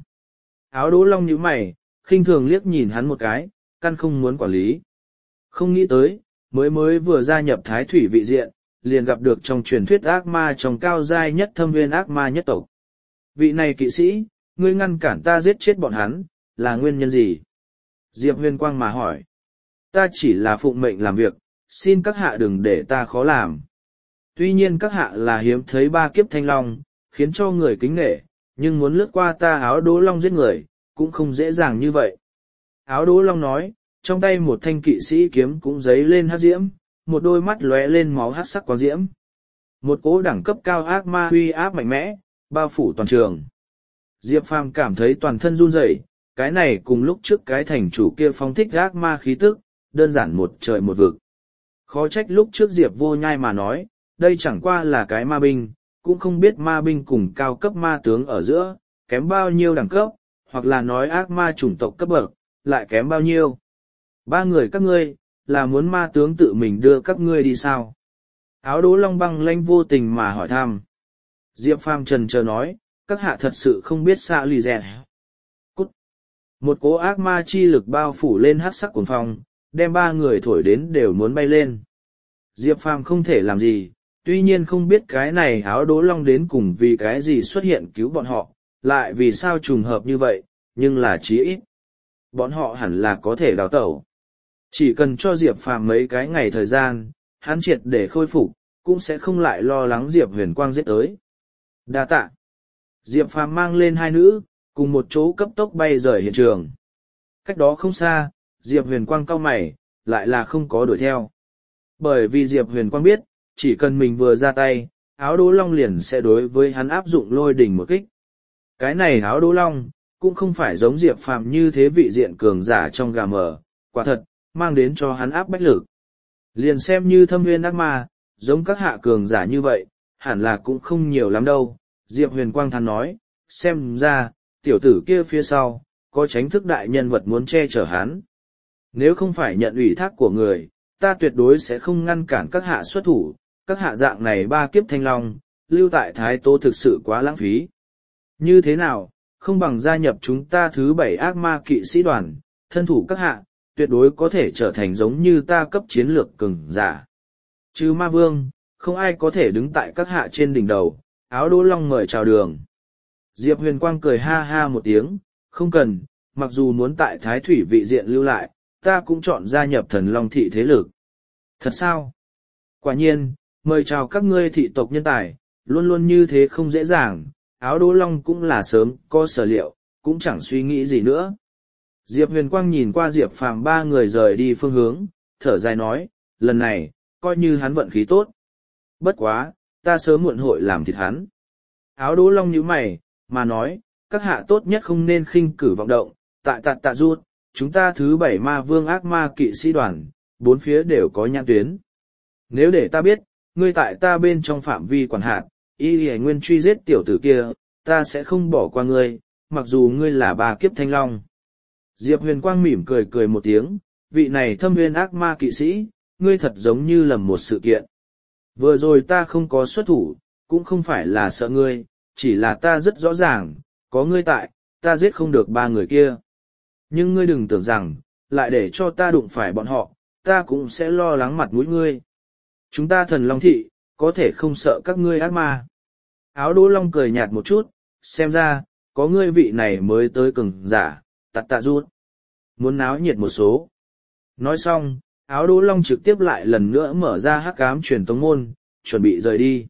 Áo đố long nhíu mày, khinh thường liếc nhìn hắn một cái, căn không muốn quản lý. Không nghĩ tới, mới vừa gia nhập thái thủy vị diện, liền gặp được trong truyền thuyết ác ma trong cao giai nhất thâm viên ác ma nhất tộc. Vị này kỵ sĩ, ngươi ngăn cản ta giết chết bọn hắn, là nguyên nhân gì? Diệp Huyền Quang mà hỏi. Ta chỉ là phụng mệnh làm việc, xin các hạ đừng để ta khó làm. Tuy nhiên các hạ là hiếm thấy ba kiếp thanh long, khiến cho người kính nể, nhưng muốn lướt qua ta áo đố long giết người, cũng không dễ dàng như vậy. Áo đố long nói, trong tay một thanh kỵ sĩ kiếm cũng giấy lên hắc diễm, một đôi mắt lóe lên máu hắc sắc quang diễm. Một cỗ đẳng cấp cao ác ma uy áp mạnh mẽ, bao phủ toàn trường. Diệp Phàm cảm thấy toàn thân run rẩy, cái này cùng lúc trước cái thành chủ kia phóng thích ác ma khí tức, đơn giản một trời một vực. Khó trách lúc trước Diệp Vô Nhai mà nói, đây chẳng qua là cái ma binh, cũng không biết ma binh cùng cao cấp ma tướng ở giữa, kém bao nhiêu đẳng cấp, hoặc là nói ác ma chủng tộc cấp bậc, lại kém bao nhiêu. Ba người các ngươi, là muốn ma tướng tự mình đưa các ngươi đi sao? Áo đố long băng lanh vô tình mà hỏi thăm. Diệp Phàm trần chờ nói, các hạ thật sự không biết xạ lì rẻ. Cút! Một cỗ ác ma chi lực bao phủ lên hắc sắc cuồng phong, đem ba người thổi đến đều muốn bay lên. Diệp Phàm không thể làm gì, tuy nhiên không biết cái này áo đố long đến cùng vì cái gì xuất hiện cứu bọn họ, lại vì sao trùng hợp như vậy, nhưng là chí ít. Bọn họ hẳn là có thể đào tẩu. Chỉ cần cho Diệp Phàm mấy cái ngày thời gian, hắn triệt để khôi phục, cũng sẽ không lại lo lắng Diệp Huyền Quang giết tới. Đa tạ. Diệp Phàm mang lên hai nữ, cùng một chỗ cấp tốc bay rời hiện trường. Cách đó không xa, Diệp Huyền Quang cau mày, lại là không có đuổi theo. Bởi vì Diệp Huyền Quang biết, chỉ cần mình vừa ra tay, áo đố long liền sẽ đối với hắn áp dụng lôi đỉnh một kích. Cái này áo đố long, cũng không phải giống Diệp Phàm như thế vị diện cường giả trong gà mờ, quả thật, mang đến cho hắn áp bách lực. Liền xem như thâm nguyên ác ma, giống các hạ cường giả như vậy, hẳn là cũng không nhiều lắm đâu. Diệp Huyền Quang thắn nói, xem ra, tiểu tử kia phía sau, có tránh thức đại nhân vật muốn che chở hắn. Nếu không phải nhận ủy thác của người, ta tuyệt đối sẽ không ngăn cản các hạ xuất thủ, các hạ dạng này ba kiếp thanh long, lưu tại Thái Tô thực sự quá lãng phí. Như thế nào, không bằng gia nhập chúng ta thứ 7 ác ma kỵ sĩ đoàn, thân thủ các hạ, tuyệt đối có thể trở thành giống như ta cấp chiến lược cường giả. Chứ ma vương, không ai có thể đứng tại các hạ trên đỉnh đầu, áo đố long mời chào đường. Diệp Huyền Quang cười ha ha một tiếng, không cần, mặc dù muốn tại Thái Thủy vị diện lưu lại, ta cũng chọn gia nhập Thần Long thị thế lực. Thật sao? Quả nhiên, mời chào các ngươi thị tộc nhân tài, luôn luôn như thế không dễ dàng, áo đố long cũng là sớm, có sở liệu, cũng chẳng suy nghĩ gì nữa. Diệp Huyền Quang nhìn qua Diệp Phàm ba người rời đi phương hướng, thở dài nói, lần này, coi như hắn vận khí tốt. Bất quá, ta sớm muộn hội làm thịt hắn. Áo đố long nhíu mày, mà nói, các hạ tốt nhất không nên khinh cử vọng động, tại tạ rút, chúng ta thứ 7 ma vương ác ma kỵ sĩ đoàn, bốn phía đều có nhãn tuyến. Nếu để ta biết, ngươi tại ta bên trong phạm vi quản hạt, y nguyên truy giết tiểu tử kia, ta sẽ không bỏ qua ngươi, mặc dù ngươi là ba kiếp thanh long. Diệp Huyền Quang mỉm cười cười một tiếng, vị này thâm nguyên ác ma kỵ sĩ, ngươi thật giống như lầm một sự kiện. Vừa rồi ta không có xuất thủ, cũng không phải là sợ ngươi, chỉ là ta rất rõ ràng, có ngươi tại, ta giết không được ba người kia. Nhưng ngươi đừng tưởng rằng, lại để cho ta đụng phải bọn họ, ta cũng sẽ lo lắng mặt mũi ngươi. Chúng ta Thần Long thị, có thể không sợ các ngươi ác ma. Áo đố long cười nhạt một chút, xem ra, có ngươi vị này mới tới cường giả, tạ rút. Muốn náo nhiệt một số. Nói xong, áo đố long trực tiếp lại lần nữa mở ra hắc ám truyền tống môn, chuẩn bị rời đi.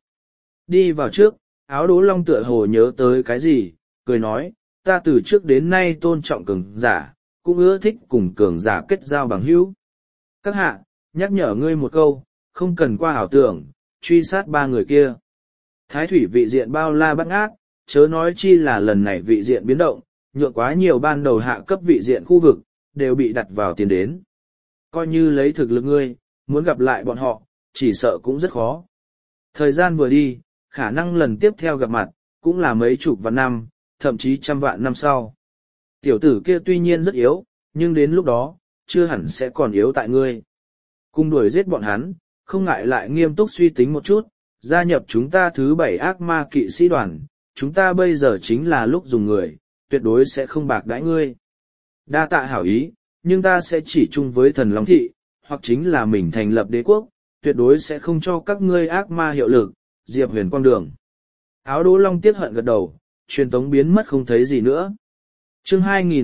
Đi vào trước, áo đố long tựa hồ nhớ tới cái gì, cười nói, ta từ trước đến nay tôn trọng cường giả, cũng ưa thích cùng cường giả kết giao bằng hữu. Các hạ, nhắc nhở ngươi một câu, không cần qua ảo tưởng, truy sát ba người kia. Thái thủy vị diện bao la bắt ngát, chớ nói chi là lần này vị diện biến động, nhượng quá nhiều ban đầu hạ cấp vị diện khu vực, đều bị đặt vào tiền đến. Coi như lấy thực lực ngươi, muốn gặp lại bọn họ, chỉ sợ cũng rất khó. Thời gian vừa đi, khả năng lần tiếp theo gặp mặt, cũng là mấy chục vạn năm, thậm chí trăm vạn năm sau. Tiểu tử kia tuy nhiên rất yếu, nhưng đến lúc đó, chưa hẳn sẽ còn yếu tại ngươi. Cùng đuổi giết bọn hắn, không ngại lại nghiêm túc suy tính một chút, gia nhập chúng ta thứ 7 ác ma kỵ sĩ đoàn, chúng ta bây giờ chính là lúc dùng người, tuyệt đối sẽ không bạc đãi ngươi. Đa tạ hảo ý, nhưng ta sẽ chỉ chung với thần Long Thị, hoặc chính là mình thành lập đế quốc, tuyệt đối sẽ không cho các ngươi ác ma hiệu lực. Diệp Huyền quang đường. Áo Đỗ Long tiếc hận gật đầu, truyền tống biến mất không thấy gì nữa. Chương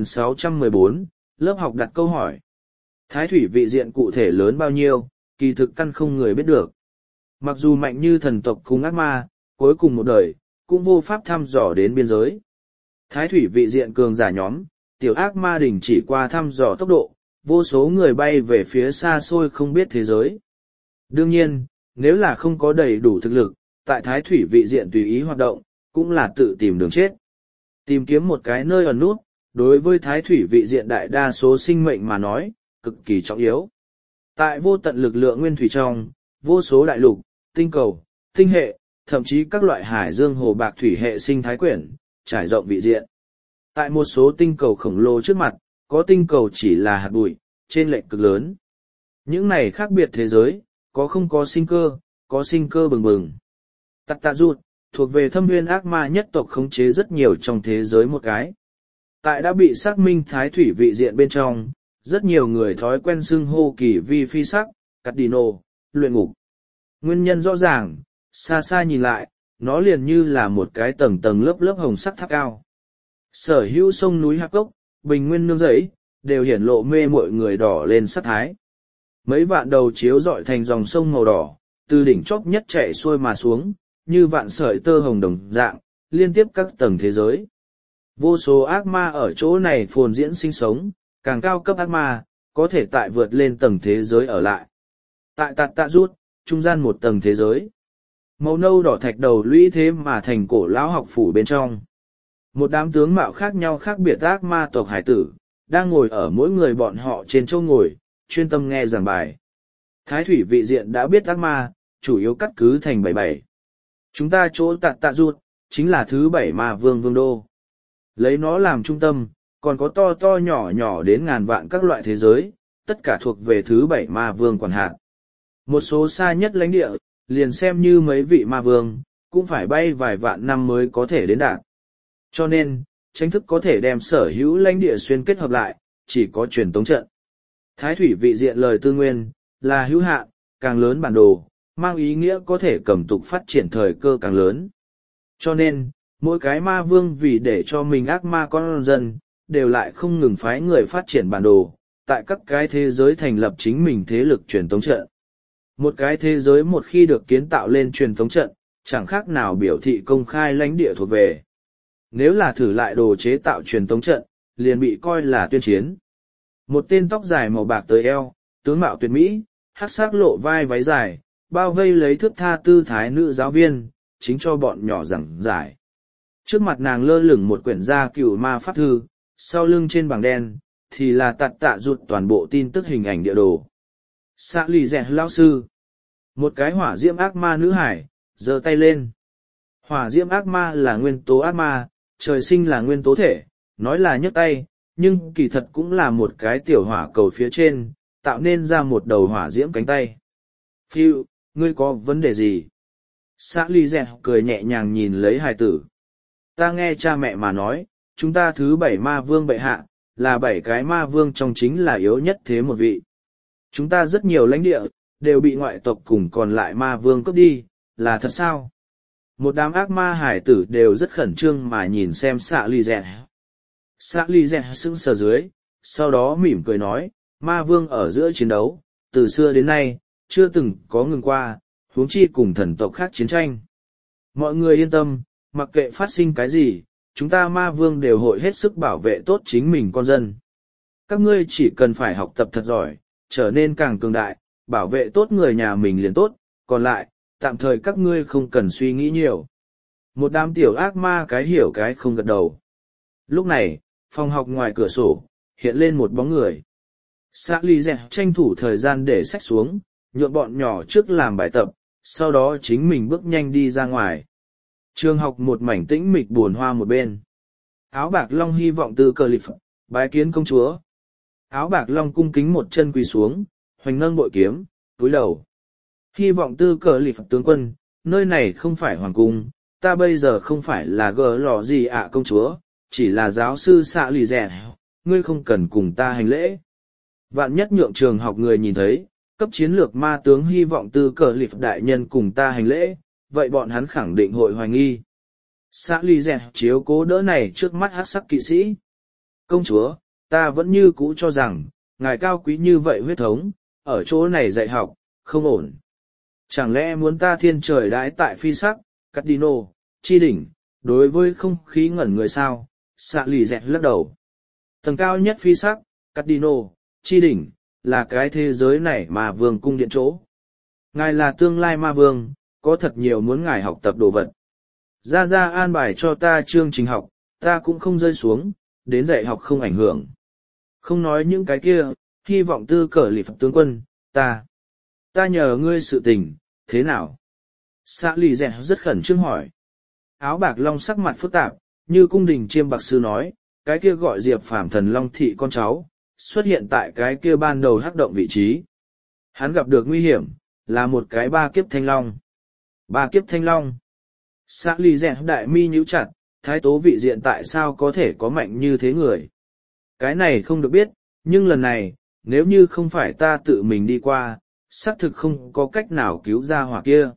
2614, lớp học đặt câu hỏi. Thái thủy vị diện cụ thể lớn bao nhiêu, kỳ thực căn không người biết được. Mặc dù mạnh như thần tộc cùng ác ma, cuối cùng một đời, cũng vô pháp thăm dò đến biên giới. Thái thủy vị diện cường giả nhóm, tiểu ác ma đình chỉ qua thăm dò tốc độ, vô số người bay về phía xa xôi không biết thế giới. Đương nhiên, nếu là không có đầy đủ thực lực, tại thái thủy vị diện tùy ý hoạt động, cũng là tự tìm đường chết. Tìm kiếm một cái nơi ẩn nút, đối với thái thủy vị diện đại đa số sinh mệnh mà nói, cực kỳ trọng yếu. Tại vô tận lực lượng nguyên thủy trong, vô số đại lục, tinh cầu, tinh hệ, thậm chí các loại hải dương hồ bạc thủy hệ sinh thái quyển, trải rộng vị diện. Tại một số tinh cầu khổng lồ trước mặt, có tinh cầu chỉ là hạt bụi, trên lệch cực lớn. Những này khác biệt thế giới, có không có sinh cơ bừng bừng. Tạt tạ rụt, thuộc về thâm nguyên ác ma nhất tộc khống chế rất nhiều trong thế giới một cái. Tại đã bị xác minh thái thủy vị diện bên trong, rất nhiều người thói quen xưng hô kỳ vi phi sắc, cắt đi nô, luyện ngục. Nguyên nhân rõ ràng, xa xa nhìn lại, nó liền như là một cái tầng tầng lớp lớp hồng sắc tháp cao. Sở hữu sông núi hạp cốc, bình nguyên nương rẫy, đều hiển lộ mê mọi người đỏ lên sắc thái. Mấy vạn đầu chiếu dọi thành dòng sông màu đỏ, từ đỉnh chóp nhất chạy xuôi mà xuống, như vạn sợi tơ hồng đồng dạng, liên tiếp các tầng thế giới. Vô số ác ma ở chỗ này phồn diễn sinh sống, càng cao cấp ác ma, có thể tại vượt lên tầng thế giới ở lại. Tại tạt tạ rút, trung gian một tầng thế giới. Màu nâu đỏ thạch đầu lũy thế mà thành cổ lão học phủ bên trong. Một đám tướng mạo khác nhau khác biệt ác ma tộc hải tử, đang ngồi ở mỗi người bọn họ trên chỗ ngồi, chuyên tâm nghe giảng bài. Thái thủy vị diện đã biết ác ma, chủ yếu cắt cứ thành 77. Chúng ta chỗ tạt tạ rút, chính là thứ 7 ma vương vương đô. Lấy nó làm trung tâm, còn có to to nhỏ nhỏ đến ngàn vạn các loại thế giới, tất cả thuộc về thứ 7 ma vương quản hạt. Một số xa nhất lãnh địa, liền xem như mấy vị ma vương, cũng phải bay vài vạn năm mới có thể đến đạt. Cho nên, tranh thức có thể đem sở hữu lãnh địa xuyên kết hợp lại, chỉ có truyền tống trận. Thái thủy vị diện lời tư nguyên, là hữu hạn, càng lớn bản đồ, mang ý nghĩa có thể cầm tục phát triển thời cơ càng lớn. Cho nên, mỗi cái ma vương vì để cho mình ác ma con dân, đều lại không ngừng phái người phát triển bản đồ, tại các cái thế giới thành lập chính mình thế lực truyền tống trận. Một cái thế giới một khi được kiến tạo lên truyền tống trận, chẳng khác nào biểu thị công khai lãnh địa thuộc về. Nếu là thử lại đồ chế tạo truyền tống trận, liền bị coi là tuyên chiến. Một tên tóc dài màu bạc tới eo, tướng mạo tuyệt mỹ, hắc sắc lộ vai váy dài, bao vây lấy thước tha tư thái nữ giáo viên, chính cho bọn nhỏ giảng giải. Trước mặt nàng lơ lửng một quyển gia cửu ma pháp thư, sau lưng trên bảng đen, thì là tạt tạ rụt toàn bộ tin tức hình ảnh địa đồ. Xã lì rẻ lao sư. Một cái hỏa diễm ác ma nữ hải, giơ tay lên. Hỏa diễm ác ma là nguyên tố ác ma, trời sinh là nguyên tố thể, nói là nhấc tay, nhưng kỳ thật cũng là một cái tiểu hỏa cầu phía trên, tạo nên ra một đầu hỏa diễm cánh tay. Phiu, ngươi có vấn đề gì? Xã lì rẻ cười nhẹ nhàng nhìn lấy hài tử. Ta nghe cha mẹ mà nói, chúng ta thứ 7 ma vương bệ hạ, là 7 cái ma vương trong chính là yếu nhất thế một vị. Chúng ta rất nhiều lãnh địa, đều bị ngoại tộc cùng còn lại ma vương cướp đi, là thật sao? Một đám ác ma hải tử đều rất khẩn trương mà nhìn xem xạ lì rẻ. Xạ lì rẻ sững sờ dưới, sau đó mỉm cười nói, ma vương ở giữa chiến đấu, từ xưa đến nay, chưa từng có ngừng qua, huống chi cùng thần tộc khác chiến tranh. Mọi người yên tâm, mặc kệ phát sinh cái gì, chúng ta ma vương đều hội hết sức bảo vệ tốt chính mình con dân. Các ngươi chỉ cần phải học tập thật giỏi, trở nên càng cường đại, bảo vệ tốt người nhà mình liền tốt, còn lại, tạm thời các ngươi không cần suy nghĩ nhiều. Một đám tiểu ác ma cái hiểu cái không gật đầu. Lúc này, phòng học ngoài cửa sổ, hiện lên một bóng người. Xã Lý Dẹ tranh thủ thời gian để sách xuống, nhượng bọn nhỏ trước làm bài tập, sau đó chính mình bước nhanh đi ra ngoài. Trường học một mảnh tĩnh mịch buồn hoa một bên. Áo bạc long hy vọng từ cờ lịp, bái kiến công chúa. Áo bạc long cung kính một chân quỳ xuống, hoành nâng bội kiếm, túi đầu. Hy vọng tư cờ lịp tướng quân, nơi này không phải hoàng cung, ta bây giờ không phải là gờ lò gì ạ công chúa, chỉ là giáo sư xạ lì rẻ, ngươi không cần cùng ta hành lễ. Vạn nhất nhượng trường học người nhìn thấy, cấp chiến lược ma tướng hy vọng tư cờ lịp đại nhân cùng ta hành lễ, vậy bọn hắn khẳng định hội hoài nghi. Xạ lì rẻ chiếu cố đỡ này trước mắt hát sắc kỵ sĩ. Công chúa, ta vẫn như cũ cho rằng, ngài cao quý như vậy huyết thống, ở chỗ này dạy học, không ổn. Chẳng lẽ muốn ta thiên trời đãi tại phi sắc, Cardino, chi đỉnh, đối với không khí ngẩn người sao? Xạ lì dẹt lắc đầu. Tầng cao nhất phi sắc, Cardino, chi đỉnh, là cái thế giới này mà vương cung điện chỗ. Ngài là tương lai ma vương, có thật nhiều muốn ngài học tập đồ vật. Ra an bài cho ta chương trình học, ta cũng không rơi xuống, đến dạy học không ảnh hưởng. Không nói những cái kia, hy vọng tư cờ lì phật tướng quân, ta nhờ ngươi sự tình, thế nào? Xạ lì dẹt rất khẩn trương hỏi. Áo bạc long sắc mặt phức tạp, như cung đình chiêm bạc sư nói, cái kia gọi Diệp Phàm thần long thị con cháu, xuất hiện tại cái kia ban đầu hắc động vị trí. Hắn gặp được nguy hiểm, là một cái ba kiếp thanh long. Ba kiếp thanh long. Xạ lì dẹt đại mi nhíu chặt, thái tố vị diện tại sao có thể có mạnh như thế người? Cái này không được biết, nhưng lần này, nếu như không phải ta tự mình đi qua, xác thực không có cách nào cứu ra hỏa kia.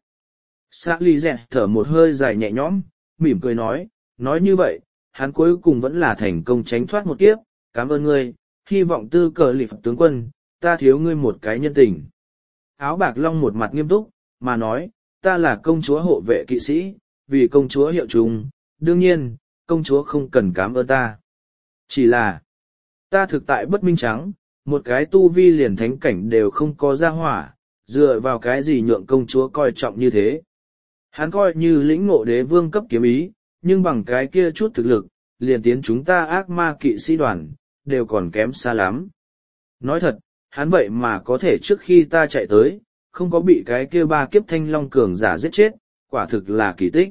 Xạ lì dẹt thở một hơi dài nhẹ nhõm, mỉm cười nói như vậy, hắn cuối cùng vẫn là thành công tránh thoát một kiếp, cảm ơn ngươi, hy vọng tư cờ lì phật tướng quân, ta thiếu ngươi một cái nhân tình. Áo bạc long một mặt nghiêm túc, mà nói, ta là công chúa hộ vệ kỵ sĩ, vì công chúa hiệu trùng, đương nhiên, công chúa không cần cảm ơn ta. Chỉ là, ta thực tại bất minh trắng, một cái tu vi liền thánh cảnh đều không có ra hỏa, dựa vào cái gì nhượng công chúa coi trọng như thế. Hắn coi như lĩnh ngộ đế vương cấp kiếm ý, nhưng bằng cái kia chút thực lực, liền tiến chúng ta ác ma kỵ sĩ đoàn, đều còn kém xa lắm. Nói thật, hắn vậy mà có thể trước khi ta chạy tới, không có bị cái kia ba kiếp thanh long cường giả giết chết, quả thực là kỳ tích.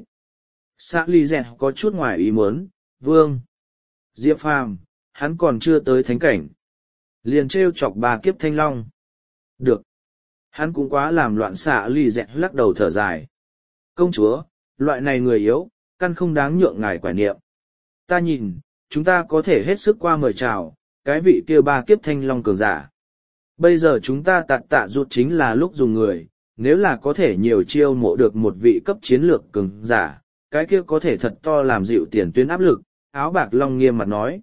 Xạ lì dẹt có chút ngoài ý muốn, vương. Diệp Phàm, hắn còn chưa tới thánh cảnh. Liền trêu chọc ba kiếp thanh long. Được. Hắn cũng quá làm loạn. Xạ lì dẹt lắc đầu thở dài. Công chúa, loại này người yếu, căn không đáng nhượng ngài quả niệm. Ta nhìn, chúng ta có thể hết sức qua mời chào, cái vị kia ba kiếp thanh long cường giả. Bây giờ chúng ta tạ rụt chính là lúc dùng người, nếu là có thể nhiều chiêu mộ được một vị cấp chiến lược cường giả, cái kia có thể thật to làm dịu tiền tuyến áp lực. Áo bạc long nghiêm mặt nói.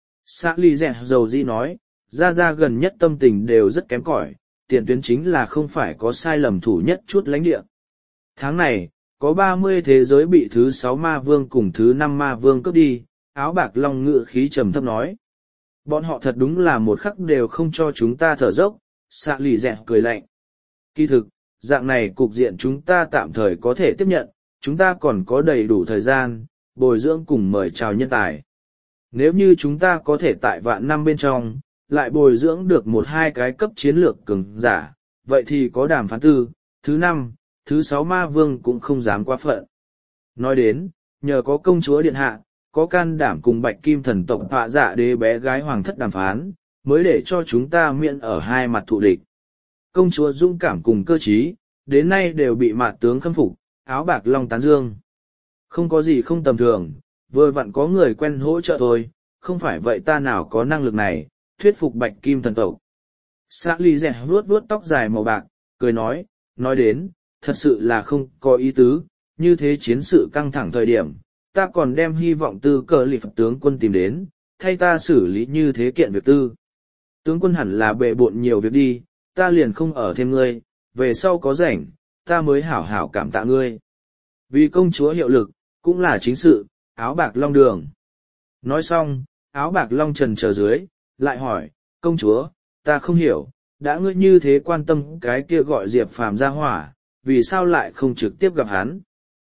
Xạ lì dẹt dầu di nói, ra gần nhất tâm tình đều rất kém cỏi, tiền tuyến chính là không phải có sai lầm thủ nhất chút lãnh địa. Tháng này, có 30 thế giới bị thứ 6 ma vương cùng thứ 5 ma vương cướp đi, áo bạc long ngự khí trầm thấp nói. Bọn họ thật đúng là một khắc đều không cho chúng ta thở dốc, xạ lì dẹt cười lạnh. Kỳ thực, dạng này cục diện chúng ta tạm thời có thể tiếp nhận, chúng ta còn có đầy đủ thời gian, bồi dưỡng cùng mời chào nhân tài. Nếu như chúng ta có thể tại vạn năm bên trong, lại bồi dưỡng được một hai cái cấp chiến lược cường giả, vậy thì có đàm phán thứ 5, thứ 6 ma vương cũng không dám quá phận. Nói đến, nhờ có công chúa điện hạ, có can đảm cùng bạch kim thần tộc họa dạ đế bé gái hoàng thất đàm phán, mới để cho chúng ta miễn ở hai mặt thù địch. Công chúa dũng cảm cùng cơ trí, đến nay đều bị mạt tướng khâm phục, áo bạc long tán dương. Không có gì không tầm thường, vừa vặn có người quen hỗ trợ thôi, không phải vậy ta nào có năng lực này, thuyết phục bạch kim thần tộc. Xạ lì dẹt vuốt tóc dài màu bạc, cười nói đến, thật sự là không có ý tứ, như thế chiến sự căng thẳng thời điểm, ta còn đem hy vọng tư cờ lì phật tướng quân tìm đến, thay ta xử lý như thế kiện việc tư. Tướng quân hẳn là bệ bộn nhiều việc đi, ta liền không ở thêm ngươi, về sau có rảnh, ta mới hảo hảo cảm tạ ngươi. Vì công chúa hiệu lực, cũng là chính sự, áo bạc long đường. Nói xong, áo bạc long trần chờ dưới, lại hỏi, công chúa, ta không hiểu, đã ngươi như thế quan tâm cái kia gọi Diệp Phàm ra hỏa, vì sao lại không trực tiếp gặp hắn?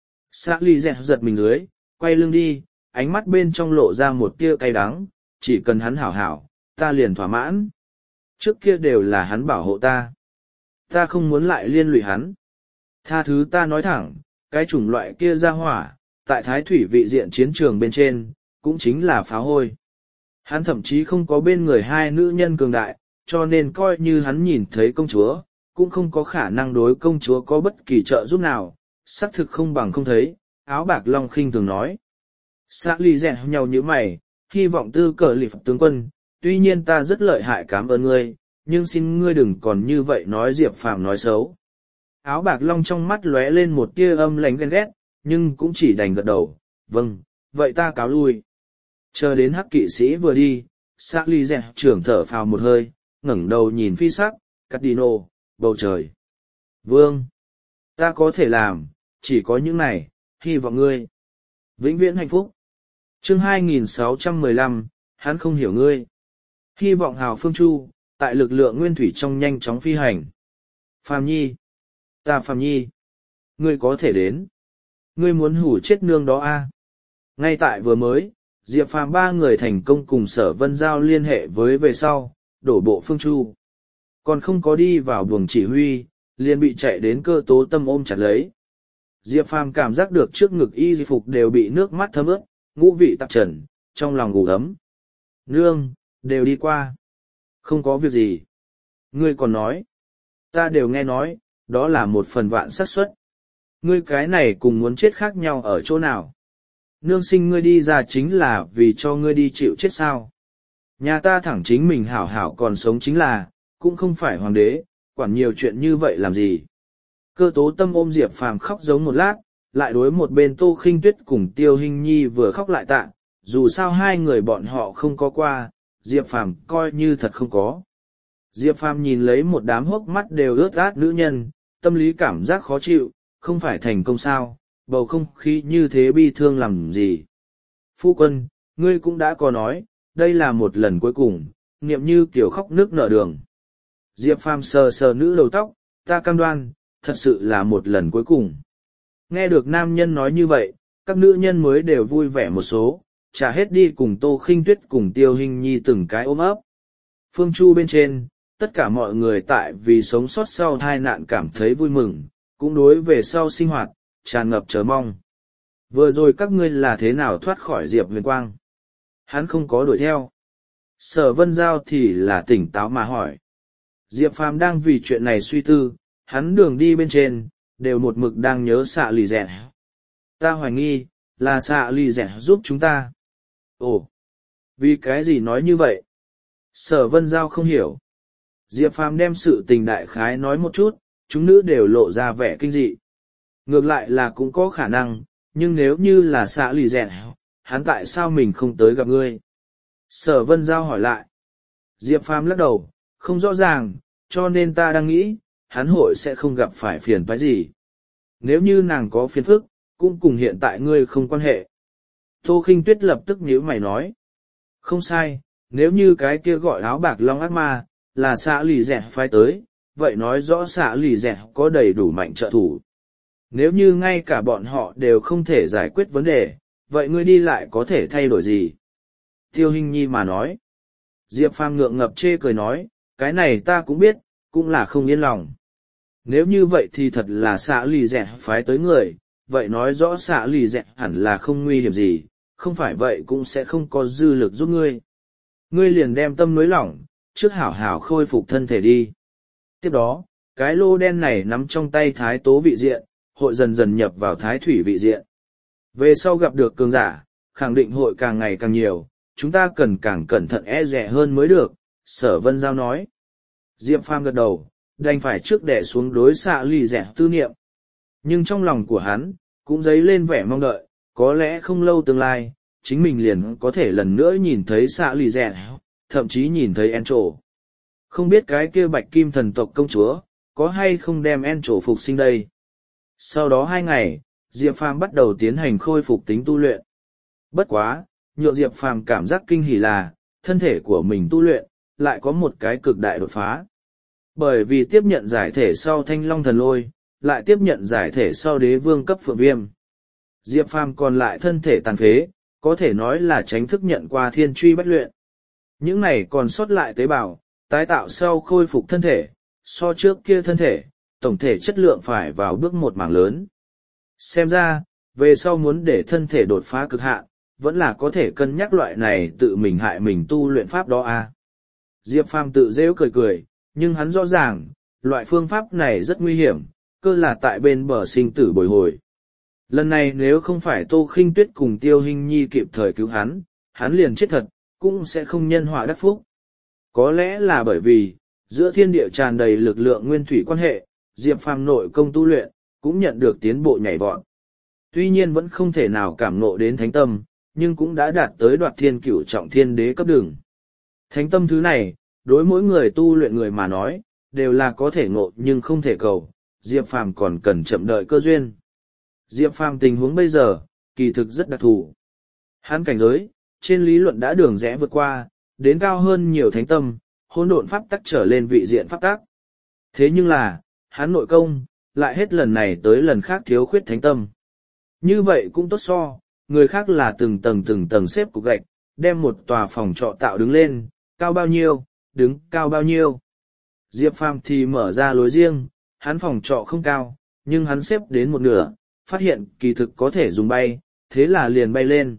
Xạ lì dẹt giật mình dưới, quay lưng đi, ánh mắt bên trong lộ ra một tia cay đắng, chỉ cần hắn hảo hảo, ta liền thỏa mãn. Trước kia đều là hắn bảo hộ ta. Ta không muốn lại liên lụy hắn. Tha thứ ta nói thẳng, cái chủng loại kia ra hỏa, tại thái thủy vị diện chiến trường bên trên, cũng chính là phá hôi. Hắn thậm chí không có bên người hai nữ nhân cường đại, cho nên coi như hắn nhìn thấy công chúa, cũng không có khả năng đối công chúa có bất kỳ trợ giúp nào. xác thực không bằng không thấy, áo bạc long khinh thường nói. Xã lì rèn nhau như mày, hy vọng tư cờ lì phật tướng quân, tuy nhiên ta rất lợi hại cảm ơn ngươi, nhưng xin ngươi đừng còn như vậy nói Diệp Phàm nói xấu. Áo bạc long trong mắt lóe lên một tia âm lãnh ghen ghét, nhưng cũng chỉ đành gật đầu, vâng, vậy ta cáo lui. Chờ đến hắc kỵ sĩ vừa đi, xã lì rèn trưởng thở phào một hơi, ngẩng đầu nhìn phi sắc, Cardino, bầu trời. Vương, ta có thể làm, chỉ có những này, hy vọng ngươi vĩnh viễn hạnh phúc. Chương 2615, hắn không hiểu ngươi. Hy vọng hào phương chu, tại lực lượng nguyên thủy trong nhanh chóng phi hành. Phàm Nhi, ta Phàm Nhi, ngươi có thể đến. Ngươi muốn hủ chết nương đó a? Ngay tại vừa mới, Diệp Phàm ba người thành công cùng Sở Vân Giao liên hệ với về sau, đổ bộ phương chu. Còn không có đi vào buồng chỉ huy, liền bị chạy đến Cơ Tố Tâm ôm chặt lấy. Diệp Phàm cảm giác được trước ngực y phục đều bị nước mắt thấm ướt, ngũ vị tạp trần, trong lòng ngủ ấm. Nương, đều đi qua. Không có việc gì. Ngươi còn nói. Ta đều nghe nói, đó là một phần vạn xác suất. Ngươi cái này cùng muốn chết khác nhau ở chỗ nào. Nương sinh ngươi đi ra chính là vì cho ngươi đi chịu chết sao. Nhà ta thẳng chính mình hảo hảo còn sống chính là, cũng không phải hoàng đế, quản nhiều chuyện như vậy làm gì. Cơ Tố Tâm ôm Diệp Phàm khóc giống một lát, lại đối một bên Tô Khinh Tuyết cùng Tiêu Hinh Nhi vừa khóc lại tạ, dù sao hai người bọn họ không có qua, Diệp Phàm coi như thật không có. Diệp Phàm nhìn lấy một đám hốc mắt đều ướt át nữ nhân, tâm lý cảm giác khó chịu, không phải thành công sao, bầu không khí như thế bi thương làm gì. Phu quân, ngươi cũng đã có nói, đây là một lần cuối cùng, niệm như kiểu khóc nước nở đường. Diệp Phàm sờ sờ nữ đầu tóc, ta cam đoan, thật sự là một lần cuối cùng. Nghe được nam nhân nói như vậy, các nữ nhân mới đều vui vẻ một số, trả hết đi cùng Tô Khinh Tuyết cùng Tiêu Hinh Nhi từng cái ôm ấp. Phương Chu bên trên, tất cả mọi người tại vì sống sót sau tai nạn cảm thấy vui mừng, cũng đối về sau sinh hoạt, tràn ngập chờ mong. Vừa rồi các ngươi là thế nào thoát khỏi Diệp Huyền Quang? Hắn không có đuổi theo. Sở Vân Giao thì là tỉnh táo mà hỏi. Diệp Phàm đang vì chuyện này suy tư, hắn đường đi bên trên, đều một mực đang nhớ xạ lì rẻ. Ta hoài nghi, là xạ lì rẻ giúp chúng ta. Ồ, vì cái gì nói như vậy? Sở Vân Giao không hiểu. Diệp Phàm đem sự tình đại khái nói một chút, chúng nữ đều lộ ra vẻ kinh dị. Ngược lại là cũng có khả năng, nhưng nếu như là xạ lì rẻ, hắn tại sao mình không tới gặp ngươi? Sở Vân Giao hỏi lại. Diệp Phàm lắc đầu, không rõ ràng, cho nên ta đang nghĩ, hắn hội sẽ không gặp phải phiền phức gì. Nếu như nàng có phiền phức, cũng cùng hiện tại ngươi không quan hệ. Tô Khinh Tuyết lập tức nhíu mày nói. Không sai, nếu như cái kia gọi áo bạc long ác ma, là xạ lì rẻ phái tới, vậy nói rõ xạ lì rẻ có đầy đủ mạnh trợ thủ. Nếu như ngay cả bọn họ đều không thể giải quyết vấn đề, vậy ngươi đi lại có thể thay đổi gì? Tiêu Hinh Nhi mà nói. Diệp Phàm ngượng ngập chê cười nói, cái này ta cũng biết, cũng là không yên lòng. Nếu như vậy thì thật là xạ lì rẻ phái tới người, vậy nói rõ xạ lì rẻ hẳn là không nguy hiểm gì, không phải vậy cũng sẽ không có dư lực giúp ngươi. Ngươi liền đem tâm nối lỏng, trước hảo hảo khôi phục thân thể đi. Tiếp đó, cái lô đen này nắm trong tay thái tố vị diện, hội dần dần nhập vào thái thủy vị diện. Về sau gặp được cường giả, khẳng định hội càng ngày càng nhiều, chúng ta cần càng cẩn thận e dè hơn mới được, Sở Vân Giao nói. Diệp Phàm gật đầu, đành phải trước đè xuống đối xạ lì rẻ tư niệm. Nhưng trong lòng của hắn, cũng dấy lên vẻ mong đợi, có lẽ không lâu tương lai, chính mình liền có thể lần nữa nhìn thấy xạ lì rẻ, thậm chí nhìn thấy En Trổ. Không biết cái kia bạch kim thần tộc công chúa, có hay không đem En Trổ phục sinh đây. Sau đó 2 ngày, Diệp Phàm bắt đầu tiến hành khôi phục tính tu luyện. Bất quá, nhượng Diệp Phàm cảm giác kinh hỉ là, thân thể của mình tu luyện, lại có một cái cực đại đột phá. Bởi vì tiếp nhận giải thể sau Thanh Long Thần Lôi, lại tiếp nhận giải thể sau Đế Vương cấp Phượng Viêm. Diệp Phàm còn lại thân thể tàn phế, có thể nói là tránh thức nhận qua Thiên Truy Bách Luyện. Những này còn sót lại tế bào, tái tạo sau khôi phục thân thể, so trước kia thân thể, tổng thể chất lượng phải vào bước một mảng lớn. Xem ra, về sau muốn để thân thể đột phá cực hạn, vẫn là có thể cân nhắc loại này tự mình hại mình tu luyện pháp đó à. Diệp Phàm tự rêu cười cười, nhưng hắn rõ ràng, loại phương pháp này rất nguy hiểm, cơ là tại bên bờ sinh tử bồi hồi. Lần này nếu không phải Tô Khinh Tuyết cùng Tiêu Hinh Nhi kịp thời cứu hắn liền chết thật, cũng sẽ không nhân họa đắc phúc. Có lẽ là bởi vì, giữa thiên địa tràn đầy lực lượng nguyên thủy quan hệ, Diệp Phàm nội công tu luyện, cũng nhận được tiến bộ nhảy vọt. Tuy nhiên vẫn không thể nào cảm ngộ đến thánh tâm, nhưng cũng đã đạt tới đoạt thiên cửu trọng thiên đế cấp đường. Thánh tâm thứ này, đối mỗi người tu luyện người mà nói, đều là có thể ngộ nhưng không thể cầu, Diệp Phàm còn cần chậm đợi cơ duyên. Diệp Phàm tình huống bây giờ, kỳ thực rất đặc thù. Hắn cảnh giới, trên lý luận đã đường rẽ vượt qua, đến cao hơn nhiều thánh tâm, hỗn độn pháp tắc trở lên vị diện pháp tắc. Thế nhưng là, hắn nội công, lại hết lần này tới lần khác thiếu khuyết thánh tâm. Như vậy cũng tốt so, người khác là từng tầng xếp cục gạch, đem một tòa phòng trọ tạo đứng lên, cao bao nhiêu, đứng cao bao nhiêu. Diệp Phàm thì mở ra lối riêng, hắn phòng trọ không cao, nhưng hắn xếp đến một nửa, phát hiện kỳ thực có thể dùng bay, thế là liền bay lên.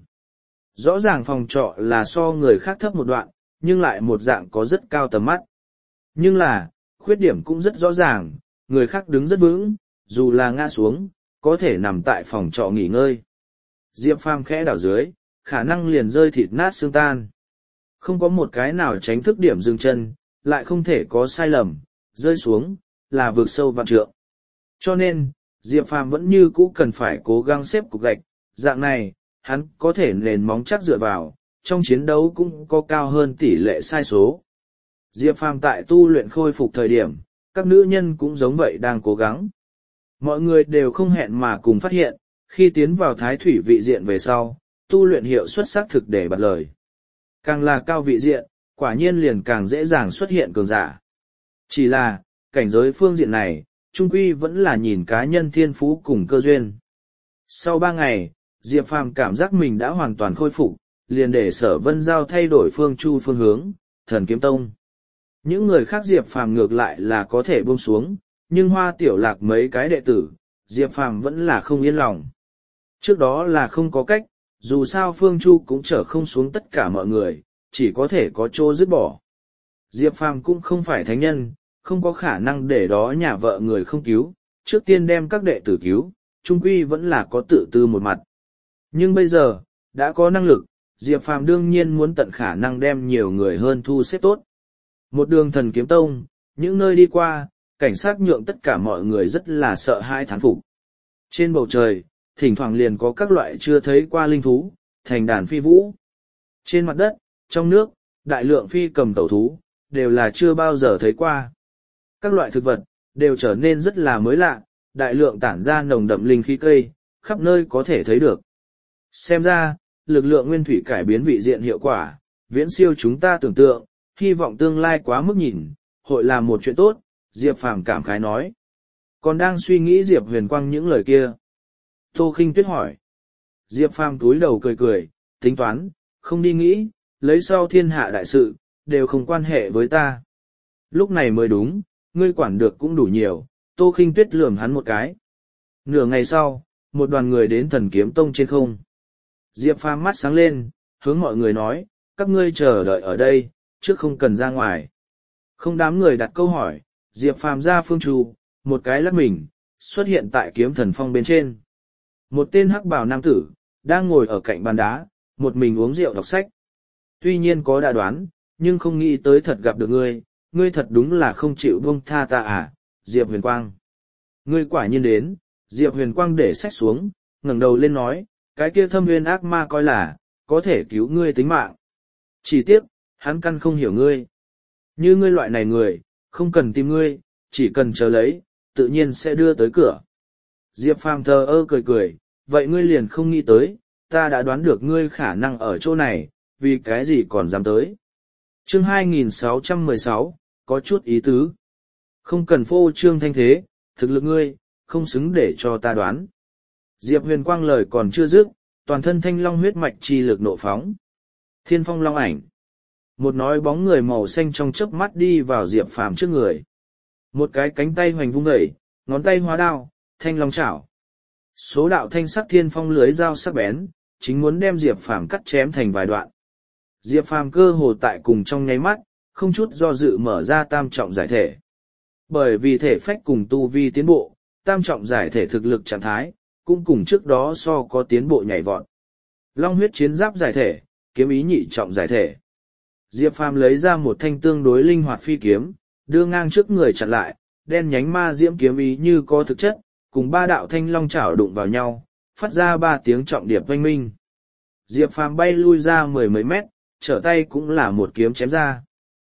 Rõ ràng phòng trọ là so người khác thấp một đoạn, nhưng lại một dạng có rất cao tầm mắt. Nhưng là, khuyết điểm cũng rất rõ ràng, người khác đứng rất vững, dù là ngã xuống, có thể nằm tại phòng trọ nghỉ ngơi. Diệp Phàm khẽ đảo dưới, khả năng liền rơi thịt nát xương tan. Không có một cái nào tránh thức điểm dừng chân, lại không thể có sai lầm, rơi xuống, là vượt sâu vạn trượng. Cho nên, Diệp Phàm vẫn như cũ cần phải cố gắng xếp cục gạch, dạng này, hắn có thể nền móng chắc dựa vào, trong chiến đấu cũng có cao hơn tỷ lệ sai số. Diệp Phàm tại tu luyện khôi phục thời điểm, các nữ nhân cũng giống vậy đang cố gắng. Mọi người đều không hẹn mà cùng phát hiện, khi tiến vào thái thủy vị diện về sau, tu luyện hiệu suất xác thực để bật lời. Càng là cao vị diện, quả nhiên liền càng dễ dàng xuất hiện cường giả. Chỉ là, cảnh giới phương diện này, trung quy vẫn là nhìn cá nhân thiên phú cùng cơ duyên. Sau 3 ngày, Diệp Phàm cảm giác mình đã hoàn toàn khôi phục, liền để Sở Vân Giao thay đổi phương hướng, Thần Kiếm Tông. Những người khác Diệp Phàm ngược lại là có thể buông xuống, nhưng Hoa Tiểu Lạc mấy cái đệ tử, Diệp Phàm vẫn là không yên lòng. Trước đó là không có cách, dù sao Phương Chu cũng chở không xuống tất cả mọi người, chỉ có thể có chỗ dứt bỏ. Diệp Phàm cũng không phải thánh nhân, không có khả năng để đó nhà vợ người không cứu, trước tiên đem các đệ tử cứu, trung quy vẫn là có tự tư một mặt. Nhưng bây giờ, đã có năng lực, Diệp Phàm đương nhiên muốn tận khả năng đem nhiều người hơn thu xếp tốt. Một đường Thần Kiếm Tông, những nơi đi qua, cảnh sát nhượng tất cả mọi người rất là sợ hãi thán phục. Trên bầu trời, thỉnh thoảng liền có các loại chưa thấy qua linh thú, thành đàn phi vũ. Trên mặt đất, trong nước, đại lượng phi cầm tẩu thú, đều là chưa bao giờ thấy qua. Các loại thực vật, đều trở nên rất là mới lạ, đại lượng tản ra nồng đậm linh khí cây, khắp nơi có thể thấy được. Xem ra, lực lượng nguyên thủy cải biến vị diện hiệu quả, viễn siêu chúng ta tưởng tượng, hy vọng tương lai quá mức nhìn, hội là một chuyện tốt, Diệp Phàm cảm khái nói. Còn đang suy nghĩ Diệp Huyền Quang những lời kia. Tô Khinh Tuyết hỏi. Diệp Phàm túi đầu cười cười, tính toán, không đi nghĩ, lấy sau thiên hạ đại sự, đều không quan hệ với ta. Lúc này mới đúng, ngươi quản được cũng đủ nhiều, Tô Khinh Tuyết lườm hắn một cái. Nửa ngày sau, một đoàn người đến Thần Kiếm Tông trên không. Diệp Phàm mắt sáng lên, hướng mọi người nói, các ngươi chờ đợi ở đây, trước không cần ra ngoài. Không đám người đặt câu hỏi, Diệp Phàm ra phương trù, một cái lắc mình, xuất hiện tại Kiếm Thần Phong bên trên. Một tên hắc bào nam tử, đang ngồi ở cạnh bàn đá, một mình uống rượu đọc sách. Tuy nhiên có đã đoán, nhưng không nghĩ tới thật gặp được ngươi thật đúng là không chịu buông tha ta à, Diệp Huyền Quang. Ngươi quả nhiên đến, Diệp Huyền Quang để sách xuống, ngẩng đầu lên nói, cái kia thâm nguyên ác ma coi là, có thể cứu ngươi tính mạng. Chỉ tiếc, hắn căn không hiểu ngươi. Như ngươi loại này người, không cần tìm ngươi, chỉ cần chờ lấy, tự nhiên sẽ đưa tới cửa. Diệp Phàm thờ ơ cười cười, vậy ngươi liền không nghĩ tới, ta đã đoán được ngươi khả năng ở chỗ này, vì cái gì còn dám tới. Chương 2616, có chút ý tứ. Không cần phô trương thanh thế, thực lực ngươi, không xứng để cho ta đoán. Diệp Huyền Quang lời còn chưa dứt, toàn thân thanh long huyết mạch chi lực nộ phóng. Thiên phong long ảnh. Một nói bóng người màu xanh trong chớp mắt đi vào Diệp Phàm trước người. Một cái cánh tay hoành vung dậy, ngón tay hóa đao, thanh long chảo. Số đạo thanh sắc thiên phong lưới dao sắc bén, chính muốn đem Diệp Phàm cắt chém thành vài đoạn. Diệp Phàm cơ hồ tại cùng trong nháy mắt, không chút do dự mở ra tam trọng giải thể. Bởi vì thể phách cùng tu vi tiến bộ, tam trọng giải thể thực lực trạng thái, cũng cùng trước đó so có tiến bộ nhảy vọt. Long huyết chiến giáp giải thể, kiếm ý nhị trọng giải thể. Diệp Phàm lấy ra một thanh tương đối linh hoạt phi kiếm, đưa ngang trước người chặn lại, đen nhánh ma diễm kiếm ý như có thực chất, cùng ba đạo thanh long chảo đụng vào nhau, phát ra 3 tiếng trọng điệp oanh minh. Diệp Phàm bay lui ra 10 mấy mét, trở tay cũng là một kiếm chém ra.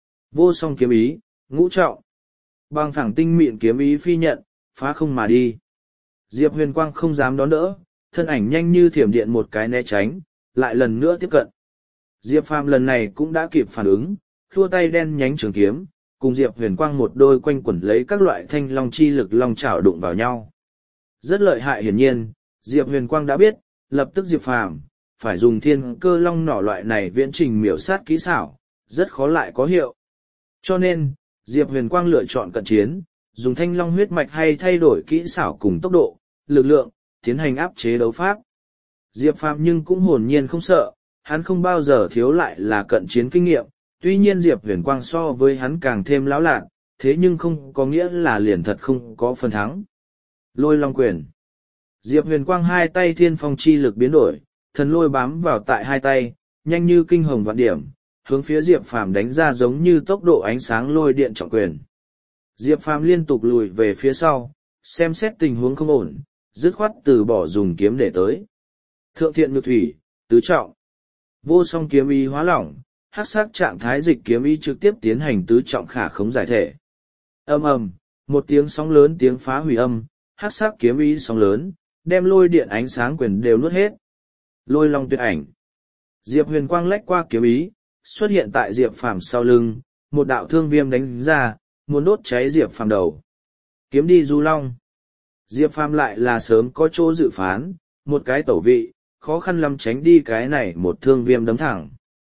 Vô song kiếm ý, ngũ trọng. Bằng phẳng tinh mịn kiếm ý phi nhận, phá không mà đi. Diệp Huyền Quang không dám đón đỡ, thân ảnh nhanh như thiểm điện một cái né tránh, lại lần nữa tiếp cận. Diệp Phàm lần này cũng đã kịp phản ứng, khua tay đen nhánh trường kiếm, cùng Diệp Huyền Quang một đôi quanh quẩn lấy các loại thanh long chi lực long chảo đụng vào nhau. Rất lợi hại hiển nhiên, Diệp Huyền Quang đã biết, lập tức Diệp Phàm phải dùng thiên cơ long nỏ loại này viễn trình miểu sát kỹ xảo, rất khó lại có hiệu. Cho nên, Diệp Huyền Quang lựa chọn cận chiến, dùng thanh long huyết mạch hay thay đổi kỹ xảo cùng tốc độ, lực lượng, tiến hành áp chế đấu pháp. Diệp Phàm nhưng cũng hồn nhiên không sợ, hắn không bao giờ thiếu lại là cận chiến kinh nghiệm, tuy nhiên Diệp Huyền Quang so với hắn càng thêm lão lạn, thế nhưng không có nghĩa là liền thật không có phần thắng. Lôi long quyền. Diệp Huyền Quang hai tay thiên phong chi lực biến đổi, thần lôi bám vào tại hai tay, nhanh như kinh hồng vạn điểm, hướng phía Diệp Phàm đánh ra giống như tốc độ ánh sáng lôi điện trọng quyền. Diệp Phàm liên tục lùi về phía sau, xem xét tình huống không ổn, dứt khoát từ bỏ dùng kiếm để tới. Thượng thiện nhược thủy, tứ trọng. Vô song kiếm ý hóa lỏng, hắc sắc trạng thái dịch kiếm ý trực tiếp tiến hành tứ trọng khả khống giải thể. Ầm ầm, một tiếng sóng lớn tiếng phá hủy âm, hắc sắc kiếm ý sóng lớn, đem lôi điện ánh sáng quyền đều nuốt hết. Lôi long tuyệt ảnh. Diệp Huyền Quang lách qua kiếm ý, xuất hiện tại Diệp Phàm sau lưng, một đạo thương viêm đánh ra, muốn đốt cháy Diệp Phàm đầu. Kiếm đi du long. Diệp Phàm lại là sớm có chỗ dự phán, một cái tẩu vị, khó khăn lắm tránh đi cái này một thương viêm đấm thẳng.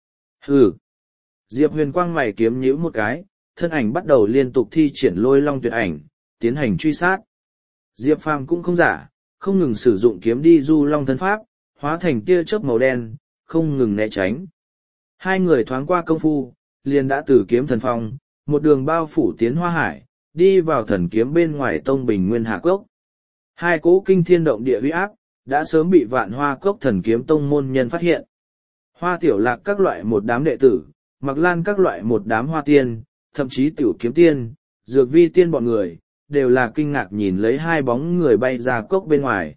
Hừ. Diệp Huyền Quang mày kiếm nhíu một cái, thân ảnh bắt đầu liên tục thi triển lôi long tuyệt ảnh, tiến hành truy sát. Diệp Phàm cũng không giả, không ngừng sử dụng kiếm đi du long thân pháp, hóa thành tia chớp màu đen, không ngừng né tránh. Hai người thoáng qua công phu, liền đã từ kiếm thần phong, một đường bao phủ tiến hoa hải, đi vào thần kiếm bên ngoài tông bình nguyên hạ cốc. Hai cỗ kinh thiên động địa uy áp, đã sớm bị vạn hoa cốc thần kiếm tông môn nhân phát hiện. Hoa tiểu lạc các loại một đám đệ tử, mặc lan các loại một đám hoa tiên, thậm chí tiểu kiếm tiên, dược vi tiên bọn người, đều là kinh ngạc nhìn lấy hai bóng người bay ra cốc bên ngoài.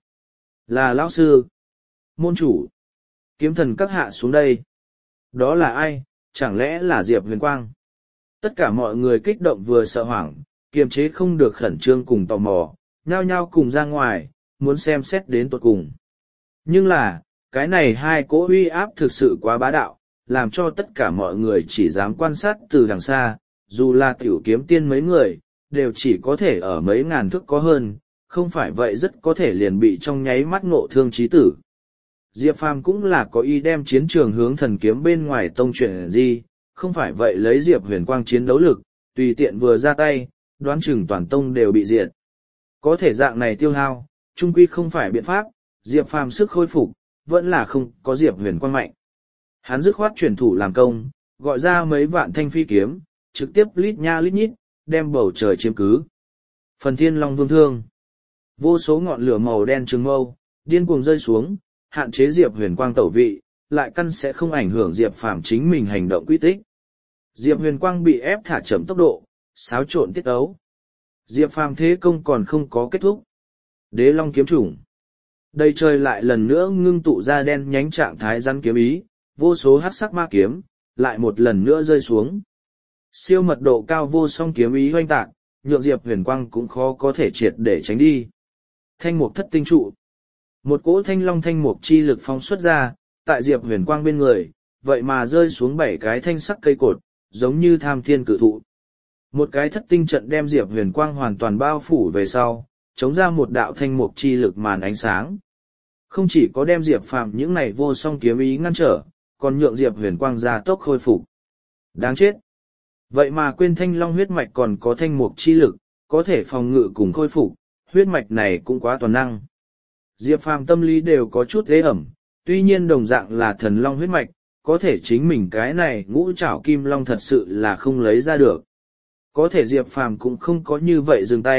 Là lão sư, môn chủ, kiếm thần các hạ xuống đây. Đó là ai, chẳng lẽ là Diệp Huyền Quang? Tất cả mọi người kích động vừa sợ hoảng, kiềm chế không được khẩn trương cùng tò mò, nhao nhao cùng ra ngoài, muốn xem xét đến tột cùng. Nhưng là, cái này hai cỗ uy áp thực sự quá bá đạo, làm cho tất cả mọi người chỉ dám quan sát từ đằng xa, dù là tiểu kiếm tiên mấy người, đều chỉ có thể ở mấy ngàn thước có hơn, không phải vậy rất có thể liền bị trong nháy mắt ngộ thương chí tử. Diệp Phàm cũng là có ý đem chiến trường hướng thần kiếm bên ngoài tông chuyển di, không phải vậy lấy Diệp Huyền Quang chiến đấu lực, tùy tiện vừa ra tay, đoán chừng toàn tông đều bị diệt. Có thể dạng này tiêu hao, chung quy không phải biện pháp, Diệp Phàm sức khôi phục, vẫn là không có Diệp Huyền Quang mạnh. Hắn dứt khoát chuyển thủ làm công, gọi ra mấy vạn thanh phi kiếm, trực tiếp lít nha lít nhít, đem bầu trời chiếm cứ. Phần Thiên Long Vương Thương. Vô số ngọn lửa màu đen trường mâu, điên cuồng rơi xuống, hạn chế Diệp Huyền Quang tẩu vị, lại căn sẽ không ảnh hưởng Diệp Phàm chính mình hành động quy tích. Diệp Huyền Quang bị ép thả chậm tốc độ, xáo trộn tiết ấu. Diệp Phàm thế công còn không có kết thúc. Đế Long kiếm chủng. Đầy trời lại lần nữa ngưng tụ ra đen nhánh trạng thái rắn kiếm ý, vô số hắc sắc ma kiếm, lại một lần nữa rơi xuống. Siêu mật độ cao vô song kiếm ý hoanh tạc, nhượng Diệp Huyền Quang cũng khó có thể triệt để tránh đi. Thanh mục thất tinh trụ. Một cỗ thanh long thanh mục chi lực phóng xuất ra, tại Diệp Huyền Quang bên người, vậy mà rơi xuống 7 cái thanh sắc cây cột, giống như tham thiên cự thụ. Một cái thất tinh trận đem Diệp Huyền Quang hoàn toàn bao phủ về sau, chống ra một đạo thanh mục chi lực màn ánh sáng. Không chỉ có đem Diệp Phàm những này vô song kiếm ý ngăn trở, còn nhượng Diệp Huyền Quang ra tốc khôi phục. Đáng chết! Vậy mà quên thanh long huyết mạch còn có thanh mục chi lực, có thể phòng ngự cùng khôi phục, huyết mạch này cũng quá toàn năng. Diệp Phàm tâm lý đều có chút ế ẩm, tuy nhiên đồng dạng là thần long huyết mạch, có thể chính mình cái này ngũ trảo kim long thật sự là không lấy ra được. Có thể Diệp Phàm cũng không có như vậy dừng tay,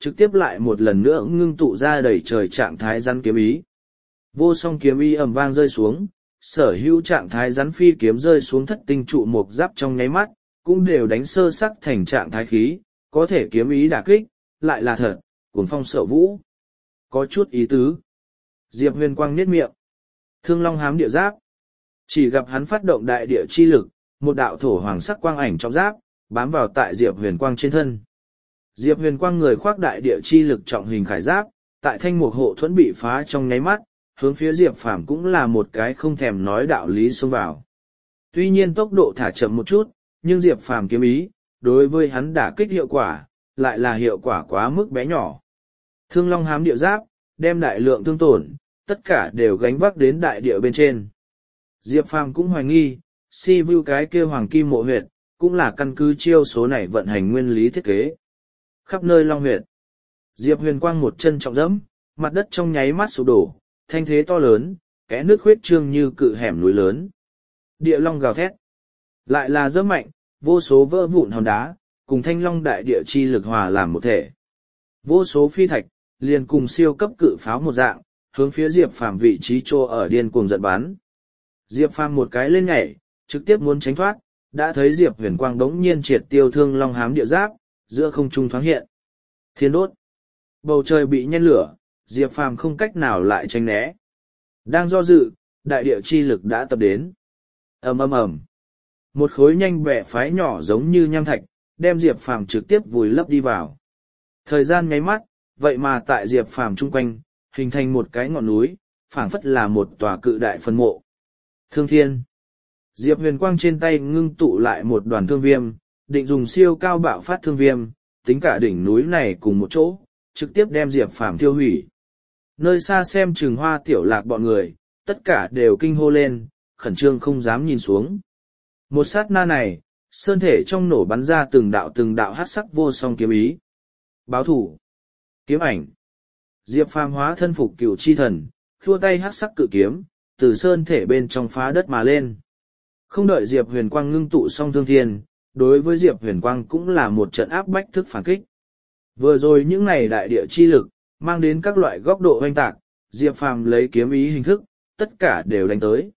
trực tiếp lại một lần nữa ngưng tụ ra đầy trời trạng thái rắn kiếm ý. Vô song kiếm ý ầm vang rơi xuống, sở hữu trạng thái rắn phi kiếm rơi xuống thất tinh trụ mục giáp trong nháy mắt, cũng đều đánh sơ sắc thành trạng thái khí, có thể kiếm ý đả kích, lại là thật, cuồng phong sợ vũ. Có chút ý tứ. Diệp Huyền Quang nhếch miệng. Thương Long hám địa giáp. Chỉ gặp hắn phát động đại địa chi lực, một đạo thổ hoàng sắc quang ảnh trong giáp, bám vào tại Diệp Huyền Quang trên thân. Diệp Huyền Quang người khoác đại địa chi lực trọng hình khải giáp, tại thanh mục hộ thuẫn bị phá trong nháy mắt, hướng phía Diệp Phàm cũng là một cái không thèm nói đạo lý xông vào. Tuy nhiên tốc độ thả chậm một chút, nhưng Diệp Phàm kiếm ý, đối với hắn đả kích hiệu quả, lại là hiệu quả quá mức bé nhỏ. Thương Long hám địa giáp, đem đại lượng thương tổn, tất cả đều gánh vác đến đại địa bên trên. Diệp Phàm cũng hoài nghi, si vu cái kia hoàng kim mộ huyệt, cũng là căn cứ chiêu số này vận hành nguyên lý thiết kế. Khắp nơi long huyệt. Diệp Huyền Quang một chân trọng dẫm, mặt đất trong nháy mắt sụp đổ, thanh thế to lớn, kẽ nước khuyết trương như cự hẻm núi lớn. Địa long gào thét. Lại là dẫm mạnh, vô số vỡ vụn hòn đá, cùng thanh long đại địa chi lực hòa làm một thể. Vô số phi thạch, liền cùng siêu cấp cự pháo một dạng, hướng phía Diệp Phàm vị trí trô ở điên cuồng giận bắn. Diệp Phàm một cái lên nhảy, trực tiếp muốn tránh thoát, đã thấy Diệp Huyền Quang đống nhiên triệt tiêu thương long hám địa giáp, giữa không trung thoáng hiện. Thiên đốt. Bầu trời bị nhen lửa, Diệp Phàm không cách nào lại tránh né. Đang do dự, đại địa chi lực đã tập đến. Ầm ầm ầm. Một khối nhanh bẻ phái nhỏ giống như nham thạch, đem Diệp Phàm trực tiếp vùi lấp đi vào. Thời gian nháy mắt, vậy mà tại Diệp Phàm chung quanh, hình thành một cái ngọn núi, phảng phất là một tòa cự đại phân mộ. Thương thiên. Diệp Huyền Quang trên tay ngưng tụ lại một đoàn thương viêm, định dùng siêu cao bạo phát thương viêm, tính cả đỉnh núi này cùng một chỗ, trực tiếp đem Diệp Phàm tiêu hủy. Nơi xa xem Trừng Hoa Tiểu Lạc bọn người, tất cả đều kinh hô lên, khẩn trương không dám nhìn xuống. Một sát na này, sơn thể trong nổ bắn ra từng đạo hắc sắc vô song kiếm ý. Báo thủ. Kiếm ảnh. Diệp Phàm hóa thân phục cửu chi thần, khua tay hắc sắc cự kiếm, từ sơn thể bên trong phá đất mà lên. Không đợi Diệp Huyền Quang ngưng tụ xong thương thiên, đối với Diệp Huyền Quang cũng là một trận áp bách thức phản kích. Vừa rồi những này đại địa chi lực, mang đến các loại góc độ hoành tạc, Diệp Phàm lấy kiếm ý hình thức, tất cả đều đánh tới.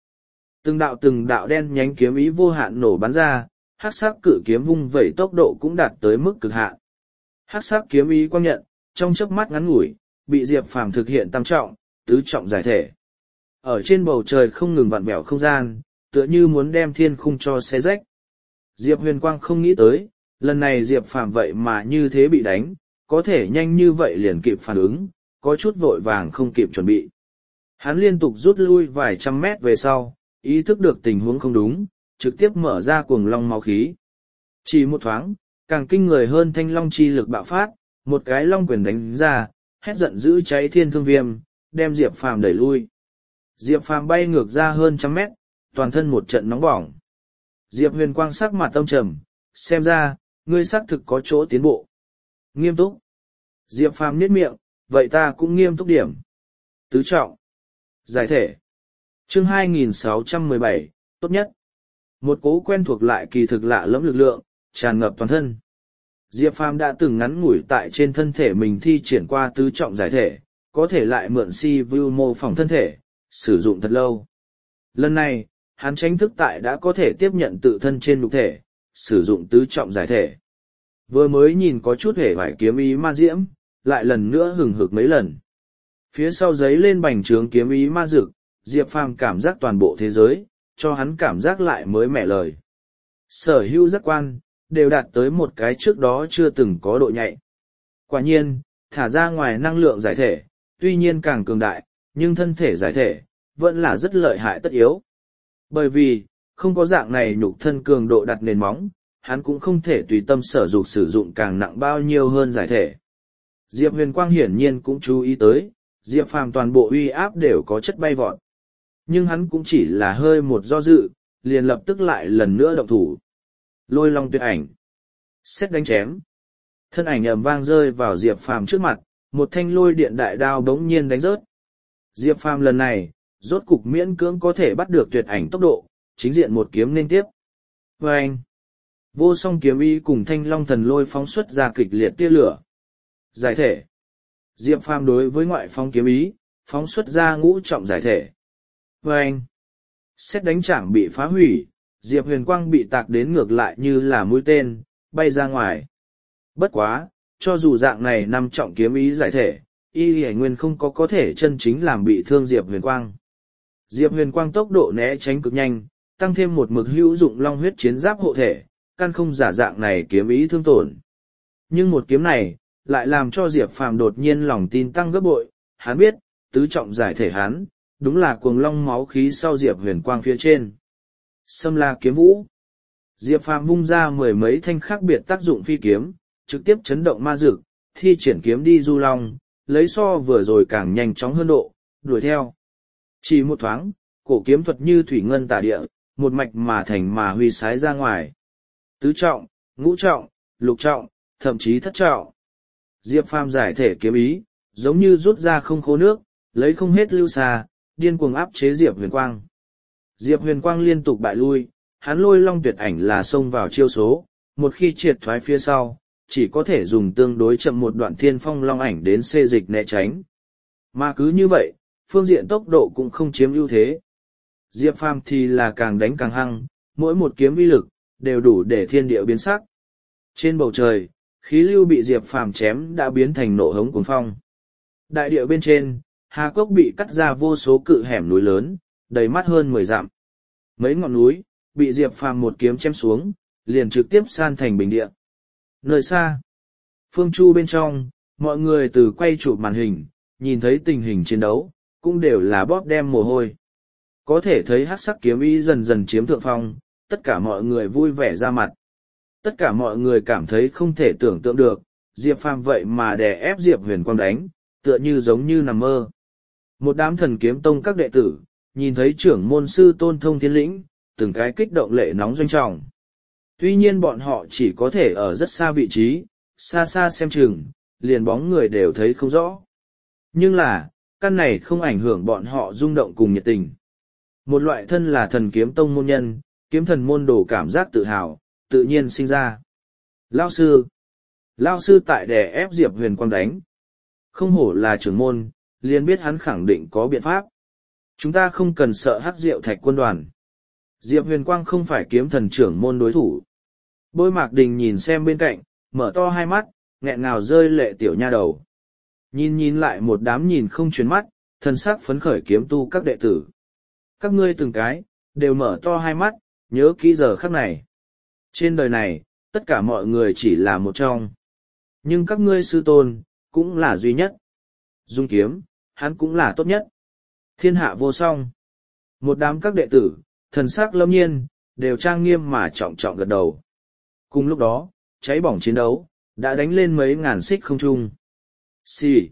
Từng đạo đen nhánh kiếm ý vô hạn nổ bắn ra, hắc sắc cự kiếm vung vẩy tốc độ cũng đạt tới mức cực hạn. Hắc sắc kiếm ý quang nhận, trong chớp mắt ngắn ngủi, bị Diệp Phàm thực hiện tam trọng, tứ trọng giải thể. Ở trên bầu trời không ngừng vặn vẹo không gian, tựa như muốn đem thiên khung cho xé rách. Diệp Huyền Quang không nghĩ tới, lần này Diệp Phàm vậy mà như thế bị đánh, có thể nhanh như vậy liền kịp phản ứng, có chút vội vàng không kịp chuẩn bị. Hắn liên tục rút lui vài trăm mét về sau, ý thức được tình huống không đúng, trực tiếp mở ra cuồng long máu khí. Chỉ một thoáng, càng kinh người hơn thanh long chi lực bạo phát, một cái long quyền đánh ra, hét giận dữ cháy thiên thương viêm, đem Diệp Phàm đẩy lui. Diệp Phàm bay ngược ra hơn trăm mét, toàn thân một trận nóng bỏng. Diệp Huyền Quang sắc mặt tâm trầm, xem ra, ngươi xác thực có chỗ tiến bộ. Nghiêm túc. Diệp Phàm nhếch miệng, vậy ta cũng nghiêm túc điểm. Tứ trọng. Giải thể. Chương 2617, tốt nhất. Một cố quen thuộc lại kỳ thực lạ lẫm lực lượng, tràn ngập toàn thân. Diệp Phàm đã từng ngắn ngủi tại trên thân thể mình thi triển qua tứ trọng giải thể, có thể lại mượn si vu mô phỏng thân thể, sử dụng thật lâu. Lần này, hắn tránh thức tại đã có thể tiếp nhận tự thân trên nhục thể, sử dụng tứ trọng giải thể. Vừa mới nhìn có chút hề hoài kiếm ý ma diễm, lại lần nữa hừng hực mấy lần. Phía sau giấy lên bành trướng kiếm ý ma dực, Diệp Phàm cảm giác toàn bộ thế giới, cho hắn cảm giác lại mới mẻ lời. Sở hữu giác quan, đều đạt tới một cái trước đó chưa từng có độ nhạy. Quả nhiên, thả ra ngoài năng lượng giải thể, tuy nhiên càng cường đại, nhưng thân thể giải thể, vẫn là rất lợi hại tất yếu. Bởi vì, không có dạng này nhục thân cường độ đặt nền móng, hắn cũng không thể tùy tâm sở dục sử dụng càng nặng bao nhiêu hơn giải thể. Diệp Huyền Quang hiển nhiên cũng chú ý tới, Diệp Phàm toàn bộ uy áp đều có chất bay vọt. Nhưng hắn cũng chỉ là hơi một do dự, liền lập tức lại lần nữa động thủ. Lôi long tuyệt ảnh. Xét đánh chém. Thân ảnh ầm vang rơi vào Diệp Phàm trước mặt, một thanh lôi điện đại đao bỗng nhiên đánh rớt. Diệp Phàm lần này, rốt cục miễn cưỡng có thể bắt được tuyệt ảnh tốc độ, chính diện một kiếm nên tiếp. Vâng! Vô song kiếm ý cùng thanh long thần lôi phóng xuất ra kịch liệt tia lửa. Giải thể. Diệp Phàm đối với ngoại phong kiếm ý, phóng xuất ra ngũ trọng giải thể. Và anh, xét đánh chạm bị phá hủy, Diệp Huyền Quang bị tạc đến ngược lại như là mũi tên, bay ra ngoài. Bất quá, cho dù dạng này năm trọng kiếm ý giải thể, Y Hải Nguyên không có thể chân chính làm bị thương Diệp Huyền Quang. Diệp Huyền Quang tốc độ né tránh cực nhanh, tăng thêm một mực hữu dụng long huyết chiến giáp hộ thể, căn không giả dạng này kiếm ý thương tổn. Nhưng một kiếm này, lại làm cho Diệp Phàm đột nhiên lòng tin tăng gấp bội, hắn biết, tứ trọng giải thể hắn, đúng là cuồng long máu khí sau Diệp Huyền Quang phía trên. Xâm La kiếm vũ. Diệp Phàm vung ra mười mấy thanh khác biệt tác dụng phi kiếm, trực tiếp chấn động ma dực, thi triển kiếm đi du long, lấy so vừa rồi càng nhanh chóng hơn độ, đuổi theo. Chỉ một thoáng, cổ kiếm thuật như thủy ngân tả địa, một mạch mà thành mà huy sái ra ngoài. Tứ trọng, ngũ trọng, lục trọng, thậm chí thất trọng. Diệp Phàm giải thể kiếm ý, giống như rút ra không khô nước, lấy không hết lưu xa, điên cuồng áp chế Diệp Huyền Quang. Diệp Huyền Quang liên tục bại lui, hắn lôi long tuyệt ảnh là xông vào chiêu số, một khi triệt thoái phía sau, chỉ có thể dùng tương đối chậm một đoạn thiên phong long ảnh đến xê dịch né tránh. Mà cứ như vậy, phương diện tốc độ cũng không chiếm ưu thế. Diệp Phàm thì là càng đánh càng hăng, mỗi một kiếm uy lực, đều đủ để thiên địa biến sắc. Trên bầu trời, khí lưu bị Diệp Phàm chém đã biến thành nộ hống cuồng phong. Đại địa bên trên, hà cốc bị cắt ra vô số cự hẻm núi lớn, đầy mắt hơn 10 dặm. Mấy ngọn núi, bị Diệp Phàm một kiếm chém xuống, liền trực tiếp san thành bình địa. Nơi xa, phương chu bên trong, mọi người từ quay chụp màn hình, nhìn thấy tình hình chiến đấu, cũng đều là bóp đem mồ hôi. Có thể thấy hắc sắc kiếm ý dần dần chiếm thượng phong, tất cả mọi người vui vẻ ra mặt. Tất cả mọi người cảm thấy không thể tưởng tượng được, Diệp Phàm vậy mà đè ép Diệp Huyền Quang đánh, tựa như giống như nằm mơ. Một đám thần kiếm tông các đệ tử, nhìn thấy trưởng môn sư Tôn Thông Thiên Lĩnh, từng cái kích động lệ nóng doanh trọng. Tuy nhiên bọn họ chỉ có thể ở rất xa vị trí, xa xa xem chừng, liền bóng người đều thấy không rõ. Nhưng là, căn này không ảnh hưởng bọn họ rung động cùng nhiệt tình. Một loại thân là thần kiếm tông môn nhân, kiếm thần môn đồ cảm giác tự hào, tự nhiên sinh ra. Lao sư tại đè ép Diệp Huyền Quang đánh. Không hổ là trưởng môn, liền biết hắn khẳng định có biện pháp. Chúng ta không cần sợ hắc diệu thạch quân đoàn. Diệp Huyền Quang không phải kiếm thần trưởng môn đối thủ. Bôi Mạc Đình nhìn xem bên cạnh, mở to hai mắt, nghẹn ngào rơi lệ tiểu nha đầu. Nhìn lại một đám nhìn không chuyển mắt, thân sắc phấn khởi kiếm tu các đệ tử. Các ngươi từng cái, đều mở to hai mắt, nhớ kỹ giờ khắc này. Trên đời này, tất cả mọi người chỉ là một trong. Nhưng các ngươi sư tôn, cũng là duy nhất. Dung kiếm, hắn cũng là tốt nhất. Thiên hạ vô song. Một đám các đệ tử, thần sắc lâm nhiên, đều trang nghiêm mà trọng trọng gật đầu. Cùng lúc đó, cháy bỏng chiến đấu, đã đánh lên mấy ngàn xích không trung. Xì.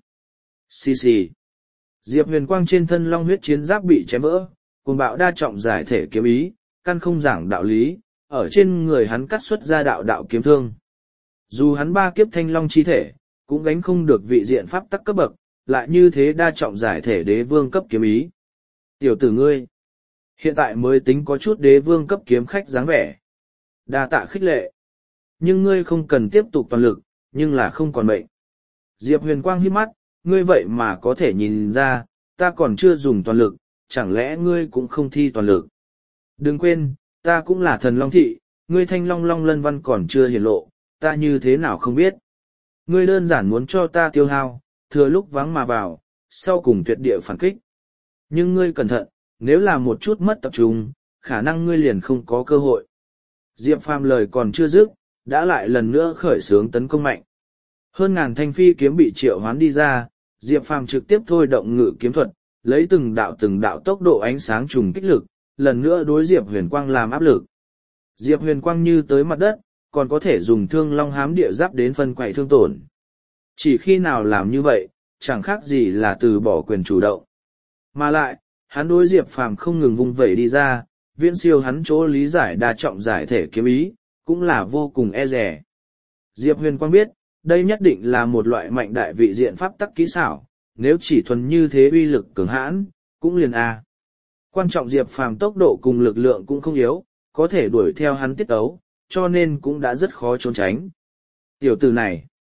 Diệp Huyền Quang trên thân long huyết chiến giáp bị chém vỡ, cuồng bạo đa trọng giải thể kiếm ý, căn không giảng đạo lý, ở trên người hắn cắt xuất ra đạo kiếm thương. Dù hắn ba kiếp thanh long chi thể, cũng gánh không được vị diện pháp tắc cấp bậc, lại như thế đa trọng giải thể đế vương cấp kiếm ý. Tiểu tử ngươi, hiện tại mới tính có chút đế vương cấp kiếm khách dáng vẻ. Đa tạ khích lệ. Nhưng ngươi không cần tiếp tục toàn lực, nhưng là không còn mệnh. Diệp Huyền Quang hít mắt, ngươi vậy mà có thể nhìn ra, ta còn chưa dùng toàn lực, chẳng lẽ ngươi cũng không thi toàn lực. Đừng quên, ta cũng là thần long thị, ngươi thanh long long lân văn còn chưa hiển lộ, ta như thế nào không biết. Ngươi đơn giản muốn cho ta tiêu hao, thừa lúc vắng mà vào, sau cùng tuyệt địa phản kích. Nhưng ngươi cẩn thận, nếu là một chút mất tập trung, khả năng ngươi liền không có cơ hội. Diệp Phàm lời còn chưa dứt, đã lại lần nữa khởi xướng tấn công mạnh. Hơn ngàn thanh phi kiếm bị triệu hoán đi ra, Diệp Phàm trực tiếp thôi động ngự kiếm thuật, lấy từng đạo tốc độ ánh sáng trùng kích lực, lần nữa đối Diệp Huyền Quang làm áp lực. Diệp Huyền Quang như tới mặt đất, còn có thể dùng thương long hám địa giáp đến phân quậy thương tổn. Chỉ khi nào làm như vậy, chẳng khác gì là từ bỏ quyền chủ động. Mà lại, hắn đối Diệp Phàm không ngừng vung vẩy đi ra, viễn siêu hắn chỗ lý giải đa trọng giải thể kiếm ý, cũng là vô cùng e dè. Diệp Huyền Quang biết, đây nhất định là một loại mạnh đại vị diện pháp tắc kỹ xảo, nếu chỉ thuần như thế uy lực cường hãn, cũng liền A. Quan trọng Diệp Phàm tốc độ cùng lực lượng cũng không yếu, có thể đuổi theo hắn tiết tấu, cho nên cũng đã rất khó trốn tránh. Tiểu tử này,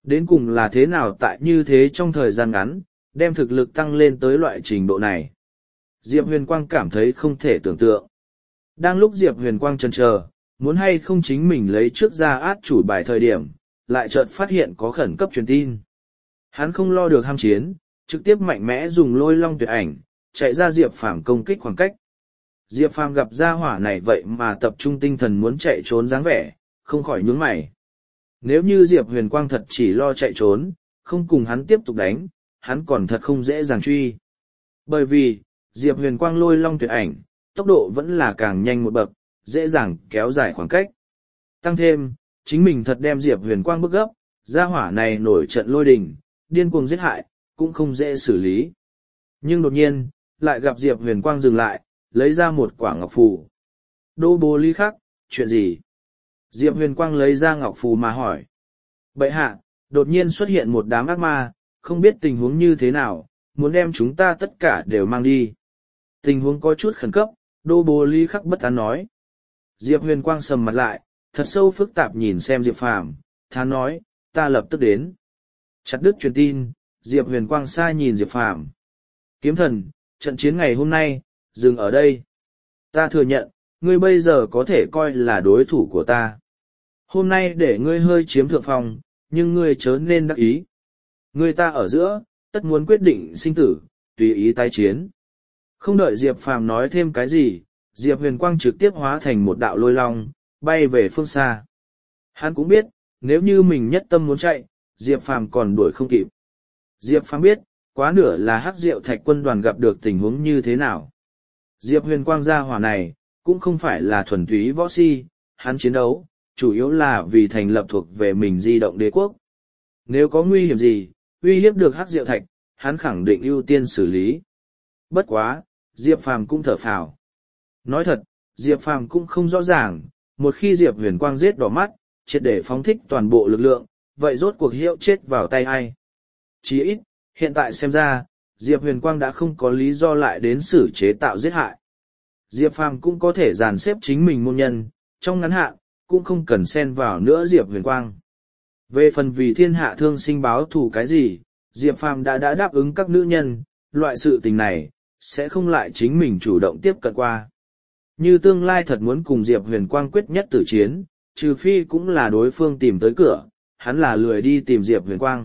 Đến cùng là thế nào tại như thế trong thời gian ngắn, đem thực lực tăng lên tới loại trình độ này. Diệp Huyền Quang cảm thấy không thể tưởng tượng. Đang lúc Diệp Huyền Quang chần chờ, muốn hay không chính mình lấy trước ra át chủ bài thời điểm, lại chợt phát hiện có khẩn cấp truyền tin. Hắn không lo được ham chiến, trực tiếp mạnh mẽ dùng lôi long tuyệt ảnh, chạy ra Diệp Phàm công kích khoảng cách. Diệp Phàm gặp gia hỏa này vậy mà tập trung tinh thần muốn chạy trốn dáng vẻ, không khỏi nhướng mày. Nếu như Diệp Huyền Quang thật chỉ lo chạy trốn, không cùng hắn tiếp tục đánh, hắn còn thật không dễ dàng truy. Bởi vì, Diệp Huyền Quang lôi long tuyệt ảnh, tốc độ vẫn là càng nhanh một bậc, dễ dàng kéo dài khoảng cách. Tăng thêm, chính mình thật đem Diệp Huyền Quang bức gấp, gia hỏa này nổi trận lôi đình, điên cuồng giết hại, cũng không dễ xử lý. Nhưng đột nhiên, lại gặp Diệp Huyền Quang dừng lại, lấy ra một quả ngọc phù. Đô bố ly khắc, chuyện gì? Diệp Huyền Quang lấy ra ngọc phù mà hỏi. Bệ hạ, đột nhiên xuất hiện một đám ác ma, không biết tình huống như thế nào, muốn đem chúng ta tất cả đều mang đi. Tình huống có chút khẩn cấp, đô bố ly khắc bất an nói. Diệp Huyền Quang sầm mặt lại, thật sâu phức tạp nhìn xem Diệp Phàm, thán nói, ta lập tức đến. Chặt đứt truyền tin, Diệp Huyền Quang sai nhìn Diệp Phàm. Kiếm thần, trận chiến ngày hôm nay, dừng ở đây. Ta thừa nhận, ngươi bây giờ có thể coi là đối thủ của ta. Hôm nay để ngươi hơi chiếm thượng phong, nhưng ngươi chớ nên đắc ý. Ngươi ta ở giữa, tất muốn quyết định sinh tử, tùy ý tái chiến. Không đợi Diệp Phàm nói thêm cái gì, Diệp Huyền Quang trực tiếp hóa thành một đạo lôi long, bay về phương xa. Hắn cũng biết, nếu như mình nhất tâm muốn chạy, Diệp Phàm còn đuổi không kịp. Diệp Phàm biết, quá nửa là Hắc Diệu Thạch quân đoàn gặp được tình huống như thế nào. Diệp Huyền Quang gia hỏa này, cũng không phải là thuần túy võ si, hắn chiến đấu, chủ yếu là vì thành lập thuộc về mình di động đế quốc. Nếu có nguy hiểm gì, uy hiếp được Hắc Diệu Thạch, hắn khẳng định ưu tiên xử lý. Bất quá, Diệp Phàm cũng thở phào. Nói thật, Diệp Phàm cũng không rõ ràng, một khi Diệp Huyền Quang giết đỏ mắt, triệt để phóng thích toàn bộ lực lượng, vậy rốt cuộc hiệu chết vào tay ai? Chỉ ít, hiện tại xem ra, Diệp Huyền Quang đã không có lý do lại đến xử chế tạo giết hại. Diệp Phàm cũng có thể dàn xếp chính mình môn nhân, trong ngắn hạn, cũng không cần xen vào nữa Diệp Huyền Quang. Về phần vì thiên hạ thương sinh báo thù cái gì, Diệp Phàm đã đáp ứng các nữ nhân, loại sự tình này, sẽ không lại chính mình chủ động tiếp cận qua. Như tương lai thật muốn cùng Diệp Huyền Quang quyết nhất tử chiến, trừ phi cũng là đối phương tìm tới cửa, hắn là lười đi tìm Diệp Huyền Quang.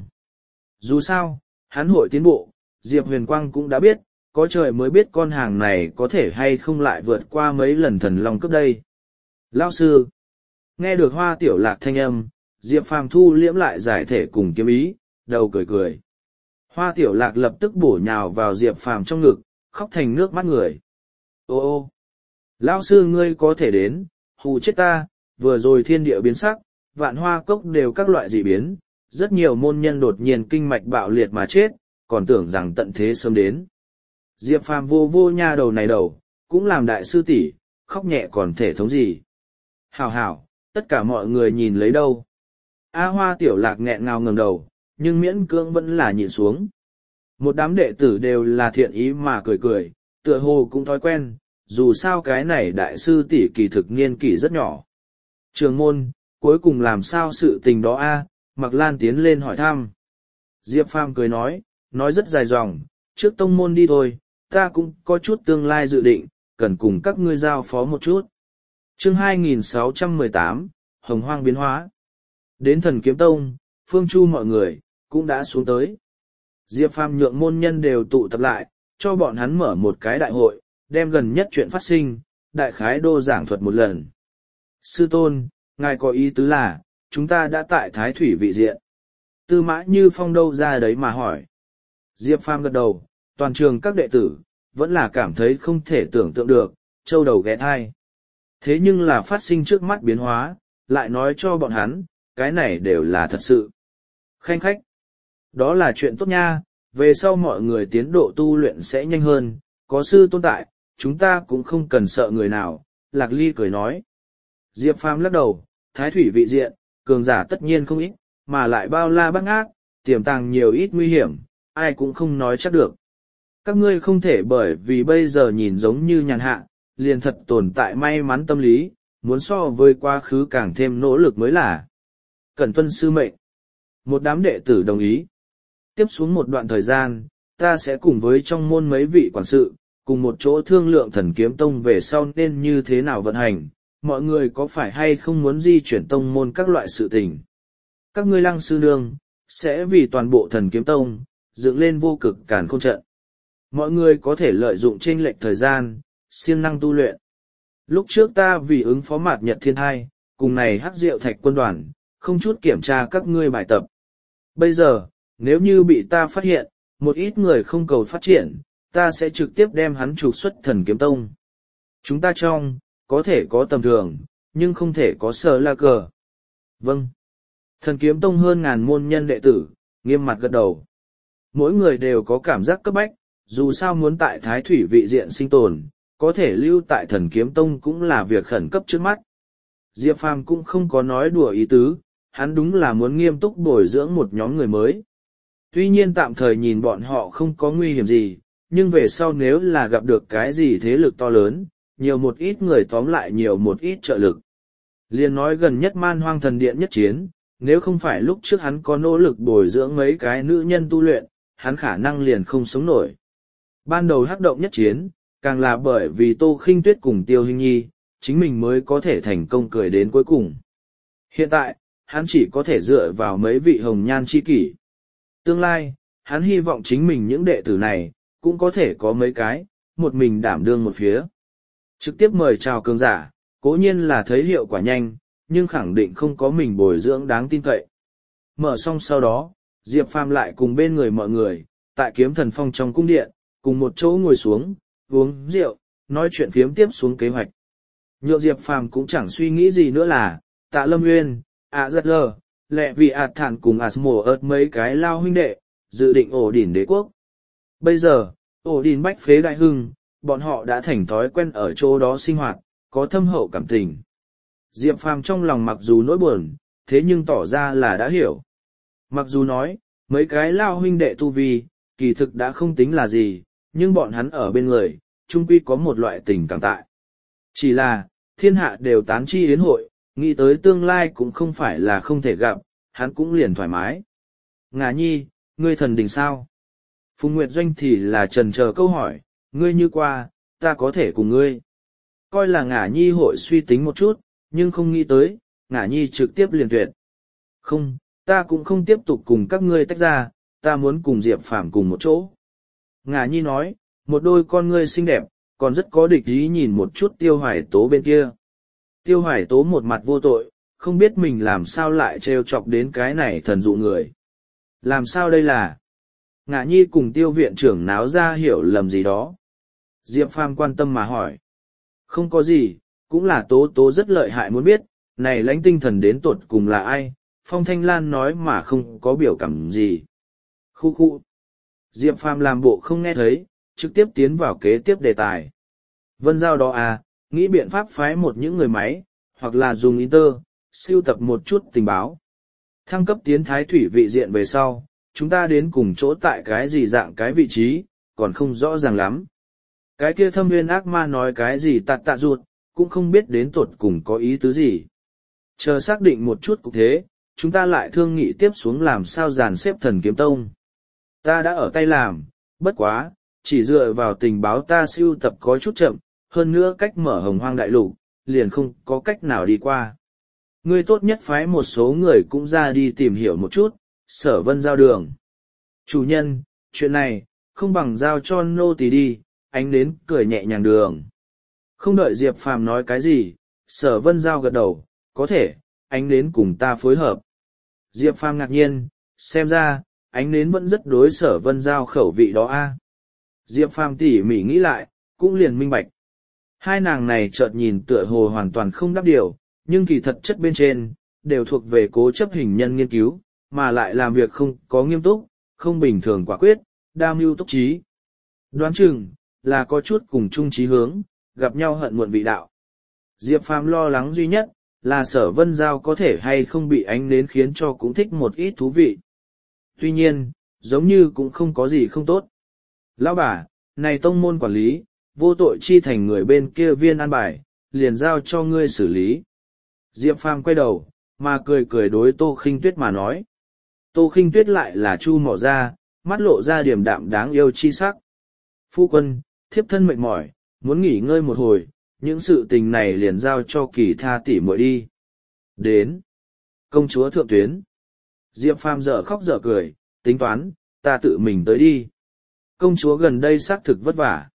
Dù sao, hắn hội tiến bộ, Diệp Huyền Quang cũng đã biết, có trời mới biết con hàng này có thể hay không lại vượt qua mấy lần thần long cấp đây. Lão sư, nghe được Hoa Tiểu Lạc thanh âm, Diệp Phàm thu liễm lại giải thể cùng kiếm ý, đầu cười cười. Hoa Tiểu Lạc lập tức bổ nhào vào Diệp Phàm trong ngực, khóc thành nước mắt người. Ô ô, lão sư ngươi có thể đến, hù chết ta, vừa rồi thiên địa biến sắc, vạn hoa cốc đều các loại dị biến, rất nhiều môn nhân đột nhiên kinh mạch bạo liệt mà chết, còn tưởng rằng tận thế sớm đến. Diệp Phàm vô vô nha đầu này đầu, cũng làm đại sư tỷ, khóc nhẹ còn thể thống gì. Hảo hảo, tất cả mọi người nhìn lấy đâu. A Hoa Tiểu Lạc nghẹn ngào ngẩng đầu, nhưng miễn cưỡng vẫn là nhìn xuống. Một đám đệ tử đều là thiện ý mà cười cười, tựa hồ cũng thói quen, dù sao cái này đại sư tỷ kỳ thực niên kỷ rất nhỏ. Trường môn, cuối cùng làm sao sự tình đó a? Mạc Lan tiến lên hỏi thăm. Diệp Phàm cười nói rất dài dòng, trước tông môn đi thôi, ta cũng có chút tương lai dự định, cần cùng các ngươi giao phó một chút. Chương 2618, Hồng Hoang biến hóa. Đến Thần Kiếm Tông, Phương Chu mọi người, cũng đã xuống tới. Diệp Phàm nhượng môn nhân đều tụ tập lại, cho bọn hắn mở một cái đại hội, đem gần nhất chuyện phát sinh, đại khái đô giảng thuật một lần. Sư tôn, ngài có ý tứ là, chúng ta đã tại Thái Thủy vị diện. Tư Mã Như Phong đâu ra đấy mà hỏi. Diệp Phàm gật đầu, toàn trường các đệ tử, vẫn là cảm thấy không thể tưởng tượng được, châu đầu ghé thai. Thế nhưng là phát sinh trước mắt biến hóa, lại nói cho bọn hắn, cái này đều là thật sự. Khanh khách, đó là chuyện tốt nha, về sau mọi người tiến độ tu luyện sẽ nhanh hơn, có sư tôn tại, chúng ta cũng không cần sợ người nào, Lạc Ly cười nói. Diệp Phàm lắc đầu, Thái Thủy vị diện, cường giả tất nhiên không ít, mà lại bao la bát ngát, tiềm tàng nhiều ít nguy hiểm, ai cũng không nói chắc được. Các ngươi không thể bởi vì bây giờ nhìn giống như nhàn hạ, liền thật tồn tại may mắn tâm lý, muốn so với quá khứ càng thêm nỗ lực mới là. Cẩn tuân sư mệnh. Một đám đệ tử đồng ý. Tiếp xuống một đoạn thời gian, ta sẽ cùng với trong môn mấy vị quản sự, cùng một chỗ thương lượng Thần Kiếm Tông về sau nên như thế nào vận hành, mọi người có phải hay không muốn di chuyển tông môn các loại sự tình. Các ngươi Lăng sư nương, sẽ vì toàn bộ Thần Kiếm Tông, dựng lên vô cực càn khôn trận. Mọi người có thể lợi dụng chênh lệch thời gian, siêng năng tu luyện. Lúc trước ta vì ứng phó mạt nhật thiên thai, cùng này hắc diệu thạch quân đoàn, không chút kiểm tra các ngươi bài tập. Bây giờ, nếu như bị ta phát hiện, một ít người không cầu phát triển, ta sẽ trực tiếp đem hắn trục xuất Thần Kiếm Tông. Chúng ta trong, có thể có tầm thường, nhưng không thể có sở la cờ. Vâng. Thần Kiếm Tông hơn ngàn môn nhân đệ tử, nghiêm mặt gật đầu. Mỗi người đều có cảm giác cấp bách, dù sao muốn tại Thái Thủy vị diện sinh tồn, có thể lưu tại Thần Kiếm Tông cũng là việc khẩn cấp trước mắt. Diệp Phàm cũng không có nói đùa ý tứ, hắn đúng là muốn nghiêm túc bồi dưỡng một nhóm người mới. Tuy nhiên tạm thời nhìn bọn họ không có nguy hiểm gì, nhưng về sau nếu là gặp được cái gì thế lực to lớn, nhiều một ít người tóm lại nhiều một ít trợ lực. Liên nói gần nhất Man Hoang Thần Điện nhất chiến, nếu không phải lúc trước hắn có nỗ lực bồi dưỡng mấy cái nữ nhân tu luyện, hắn khả năng liền không sống nổi. Ban đầu hắc động nhất chiến, càng là bởi vì Tô Khinh Tuyết cùng Tiêu Hinh Nhi, chính mình mới có thể thành công cười đến cuối cùng. Hiện tại, hắn chỉ có thể dựa vào mấy vị hồng nhan chi kỷ. Tương lai, hắn hy vọng chính mình những đệ tử này, cũng có thể có mấy cái, một mình đảm đương một phía. Trực tiếp mời chào cường giả, cố nhiên là thấy hiệu quả nhanh, nhưng khẳng định không có mình bồi dưỡng đáng tin cậy. Mở xong sau đó, Diệp Phàm lại cùng bên người mọi người, tại Kiếm Thần Phong trong cung điện, cùng một chỗ ngồi xuống, uống rượu, nói chuyện phiếm tiếp xuống kế hoạch. Nhượng Diệp Phàm cũng chẳng suy nghĩ gì nữa là, Tạ Lâm Nguyên, Giật Lờ, Lệ Vị Thản cùng Mổ ớt mấy cái lao huynh đệ, dự định ổ đỉnh đế quốc. Bây giờ, ổ đỉnh bách phế đại hưng, bọn họ đã thành thói quen ở chỗ đó sinh hoạt, có thâm hậu cảm tình. Diệp Phàm trong lòng mặc dù nỗi buồn, thế nhưng tỏ ra là đã hiểu. Mặc dù nói, mấy cái lao huynh đệ tu vi, kỳ thực đã không tính là gì, nhưng bọn hắn ở bên người, chung quy có một loại tình cảm tại. Chỉ là, thiên hạ đều tán chi yến hội, nghĩ tới tương lai cũng không phải là không thể gặp, hắn cũng liền thoải mái. Ngà nhi, ngươi thần đình sao? Phùng Nguyệt Doanh thì là trần chờ câu hỏi, ngươi như qua, ta có thể cùng ngươi. Coi là Ngà nhi hội suy tính một chút, nhưng không nghĩ tới, Ngà nhi trực tiếp liền tuyệt. Không, ta cũng không tiếp tục cùng các ngươi tách ra, ta muốn cùng Diệp Phàm cùng một chỗ. Ngà nhi nói, một đôi con ngươi xinh đẹp, còn rất có địch ý nhìn một chút Tiêu Hoài Tố bên kia. Tiêu Hoài Tố một mặt vô tội, không biết mình làm sao lại trêu chọc đến cái này thần dụ người. Làm sao đây là? Ngạ nhi cùng Tiêu viện trưởng náo ra hiểu lầm gì đó. Diệp Phàm quan tâm mà hỏi. Không có gì, cũng là Tố Tố rất lợi hại muốn biết, này lãnh tinh thần đến tột cùng là ai, Phong Thanh Lan nói mà không có biểu cảm gì. Khu khu. Diệp Phàm làm bộ không nghe thấy, trực tiếp tiến vào kế tiếp đề tài. Vân Giao đó à, nghĩ biện pháp phái một những người máy, hoặc là dùng Inter, siêu tập một chút tình báo. Thăng cấp tiến Thái Thủy vị diện về sau, chúng ta đến cùng chỗ tại cái gì dạng cái vị trí, còn không rõ ràng lắm. Cái kia Thâm Nguyên ác ma nói cái gì tạ ruột, cũng không biết đến tột cùng có ý tứ gì. Chờ xác định một chút cục thế, chúng ta lại thương nghị tiếp xuống làm sao dàn xếp Thần Kiếm Tông. Ta đã ở tay làm, bất quá, chỉ dựa vào tình báo ta siêu tập có chút chậm, hơn nữa cách mở Hồng Hoang đại lục, liền không có cách nào đi qua. Ngươi tốt nhất phái một số người cũng ra đi tìm hiểu một chút, Sở Vân Giao đường. Chủ nhân, chuyện này, không bằng giao cho nô tỳ đi, ánh đến cười nhẹ nhàng đường. Không đợi Diệp Phàm nói cái gì, Sở Vân Giao gật đầu, có thể, ánh đến cùng ta phối hợp. Diệp Phàm ngạc nhiên, xem ra, ánh đến vẫn rất đối Sở Vân Giao khẩu vị đó a. Diệp Phàm tỉ mỉ nghĩ lại, cũng liền minh bạch. Hai nàng này chợt nhìn tựa hồ hoàn toàn không đáp điều, nhưng kỳ thật chất bên trên, đều thuộc về cố chấp hình nhân nghiên cứu, mà lại làm việc không có nghiêm túc, không bình thường quả quyết, đa mưu túc trí. Đoán chừng, là có chút cùng chung chí hướng, gặp nhau hận muộn vị đạo. Diệp Phàm lo lắng duy nhất, là Sở Vân Giao có thể hay không bị ánh nến khiến cho cũng thích một ít thú vị. Tuy nhiên, giống như cũng không có gì không tốt. Lão bà, này tông môn quản lý, vô tội chi thành người bên kia viên an bài, liền giao cho ngươi xử lý. Diệp Phàm quay đầu, mà cười cười đối Tô Khinh Tuyết mà nói. Tô Khinh Tuyết lại là chu mỏ ra, mắt lộ ra điềm đạm đáng yêu chi sắc. Phu quân, thiếp thân mệt mỏi, muốn nghỉ ngơi một hồi, những sự tình này liền giao cho Kỳ Tha tỷ muội đi. Đến. Công chúa thượng tuyến. Diệp Phàm dở khóc dở cười, tính toán, ta tự mình tới đi. Công chúa gần đây xác thực vất vả.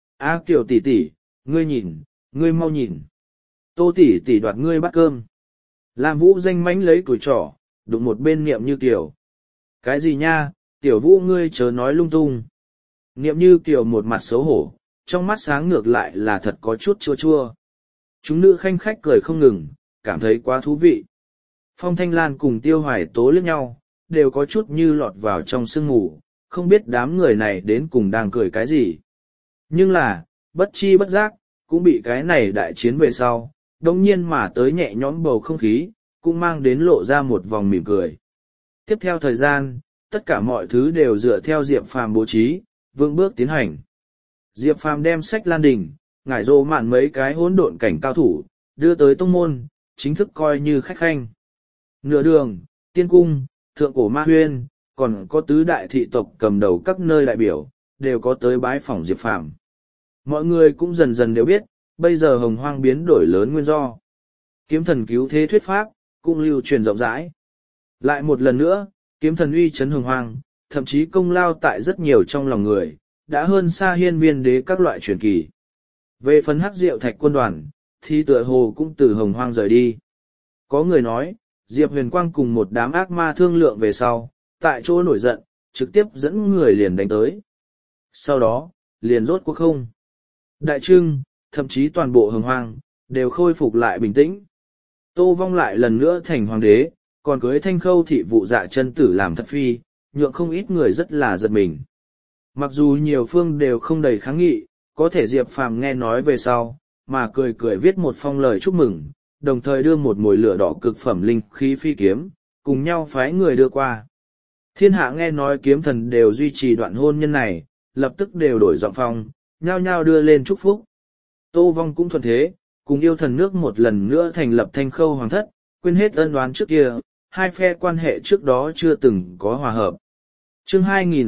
A Kiều tỷ tỷ, ngươi nhìn, ngươi mau nhìn. Tô tỷ tỷ đoạt ngươi bát cơm. Lam Vũ danh mánh lấy tuổi trỏ, đụng một bên Niệm Như Kiều. Cái gì nha, tiểu Vũ ngươi chớ nói lung tung. Niệm Như Kiều một mặt xấu hổ, trong mắt sáng ngược lại là thật có chút chua chua. Chúng nữ khanh khách cười không ngừng, cảm thấy quá thú vị. Phong Thanh Lan cùng Tiêu Hoài Tố liếc nhau, đều có chút như lọt vào trong sương mù, không biết đám người này đến cùng đang cười cái gì. Nhưng là, bất chi bất giác, cũng bị cái này đại chiến về sau, đồng nhiên mà tới nhẹ nhõm bầu không khí, cũng mang đến lộ ra một vòng mỉm cười. Tiếp theo thời gian, tất cả mọi thứ đều dựa theo Diệp Phàm bố trí, vững bước tiến hành. Diệp Phàm đem sách Lan Đình, ngải rộ mạn mấy cái hỗn độn cảnh cao thủ, đưa tới tông môn, chính thức coi như khách khanh. Nửa đường, Tiên Cung, Thượng Cổ Ma Huyên, còn có tứ đại thị tộc cầm đầu các nơi đại biểu, đều có tới bái phỏng Diệp Phàm. Mọi người cũng dần dần đều biết, bây giờ Hồng Hoang biến đổi lớn nguyên do. Kiếm thần cứu thế thuyết pháp, cũng lưu truyền rộng rãi. Lại một lần nữa, kiếm thần uy chấn Hồng Hoang, thậm chí công lao tại rất nhiều trong lòng người, đã hơn xa Hiên Viên Đế các loại truyền kỳ. Về phần Hắc Diệu Thạch quân đoàn, thì tựa hồ cũng từ Hồng Hoang rời đi. Có người nói, Diệp Huyền Quang cùng một đám ác ma thương lượng về sau, tại chỗ nổi giận, trực tiếp dẫn người liền đánh tới. Sau đó, liền rốt cuộc không. Đại Trưng, thậm chí toàn bộ Hồng Hoang, đều khôi phục lại bình tĩnh. Tô Vong lại lần nữa thành hoàng đế, còn cưới Thanh Khâu thị vụ dạ chân tử làm thất phi, nhượng không ít người rất là giật mình. Mặc dù nhiều phương đều không đầy kháng nghị, có thể Diệp Phàm nghe nói về sau, mà cười cười viết một phong lời chúc mừng, đồng thời đưa một mồi lửa đỏ cực phẩm linh khí phi kiếm, cùng nhau phái người đưa qua. Thiên hạ nghe nói kiếm thần đều duy trì đoạn hôn nhân này, lập tức đều đổi giọng phong, nhao nhao đưa lên chúc phúc. Tô Vong cũng thuận thế, cùng yêu thần nước một lần nữa thành lập Thanh Khâu hoàng thất, quên hết ân oán trước kia, hai phe quan hệ trước đó chưa từng có hòa hợp. Chương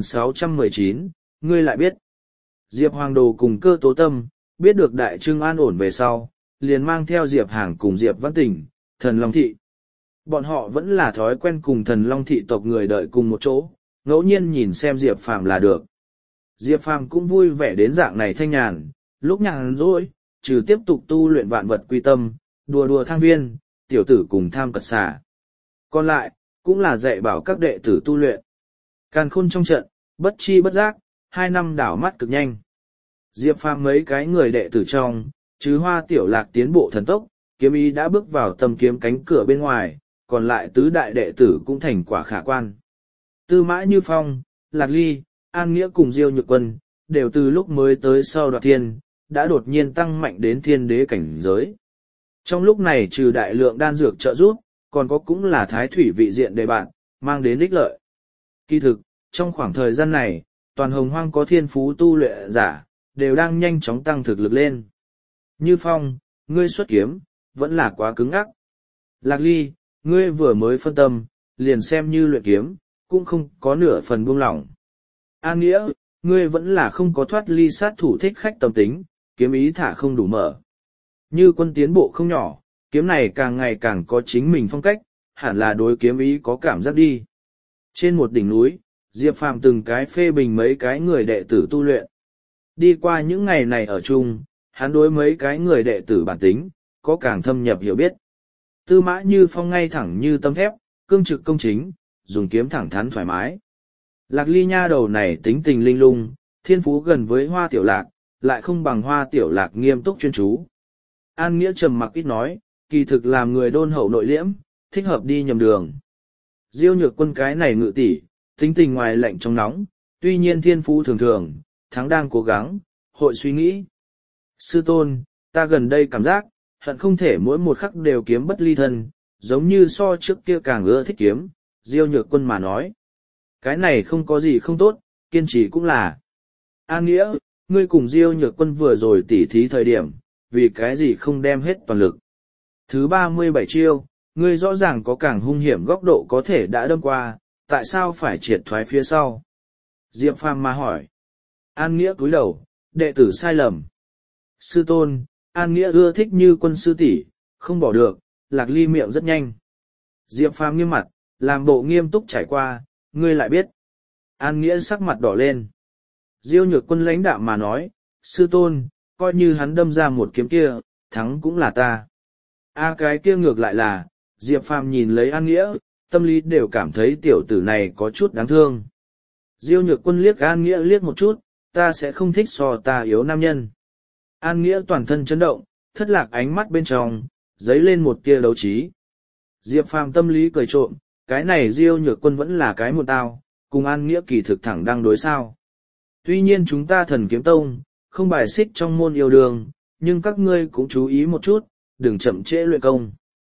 2619, ngươi lại biết. Diệp Hoàng Đồ cùng Cơ Tố Tâm, biết được Đại Trưng an ổn về sau, liền mang theo Diệp Hàng cùng Diệp Văn Tình, Thần Long Thị. Bọn họ vẫn là thói quen cùng Thần Long Thị tộc người đợi cùng một chỗ, ngẫu nhiên nhìn xem Diệp Phàm là được. Diệp Phàm cũng vui vẻ đến dạng này thanh nhàn, lúc nhàn rỗi, trừ tiếp tục tu luyện vạn vật quy tâm, đùa đùa thang viên, tiểu tử cùng tham cật xà. Còn lại, cũng là dạy bảo các đệ tử tu luyện. Càn khôn trong trận, bất chi bất giác, 2 năm đảo mắt cực nhanh. Diệp Phàm mấy cái người đệ tử trong, chứ Hoa Tiểu Lạc tiến bộ thần tốc, kiếm ý đã bước vào tầm kiếm cánh cửa bên ngoài, còn lại tứ đại đệ tử cũng thành quả khả quan. Tư Mã Như Phong, Lạc Ly, An Nghĩa cùng Diêu Nhược Quân, đều từ lúc mới tới sau đoạt thiên, đã đột nhiên tăng mạnh đến thiên đế cảnh giới. Trong lúc này trừ đại lượng đan dược trợ giúp, còn có cũng là thái thủy vị diện đề bạn, mang đến ích lợi. Kỳ thực, trong khoảng thời gian này, toàn Hồng Hoang có thiên phú tu luyện giả, đều đang nhanh chóng tăng thực lực lên. Như Phong, ngươi xuất kiếm, vẫn là quá cứng ngắc. Lạc Ly, ngươi vừa mới phân tâm, liền xem như luyện kiếm, cũng không có nửa phần buông lỏng. An Nghĩa, ngươi vẫn là không có thoát ly sát thủ thích khách tâm tính, kiếm ý thả không đủ mở. Như Quân tiến bộ không nhỏ, kiếm này càng ngày càng có chính mình phong cách, hẳn là đối kiếm ý có cảm giác đi. Trên một đỉnh núi, Diệp Phàm từng cái phê bình mấy cái người đệ tử tu luyện. Đi qua những ngày này ở chung, hắn đối mấy cái người đệ tử bản tính, có càng thâm nhập hiểu biết. Tư Mã Như Phong ngay thẳng như tấm thép, cương trực công chính, dùng kiếm thẳng thắn thoải mái. Lạc Ly nha đầu này tính tình linh lung, thiên phú gần với Hoa Tiểu Lạc, lại không bằng Hoa Tiểu Lạc nghiêm túc chuyên chú. An Nghĩa trầm mặc ít nói, kỳ thực làm người đôn hậu nội liễm, thích hợp đi nhầm đường. Diêu Nhược Quân cái này ngự tỷ, tính tình ngoài lạnh trong nóng, tuy nhiên thiên phú thường thường, thắng đang cố gắng, hội suy nghĩ. Sư tôn, ta gần đây cảm giác, hận không thể mỗi một khắc đều kiếm bất ly thân, giống như so trước kia càng ưa thích kiếm, Diêu Nhược Quân mà nói. Cái này không có gì không tốt, kiên trì cũng là. An Nghĩa, ngươi cùng Diêu Nhược Quân vừa rồi tỉ thí thời điểm, vì cái gì không đem hết toàn lực. Thứ 37 chiêu, ngươi rõ ràng có càng hung hiểm góc độ có thể đã đâm qua, tại sao phải triệt thoái phía sau? Diệp Phàm mà hỏi. An Nghĩa cúi đầu, đệ tử sai lầm. Sư tôn, An Nghĩa ưa thích Như Quân sư tỷ, không bỏ được, Lạc Ly miệng rất nhanh. Diệp Phàm nghiêm mặt, làm bộ nghiêm túc trải qua, ngươi lại biết. An Nghĩa sắc mặt đỏ lên. Diêu Nhược Quân lãnh đạm mà nói, sư tôn, coi như hắn đâm ra một kiếm kia, thắng cũng là ta. Cái kia ngược lại là, Diệp Phàm nhìn lấy An Nghĩa, tâm lý đều cảm thấy tiểu tử này có chút đáng thương. Diêu Nhược Quân liếc An Nghĩa liếc một chút, ta sẽ không thích so ta yếu nam nhân. An Nghĩa toàn thân chấn động, thất lạc ánh mắt bên trong, dấy lên một tia đấu trí. Diệp Phàm tâm lý cười trộm, cái này Diêu Nhược Quân vẫn là cái một tao, cùng An Nghĩa kỳ thực thẳng đang đối sao. Tuy nhiên chúng ta Thần Kiếm Tông, không bài xích trong môn yêu đương, nhưng các ngươi cũng chú ý một chút, đừng chậm trễ luyện công.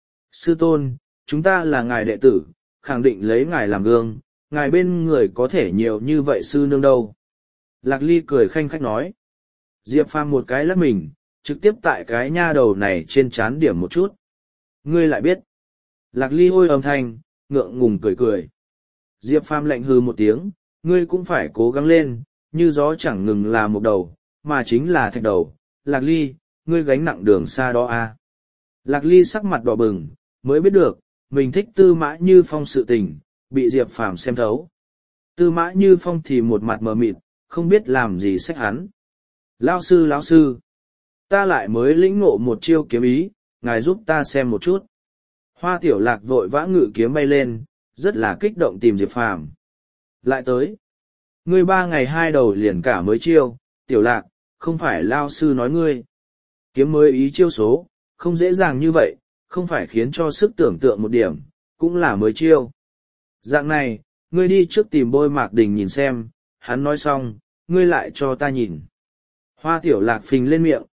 Sư tôn, chúng ta là ngài đệ tử, khẳng định lấy ngài làm gương, ngài bên người có thể nhiều như vậy sư nương đâu. Lạc Ly cười khanh khách nói. Diệp Phàm một cái lắc mình, trực tiếp tại cái nha đầu này trên trán điểm một chút. Ngươi lại biết. Lạc Ly ôi âm thanh, ngượng ngùng cười cười. Diệp Phàm lạnh hừ một tiếng, ngươi cũng phải cố gắng lên, như gió chẳng ngừng là một đầu, mà chính là thạch đầu. Lạc Ly, ngươi gánh nặng đường xa đó à. Lạc Ly sắc mặt đỏ bừng, mới biết được, mình thích Tư Mã Như Phong sự tình, bị Diệp Phàm xem thấu. Tư Mã Như Phong thì một mặt mờ mịt, không biết làm gì sách hắn. Lão sư, ta lại mới lĩnh ngộ một chiêu kiếm ý, ngài giúp ta xem một chút. Hoa Tiểu Lạc vội vã ngự kiếm bay lên, rất là kích động tìm Diệp Phàm. Lại tới. Ngươi 3 ngày 2 đầu liền cả mới chiêu, Tiểu Lạc, không phải Lão sư nói ngươi. Kiếm mới ý chiêu số, không dễ dàng như vậy, không phải khiến cho sức tưởng tượng một điểm, cũng là mới chiêu. Dạng này, ngươi đi trước tìm Bôi Mạc Đình nhìn xem, hắn nói xong, ngươi lại cho ta nhìn. Hoa Tiểu Lạc phình lên miệng,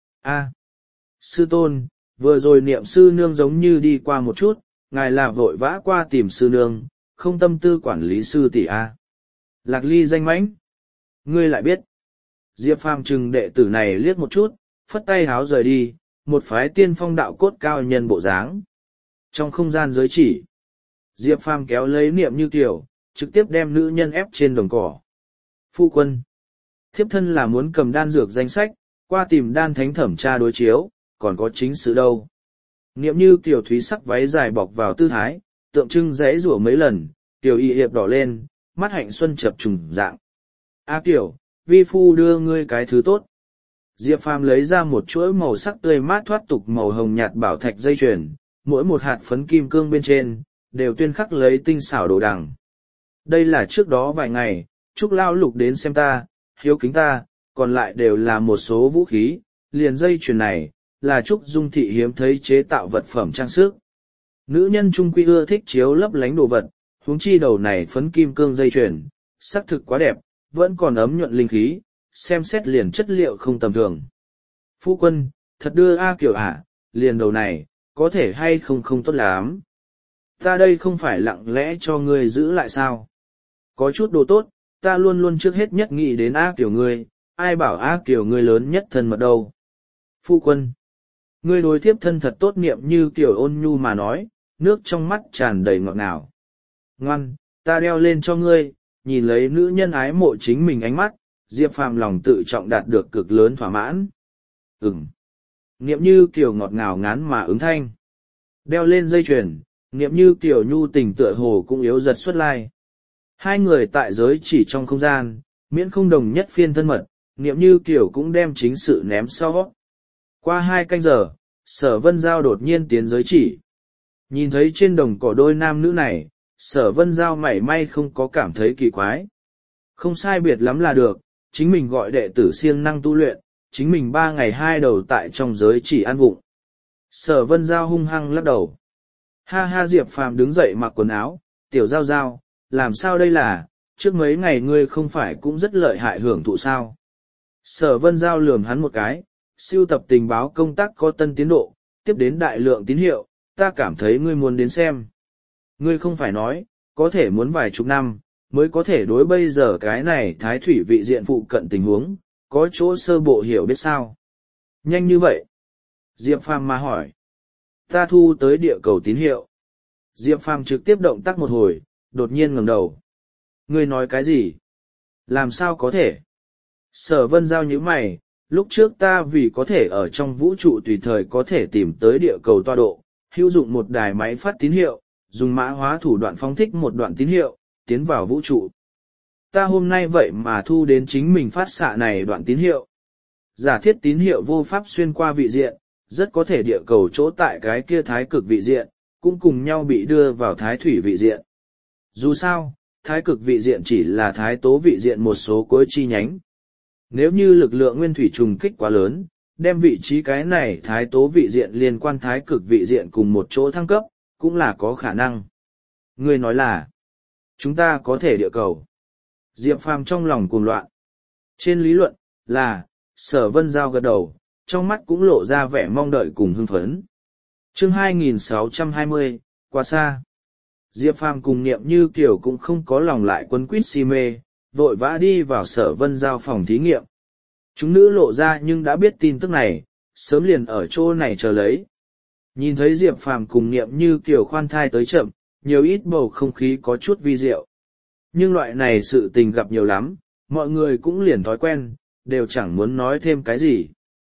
sư tôn, vừa rồi niệm sư nương giống như đi qua một chút, ngài là vội vã qua tìm sư nương, không tâm tư quản lý sư tỷ a. Lạc Ly danh mãnh, ngươi lại biết. Diệp Phàm chừng đệ tử này liếc một chút, phất tay háo rời đi, một phái tiên phong đạo cốt cao nhân bộ dáng. Trong không gian giới chỉ, Diệp Phàm kéo lấy Niệm Như Kiều, trực tiếp đem nữ nhân ép trên đồng cỏ. Phu quân, thiếp thân là muốn cầm đan dược danh sách, qua tìm đan thánh thẩm tra đối chiếu, còn có chính sự đâu. Niệm Như Kiều thúy sắc váy dài bọc vào tư thái, tượng trưng rẽ rủa mấy lần, Kiều y hiệp đỏ lên, mắt hạnh xuân chập trùng dạng. Kiều, vi phu đưa ngươi cái thứ tốt. Diệp Phàm lấy ra một chuỗi màu sắc tươi mát thoát tục màu hồng nhạt bảo thạch dây chuyền, mỗi một hạt phấn kim cương bên trên, đều tuyên khắc lấy tinh xảo đồ đằng. Đây là trước đó vài ngày, Trúc Lao Lục đến xem ta, hiếu kính ta, còn lại đều là một số vũ khí, liền dây chuyền này, là Trúc Dung Thị hiếm thấy chế tạo vật phẩm trang sức. Nữ nhân trung quy ưa thích chiếu lấp lánh đồ vật, huống chi đầu này phấn kim cương dây chuyền, sắc thực quá đẹp, vẫn còn ấm nhuận linh khí, xem xét liền chất liệu không tầm thường. Phu quân, thật đưa Kiều liền đầu này, có thể hay không không tốt lắm. Ta đây không phải lặng lẽ cho ngươi giữ lại sao? Có chút đồ tốt, ta luôn luôn trước hết nhất nghĩ đến Kiều ngươi, ai bảo Kiều ngươi lớn nhất thân mật đâu. Phu quân, ngươi đối thiếp thân thật tốt niệm Như Kiều ôn nhu mà nói, nước trong mắt tràn đầy ngọt ngào. Ngoan, ta đeo lên cho ngươi, nhìn lấy nữ nhân ái mộ chính mình ánh mắt, Diệp Phàm lòng tự trọng đạt được cực lớn thỏa mãn. Niệm Như Kiều ngọt ngào ngán mà ứng thanh. Đeo lên dây chuyền, Niệm Như Kiều nhu tình tựa hồ cũng yếu giật xuất lai. Hai người tại giới chỉ trong không gian, miễn không đồng nhất phiên thân mật, Niệm Như Kiều cũng đem chính sự ném sau. Qua 2 canh giờ, Sở Vân Giao đột nhiên tiến giới chỉ. Nhìn thấy trên đồng cỏ đôi nam nữ này, Sở Vân Giao mảy may không có cảm thấy kỳ quái. Không sai biệt lắm là được, chính mình gọi đệ tử siêng năng tu luyện, chính mình 3 ngày 2 đầu tại trong giới chỉ ăn vụng. Sở Vân Giao hung hăng lắc đầu. Ha Diệp Phàm đứng dậy mặc quần áo, Tiểu Giao Giao, làm sao đây là, trước mấy ngày ngươi không phải cũng rất lợi hại hưởng thụ sao. Sở Vân Giao lườm hắn một cái, sưu tập tình báo công tác có tân tiến độ, tiếp đến đại lượng tín hiệu, ta cảm thấy ngươi muốn đến xem. Ngươi không phải nói, có thể muốn vài chục năm, mới có thể đối bây giờ cái này thái thủy vị diện phụ cận tình huống, có chỗ sơ bộ hiểu biết sao. Nhanh như vậy. Diệp Phàm mà hỏi. Ta thu tới địa cầu tín hiệu. Diệp Phàm trực tiếp động tác một hồi, đột nhiên ngẩng đầu, Ngươi nói cái gì? Làm sao có thể? Sở Vân Giao nhíu mày, lúc trước ta vì có thể ở trong vũ trụ tùy thời có thể tìm tới địa cầu toa độ, hữu dụng một đài máy phát tín hiệu, dùng mã hóa thủ đoạn phóng thích một đoạn tín hiệu, tiến vào vũ trụ. Ta hôm nay vậy mà thu đến chính mình phát xạ này đoạn tín hiệu. Giả thiết tín hiệu vô pháp xuyên qua vị diện, rất có thể địa cầu chỗ tại cái kia thái cực vị diện, cũng cùng nhau bị đưa vào thái thủy vị diện. Dù sao, thái cực vị diện chỉ là thái tố vị diện một số cuối chi nhánh. Nếu như lực lượng nguyên thủy trùng kích quá lớn, đem vị trí cái này thái tố vị diện liên quan thái cực vị diện cùng một chỗ thăng cấp, cũng là có khả năng. Ngươi nói là, chúng ta có thể địa cầu. Diệp Phàm trong lòng cuồng loạn. Trên lý luận, là, Sở Vân Giao gật đầu, trong mắt cũng lộ ra vẻ mong đợi cùng hưng phấn. Chương 2620, quá xa. Diệp Phàm cùng Niệm Như Kiều cũng không có lòng lại quấn quýt si mê, vội vã đi vào Sở Vân Giao phòng thí nghiệm. Chúng nữ lộ ra nhưng đã biết tin tức này, sớm liền ở chỗ này chờ lấy. Nhìn thấy Diệp Phàm cùng Niệm Như Kiều khoan thai tới chậm, nhiều ít bầu không khí có chút vi diệu. Nhưng loại này sự tình gặp nhiều lắm, mọi người cũng liền thói quen, đều chẳng muốn nói thêm cái gì.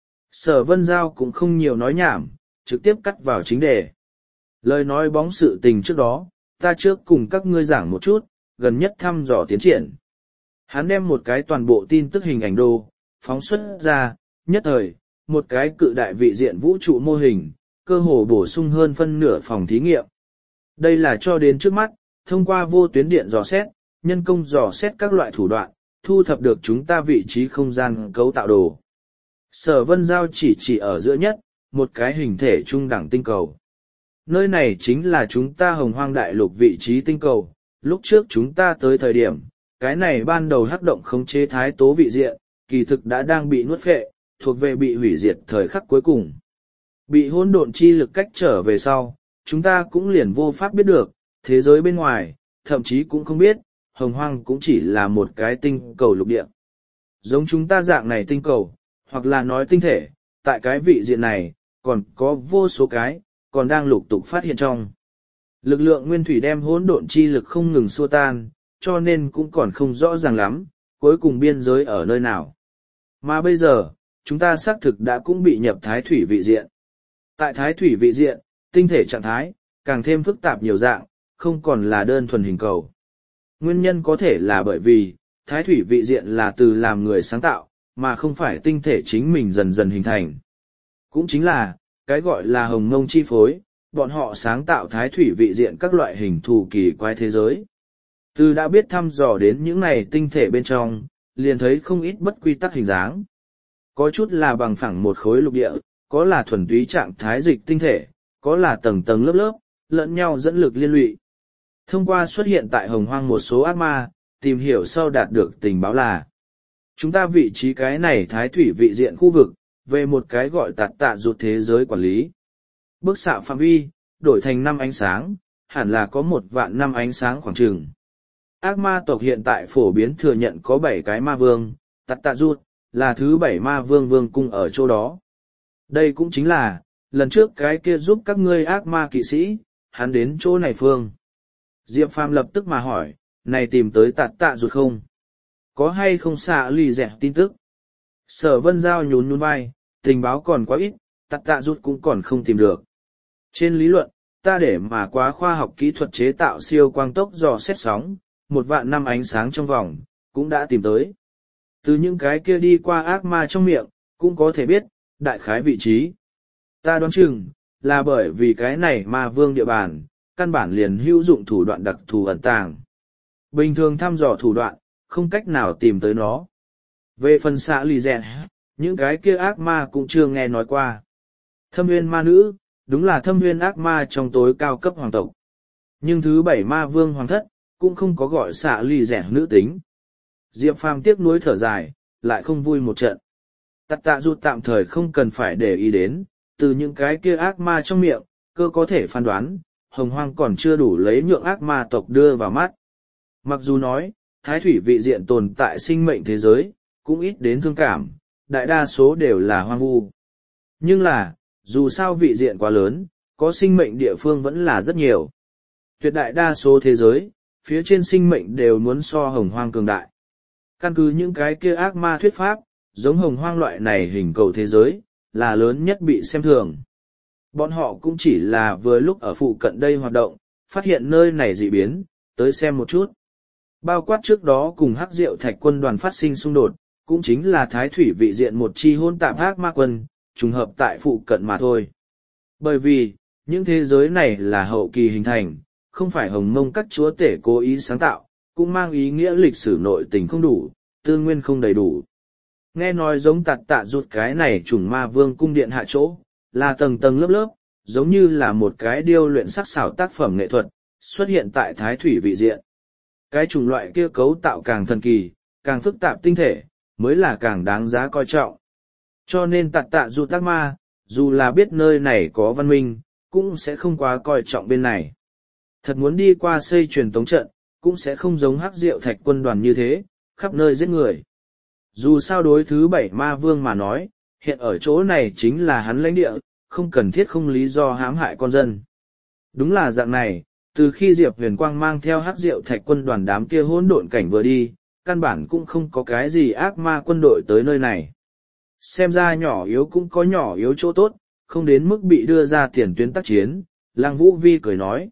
Sở Vân Giao cũng không nhiều nói nhảm, trực tiếp cắt vào chính đề. Lời nói bóng sự tình trước đó, ta trước cùng các ngươi giảng một chút, gần nhất thăm dò tiến triển. Hắn đem một cái toàn bộ tin tức hình ảnh đồ, phóng xuất ra, nhất thời, một cái cự đại vị diện vũ trụ mô hình, cơ hồ bổ sung hơn phân nửa phòng thí nghiệm. Đây là cho đến trước mắt, thông qua vô tuyến điện dò xét, nhân công dò xét các loại thủ đoạn, thu thập được chúng ta vị trí không gian cấu tạo đồ. Sở Vân Giao chỉ ở giữa nhất, một cái hình thể trung đẳng tinh cầu. Nơi này chính là chúng ta Hồng Hoang Đại Lục vị trí tinh cầu, lúc trước chúng ta tới thời điểm, cái này ban đầu hắc động khống chế thái tố vị diện, kỳ thực đã đang bị nuốt phệ, thuộc về bị hủy diệt thời khắc cuối cùng. Bị hỗn độn chi lực cách trở về sau, chúng ta cũng liền vô pháp biết được, thế giới bên ngoài, thậm chí cũng không biết, Hồng Hoang cũng chỉ là một cái tinh cầu lục địa. Giống chúng ta dạng này tinh cầu, hoặc là nói tinh thể, tại cái vị diện này, còn có vô số cái, còn đang lục tục phát hiện trong. Lực lượng nguyên thủy đem hỗn độn chi lực không ngừng xua tan, cho nên cũng còn không rõ ràng lắm, cuối cùng biên giới ở nơi nào. Mà bây giờ, chúng ta xác thực đã cũng bị nhập thái thủy vị diện. Tại thái thủy vị diện, tinh thể trạng thái, càng thêm phức tạp nhiều dạng, không còn là đơn thuần hình cầu. Nguyên nhân có thể là bởi vì, thái thủy vị diện là từ làm người sáng tạo, mà không phải tinh thể chính mình dần dần hình thành. Cũng chính là, cái gọi là hồng mông chi phối, bọn họ sáng tạo thái thủy vị diện các loại hình thù kỳ quái thế giới. Từ đã biết thăm dò đến những này tinh thể bên trong, liền thấy không ít bất quy tắc hình dáng. Có chút là bằng phẳng một khối lục địa, có là thuần túy trạng thái dịch tinh thể, có là tầng tầng lớp lớp, lẫn nhau dẫn lực liên lụy. Thông qua xuất hiện tại Hồng Hoang một số ác ma, tìm hiểu sau đạt được tình báo là chúng ta vị trí cái này thái thủy vị diện khu vực, về một cái gọi tạt tạ rụt thế giới quản lý. Bức xạ phạm vi, đổi thành 5 ánh sáng, hẳn là có 1.000.000 năm ánh sáng khoảng chừng. Ác ma tộc hiện tại phổ biến thừa nhận có 7 cái ma vương, tạt tạ rụt, là thứ 7 ma vương vương cung ở chỗ đó. Đây cũng chính là, lần trước cái kia giúp các ngươi ác ma kỵ sĩ, hắn đến chỗ này phương. Diệp Phàm lập tức mà hỏi, này tìm tới tạt tạ rụt không? Có hay không xạ lì dẻ tin tức? Sở Vân Giao nhún nhún vai, tình báo còn quá ít, tạt tạ rụt cũng còn không tìm được. Trên lý luận, ta để mà quá khoa học kỹ thuật chế tạo siêu quang tốc dò xét sóng, 1.000.000 năm ánh sáng trong vòng, cũng đã tìm tới. Từ những cái kia đi qua ác ma trong miệng, cũng có thể biết, đại khái vị trí. Ta đoán chừng, là bởi vì cái này ma vương địa bàn, căn bản liền hữu dụng thủ đoạn đặc thù ẩn tàng. Bình thường thăm dò thủ đoạn, không cách nào tìm tới nó. Về phần xạ lì rèn, những cái kia ác ma cũng chưa nghe nói qua. Thâm nguyên ma nữ, đúng là thâm nguyên ác ma trong tối cao cấp hoàng tộc. Nhưng thứ 7 ma vương hoàng thất, cũng không có gọi xạ lì rèn nữ tính. Diệp Phàm tiếc nuối thở dài, lại không vui một trận. Tạt tạ rụt tạm thời không cần phải để ý đến, từ những cái kia ác ma trong miệng, cơ có thể phán đoán, Hồng Hoang còn chưa đủ lấy nhượng ác ma tộc đưa vào mắt. Mặc dù nói, thái thủy vị diện tồn tại sinh mệnh thế giới, cũng ít đến thương cảm, đại đa số đều là hoang vu. Nhưng là, dù sao vị diện quá lớn, có sinh mệnh địa phương vẫn là rất nhiều. Tuyệt đại đa số thế giới, phía trên sinh mệnh đều muốn so hồng hoang cường đại. Căn cứ những cái kia ác ma thuyết pháp, giống hồng hoang loại này hình cầu thế giới, là lớn nhất bị xem thường. Bọn họ cũng chỉ là vừa lúc ở phụ cận đây hoạt động, phát hiện nơi này dị biến, tới xem một chút. Bao quát trước đó cùng Hắc Diệu Thạch quân đoàn phát sinh xung đột, cũng chính là Thái Thủy vị diện một chi hôn tạp ác ma quân, trùng hợp tại phụ cận mà thôi. Bởi vì, những thế giới này là hậu kỳ hình thành, không phải hồng mông các chúa tể cố ý sáng tạo, cũng mang ý nghĩa lịch sử nội tình không đủ, tư nguyên không đầy đủ. Nghe nói giống tạt tạ rụt cái này trùng ma vương cung điện hạ chỗ, là tầng tầng lớp lớp, giống như là một cái điêu luyện sắc xảo tác phẩm nghệ thuật, xuất hiện tại Thái Thủy vị diện. Cái chủng loại kia cấu tạo càng thần kỳ, càng phức tạp tinh thể, mới là càng đáng giá coi trọng. Cho nên tạt tạ rụt ác ma, dù là biết nơi này có văn minh, cũng sẽ không quá coi trọng bên này. Thật muốn đi qua xây truyền tống trận, cũng sẽ không giống Hắc Diệu Thạch quân đoàn như thế, khắp nơi giết người. Dù sao đối thứ 7 ma vương mà nói, hiện ở chỗ này chính là hắn lãnh địa, không cần thiết không lý do hãm hại con dân. Đúng là dạng này, từ khi Diệp Huyền Quang mang theo Hắc Diệu Thạch quân đoàn đám kia hỗn độn cảnh vừa đi, căn bản cũng không có cái gì ác ma quân đội tới nơi này. Xem ra nhỏ yếu cũng có nhỏ yếu chỗ tốt, không đến mức bị đưa ra tiền tuyến tác chiến, Lăng Vũ Vi cười nói.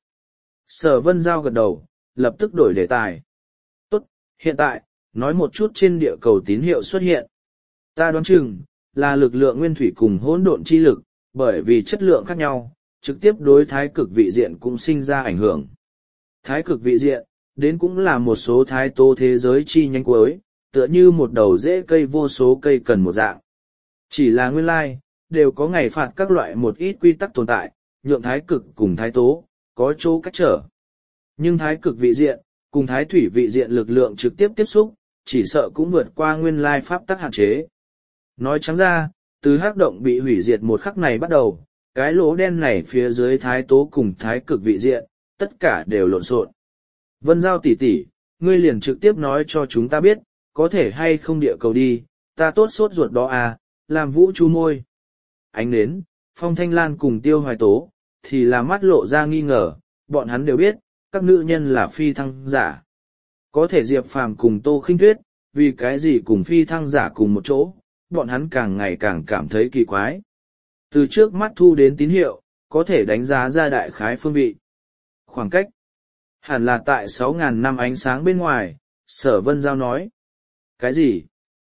Sở Vân Giao gật đầu, lập tức đổi đề tài. Tốt, hiện tại, nói một chút trên địa cầu tín hiệu xuất hiện. Ta đoán chừng, là lực lượng nguyên thủy cùng hỗn độn chi lực, bởi vì chất lượng khác nhau, trực tiếp đối thái cực vị diện cũng sinh ra ảnh hưởng. Thái cực vị diện, đến cũng là một số thái tố thế giới chi nhánh cuối, tựa như một đầu rễ cây vô số cây cần một dạng. Chỉ là nguyên lai, đều có ngày phạt các loại một ít quy tắc tồn tại, nhượng thái cực cùng thái tố, có chỗ cách trở. Nhưng thái cực vị diện, cùng thái thủy vị diện lực lượng trực tiếp tiếp xúc, chỉ sợ cũng vượt qua nguyên lai pháp tắc hạn chế. Nói trắng ra, từ hắc động bị hủy diệt một khắc này bắt đầu, cái lỗ đen này phía dưới thái tố cùng thái cực vị diện, tất cả đều lộn xộn. Vân Giao tỷ tỷ, ngươi liền trực tiếp nói cho chúng ta biết, có thể hay không địa cầu đi, ta tốt sốt ruột đó à, làm Vũ chu môi. Ánh nến, Phong Thanh Lan cùng Tiêu Hoài Tố, thì là mắt lộ ra nghi ngờ, bọn hắn đều biết, các nữ nhân là phi thăng giả. Có thể Diệp Phàm cùng Tô Khinh Tuyết, vì cái gì cùng phi thăng giả cùng một chỗ, bọn hắn càng ngày càng cảm thấy kỳ quái. Từ trước mắt thu đến tín hiệu, có thể đánh giá ra đại khái phương vị. Khoảng cách, hẳn là tại 6.000 năm ánh sáng bên ngoài, Sở Vân Giao nói. Cái gì?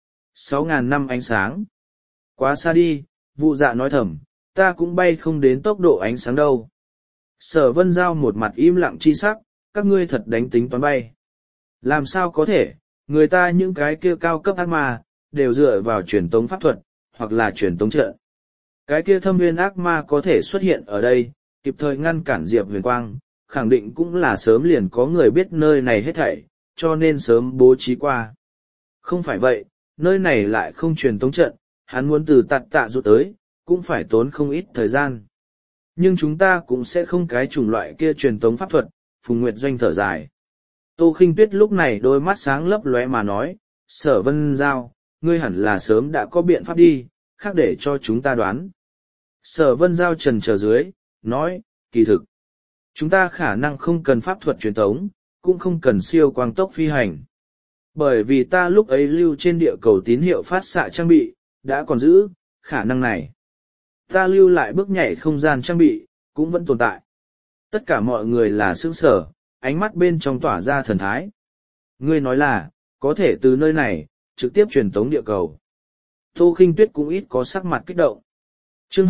6.000 năm ánh sáng? Quá xa đi, Vụ Dạ nói thầm, ta cũng bay không đến tốc độ ánh sáng đâu. Sở Vân Giao một mặt im lặng chi sắc, các ngươi thật đánh tính toán bay. Làm sao có thể, người ta những cái kia cao cấp ác ma, đều dựa vào truyền tống pháp thuật, hoặc là truyền tống trận. Cái kia thâm nguyên ác ma có thể xuất hiện ở đây, kịp thời ngăn cản Diệp Huyền Quang, khẳng định cũng là sớm liền có người biết nơi này hết thảy, cho nên sớm bố trí qua. Không phải vậy, nơi này lại không truyền tống trận, hắn muốn từ tạt tạ rụt tới, cũng phải tốn không ít thời gian. Nhưng chúng ta cũng sẽ không cái chủng loại kia truyền tống pháp thuật, Phùng Nguyệt Doanh thở dài. Tô Khinh Tuyết lúc này đôi mắt sáng lấp lóe mà nói, Sở Vân Giao, ngươi hẳn là sớm đã có biện pháp đi, khác để cho chúng ta đoán. Sở Vân Giao trần chờ dưới, nói, kỳ thực. Chúng ta khả năng không cần pháp thuật truyền tống, cũng không cần siêu quang tốc phi hành. Bởi vì ta lúc ấy lưu trên địa cầu tín hiệu phát xạ trang bị, đã còn giữ, khả năng này. Ta lưu lại bước nhảy không gian trang bị, cũng vẫn tồn tại. Tất cả mọi người là sững sở, ánh mắt bên trong tỏa ra thần thái. Ngươi nói là, có thể từ nơi này, trực tiếp truyền tống địa cầu. Tô Khinh Tuyết cũng ít có sắc mặt kích động. Chương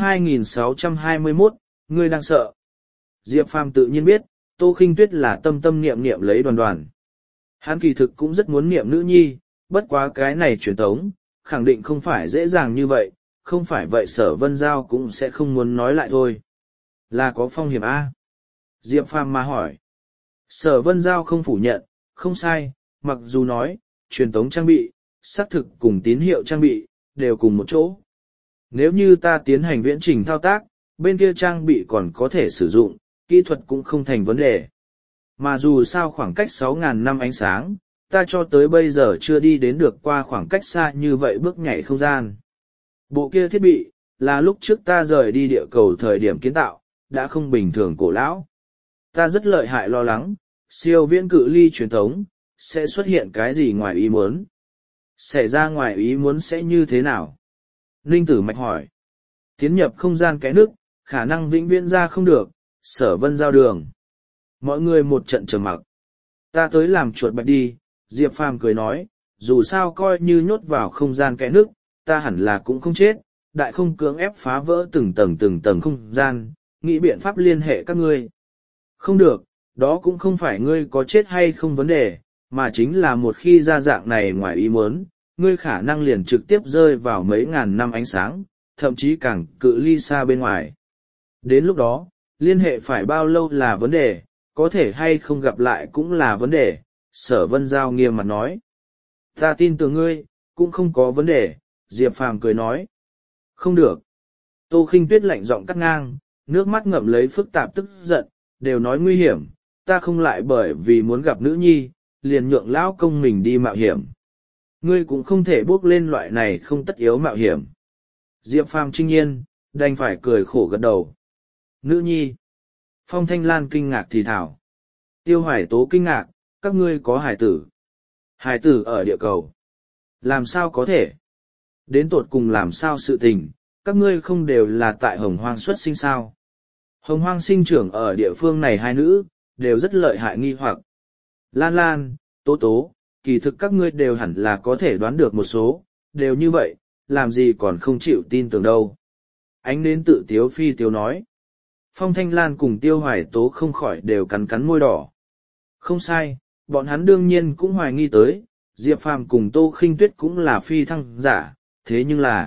2621, ngươi đang sợ. Diệp Phàm tự nhiên biết, Tô Khinh Tuyết là tâm tâm niệm niệm lấy Đoàn Đoàn. Hắn kỳ thực cũng rất muốn niệm nữ nhi, bất quá cái này truyền tống, khẳng định không phải dễ dàng như vậy, không phải vậy Sở Vân Giao cũng sẽ không muốn nói lại thôi. Là có phong hiểm A. Diệp Phàm mà hỏi. Sở Vân Giao không phủ nhận, không sai, mặc dù nói, truyền tống trang bị, xác thực cùng tín hiệu trang bị, đều cùng một chỗ. Nếu như ta tiến hành viễn trình thao tác, bên kia trang bị còn có thể sử dụng, kỹ thuật cũng không thành vấn đề. Mà dù sao khoảng cách 6.000 năm ánh sáng, ta cho tới bây giờ chưa đi đến được qua khoảng cách xa như vậy bước nhảy không gian. Bộ kia thiết bị, là lúc trước ta rời đi địa cầu thời điểm kiến tạo, đã không bình thường cổ lão. Ta rất lợi hại lo lắng, siêu viễn cự ly truyền thống, sẽ xuất hiện cái gì ngoài ý muốn? Xảy ra ngoài ý muốn sẽ như thế nào? Ninh Tử Mạch hỏi. Tiến nhập không gian cái nước, khả năng vĩnh viễn ra không được, Sở Vân Giao đường. Mọi người một trận trầm mặc. Ta tới làm chuột bạch đi, Diệp Phàm cười nói, dù sao coi như nhốt vào không gian kẽ nước, ta hẳn là cũng không chết, đại không cưỡng ép phá vỡ từng tầng không gian, nghĩ biện pháp liên hệ các ngươi. Không được, đó cũng không phải ngươi có chết hay không vấn đề, mà chính là một khi ra dạng này ngoài ý muốn, ngươi khả năng liền trực tiếp rơi vào mấy ngàn năm ánh sáng, thậm chí càng cự ly xa bên ngoài. Đến lúc đó, liên hệ phải bao lâu là vấn đề, có thể hay không gặp lại cũng là vấn đề, Sở Vân Giao nghiêm mặt nói. Ta tin tưởng ngươi, cũng không có vấn đề, Diệp Phàm cười nói. Không được. Tô Khinh Tuyết lạnh giọng cắt ngang, nước mắt ngậm lấy phức tạp tức giận, đều nói nguy hiểm, ta không lại bởi vì muốn gặp nữ nhi, liền nhượng lão công mình đi mạo hiểm. Ngươi cũng không thể bước lên loại này không tất yếu mạo hiểm. Diệp Phàm trinh nhiên, đành phải cười khổ gật đầu. Nữ nhi. Phong Thanh Lan kinh ngạc thì thảo. Tiêu Hoài Tố kinh ngạc, các ngươi có hải tử. Hải tử ở địa cầu. Làm sao có thể? Đến tột cùng làm sao sự tình, các ngươi không đều là tại Hồng Hoang xuất sinh sao? Hồng Hoang sinh trưởng ở địa phương này hai nữ, đều rất lợi hại nghi hoặc. Lan Lan, Tố Tố, kỳ thực các ngươi đều hẳn là có thể đoán được một số, đều như vậy, làm gì còn không chịu tin tưởng đâu. Ánh đến tự tiếu phi tiếu nói. Phong Thanh Lan cùng Tiêu Hoài Tố không khỏi đều cắn cắn môi đỏ. Không sai, bọn hắn đương nhiên cũng hoài nghi tới, Diệp Phàm cùng Tô Khinh Tuyết cũng là phi thăng giả, thế nhưng là,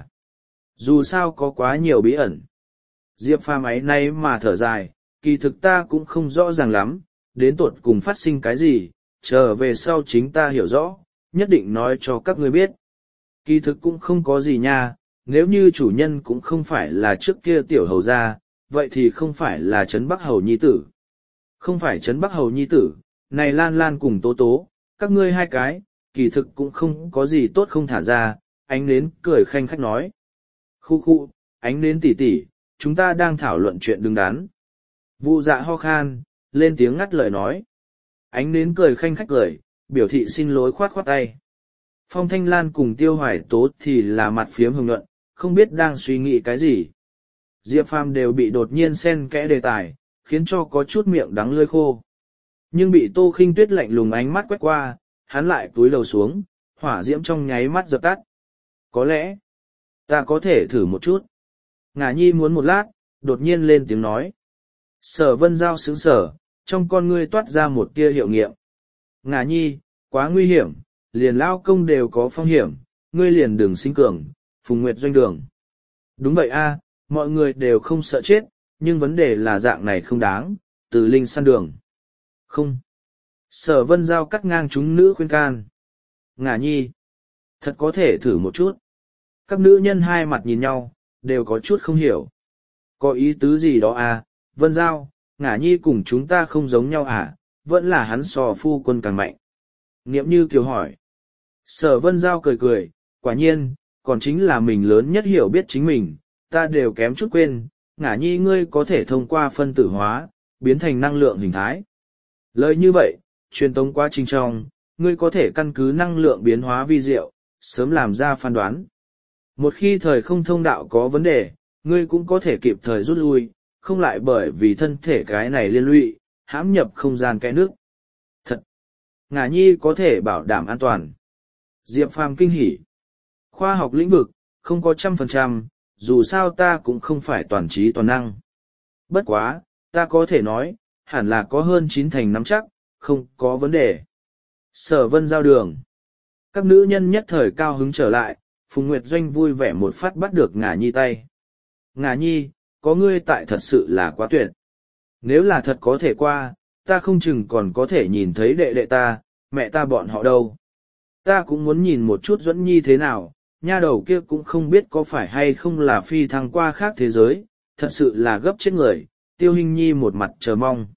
dù sao có quá nhiều bí ẩn. Diệp Phàm ấy nay mà thở dài, kỳ thực ta cũng không rõ ràng lắm, đến tột cùng phát sinh cái gì, trở về sau chính ta hiểu rõ, nhất định nói cho các ngươi biết. Kỳ thực cũng không có gì nha, nếu như chủ nhân cũng không phải là trước kia tiểu hầu gia, vậy thì không phải là Trấn Bắc Hầu Nhi Tử. Không phải Trấn Bắc Hầu Nhi Tử, này Lan Lan cùng Tố Tố, các ngươi hai cái, kỳ thực cũng không có gì tốt không thả ra, ánh nến cười khanh khách nói. Khu khu, ánh nến tỉ tỉ, chúng ta đang thảo luận chuyện đứng đắn. Vụ dạ ho khan, lên tiếng ngắt lời nói. Ánh nến cười khanh khách cười, biểu thị xin lỗi khoát khoát tay. Phong Thanh Lan cùng Tiêu Hoài Tố thì là mặt phiếm hồng nhuận, không biết đang suy nghĩ cái gì. Diệp Phàm đều bị đột nhiên xen kẽ đề tài, khiến cho có chút miệng đắng lưỡi khô. Nhưng bị Tô Khinh Tuyết lạnh lùng ánh mắt quét qua, hắn lại cúi đầu xuống, hỏa diễm trong nháy mắt dập tắt. Có lẽ, ta có thể thử một chút. Ngả Nhi muốn một lát, đột nhiên lên tiếng nói. Sở Vân Giao sững sờ, trong con ngươi toát ra một tia hiệu nghiệm. Ngả Nhi, quá nguy hiểm, liền lao công đều có phong hiểm, ngươi liền đừng sinh cường, Phùng Nguyệt Doanh đường. Đúng vậy a, mọi người đều không sợ chết, nhưng vấn đề là dạng này không đáng, từ linh săn đường. Không. Sở Vân Giao cắt ngang chúng nữ khuyên can. Ngả Nhi, thật có thể thử một chút. Các nữ nhân hai mặt nhìn nhau, đều có chút không hiểu. Có ý tứ gì đó à, Vân Giao, Ngả Nhi cùng chúng ta không giống nhau à, vẫn là hắn so phu quân càng mạnh. Niệm Như Kiều hỏi. Sở Vân Giao cười cười, quả nhiên, còn chính là mình lớn nhất hiểu biết chính mình, ta đều kém chút quên, Ngả Nhi ngươi có thể thông qua phân tử hóa, biến thành năng lượng hình thái. Lời như vậy, truyền tống quá trình trong, ngươi có thể căn cứ năng lượng biến hóa vi diệu, sớm làm ra phán đoán. Một khi thời không thông đạo có vấn đề, ngươi cũng có thể kịp thời rút lui, không lại bởi vì thân thể cái này liên lụy, hãm nhập không gian cái nước. Thật! Ngả Nhi có thể bảo đảm an toàn. Diệp Phàm kinh hỉ. Khoa học lĩnh vực, không có 100%, dù sao ta cũng không phải toàn trí toàn năng. Bất quá, ta có thể nói, hẳn là có hơn 9 thành nắm chắc, không có vấn đề. Sở Vân Giao đường. Các nữ nhân nhất thời cao hứng trở lại, Phùng Nguyệt Doanh vui vẻ một phát bắt được Ngả Nhi tay. Ngả Nhi, có ngươi tại thật sự là quá tuyệt. Nếu là thật có thể qua, ta không chừng còn có thể nhìn thấy đệ đệ ta, mẹ ta bọn họ đâu. Ta cũng muốn nhìn một chút Duẫn Nhi thế nào, nha đầu kia cũng không biết có phải hay không là phi thăng qua khác thế giới, thật sự là gấp chết người, Tiêu Hinh Nhi một mặt chờ mong.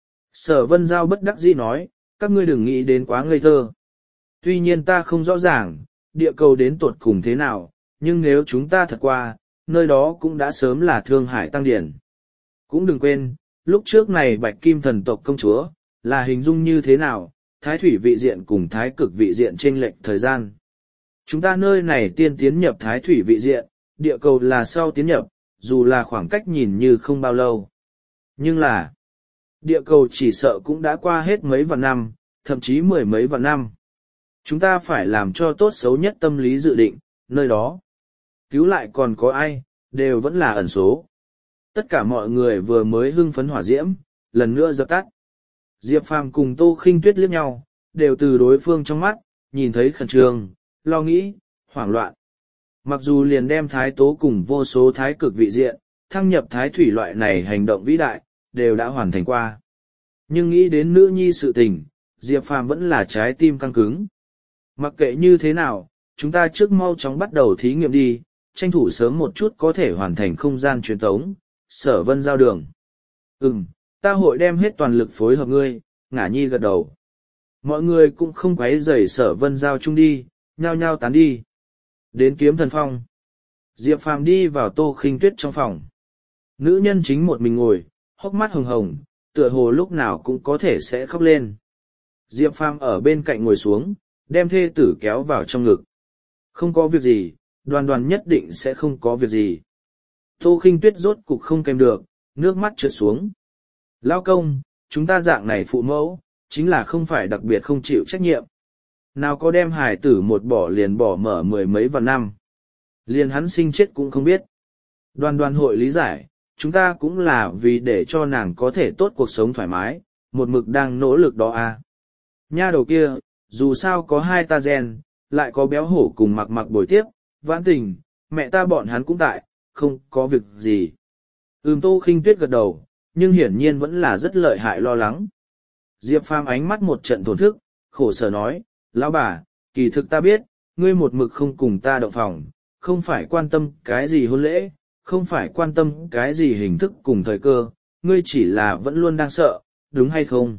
Sở Vân Giao bất đắc dĩ nói, các ngươi đừng nghĩ đến quá ngây thơ. Tuy nhiên ta không rõ ràng, địa cầu đến tột cùng thế nào, nhưng nếu chúng ta thật qua, nơi đó cũng đã sớm là Thương Hải Tăng Điển. Cũng đừng quên, lúc trước này Bạch Kim thần tộc công chúa, Là hình dung như thế nào, thái thủy vị diện cùng thái cực vị diện chênh lệch thời gian. Chúng ta nơi này tiên tiến nhập thái thủy vị diện, địa cầu là sau tiến nhập, dù là khoảng cách nhìn như không bao lâu. Nhưng là, địa cầu chỉ sợ cũng đã qua hết mấy vạn năm, thậm chí mười mấy vạn năm. Chúng ta phải làm cho tốt xấu nhất tâm lý dự định, nơi đó. Cứu lại còn có ai, đều vẫn là ẩn số. Tất cả mọi người vừa mới hưng phấn hỏa diễm, lần nữa dập tắt. Diệp Phàm cùng Tô Khinh Tuyết liếc nhau, đều từ đối phương trong mắt, nhìn thấy khẩn trương, lo nghĩ, hoảng loạn. Mặc dù liền đem thái tố cùng vô số thái cực vị diện, thăng nhập thái thủy loại này hành động vĩ đại, đều đã hoàn thành qua. Nhưng nghĩ đến nữ nhi sự tình, Diệp Phàm vẫn là trái tim căng cứng. Mặc kệ như thế nào, chúng ta trước mau chóng bắt đầu thí nghiệm đi, tranh thủ sớm một chút có thể hoàn thành không gian truyền tống, Sở Vân giao đường. Ta hội đem hết toàn lực phối hợp ngươi, Ngả Nhi gật đầu. Mọi người cũng không quấy rầy Sở Vân giao chung đi, nhao nhao tán đi. Đến Kiếm Thần Phong. Diệp Phàm đi vào Tô Khinh Tuyết trong phòng. Nữ nhân chính một mình ngồi, hốc mắt hồng hồng, tựa hồ lúc nào cũng có thể sẽ khóc lên. Diệp Phàm ở bên cạnh ngồi xuống, đem thê tử kéo vào trong ngực. Không có việc gì, Đoàn Đoàn nhất định sẽ không có việc gì. Tô Khinh Tuyết rốt cục không kèm được, nước mắt trượt xuống. Lao công, chúng ta dạng này phụ mẫu, chính là không phải đặc biệt không chịu trách nhiệm. Nào có đem hài tử một bỏ liền bỏ mở mười mấy vạn năm. Liền hắn sinh chết cũng không biết. Đoàn Đoàn hội lý giải, chúng ta cũng là vì để cho nàng có thể tốt cuộc sống thoải mái, một mực đang nỗ lực đó à. Nha đầu kia, dù sao có hai ta gen, lại có béo hổ cùng mặc mặc bồi tiếp, vãn tình, mẹ ta bọn hắn cũng tại, không có việc gì. Tô Khinh Tuyết gật đầu, nhưng hiển nhiên vẫn là rất lợi hại lo lắng. Diệp Phàm ánh mắt một trận thổn thức, khổ sở nói, lão bà, kỳ thực ta biết, ngươi một mực không cùng ta động phòng, không phải quan tâm cái gì hôn lễ, không phải quan tâm cái gì hình thức cùng thời cơ, ngươi chỉ là vẫn luôn đang sợ, đúng hay không?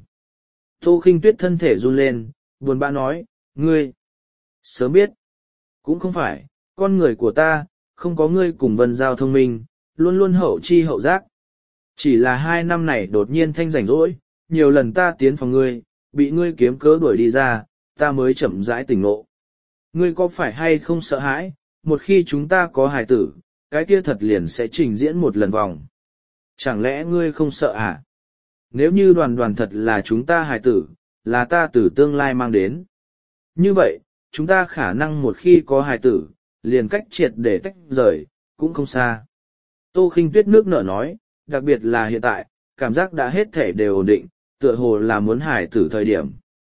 Tô Khinh Tuyết thân thể run lên, buồn bã nói, ngươi, sớm biết, cũng không phải, con người của ta, không có ngươi cùng Vân Giao thông minh, luôn luôn hậu chi hậu giác. Chỉ là 2 năm này đột nhiên thanh rảnh rỗi, nhiều lần ta tiến phòng ngươi, bị ngươi kiếm cớ đuổi đi ra, ta mới chậm rãi tỉnh ngộ. Ngươi có phải hay không sợ hãi, một khi chúng ta có hài tử, cái kia thật liền sẽ trình diễn một lần vòng. Chẳng lẽ ngươi không sợ à? Nếu như Đoàn Đoàn thật là chúng ta hài tử, là ta từ tương lai mang đến. Như vậy, chúng ta khả năng một khi có hài tử, liền cách triệt để tách rời, cũng không xa. Tô Khinh Tuyết nước nở nói, đặc biệt là hiện tại, cảm giác đã hết thể đều ổn định, tựa hồ là muốn hài tử thời điểm.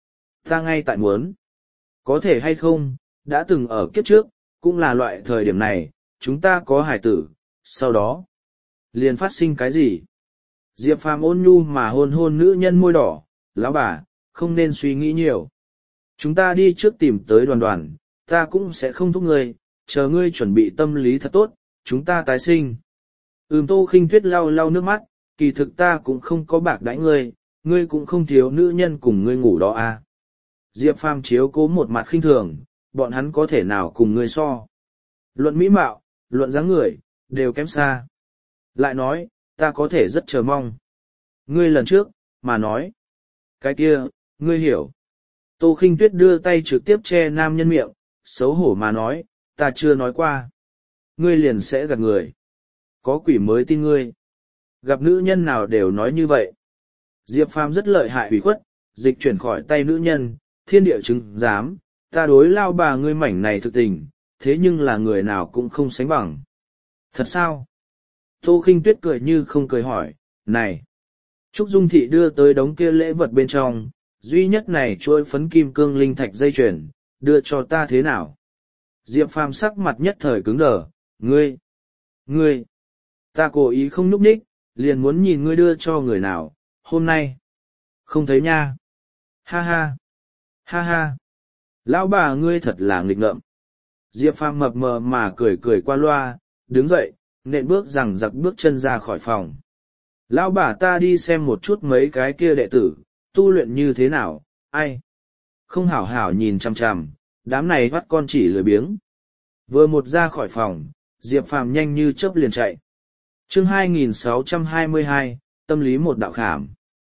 Ta ngay tại muốn. Có thể hay không, đã từng ở kiếp trước, cũng là loại thời điểm này, chúng ta có hài tử, sau đó, liền phát sinh cái gì? Diệp Phàm ôn nhu mà hôn hôn nữ nhân môi đỏ, lão bà, không nên suy nghĩ nhiều. Chúng ta đi trước tìm tới Đoàn Đoàn, ta cũng sẽ không thúc ngươi, chờ ngươi chuẩn bị tâm lý thật tốt, chúng ta tái sinh. Tô Khinh Tuyết lau lau nước mắt, kỳ thực ta cũng không có bạc đãi ngươi, ngươi cũng không thiếu nữ nhân cùng ngươi ngủ đó à. Diệp Phàm chiếu cố một mặt khinh thường, bọn hắn có thể nào cùng ngươi so. Luận mỹ mạo, luận dáng người, đều kém xa. Lại nói, ta có thể rất chờ mong. Ngươi lần trước, mà nói. Cái kia, ngươi hiểu. Tô Khinh Tuyết đưa tay trực tiếp che nam nhân miệng, xấu hổ mà nói, ta chưa nói qua. Ngươi liền sẽ gạt người. Có quỷ mới tin ngươi. Gặp nữ nhân nào đều nói như vậy. Diệp Phàm rất lợi hại ủy khuất, dịch chuyển khỏi tay nữ nhân, thiên địa chứng giám, ta đối lao bà ngươi mảnh này thực tình, thế nhưng là người nào cũng không sánh bằng. Thật sao? Tô Khinh Tuyết cười như không cười hỏi, này. Trúc Dung Thị đưa tới đống kia lễ vật bên trong, duy nhất này chuỗi phấn kim cương linh thạch dây chuyền, đưa cho ta thế nào? Diệp Phàm sắc mặt nhất thời cứng đờ, ngươi, ta cố ý không núp ních, liền muốn nhìn ngươi đưa cho người nào, hôm nay. Không thấy nha. Ha ha, lão bà ngươi thật là nghịch ngợm. Diệp Phàm mập mờ mà cười cười qua loa, đứng dậy, nện bước rằng giặc bước chân ra khỏi phòng. Lão bà ta đi xem một chút mấy cái kia đệ tử, tu luyện như thế nào, ai? Không hảo hảo nhìn chằm chằm, đám này bắt con chỉ lười biếng. Vừa một ra khỏi phòng, Diệp Phàm nhanh như chớp liền chạy. Chương 2622, tâm lý một đạo khảm.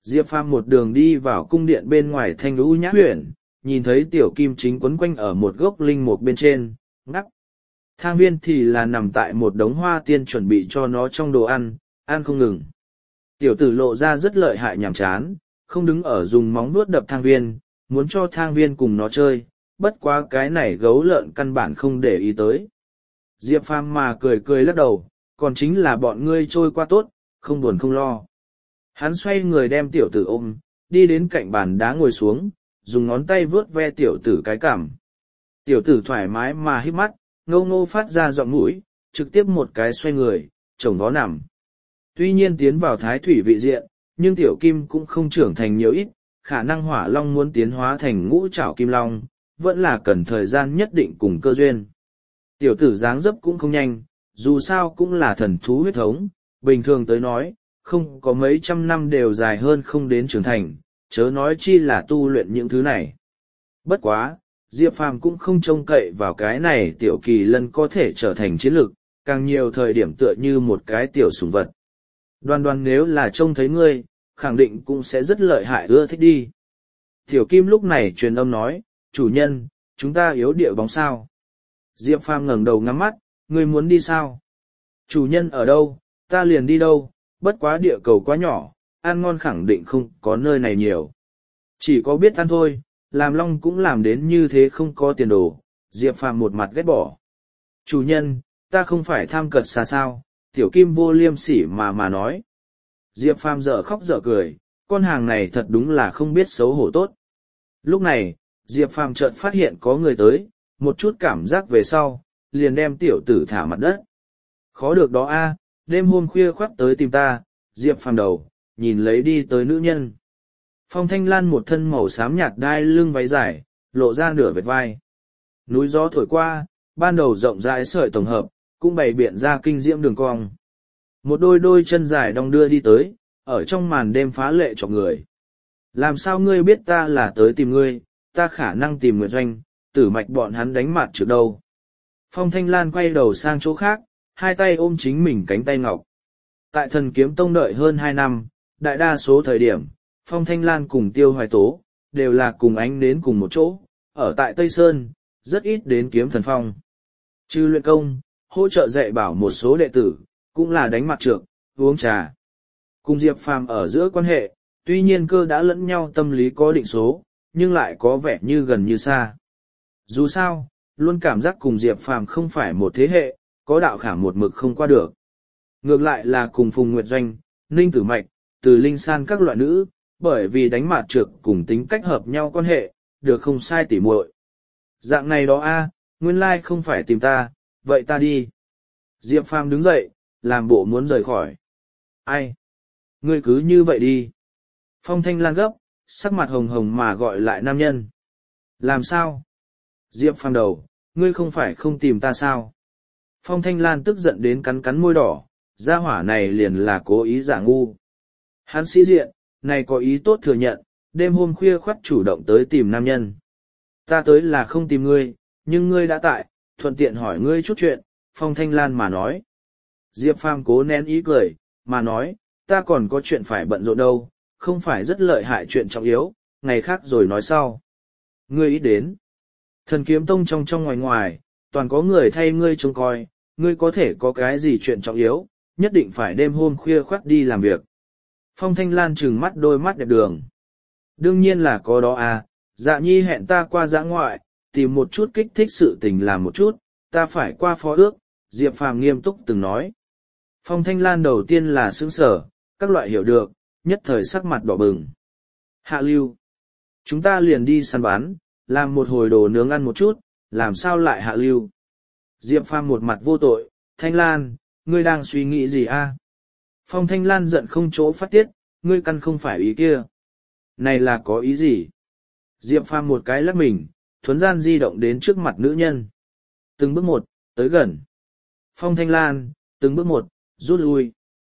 Diệp Phàm một đường đi vào cung điện bên ngoài thanh lũ nhã huyện, nhìn thấy tiểu kim chính quấn quanh ở một gốc linh mục bên trên, ngắp. Thang viên thì là nằm tại một đống hoa tiên chuẩn bị cho nó trong đồ ăn, ăn không ngừng. Tiểu tử lộ ra rất lợi hại nhàm chán, không đứng ở dùng móng nuốt đập thang viên, muốn cho thang viên cùng nó chơi, bất quá cái này gấu lợn căn bản không để ý tới. Diệp Phàm mà cười cười lắc đầu, còn chính là bọn ngươi trôi qua tốt, không buồn không lo. Hắn xoay người đem tiểu tử ôm, đi đến cạnh bàn đá ngồi xuống, dùng ngón tay vướt ve tiểu tử cái cằm. Tiểu tử thoải mái mà hít mắt, ngâu ngô phát ra giọng mũi, trực tiếp một cái xoay người, chồng vó nằm. Tuy nhiên tiến vào thái thủy vị diện, nhưng tiểu kim cũng không trưởng thành nhiều ít, khả năng hỏa long muốn tiến hóa thành ngũ trảo kim long, vẫn là cần thời gian nhất định cùng cơ duyên. Tiểu tử dáng dấp cũng không nhanh, dù sao cũng là thần thú huyết thống, bình thường tới nói, không có mấy trăm năm đều dài hơn không đến trưởng thành, chớ nói chi là tu luyện những thứ này. Bất quá, Diệp Phàm cũng không trông cậy vào cái này tiểu kỳ lân có thể trở thành chiến lực, càng nhiều thời điểm tựa như một cái tiểu sủng vật. Đoan đoan nếu là trông thấy ngươi, khẳng định cũng sẽ rất lợi hại ưa thích đi. Tiểu Kim lúc này truyền âm nói, chủ nhân, chúng ta yếu địa bóng sao. Diệp Phàm ngẩng đầu ngắm mắt, ngươi muốn đi sao? Chủ nhân ở đâu, ta liền đi đâu, bất quá địa cầu quá nhỏ, ăn ngon khẳng định không có nơi này nhiều. Chỉ có biết ăn thôi, làm long cũng làm đến như thế không có tiền đồ, Diệp Phàm một mặt ghét bỏ. Chủ nhân, ta không phải tham cật xa sao, tiểu kim vô liêm sỉ mà nói. Diệp Phàm dở khóc dở cười, con hàng này thật đúng là không biết xấu hổ tốt. Lúc này, Diệp Phàm chợt phát hiện có người tới, một chút cảm giác về sau, liền đem tiểu tử thả mặt đất. Khó được đó a, đêm hôm khuya khoắt tới tìm ta, Diệp Phàm đầu, nhìn lấy đi tới nữ nhân. Phong Thanh Lan một thân màu xám nhạt đai lưng váy dài, lộ ra nửa vệt vai. Núi gió thổi qua, ban đầu rộng rãi sợi tổng hợp, cũng bày biện ra kinh diễm đường cong. Một đôi chân dài đong đưa đi tới, ở trong màn đêm phá lệ cho người. Làm sao ngươi biết ta là tới tìm ngươi, ta khả năng tìm Nguyệt Doanh, Tử Mạch bọn hắn đánh mặt trước đâu. Phong Thanh Lan quay đầu sang chỗ khác, hai tay ôm chính mình cánh tay ngọc. Tại Thần Kiếm Tông đợi hơn 2 năm, đại đa số thời điểm, Phong Thanh Lan cùng Tiêu Hoài Tố, đều là cùng ánh đến cùng một chỗ, ở tại Tây Sơn, rất ít đến kiếm thần phong. Trừ luyện công, hỗ trợ dạy bảo một số đệ tử, cũng là đánh mặt trược, uống trà. Cùng Diệp Phàm ở giữa quan hệ, tuy nhiên cơ đã lẫn nhau tâm lý có định số, nhưng lại có vẻ như gần như xa. Dù sao, luôn cảm giác cùng Diệp Phàm không phải một thế hệ, có đạo khảm một mực không qua được. Ngược lại là cùng Phùng Nguyệt Doanh, Ninh Tử Mạch, Từ Linh San các loại nữ, bởi vì đánh mặt trược cùng tính cách hợp nhau quan hệ, được không sai tỉ muội. Dạng này đó a, nguyên lai không phải tìm ta, vậy ta đi. Diệp Phàm đứng dậy, làm bộ muốn rời khỏi. Ai? Ngươi cứ như vậy đi. Phong Thanh Lan gấp, sắc mặt hồng hồng mà gọi lại nam nhân. Làm sao? Diệp Phàm đầu, ngươi không phải không tìm ta sao? Phong Thanh Lan tức giận đến cắn cắn môi đỏ, gia hỏa này liền là cố ý giả ngu. Hắn sĩ diện, này có ý tốt thừa nhận, đêm hôm khuya khoắt chủ động tới tìm nam nhân. Ta tới là không tìm ngươi, nhưng ngươi đã tại, thuận tiện hỏi ngươi chút chuyện, Phong Thanh Lan mà nói. Diệp Phàm cố nén ý cười, mà nói, ta còn có chuyện phải bận rộn đâu, không phải rất lợi hại chuyện trọng yếu, ngày khác rồi nói sau. Ngươi ý đến. Thần Kiếm Tông trong ngoài ngoài, toàn có người thay ngươi trông coi, ngươi có thể có cái gì chuyện trọng yếu, nhất định phải đêm hôm khuya khoắt đi làm việc. Phong Thanh Lan trừng mắt đôi mắt đẹp đường. Đương nhiên là có đó à, Dạ Nhi hẹn ta qua dã ngoại, tìm một chút kích thích sự tình làm một chút, ta phải qua phó ước, Diệp Phàm nghiêm túc từng nói. Phong Thanh Lan đầu tiên là sững sở, các loại hiểu được, nhất thời sắc mặt đỏ bừng. Hạ lưu. Chúng ta liền đi săn bắn, làm một hồi đồ nướng ăn một chút, làm sao lại hạ lưu. Diệp Phàm một mặt vô tội, Thanh Lan, ngươi đang suy nghĩ gì a? Phong Thanh Lan giận không chỗ phát tiết, ngươi căn không phải ý kia. Này là có ý gì? Diệp Phàm một cái lắc mình, thuấn gian di động đến trước mặt nữ nhân. Từng bước một, tới gần. Phong Thanh Lan, từng bước một, rút lui.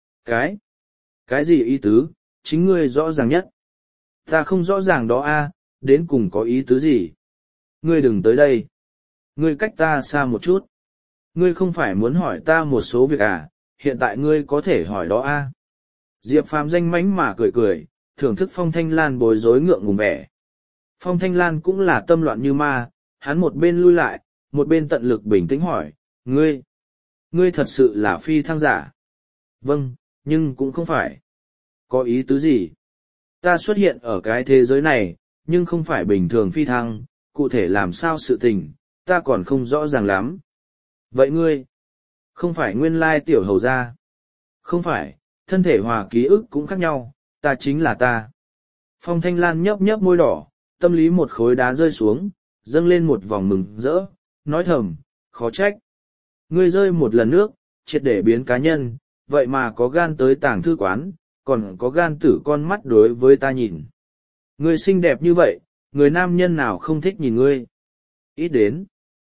Cái gì ý tứ, chính ngươi rõ ràng nhất. Ta không rõ ràng đó a, đến cùng có ý tứ gì. Ngươi đừng tới đây. Ngươi cách ta xa một chút. Ngươi không phải muốn hỏi ta một số việc à, hiện tại ngươi có thể hỏi đó a. Diệp Phàm danh mánh mà cười cười, thưởng thức Phong Thanh Lan bối rối ngượng ngùng vẻ. Phong Thanh Lan cũng là tâm loạn như ma, hắn một bên lui lại, một bên tận lực bình tĩnh hỏi, ngươi thật sự là phi thăng giả? Vâng, nhưng cũng không phải. Có ý tứ gì? Ta xuất hiện ở cái thế giới này, nhưng không phải bình thường phi thăng, cụ thể làm sao sự tình, ta còn không rõ ràng lắm. Vậy ngươi, không phải nguyên lai tiểu hầu gia? Không phải, thân thể hòa ký ức cũng khác nhau, ta chính là ta. Phong Thanh Lan nhấp nhấp môi đỏ, tâm lý một khối đá rơi xuống, dâng lên một vòng mừng rỡ, nói thầm, khó trách. Ngươi rơi một lần nước, triệt để biến cá nhân, vậy mà có gan tới tàng thư quán, còn có gan tử con mắt đối với ta nhìn. Ngươi xinh đẹp như vậy, người nam nhân nào không thích nhìn ngươi? Ít đến.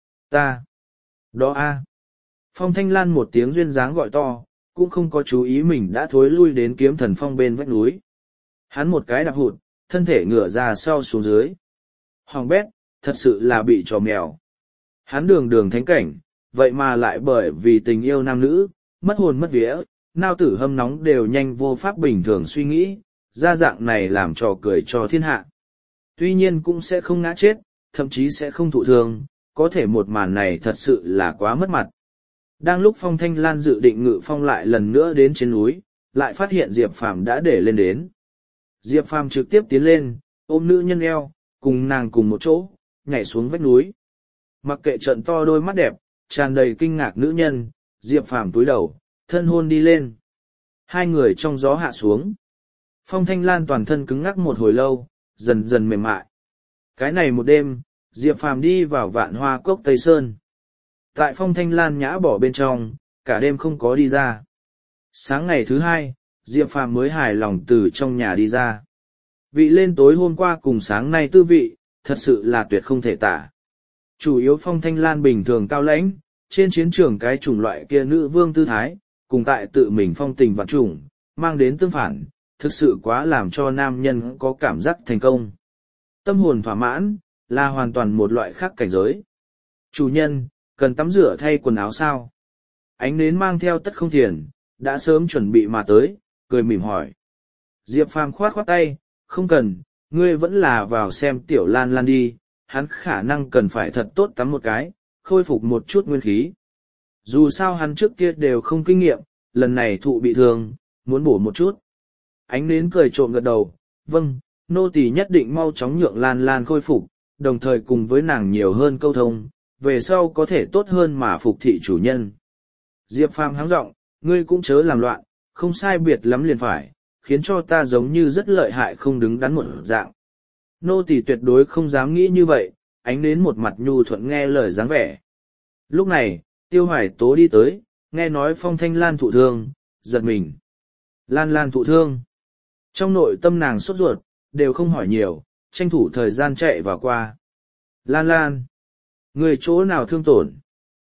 Ta. Đó a. Phong Thanh Lan một tiếng duyên dáng gọi to, cũng không có chú ý mình đã thối lui đến Kiếm Thần Phong bên vách núi. Hắn một cái đạp hụt, thân thể ngửa ra sau xuống dưới. Hoàng bét, thật sự là bị trò mèo. Hắn đường đường thánh cảnh, vậy mà lại bởi vì tình yêu nam nữ, mất hồn mất vía, nao tử hâm nóng đều nhanh vô pháp bình thường suy nghĩ, ra dạng này làm trò cười cho thiên hạ. Tuy nhiên cũng sẽ không ngã chết, thậm chí sẽ không thụ thương, có thể một màn này thật sự là quá mất mặt. Đang lúc Phong Thanh Lan dự định ngự phong lại lần nữa đến trên núi, lại phát hiện Diệp Phàm đã để lên đến. Diệp Phàm trực tiếp tiến lên, ôm nữ nhân eo, cùng nàng cùng một chỗ, nhảy xuống vách núi. Mặc kệ trận to đôi mắt đẹp, tràn đầy kinh ngạc nữ nhân, Diệp Phàm túi đầu, thân hôn đi lên. Hai người trong gió hạ xuống. Phong Thanh Lan toàn thân cứng ngắc một hồi lâu, dần dần mềm mại. Cái này một đêm, Diệp Phàm đi vào Vạn Hoa Cốc Tây Sơn. Tại Phong Thanh Lan nhã bỏ bên trong, cả đêm không có đi ra. Sáng ngày thứ hai, Diệp Phàm mới hài lòng từ trong nhà đi ra. Vị lên tối hôm qua cùng sáng nay tư vị, thật sự là tuyệt không thể tả. Chủ yếu Phong Thanh Lan bình thường cao lãnh, trên chiến trường cái chủng loại kia nữ vương tư thái, cùng tại tự mình phong tình vạn trùng, mang đến tương phản, thực sự quá làm cho nam nhân có cảm giác thành công. Tâm hồn thỏa mãn, là hoàn toàn một loại khác cảnh giới. Chủ nhân, cần tắm rửa thay quần áo sao? Ánh nến mang theo tất không thiền, đã sớm chuẩn bị mà tới, cười mỉm hỏi. Diệp Phàm khoát khoát tay, không cần, ngươi vẫn là vào xem tiểu Lan Lan đi, hắn khả năng cần phải thật tốt tắm một cái, khôi phục một chút nguyên khí. Dù sao hắn trước kia đều không kinh nghiệm, lần này thụ bị thương, muốn bổ một chút. Ánh nến cười trộm gật đầu, vâng, nô tỳ nhất định mau chóng nhượng Lan Lan khôi phục, đồng thời cùng với nàng nhiều hơn câu thông, về sau có thể tốt hơn mà phục thị chủ nhân. Diệp Phàm hắng giọng, ngươi cũng chớ làm loạn, không sai biệt lắm liền phải, khiến cho ta giống như rất lợi hại không đứng đắn một dạng. Nô tỳ tuyệt đối không dám nghĩ như vậy, ánh nến một mặt nhu thuận nghe lời dáng vẻ. Lúc này, Tiêu Hoài Tố đi tới, nghe nói Phong Thanh Lan thụ thương, giật mình. Lan Lan thụ thương. Trong nội tâm nàng sốt ruột, đều không hỏi nhiều, tranh thủ thời gian chạy vào qua. Lan Lan. Người chỗ nào thương tổn?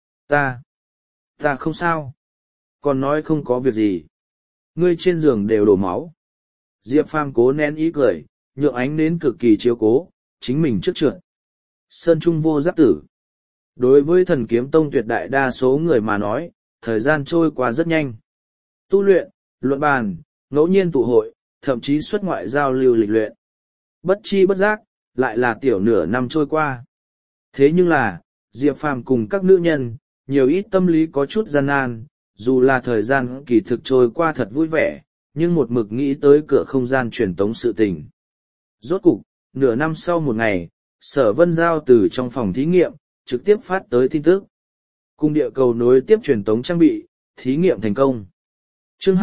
Ta không sao. Còn nói không có việc gì. Ngươi trên giường đều đổ máu. Diệp Phàm cố nén ý cười, nhượng ánh nến cực kỳ chiếu cố, chính mình trước trượt. Sơn Trung vô giáp tử. Đối với Thần Kiếm Tông tuyệt đại đa số người mà nói, thời gian trôi qua rất nhanh. Tu luyện, luận bàn, ngẫu nhiên tụ hội, thậm chí xuất ngoại giao lưu lịch luyện. Bất chi bất giác, lại là tiểu nửa năm trôi qua. Thế nhưng là, Diệp Phàm cùng các nữ nhân, nhiều ít tâm lý có chút gian nan, dù là thời gian kỳ thực trôi qua thật vui vẻ, nhưng một mực nghĩ tới cửa không gian truyền tống sự tình. Rốt cục, nửa năm sau một ngày, Sở Vân Giao từ trong phòng thí nghiệm, trực tiếp phát tới tin tức. Cung địa cầu nối tiếp truyền tống trang bị, thí nghiệm thành công. Chương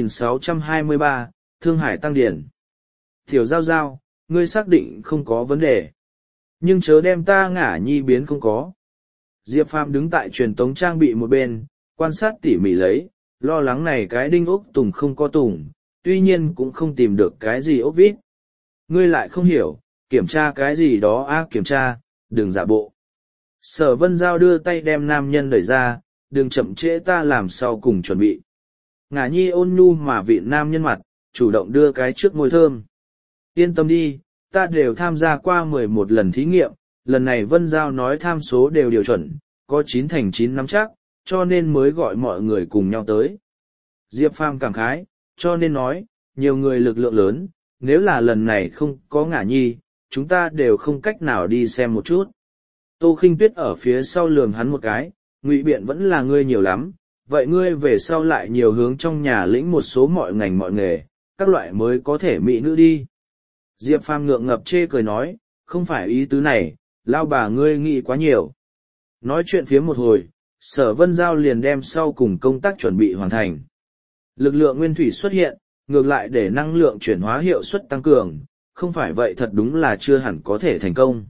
2623, Thương Hải Tăng Điển. Tiểu Giao Giao, ngươi xác định không có vấn đề. Nhưng chớ đem ta ngả nhi biến không có. Diệp Phàm đứng tại truyền tống trang bị một bên, quan sát tỉ mỉ lấy, lo lắng này cái đinh ốc tùng không có tùng, tuy nhiên cũng không tìm được cái gì ốc vít. Ngươi lại không hiểu, kiểm tra cái gì đó kiểm tra, đừng giả bộ. Sở Vân Giao đưa tay đem nam nhân đẩy ra, đừng chậm trễ ta làm sau cùng chuẩn bị. Ngả nhi ôn nhu mà vịn nam nhân mặt, chủ động đưa cái trước môi thơm. Yên tâm đi, ta đều tham gia qua 11 lần thí nghiệm, lần này Vân Giao nói tham số đều điều chuẩn, có 9 thành 9 nắm chắc, cho nên mới gọi mọi người cùng nhau tới. Diệp Phàm cảm khái, cho nên nói, nhiều người lực lượng lớn, nếu là lần này không có Ngả Nhi, chúng ta đều không cách nào đi xem một chút. Tô Khinh Tuyết ở phía sau lườm hắn một cái, ngụy biện vẫn là ngươi nhiều lắm, vậy ngươi về sau lại nhiều hướng trong nhà lĩnh một số mọi ngành mọi nghề, các loại mới có thể mỹ nữ đi. Diệp Phàm ngượng ngập chê cười nói, không phải ý tứ này, lao bà ngươi nghĩ quá nhiều. Nói chuyện phía một hồi, Sở Vân Giao liền đem sau cùng công tác chuẩn bị hoàn thành. Lực lượng nguyên thủy xuất hiện, ngược lại để năng lượng chuyển hóa hiệu suất tăng cường, không phải vậy thật đúng là chưa hẳn có thể thành công.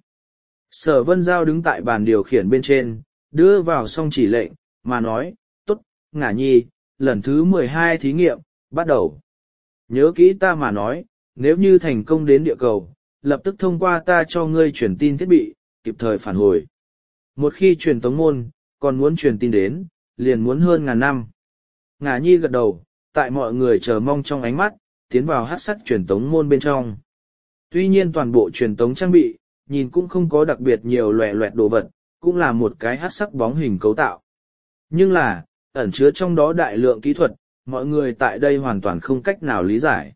Sở Vân Giao đứng tại bàn điều khiển bên trên, đưa vào xong chỉ lệnh, mà nói, tốt, Ngả Nhi, lần thứ 12 thí nghiệm, bắt đầu. Nhớ kỹ ta mà nói, nếu như thành công đến địa cầu, lập tức thông qua ta cho ngươi truyền tin thiết bị, kịp thời phản hồi. Một khi truyền tống môn, còn muốn truyền tin đến, liền muốn hơn ngàn năm. Ngả Nhi gật đầu, tại mọi người chờ mong trong ánh mắt, tiến vào hắc sắc truyền tống môn bên trong. Tuy nhiên toàn bộ truyền tống trang bị, nhìn cũng không có đặc biệt nhiều loẹ loẹt đồ vật, cũng là một cái hắc sắc bóng hình cấu tạo. Nhưng là, ẩn chứa trong đó đại lượng kỹ thuật, mọi người tại đây hoàn toàn không cách nào lý giải.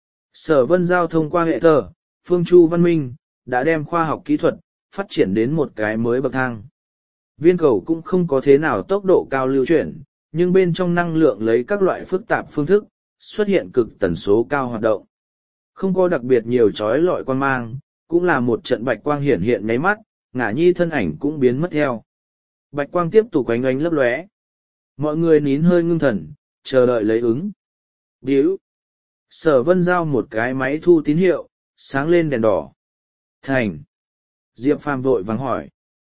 Sở Vân Giao thông qua hệ thờ, Phương Chu Văn Minh, đã đem khoa học kỹ thuật, phát triển đến một cái mới bậc thang. Viên cầu cũng không có thế nào tốc độ cao lưu chuyển, nhưng bên trong năng lượng lấy các loại phức tạp phương thức, xuất hiện cực tần số cao hoạt động. Không có đặc biệt nhiều chói lọi quan mang, cũng là một trận bạch quang hiển hiện nháy mắt, Ngả Nhi thân ảnh cũng biến mất theo. Bạch quang tiếp tục ánh ánh lấp lóe. Mọi người nín hơi ngưng thần, chờ đợi lấy ứng. Điếu. Sở Vân Giao một cái máy thu tín hiệu, sáng lên đèn đỏ. Thành. Diệp Phàm vội vàng hỏi.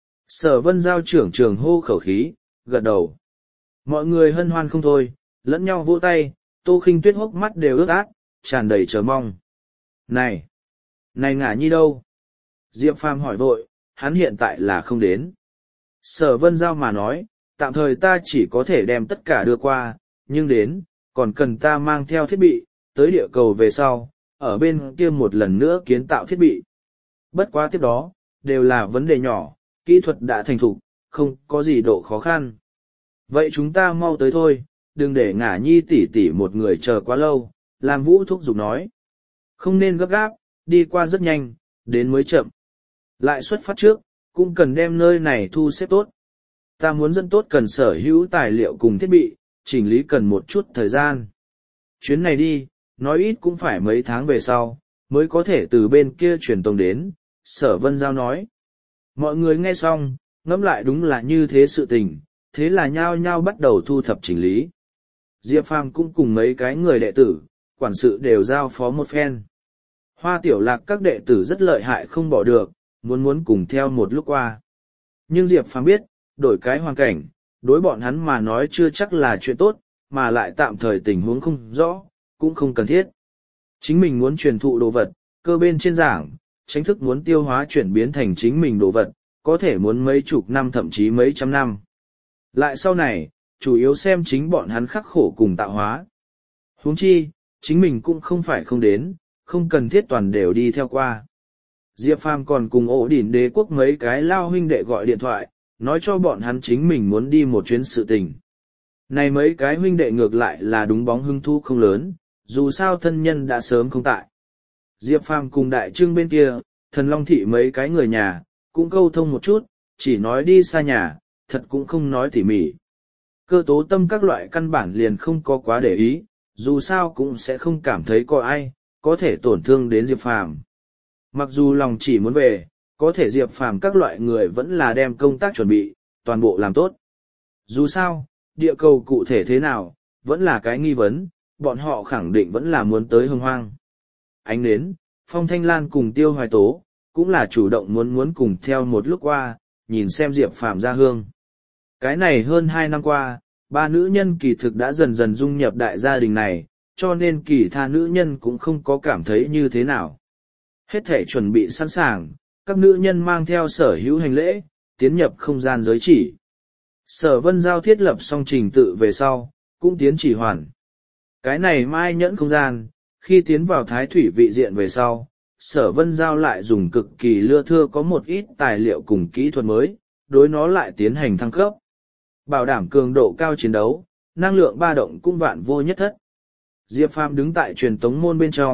Sở Vân Giao trưởng trường hô khẩu khí, gật đầu. Mọi người hân hoan không thôi, lẫn nhau vỗ tay, Tô Khinh Tuyết hốc mắt đều ướt át, tràn đầy chờ mong. Này! Này Ngả Nhi đâu? Diệp Phàm hỏi vội, hắn hiện tại là không đến. Sở Vân Giao mà nói, tạm thời ta chỉ có thể đem tất cả đưa qua, nhưng đến, còn cần ta mang theo thiết bị, tới địa cầu về sau, ở bên kia một lần nữa kiến tạo thiết bị. Bất quá tiếp đó, đều là vấn đề nhỏ, kỹ thuật đã thành thục, không có gì độ khó khăn. Vậy chúng ta mau tới thôi, đừng để Ngả Nhi tỷ tỷ một người chờ quá lâu, làm Vũ thúc giục nói. Không nên gấp gáp, đi qua rất nhanh, đến mới chậm. Lại xuất phát trước, cũng cần đem nơi này thu xếp tốt. Ta muốn dẫn tốt cần sở hữu tài liệu cùng thiết bị, chỉnh lý cần một chút thời gian. Chuyến này đi, nói ít cũng phải mấy tháng về sau, mới có thể từ bên kia truyền tông đến, Sở Vân Giao nói. Mọi người nghe xong, ngẫm lại đúng là như thế sự tình, thế là nhao nhao bắt đầu thu thập chỉnh lý. Diệp Phàm cũng cùng mấy cái người đệ tử, quản sự đều giao phó một phen. Hoa Tiểu Lạc các đệ tử rất lợi hại không bỏ được, muốn cùng theo một lúc qua. Nhưng Diệp Phàm biết, đổi cái hoàn cảnh, đối bọn hắn mà nói chưa chắc là chuyện tốt, mà lại tạm thời tình huống không rõ, cũng không cần thiết. Chính mình muốn truyền thụ đồ vật, cơ bên trên giảng, tránh thức muốn tiêu hóa chuyển biến thành chính mình đồ vật, có thể muốn mấy chục năm thậm chí mấy trăm năm. Lại sau này, chủ yếu xem chính bọn hắn khắc khổ cùng tạo hóa. Huống chi, chính mình cũng không phải không đến, không cần thiết toàn đều đi theo qua. Diệp Phàm còn cùng ổ đỉnh đế quốc mấy cái lao huynh đệ gọi điện thoại, nói cho bọn hắn chính mình muốn đi một chuyến sự tình. Này mấy cái huynh đệ ngược lại là đúng bóng hưng thu không lớn, dù sao thân nhân đã sớm không tại. Diệp Phàm cùng đại trưng bên kia, thần long thị mấy cái người nhà, cũng câu thông một chút, chỉ nói đi xa nhà, thật cũng không nói tỉ mỉ. Cơ tố tâm các loại căn bản liền không có quá để ý, dù sao cũng sẽ không cảm thấy có ai, có thể tổn thương đến Diệp Phàm. Mặc dù lòng chỉ muốn về, có thể Diệp Phàm các loại người vẫn là đem công tác chuẩn bị, toàn bộ làm tốt. Dù sao, địa cầu cụ thể thế nào, vẫn là cái nghi vấn, bọn họ khẳng định vẫn là muốn tới Hồng Hoang. Ánh nến, Phong Thanh Lan cùng Tiêu Hoài Tố, cũng là chủ động muốn cùng theo một lúc qua, nhìn xem Diệp Phàm ra hương. Cái này hơn 2 năm qua, ba nữ nhân kỳ thực đã dần dần dung nhập đại gia đình này, cho nên kỳ tha nữ nhân cũng không có cảm thấy như thế nào. Hết thể chuẩn bị sẵn sàng, các nữ nhân mang theo sở hữu hành lễ, tiến nhập không gian giới chỉ. Sở Vân Giao thiết lập xong trình tự về sau, cũng tiến chỉ hoàn. Cái này mai nhẫn không gian, khi tiến vào thái thủy vị diện về sau, Sở Vân Giao lại dùng cực kỳ lưa thưa có một ít tài liệu cùng kỹ thuật mới, đối nó lại tiến hành thăng cấp. Bảo đảm cường độ cao chiến đấu, năng lượng ba động cũng vạn vô nhất thất. Diệp Phàm đứng tại truyền tống môn bên trong,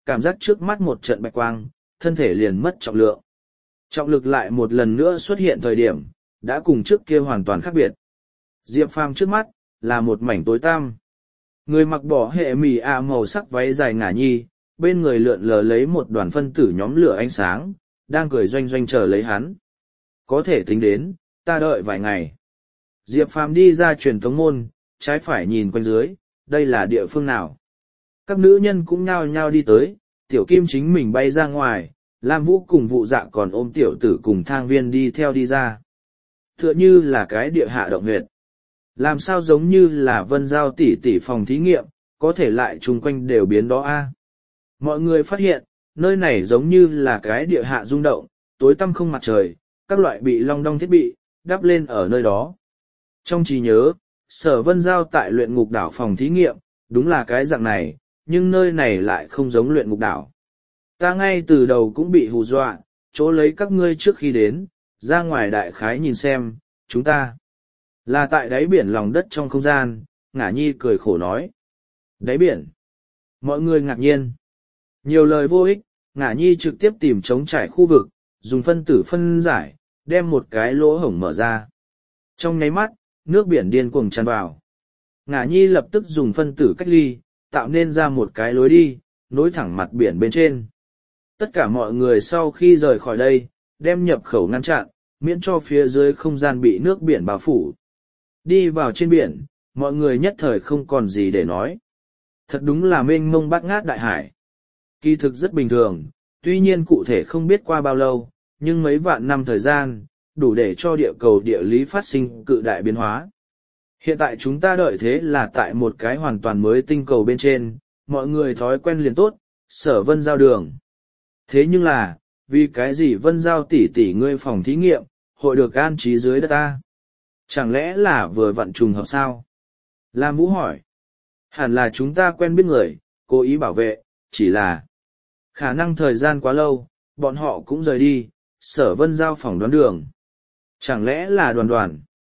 cảm giác trước mắt một trận bạch quang, thân thể liền mất trọng lượng. Trọng lực lại một lần nữa xuất hiện thời điểm, đã cùng trước kia hoàn toàn khác biệt. Diệp Phàm trước mắt, là một mảnh tối tăm. Người mặc bỏ hệ mì màu sắc váy dài ngả nhi, bên người lượn lờ lấy một đoàn phân tử nhóm lửa ánh sáng, đang cười doanh doanh chờ lấy hắn. Có thể tính đến, ta đợi vài ngày. Diệp Phàm đi ra truyền tống môn, trái phải nhìn quanh dưới, đây là địa phương nào. Các nữ nhân cũng nhao nhao đi tới, tiểu kim chính mình bay ra ngoài, Lam Vũ cùng Vụ Dạ còn ôm tiểu tử cùng Thang Viên đi theo đi ra. Tựa như là cái địa hạ động huyệt. Làm sao giống như là Vân Giao tỷ tỷ phòng thí nghiệm, có thể lại chung quanh đều biến đó a. Mọi người phát hiện, nơi này giống như là cái địa hạ rung động, tối tăm không mặt trời, các loại bị long đong thiết bị, đắp lên ở nơi đó. Trong trí nhớ, Sở Vân Giao tại luyện ngục đảo phòng thí nghiệm, đúng là cái dạng này, nhưng nơi này lại không giống luyện ngục đảo. Ta ngay từ đầu cũng bị hù dọa, chỗ lấy các ngươi trước khi đến, ra ngoài đại khái nhìn xem, chúng ta là tại đáy biển lòng đất trong không gian, Ngả Nhi cười khổ nói. Đáy biển. Mọi người ngạc nhiên. Nhiều lời vô ích, Ngả Nhi trực tiếp tìm trống trải khu vực, dùng phân tử phân giải, đem một cái lỗ hổng mở ra. Trong nháy mắt, nước biển điên cuồng tràn vào. Ngả Nhi lập tức dùng phân tử cách ly, tạo nên ra một cái lối đi, nối thẳng mặt biển bên trên. Tất cả mọi người sau khi rời khỏi đây, đem nhập khẩu ngăn chặn, miễn cho phía dưới không gian bị nước biển bao phủ. Đi vào trên biển, mọi người nhất thời không còn gì để nói. Thật đúng là mênh mông bát ngát đại hải. Kỳ thực rất bình thường, tuy nhiên cụ thể không biết qua bao lâu, nhưng mấy vạn năm thời gian, đủ để cho địa cầu địa lý phát sinh cự đại biến hóa. Hiện tại chúng ta đợi thế là tại một cái hoàn toàn mới tinh cầu bên trên, mọi người thói quen liền tốt, Sở Vân Giao đường. Thế nhưng là, vì cái gì Vân Giao tỷ tỷ ngươi phòng thí nghiệm, hội được an trí dưới đất ta? Chẳng lẽ là vừa vặn trùng hợp sao? Lam Vũ hỏi. Hẳn là chúng ta quen biết người, cố ý bảo vệ, chỉ là khả năng thời gian quá lâu, bọn họ cũng rời đi, Sở Vân Giao phỏng đoán đường. Chẳng lẽ là Đoàn Đoàn?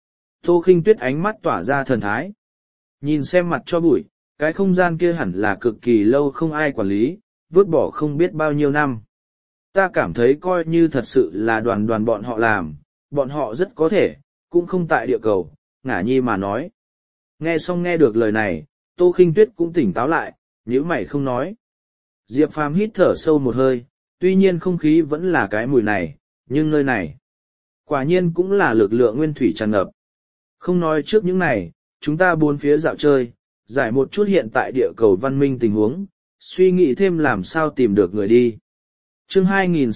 Tô Khinh Tuyết ánh mắt tỏa ra thần thái. Nhìn xem mặt cho bụi, cái không gian kia hẳn là cực kỳ lâu không ai quản lý, vứt bỏ không biết bao nhiêu năm. Ta cảm thấy coi như thật sự là Đoàn Đoàn bọn họ làm, bọn họ rất có thể, cũng không tại địa cầu, Ngả Nhi mà nói. Nghe xong nghe được lời này, Tô Khinh Tuyết cũng tỉnh táo lại, nhíu mày không nói. Diệp Phàm hít thở sâu một hơi, tuy nhiên không khí vẫn là cái mùi này, nhưng nơi này, quả nhiên cũng là lực lượng nguyên thủy tràn ngập. Không nói trước những này, chúng ta bốn phía dạo chơi, giải một chút hiện tại địa cầu văn minh tình huống, suy nghĩ thêm làm sao tìm được người đi. Chương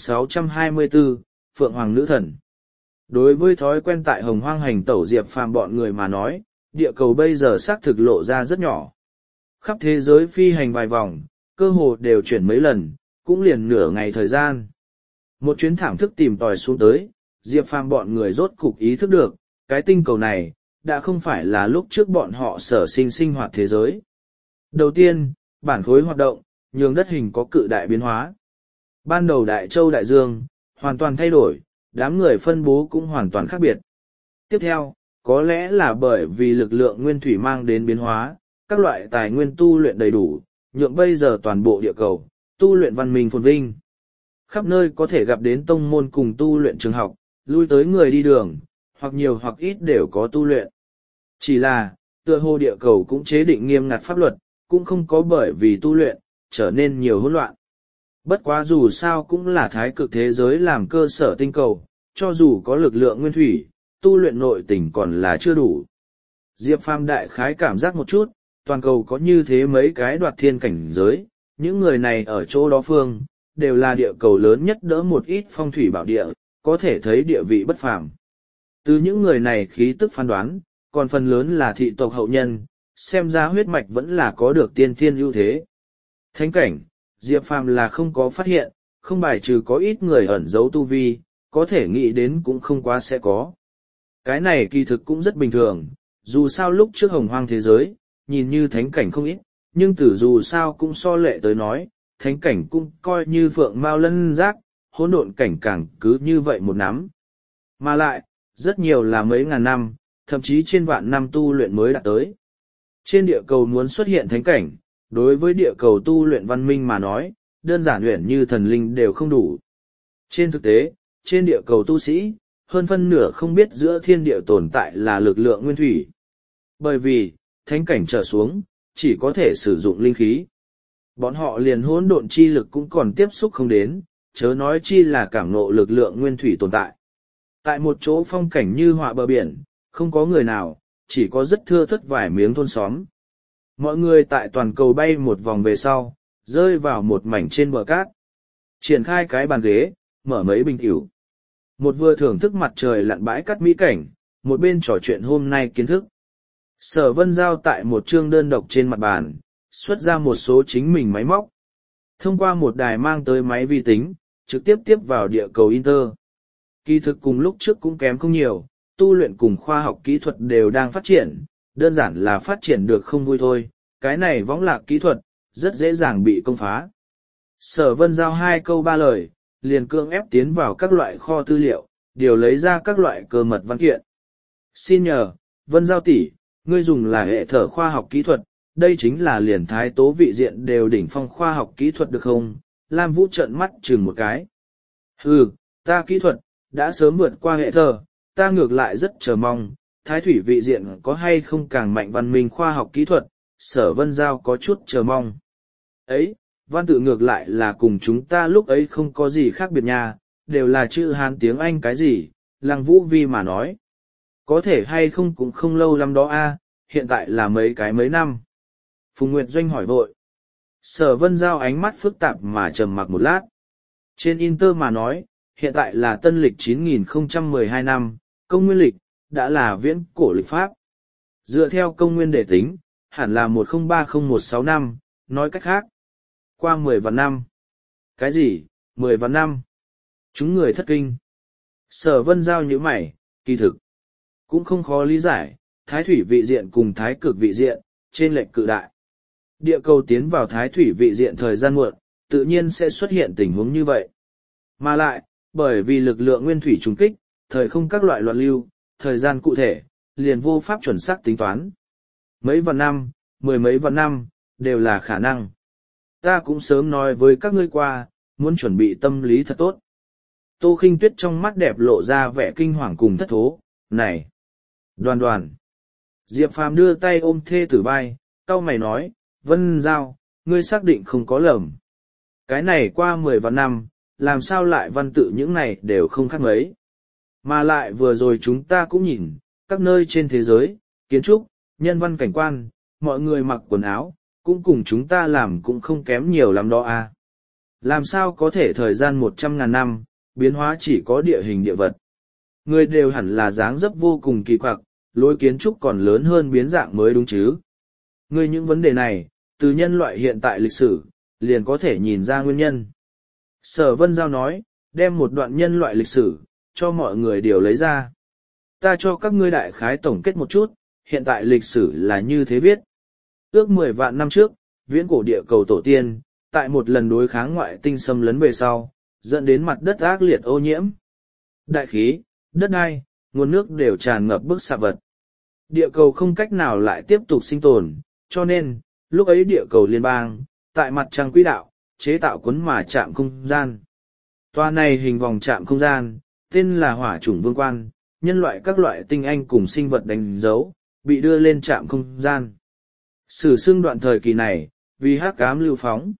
2624, Phượng Hoàng Nữ Thần. Đối với thói quen tại Hồng Hoang hành tẩu Diệp Phàm bọn người mà nói, địa cầu bây giờ xác thực lộ ra rất nhỏ. Khắp thế giới phi hành vài vòng, cơ hồ đều chuyển mấy lần, cũng liền nửa ngày thời gian. Một chuyến thảm thức tìm tòi xuống tới, Diệp Phàm bọn người rốt cục ý thức được, cái tinh cầu này, đã không phải là lúc trước bọn họ sở sinh hoạt thế giới. Đầu tiên, bản khối hoạt động, nhường đất hình có cự đại biến hóa. Ban đầu Đại Châu Đại Dương, hoàn toàn thay đổi, đám người phân bố cũng hoàn toàn khác biệt. Tiếp theo, có lẽ là bởi vì lực lượng nguyên thủy mang đến biến hóa, các loại tài nguyên tu luyện đầy đủ, nhượng bây giờ toàn bộ địa cầu, tu luyện văn minh phồn vinh. Khắp nơi có thể gặp đến tông môn cùng tu luyện trường học, lui tới người đi đường, hoặc nhiều hoặc ít đều có tu luyện. Chỉ là, tựa hồ địa cầu cũng chế định nghiêm ngặt pháp luật, cũng không có bởi vì tu luyện, trở nên nhiều hỗn loạn. Bất quá dù sao cũng là thái cực thế giới làm cơ sở tinh cầu, cho dù có lực lượng nguyên thủy, tu luyện nội tình còn là chưa đủ. Diệp Phàm đại khái cảm giác một chút, toàn cầu có như thế mấy cái đoạt thiên cảnh giới, những người này ở chỗ đó phương, đều là địa cầu lớn nhất đỡ một ít phong thủy bảo địa, có thể thấy địa vị bất phàm. Từ những người này khí tức phán đoán, còn phần lớn là thị tộc hậu nhân, xem ra huyết mạch vẫn là có được tiên thiên ưu thế. Thánh cảnh, Diệp Phàm là không có phát hiện, không bài trừ có ít người ẩn giấu tu vi, có thể nghĩ đến cũng không quá sẽ có. Cái này kỳ thực cũng rất bình thường, dù sao lúc trước Hồng Hoang thế giới, nhìn như thánh cảnh không ít, nhưng từ dù sao cũng so lệ tới nói, thánh cảnh cũng coi như phượng mao lân giác, hỗn độn cảnh càng cứ như vậy một nắm. Mà lại, rất nhiều là mấy ngàn năm, thậm chí trên vạn năm tu luyện mới đạt tới. Trên địa cầu muốn xuất hiện thánh cảnh, đối với địa cầu tu luyện văn minh mà nói, đơn giản luyện như thần linh đều không đủ. Trên thực tế, trên địa cầu tu sĩ, hơn phân nửa không biết giữa thiên địa tồn tại là lực lượng nguyên thủy. Bởi vì, thánh cảnh trở xuống, chỉ có thể sử dụng linh khí. Bọn họ liền hỗn độn chi lực cũng còn tiếp xúc không đến, chớ nói chi là cảm ngộ lực lượng nguyên thủy tồn tại. Tại một chỗ phong cảnh như họa bờ biển, không có người nào, chỉ có rất thưa thớt vài miếng thôn xóm. Mọi người tại toàn cầu bay một vòng về sau, rơi vào một mảnh trên bờ cát. Triển khai cái bàn ghế, mở mấy bình rượu. Một vừa thưởng thức mặt trời lặn bãi cát mỹ cảnh, một bên trò chuyện hôm nay kiến thức. Sở Vân Giao tại một chương đơn độc trên mặt bàn, xuất ra một số chính mình máy móc. Thông qua một đài mang tới máy vi tính, trực tiếp tiếp vào địa cầu Inter. Kỳ thực cùng lúc trước cũng kém không nhiều, tu luyện cùng khoa học kỹ thuật đều đang phát triển, đơn giản là phát triển được không vui thôi, cái này võng lạc kỹ thuật, rất dễ dàng bị công phá. Sở Vân Giao 2 câu 3 lời, liền cưỡng ép tiến vào các loại kho tư liệu, điều lấy ra các loại cơ mật văn kiện. Xin nhờ, Vân Giao tỷ, ngươi dùng là hệ thở khoa học kỹ thuật, đây chính là liền thái tố vị diện đều đỉnh phong khoa học kỹ thuật được không? Lam Vũ trợn mắt chừng một cái. Ta kỹ thuật, đã sớm vượt qua hệ thở, ta ngược lại rất chờ mong, thái thủy vị diện có hay không càng mạnh văn minh khoa học kỹ thuật, Sở Vân Giao có chút chờ mong. Ấy, văn tự ngược lại là cùng chúng ta lúc ấy không có gì khác biệt nha, đều là chữ Hán tiếng Anh cái gì, Lăng Vũ Vi mà nói. Có thể hay không cũng không lâu lắm đó a, hiện tại là mấy năm. Phùng Nguyệt Doanh hỏi vội. Sở Vân Giao ánh mắt phức tạp mà trầm mặc một lát. Trên Inter mà nói, hiện tại là tân lịch 9012 năm, công nguyên lịch, đã là viễn cổ lịch Pháp. Dựa theo công nguyên để tính, hẳn là 103016 năm, nói cách khác. Qua 10 vạn năm. Cái gì, 10 vạn năm? Chúng người thất kinh. Sở Vân Giao nhíu mày, kỳ thực. Cũng không khó lý giải, thái thủy vị diện cùng thái cực vị diện, trên lệch cự đại. Địa cầu tiến vào thái thủy vị diện thời gian muộn, tự nhiên sẽ xuất hiện tình huống như vậy. Mà lại, bởi vì lực lượng nguyên thủy trùng kích, thời không các loại loạn lưu, thời gian cụ thể, liền vô pháp chuẩn xác tính toán. Mấy vạn năm, mười mấy vạn năm, đều là khả năng. Ta cũng sớm nói với các ngươi qua, muốn chuẩn bị tâm lý thật tốt. Tô Khinh Tuyết trong mắt đẹp lộ ra vẻ kinh hoàng cùng thất thố, này! Đoàn đoàn! Diệp Phàm đưa tay ôm thê tử vai, cau mày nói, Vân Giao, ngươi xác định không có lầm. Cái này qua 10 vạn năm, làm sao lại văn tự những này đều không khác mấy. Mà lại vừa rồi chúng ta cũng nhìn, các nơi trên thế giới, kiến trúc, nhân văn cảnh quan, mọi người mặc quần áo, cũng cùng chúng ta làm cũng không kém nhiều lắm đó à. Làm sao có thể thời gian 100.000 năm, biến hóa chỉ có địa hình địa vật. Người đều hẳn là dáng dấp vô cùng kỳ quặc, lối kiến trúc còn lớn hơn biến dạng mới đúng chứ. Người những vấn đề này, từ nhân loại hiện tại lịch sử, liền có thể nhìn ra nguyên nhân. Sở Vân Giao nói, đem một đoạn nhân loại lịch sử, cho mọi người đều lấy ra. Ta cho các ngươi đại khái tổng kết một chút, hiện tại lịch sử là như thế viết. Ước 10 vạn năm trước, viễn cổ địa cầu tổ tiên, tại một lần đối kháng ngoại tinh xâm lấn về sau, dẫn đến mặt đất ác liệt ô nhiễm. Đại khí, đất đai, nguồn nước đều tràn ngập bức xạ vật. Địa cầu không cách nào lại tiếp tục sinh tồn, cho nên, lúc ấy địa cầu liên bang, tại mặt trăng quỹ đạo, chế tạo cuốn mà trạm không gian. Toa này hình vòng trạm không gian, tên là Hỏa Chủng Vương Quan, nhân loại các loại tinh anh cùng sinh vật đánh dấu, bị đưa lên trạm không gian. Sử xưng đoạn thời kỳ này, vì hắc ám lưu phóng.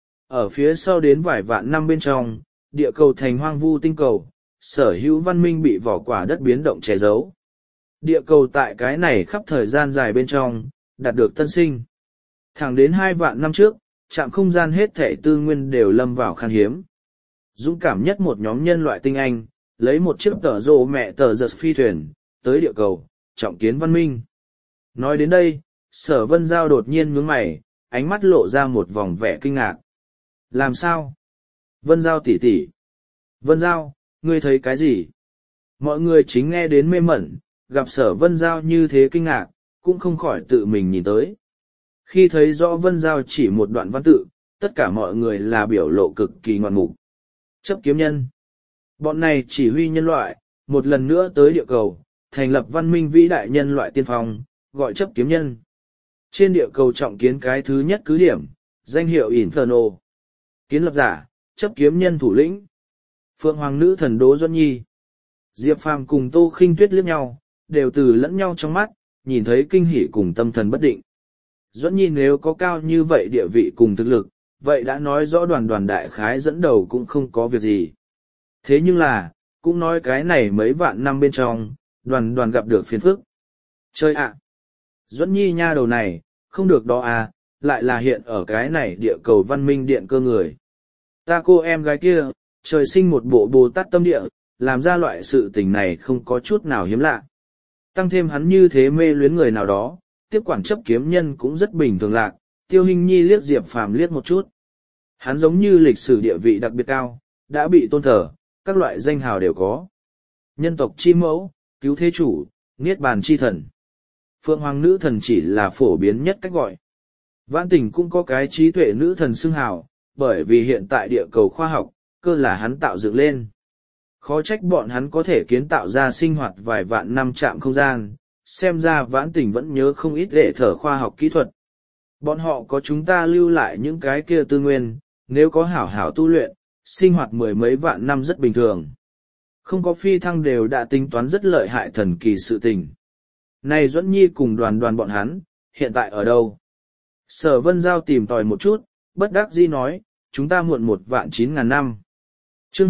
Ở phía sau đến vài vạn năm bên trong, địa cầu thành hoang vu tinh cầu, sở hữu văn minh bị vỏ quả đất biến động che giấu. Địa cầu tại cái này khắp thời gian dài bên trong, đạt được tân sinh. Thẳng đến 2 vạn năm trước, trạm không gian hết thể tư nguyên đều lâm vào khan hiếm. Dũng cảm nhất một nhóm nhân loại tinh anh, lấy một chiếc tờ rô mẹ tờ giật phi thuyền, tới địa cầu, trọng kiến văn minh. Nói đến đây, Sở Vân Giao đột nhiên nhướng mày, ánh mắt lộ ra một vòng vẻ kinh ngạc. Làm sao? Vân Giao tỷ tỷ. Vân Giao, ngươi thấy cái gì? Mọi người chính nghe đến mê mẩn, gặp Sở Vân Giao như thế kinh ngạc, cũng không khỏi tự mình nhìn tới. Khi thấy rõ Vân Giao chỉ một đoạn văn tự, tất cả mọi người là biểu lộ cực kỳ ngoạn mục. Chấp kiếm nhân. Bọn này chỉ huy nhân loại, một lần nữa tới địa cầu, thành lập văn minh vĩ đại nhân loại tiên phong, gọi chấp kiếm nhân. Trên địa cầu trọng kiến cái thứ nhất cứ điểm, danh hiệu Inferno. Kiến lập giả, chấp kiếm nhân thủ lĩnh. Phượng Hoàng nữ thần Đỗ Duẫn Nhi. Diệp Phàm cùng Tô Khinh Tuyết liếc nhau, đều từ lẫn nhau trong mắt, nhìn thấy kinh hỉ cùng tâm thần bất định. Duẫn Nhi nếu có cao như vậy địa vị cùng thực lực, vậy đã nói rõ đoàn đại khái dẫn đầu cũng không có việc gì. Thế nhưng là, cũng nói cái này mấy vạn năm bên trong, đoàn gặp được phiền phức. Chơi ạ! Duẫn Nhi nha đầu này, không được đó à, lại là hiện ở cái này địa cầu văn minh điện cơ người. Ta cô em gái kia, trời sinh một bộ Bồ Tát tâm địa, làm ra loại sự tình này không có chút nào hiếm lạ. Tăng thêm hắn như thế mê luyến người nào đó, tiếp quản chấp kiếm nhân cũng rất bình thường lạc, Tiêu Hinh Nhi liếc Diệp Phàm liếc một chút. Hắn giống như lịch sử địa vị đặc biệt cao, đã bị tôn thờ, các loại danh hào đều có. Nhân tộc chi mẫu, cứu thế chủ, niết bàn chi thần. Phượng Hoàng nữ thần chỉ là phổ biến nhất cách gọi. Vãn Tình cũng có cái trí tuệ nữ thần xưng hào, bởi vì hiện tại địa cầu khoa học, cơ là hắn tạo dựng lên. Khó trách bọn hắn có thể kiến tạo ra sinh hoạt vài vạn năm trạm không gian, xem ra Vãn Tình vẫn nhớ không ít để thở khoa học kỹ thuật. Bọn họ có chúng ta lưu lại những cái kia tư nguyên, nếu có hảo hảo tu luyện, sinh hoạt mười mấy vạn năm rất bình thường. Không có phi thăng đều đã tính toán rất lợi hại thần kỳ sự tình. Này Duẫn Nhi cùng đoàn bọn hắn, hiện tại ở đâu? Sở Vân Giao tìm tòi một chút, bất đắc dĩ nói, chúng ta muộn 1.900.000 năm. Chương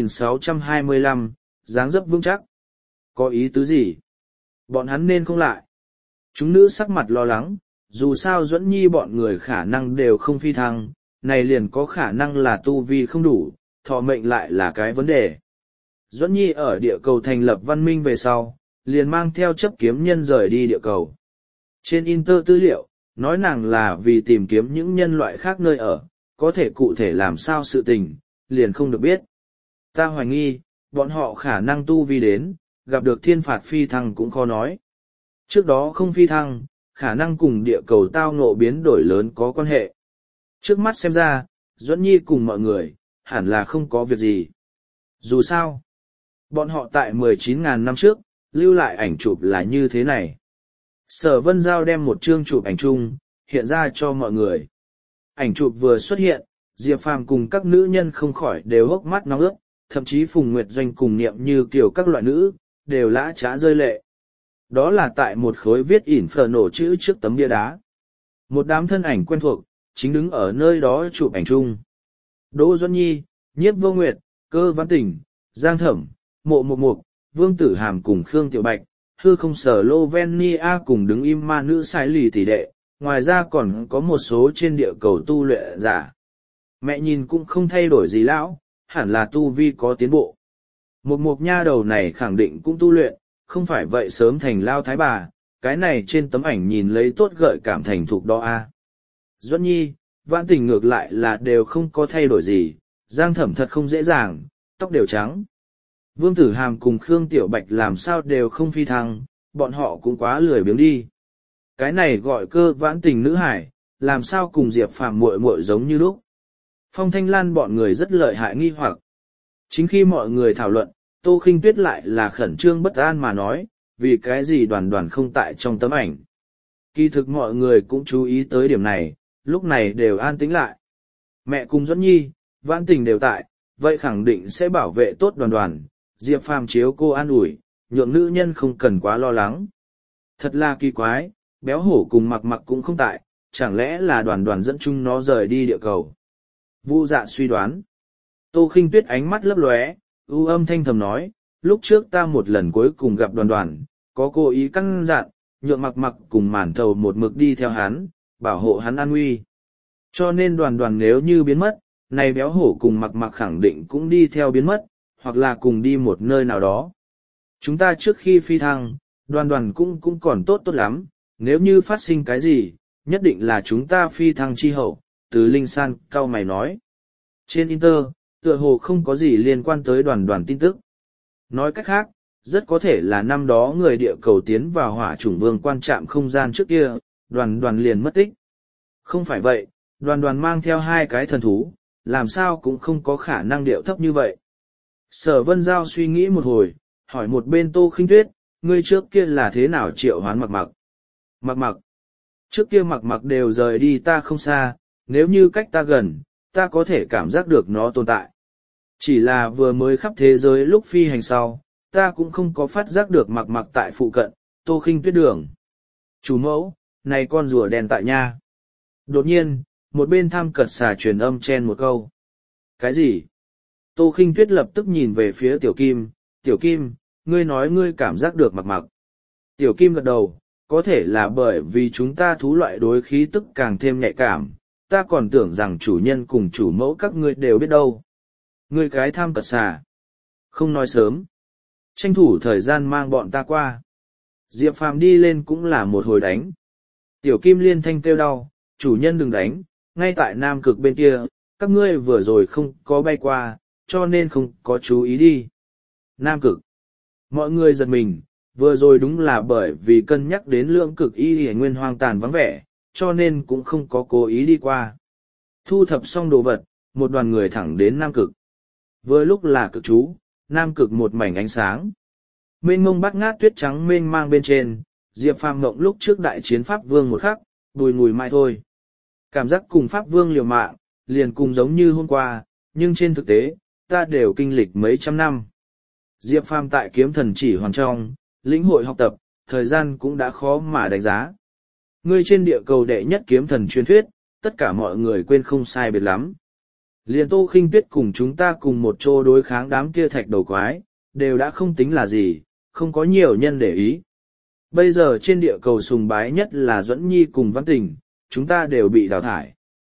2625, dáng dấp vững chắc. Có ý tứ gì? Bọn hắn nên không lại. Chúng nữ sắc mặt lo lắng, dù sao Duẫn Nhi bọn người khả năng đều không phi thăng, này liền có khả năng là tu vi không đủ, thọ mệnh lại là cái vấn đề. Duẫn Nhi ở địa cầu thành lập văn minh về sau, liền mang theo chấp kiếm nhân rời đi địa cầu. Trên Inter tư liệu, nói nàng là vì tìm kiếm những nhân loại khác nơi ở, có thể cụ thể làm sao sự tình, liền không được biết. Ta hoài nghi, bọn họ khả năng tu vi đến, gặp được thiên phạt phi thăng cũng khó nói. Trước đó không phi thăng, khả năng cùng địa cầu tao ngộ biến đổi lớn có quan hệ. Trước mắt xem ra, Duẫn Nhi cùng mọi người, hẳn là không có việc gì. Dù sao, bọn họ tại 19.000 năm trước, lưu lại ảnh chụp là như thế này. Sở Vân Giao đem một chương chụp ảnh chung, hiện ra cho mọi người. Ảnh chụp vừa xuất hiện, Diệp Phàm cùng các nữ nhân không khỏi đều hốc mắt nóng ướt, thậm chí Phùng Nguyệt Doanh cùng Niệm Như kiểu các loại nữ, đều lã trá rơi lệ. Đó là tại một khối viết Inferno chữ trước tấm bia đá. Một đám thân ảnh quen thuộc, chính đứng ở nơi đó chụp ảnh chung. Đỗ Duẫn Nhi, Nhiếp Vô Nguyệt, Cơ Văn Tình, Giang Thẩm, Mộ Mộc Mộc, Vương Tử Hàm cùng Khương Tiểu Bạch, hư không sở Lovenia cùng đứng im ma nữ sai lì tỷ đệ, ngoài ra còn có một số trên địa cầu tu luyện giả. Mẹ nhìn cũng không thay đổi gì lão, hẳn là tu vi có tiến bộ. Một mục nha đầu này khẳng định cũng tu luyện, không phải vậy sớm thành lao thái bà, cái này trên tấm ảnh nhìn lấy tốt gợi cảm thành thục đó a. Duẫn Nhi, Vãn Tình ngược lại là đều không có thay đổi gì, Giang Thẩm thật không dễ dàng, tóc đều trắng. Vương Tử Hàm cùng Khương Tiểu Bạch làm sao đều không phi thăng, bọn họ cũng quá lười biếng đi. Cái này gọi Cơ Vãn Tình nữ hải, làm sao cùng Diệp Phàm muội muội giống như lúc. Phong Thanh Lan bọn người rất lợi hại nghi hoặc. Chính khi mọi người thảo luận, Tô Khinh Tuyết lại là khẩn trương bất an mà nói, vì cái gì đoàn không tại trong tấm ảnh. Kỳ thực mọi người cũng chú ý tới điểm này, lúc này đều an tĩnh lại. Mẹ cùng Duẫn Nhi, Vãn Tình đều tại, vậy khẳng định sẽ bảo vệ tốt đoàn. Diệp Phàm chiếu cô an ủi, nhượng nữ nhân không cần quá lo lắng. Thật là kỳ quái, béo hổ cùng mặc mặc cũng không tại, chẳng lẽ là đoàn dẫn chung nó rời đi địa cầu. Vu Dạ suy đoán. Tô Khinh Tuyết ánh mắt lấp lóe, ưu âm thanh thầm nói, lúc trước ta một lần cuối cùng gặp đoàn, có cố ý căn dặn, nhượng mặc mặc cùng màn thầu một mực đi theo hắn, bảo hộ hắn an nguy. Cho nên đoàn nếu như biến mất, này béo hổ cùng mặc mặc khẳng định cũng đi theo biến mất, hoặc là cùng đi một nơi nào đó. Chúng ta trước khi phi thăng, đoàn cũng còn tốt lắm, nếu như phát sinh cái gì, nhất định là chúng ta phi thăng chi hậu, từ Linh San cau mày nói. Trên Inter, tựa hồ không có gì liên quan tới đoàn tin tức. Nói cách khác, rất có thể là năm đó người địa cầu tiến vào hỏa chủng vương quan trạm không gian trước kia, đoàn liền mất tích. Không phải vậy, đoàn mang theo hai cái thần thú, làm sao cũng không có khả năng điệu thấp như vậy. Sở Vân Giao suy nghĩ một hồi, hỏi một bên Tô Khinh Tuyết, ngươi trước kia là thế nào triệu hoán mặc mặc? Mặc mặc. Trước kia mặc mặc đều rời đi ta không xa, nếu như cách ta gần, ta có thể cảm giác được nó tồn tại. Chỉ là vừa mới khắp thế giới lúc phi hành sau, ta cũng không có phát giác được mặc mặc tại phụ cận, Tô Khinh Tuyết đường. Chủ mẫu, này con rùa đen tại nha. Đột nhiên, một bên tham cật xà truyền âm chen một câu. Cái gì? Tô Khinh Tuyết lập tức nhìn về phía Tiểu Kim, Tiểu Kim, ngươi nói ngươi cảm giác được mặc mặc. Tiểu Kim gật đầu, có thể là bởi vì chúng ta thú loại đối khí tức càng thêm nhạy cảm, ta còn tưởng rằng chủ nhân cùng chủ mẫu các ngươi đều biết đâu. Ngươi cái tham cật xà. Không nói sớm. Tranh thủ thời gian mang bọn ta qua. Diệp Phàm đi lên cũng là một hồi đánh. Tiểu Kim liên thanh kêu đau, chủ nhân đừng đánh, ngay tại Nam Cực bên kia, các ngươi vừa rồi không có bay qua, cho nên không có chú ý đi. Nam Cực. Mọi người giật mình, vừa rồi đúng là bởi vì cân nhắc đến lượng cực y hề nguyên hoang tàn vắng vẻ, cho nên cũng không có cố ý đi qua. Thu thập xong đồ vật, một đoàn người thẳng đến Nam Cực. Vừa lúc là cực chú, Nam Cực một mảnh ánh sáng. Mênh mông bát ngát tuyết trắng mênh mang bên trên, Diệp Phàm ngộng lúc trước đại chiến Pháp Vương một khắc, bùi ngùi mãi thôi. Cảm giác cùng Pháp Vương liều mạng, liền cùng giống như hôm qua, nhưng trên thực tế, ta đều kinh lịch mấy trăm năm. Diệp Phàm tại kiếm thần chỉ hoàn trong, lĩnh hội học tập, thời gian cũng đã khó mà đánh giá. Ngươi trên địa cầu đệ nhất kiếm thần truyền thuyết, tất cả mọi người quên không sai biệt lắm. Liền Tô Khinh Tuyết cùng chúng ta cùng một chỗ đối kháng đám kia thạch đầu quái, đều đã không tính là gì, không có nhiều nhân để ý. Bây giờ trên địa cầu sùng bái nhất là Duẫn Nhi cùng Văn Tình, chúng ta đều bị đào thải.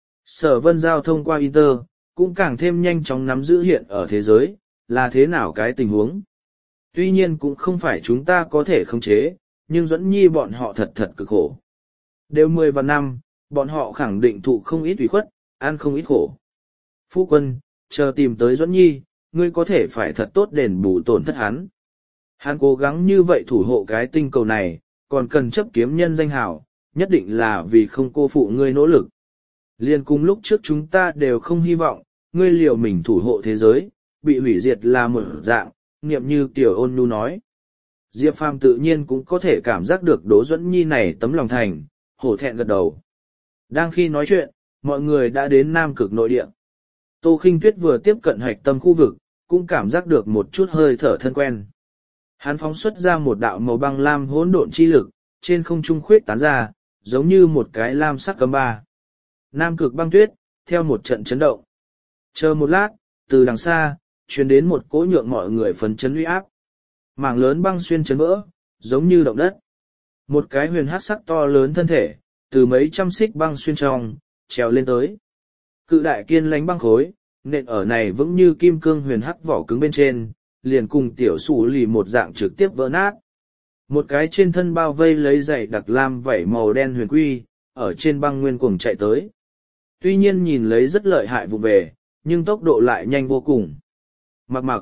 Sở Vân Giao thông qua Inter, cũng càng thêm nhanh chóng nắm giữ hiện ở thế giới, là thế nào cái tình huống. Tuy nhiên cũng không phải chúng ta có thể khống chế, nhưng Duẫn Nhi bọn họ thật thật cực khổ. Đều 10 và năm, bọn họ khẳng định thụ không ít ủy khuất, ăn không ít khổ. Phu quân, chờ tìm tới Duẫn Nhi, ngươi có thể phải thật tốt đền bù tổn thất hắn. Hắn cố gắng như vậy thủ hộ cái tinh cầu này, còn cần chấp kiếm nhân danh hào, nhất định là vì không cô phụ ngươi nỗ lực. Liên cùng lúc trước chúng ta đều không hy vọng, ngươi liều mình thủ hộ thế giới, bị hủy diệt là một dạng, nghiệm như Tiểu Ôn Nhu nói. Diệp Phàm tự nhiên cũng có thể cảm giác được Đỗ Duẫn Nhi này tấm lòng thành, hổ thẹn gật đầu. Đang khi nói chuyện, mọi người đã đến Nam Cực nội địa. Tô Khinh Tuyết vừa tiếp cận hạch tâm khu vực, cũng cảm giác được một chút hơi thở thân quen. Hắn phóng xuất ra một đạo màu băng lam hỗn độn chi lực, trên không trung khuyết tán ra, giống như một cái lam sắc cấm ba. Nam Cực băng tuyết, theo một trận chấn động. Chờ một lát, từ đằng xa, truyền đến một cỗ nhượng mọi người phấn chấn uy áp. Mảng lớn băng xuyên chấn vỡ, giống như động đất. Một cái huyền hắc sắc to lớn thân thể, từ mấy trăm xích băng xuyên trong, trèo lên tới. Cự đại kiên lánh băng khối, nện ở này vững như kim cương huyền hắc vỏ cứng bên trên, liền cùng tiểu sủ lì một dạng trực tiếp vỡ nát. Một cái trên thân bao vây lấy dày đặc lam vảy màu đen huyền quy, ở trên băng nguyên cuồng chạy tới. Tuy nhiên nhìn lấy rất lợi hại vụ về, nhưng tốc độ lại nhanh vô cùng. Mặc mặc.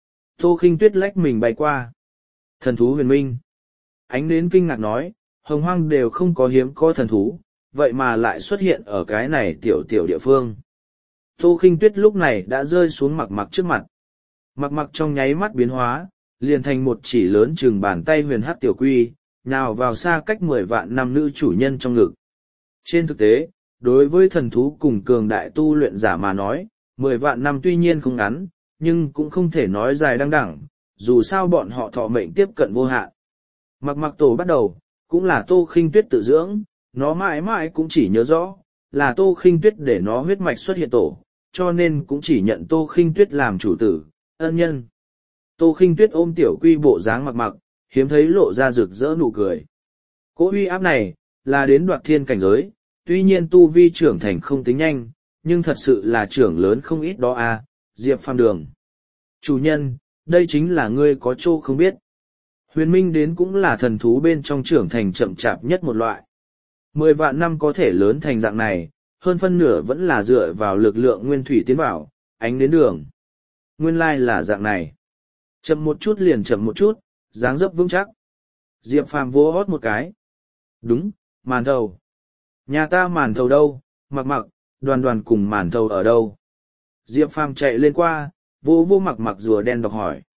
Tô Khinh Tuyết lách mình bay qua. Thần thú huyền minh. Ánh đến kinh ngạc nói, hồng hoang đều không có hiếm có thần thú, vậy mà lại xuất hiện ở cái này tiểu tiểu địa phương. Tô Khinh Tuyết lúc này đã rơi xuống mặc mặc trước mặt. Mặc mặc trong nháy mắt biến hóa, liền thành một chỉ lớn chừng bàn tay huyền hắc tiểu quy, nhào vào xa cách 10 vạn năm nữ chủ nhân trong ngực. Trên thực tế, đối với thần thú cùng cường đại tu luyện giả mà nói, 10 vạn năm tuy nhiên không ngắn, nhưng cũng không thể nói dài đăng đẳng, dù sao bọn họ thọ mệnh tiếp cận vô hạn. Mặc mặc tổ bắt đầu, cũng là Tô Khinh Tuyết tự dưỡng, nó mãi mãi cũng chỉ nhớ rõ, là Tô Khinh Tuyết để nó huyết mạch xuất hiện tổ, cho nên cũng chỉ nhận Tô Khinh Tuyết làm chủ tử, ân nhân. Tô Khinh Tuyết ôm tiểu quy bộ dáng mặc mặc, hiếm thấy lộ ra rực rỡ nụ cười. Cỗ uy áp này, là đến đoạt thiên cảnh giới, tuy nhiên tu vi trưởng thành không tính nhanh, nhưng thật sự là trưởng lớn không ít đó à, Diệp Phàm đường. Chủ nhân, đây chính là ngươi có chỗ không biết. Huyền Minh đến cũng là thần thú bên trong trưởng thành chậm chạp nhất một loại. 10 vạn năm có thể lớn thành dạng này, hơn phân nửa vẫn là dựa vào lực lượng nguyên thủy tiến bảo, ánh đến đường. Nguyên lai là dạng này. Chậm một chút liền chậm một chút, dáng dấp vững chắc. Diệp Phàm vỗ hót một cái. Đúng, màn thầu. Nhà ta màn thầu đâu, mặc mặc, đoàn đoàn cùng màn thầu ở đâu. Diệp Phàm chạy lên qua, vô mặc mặc rùa đen đọc hỏi.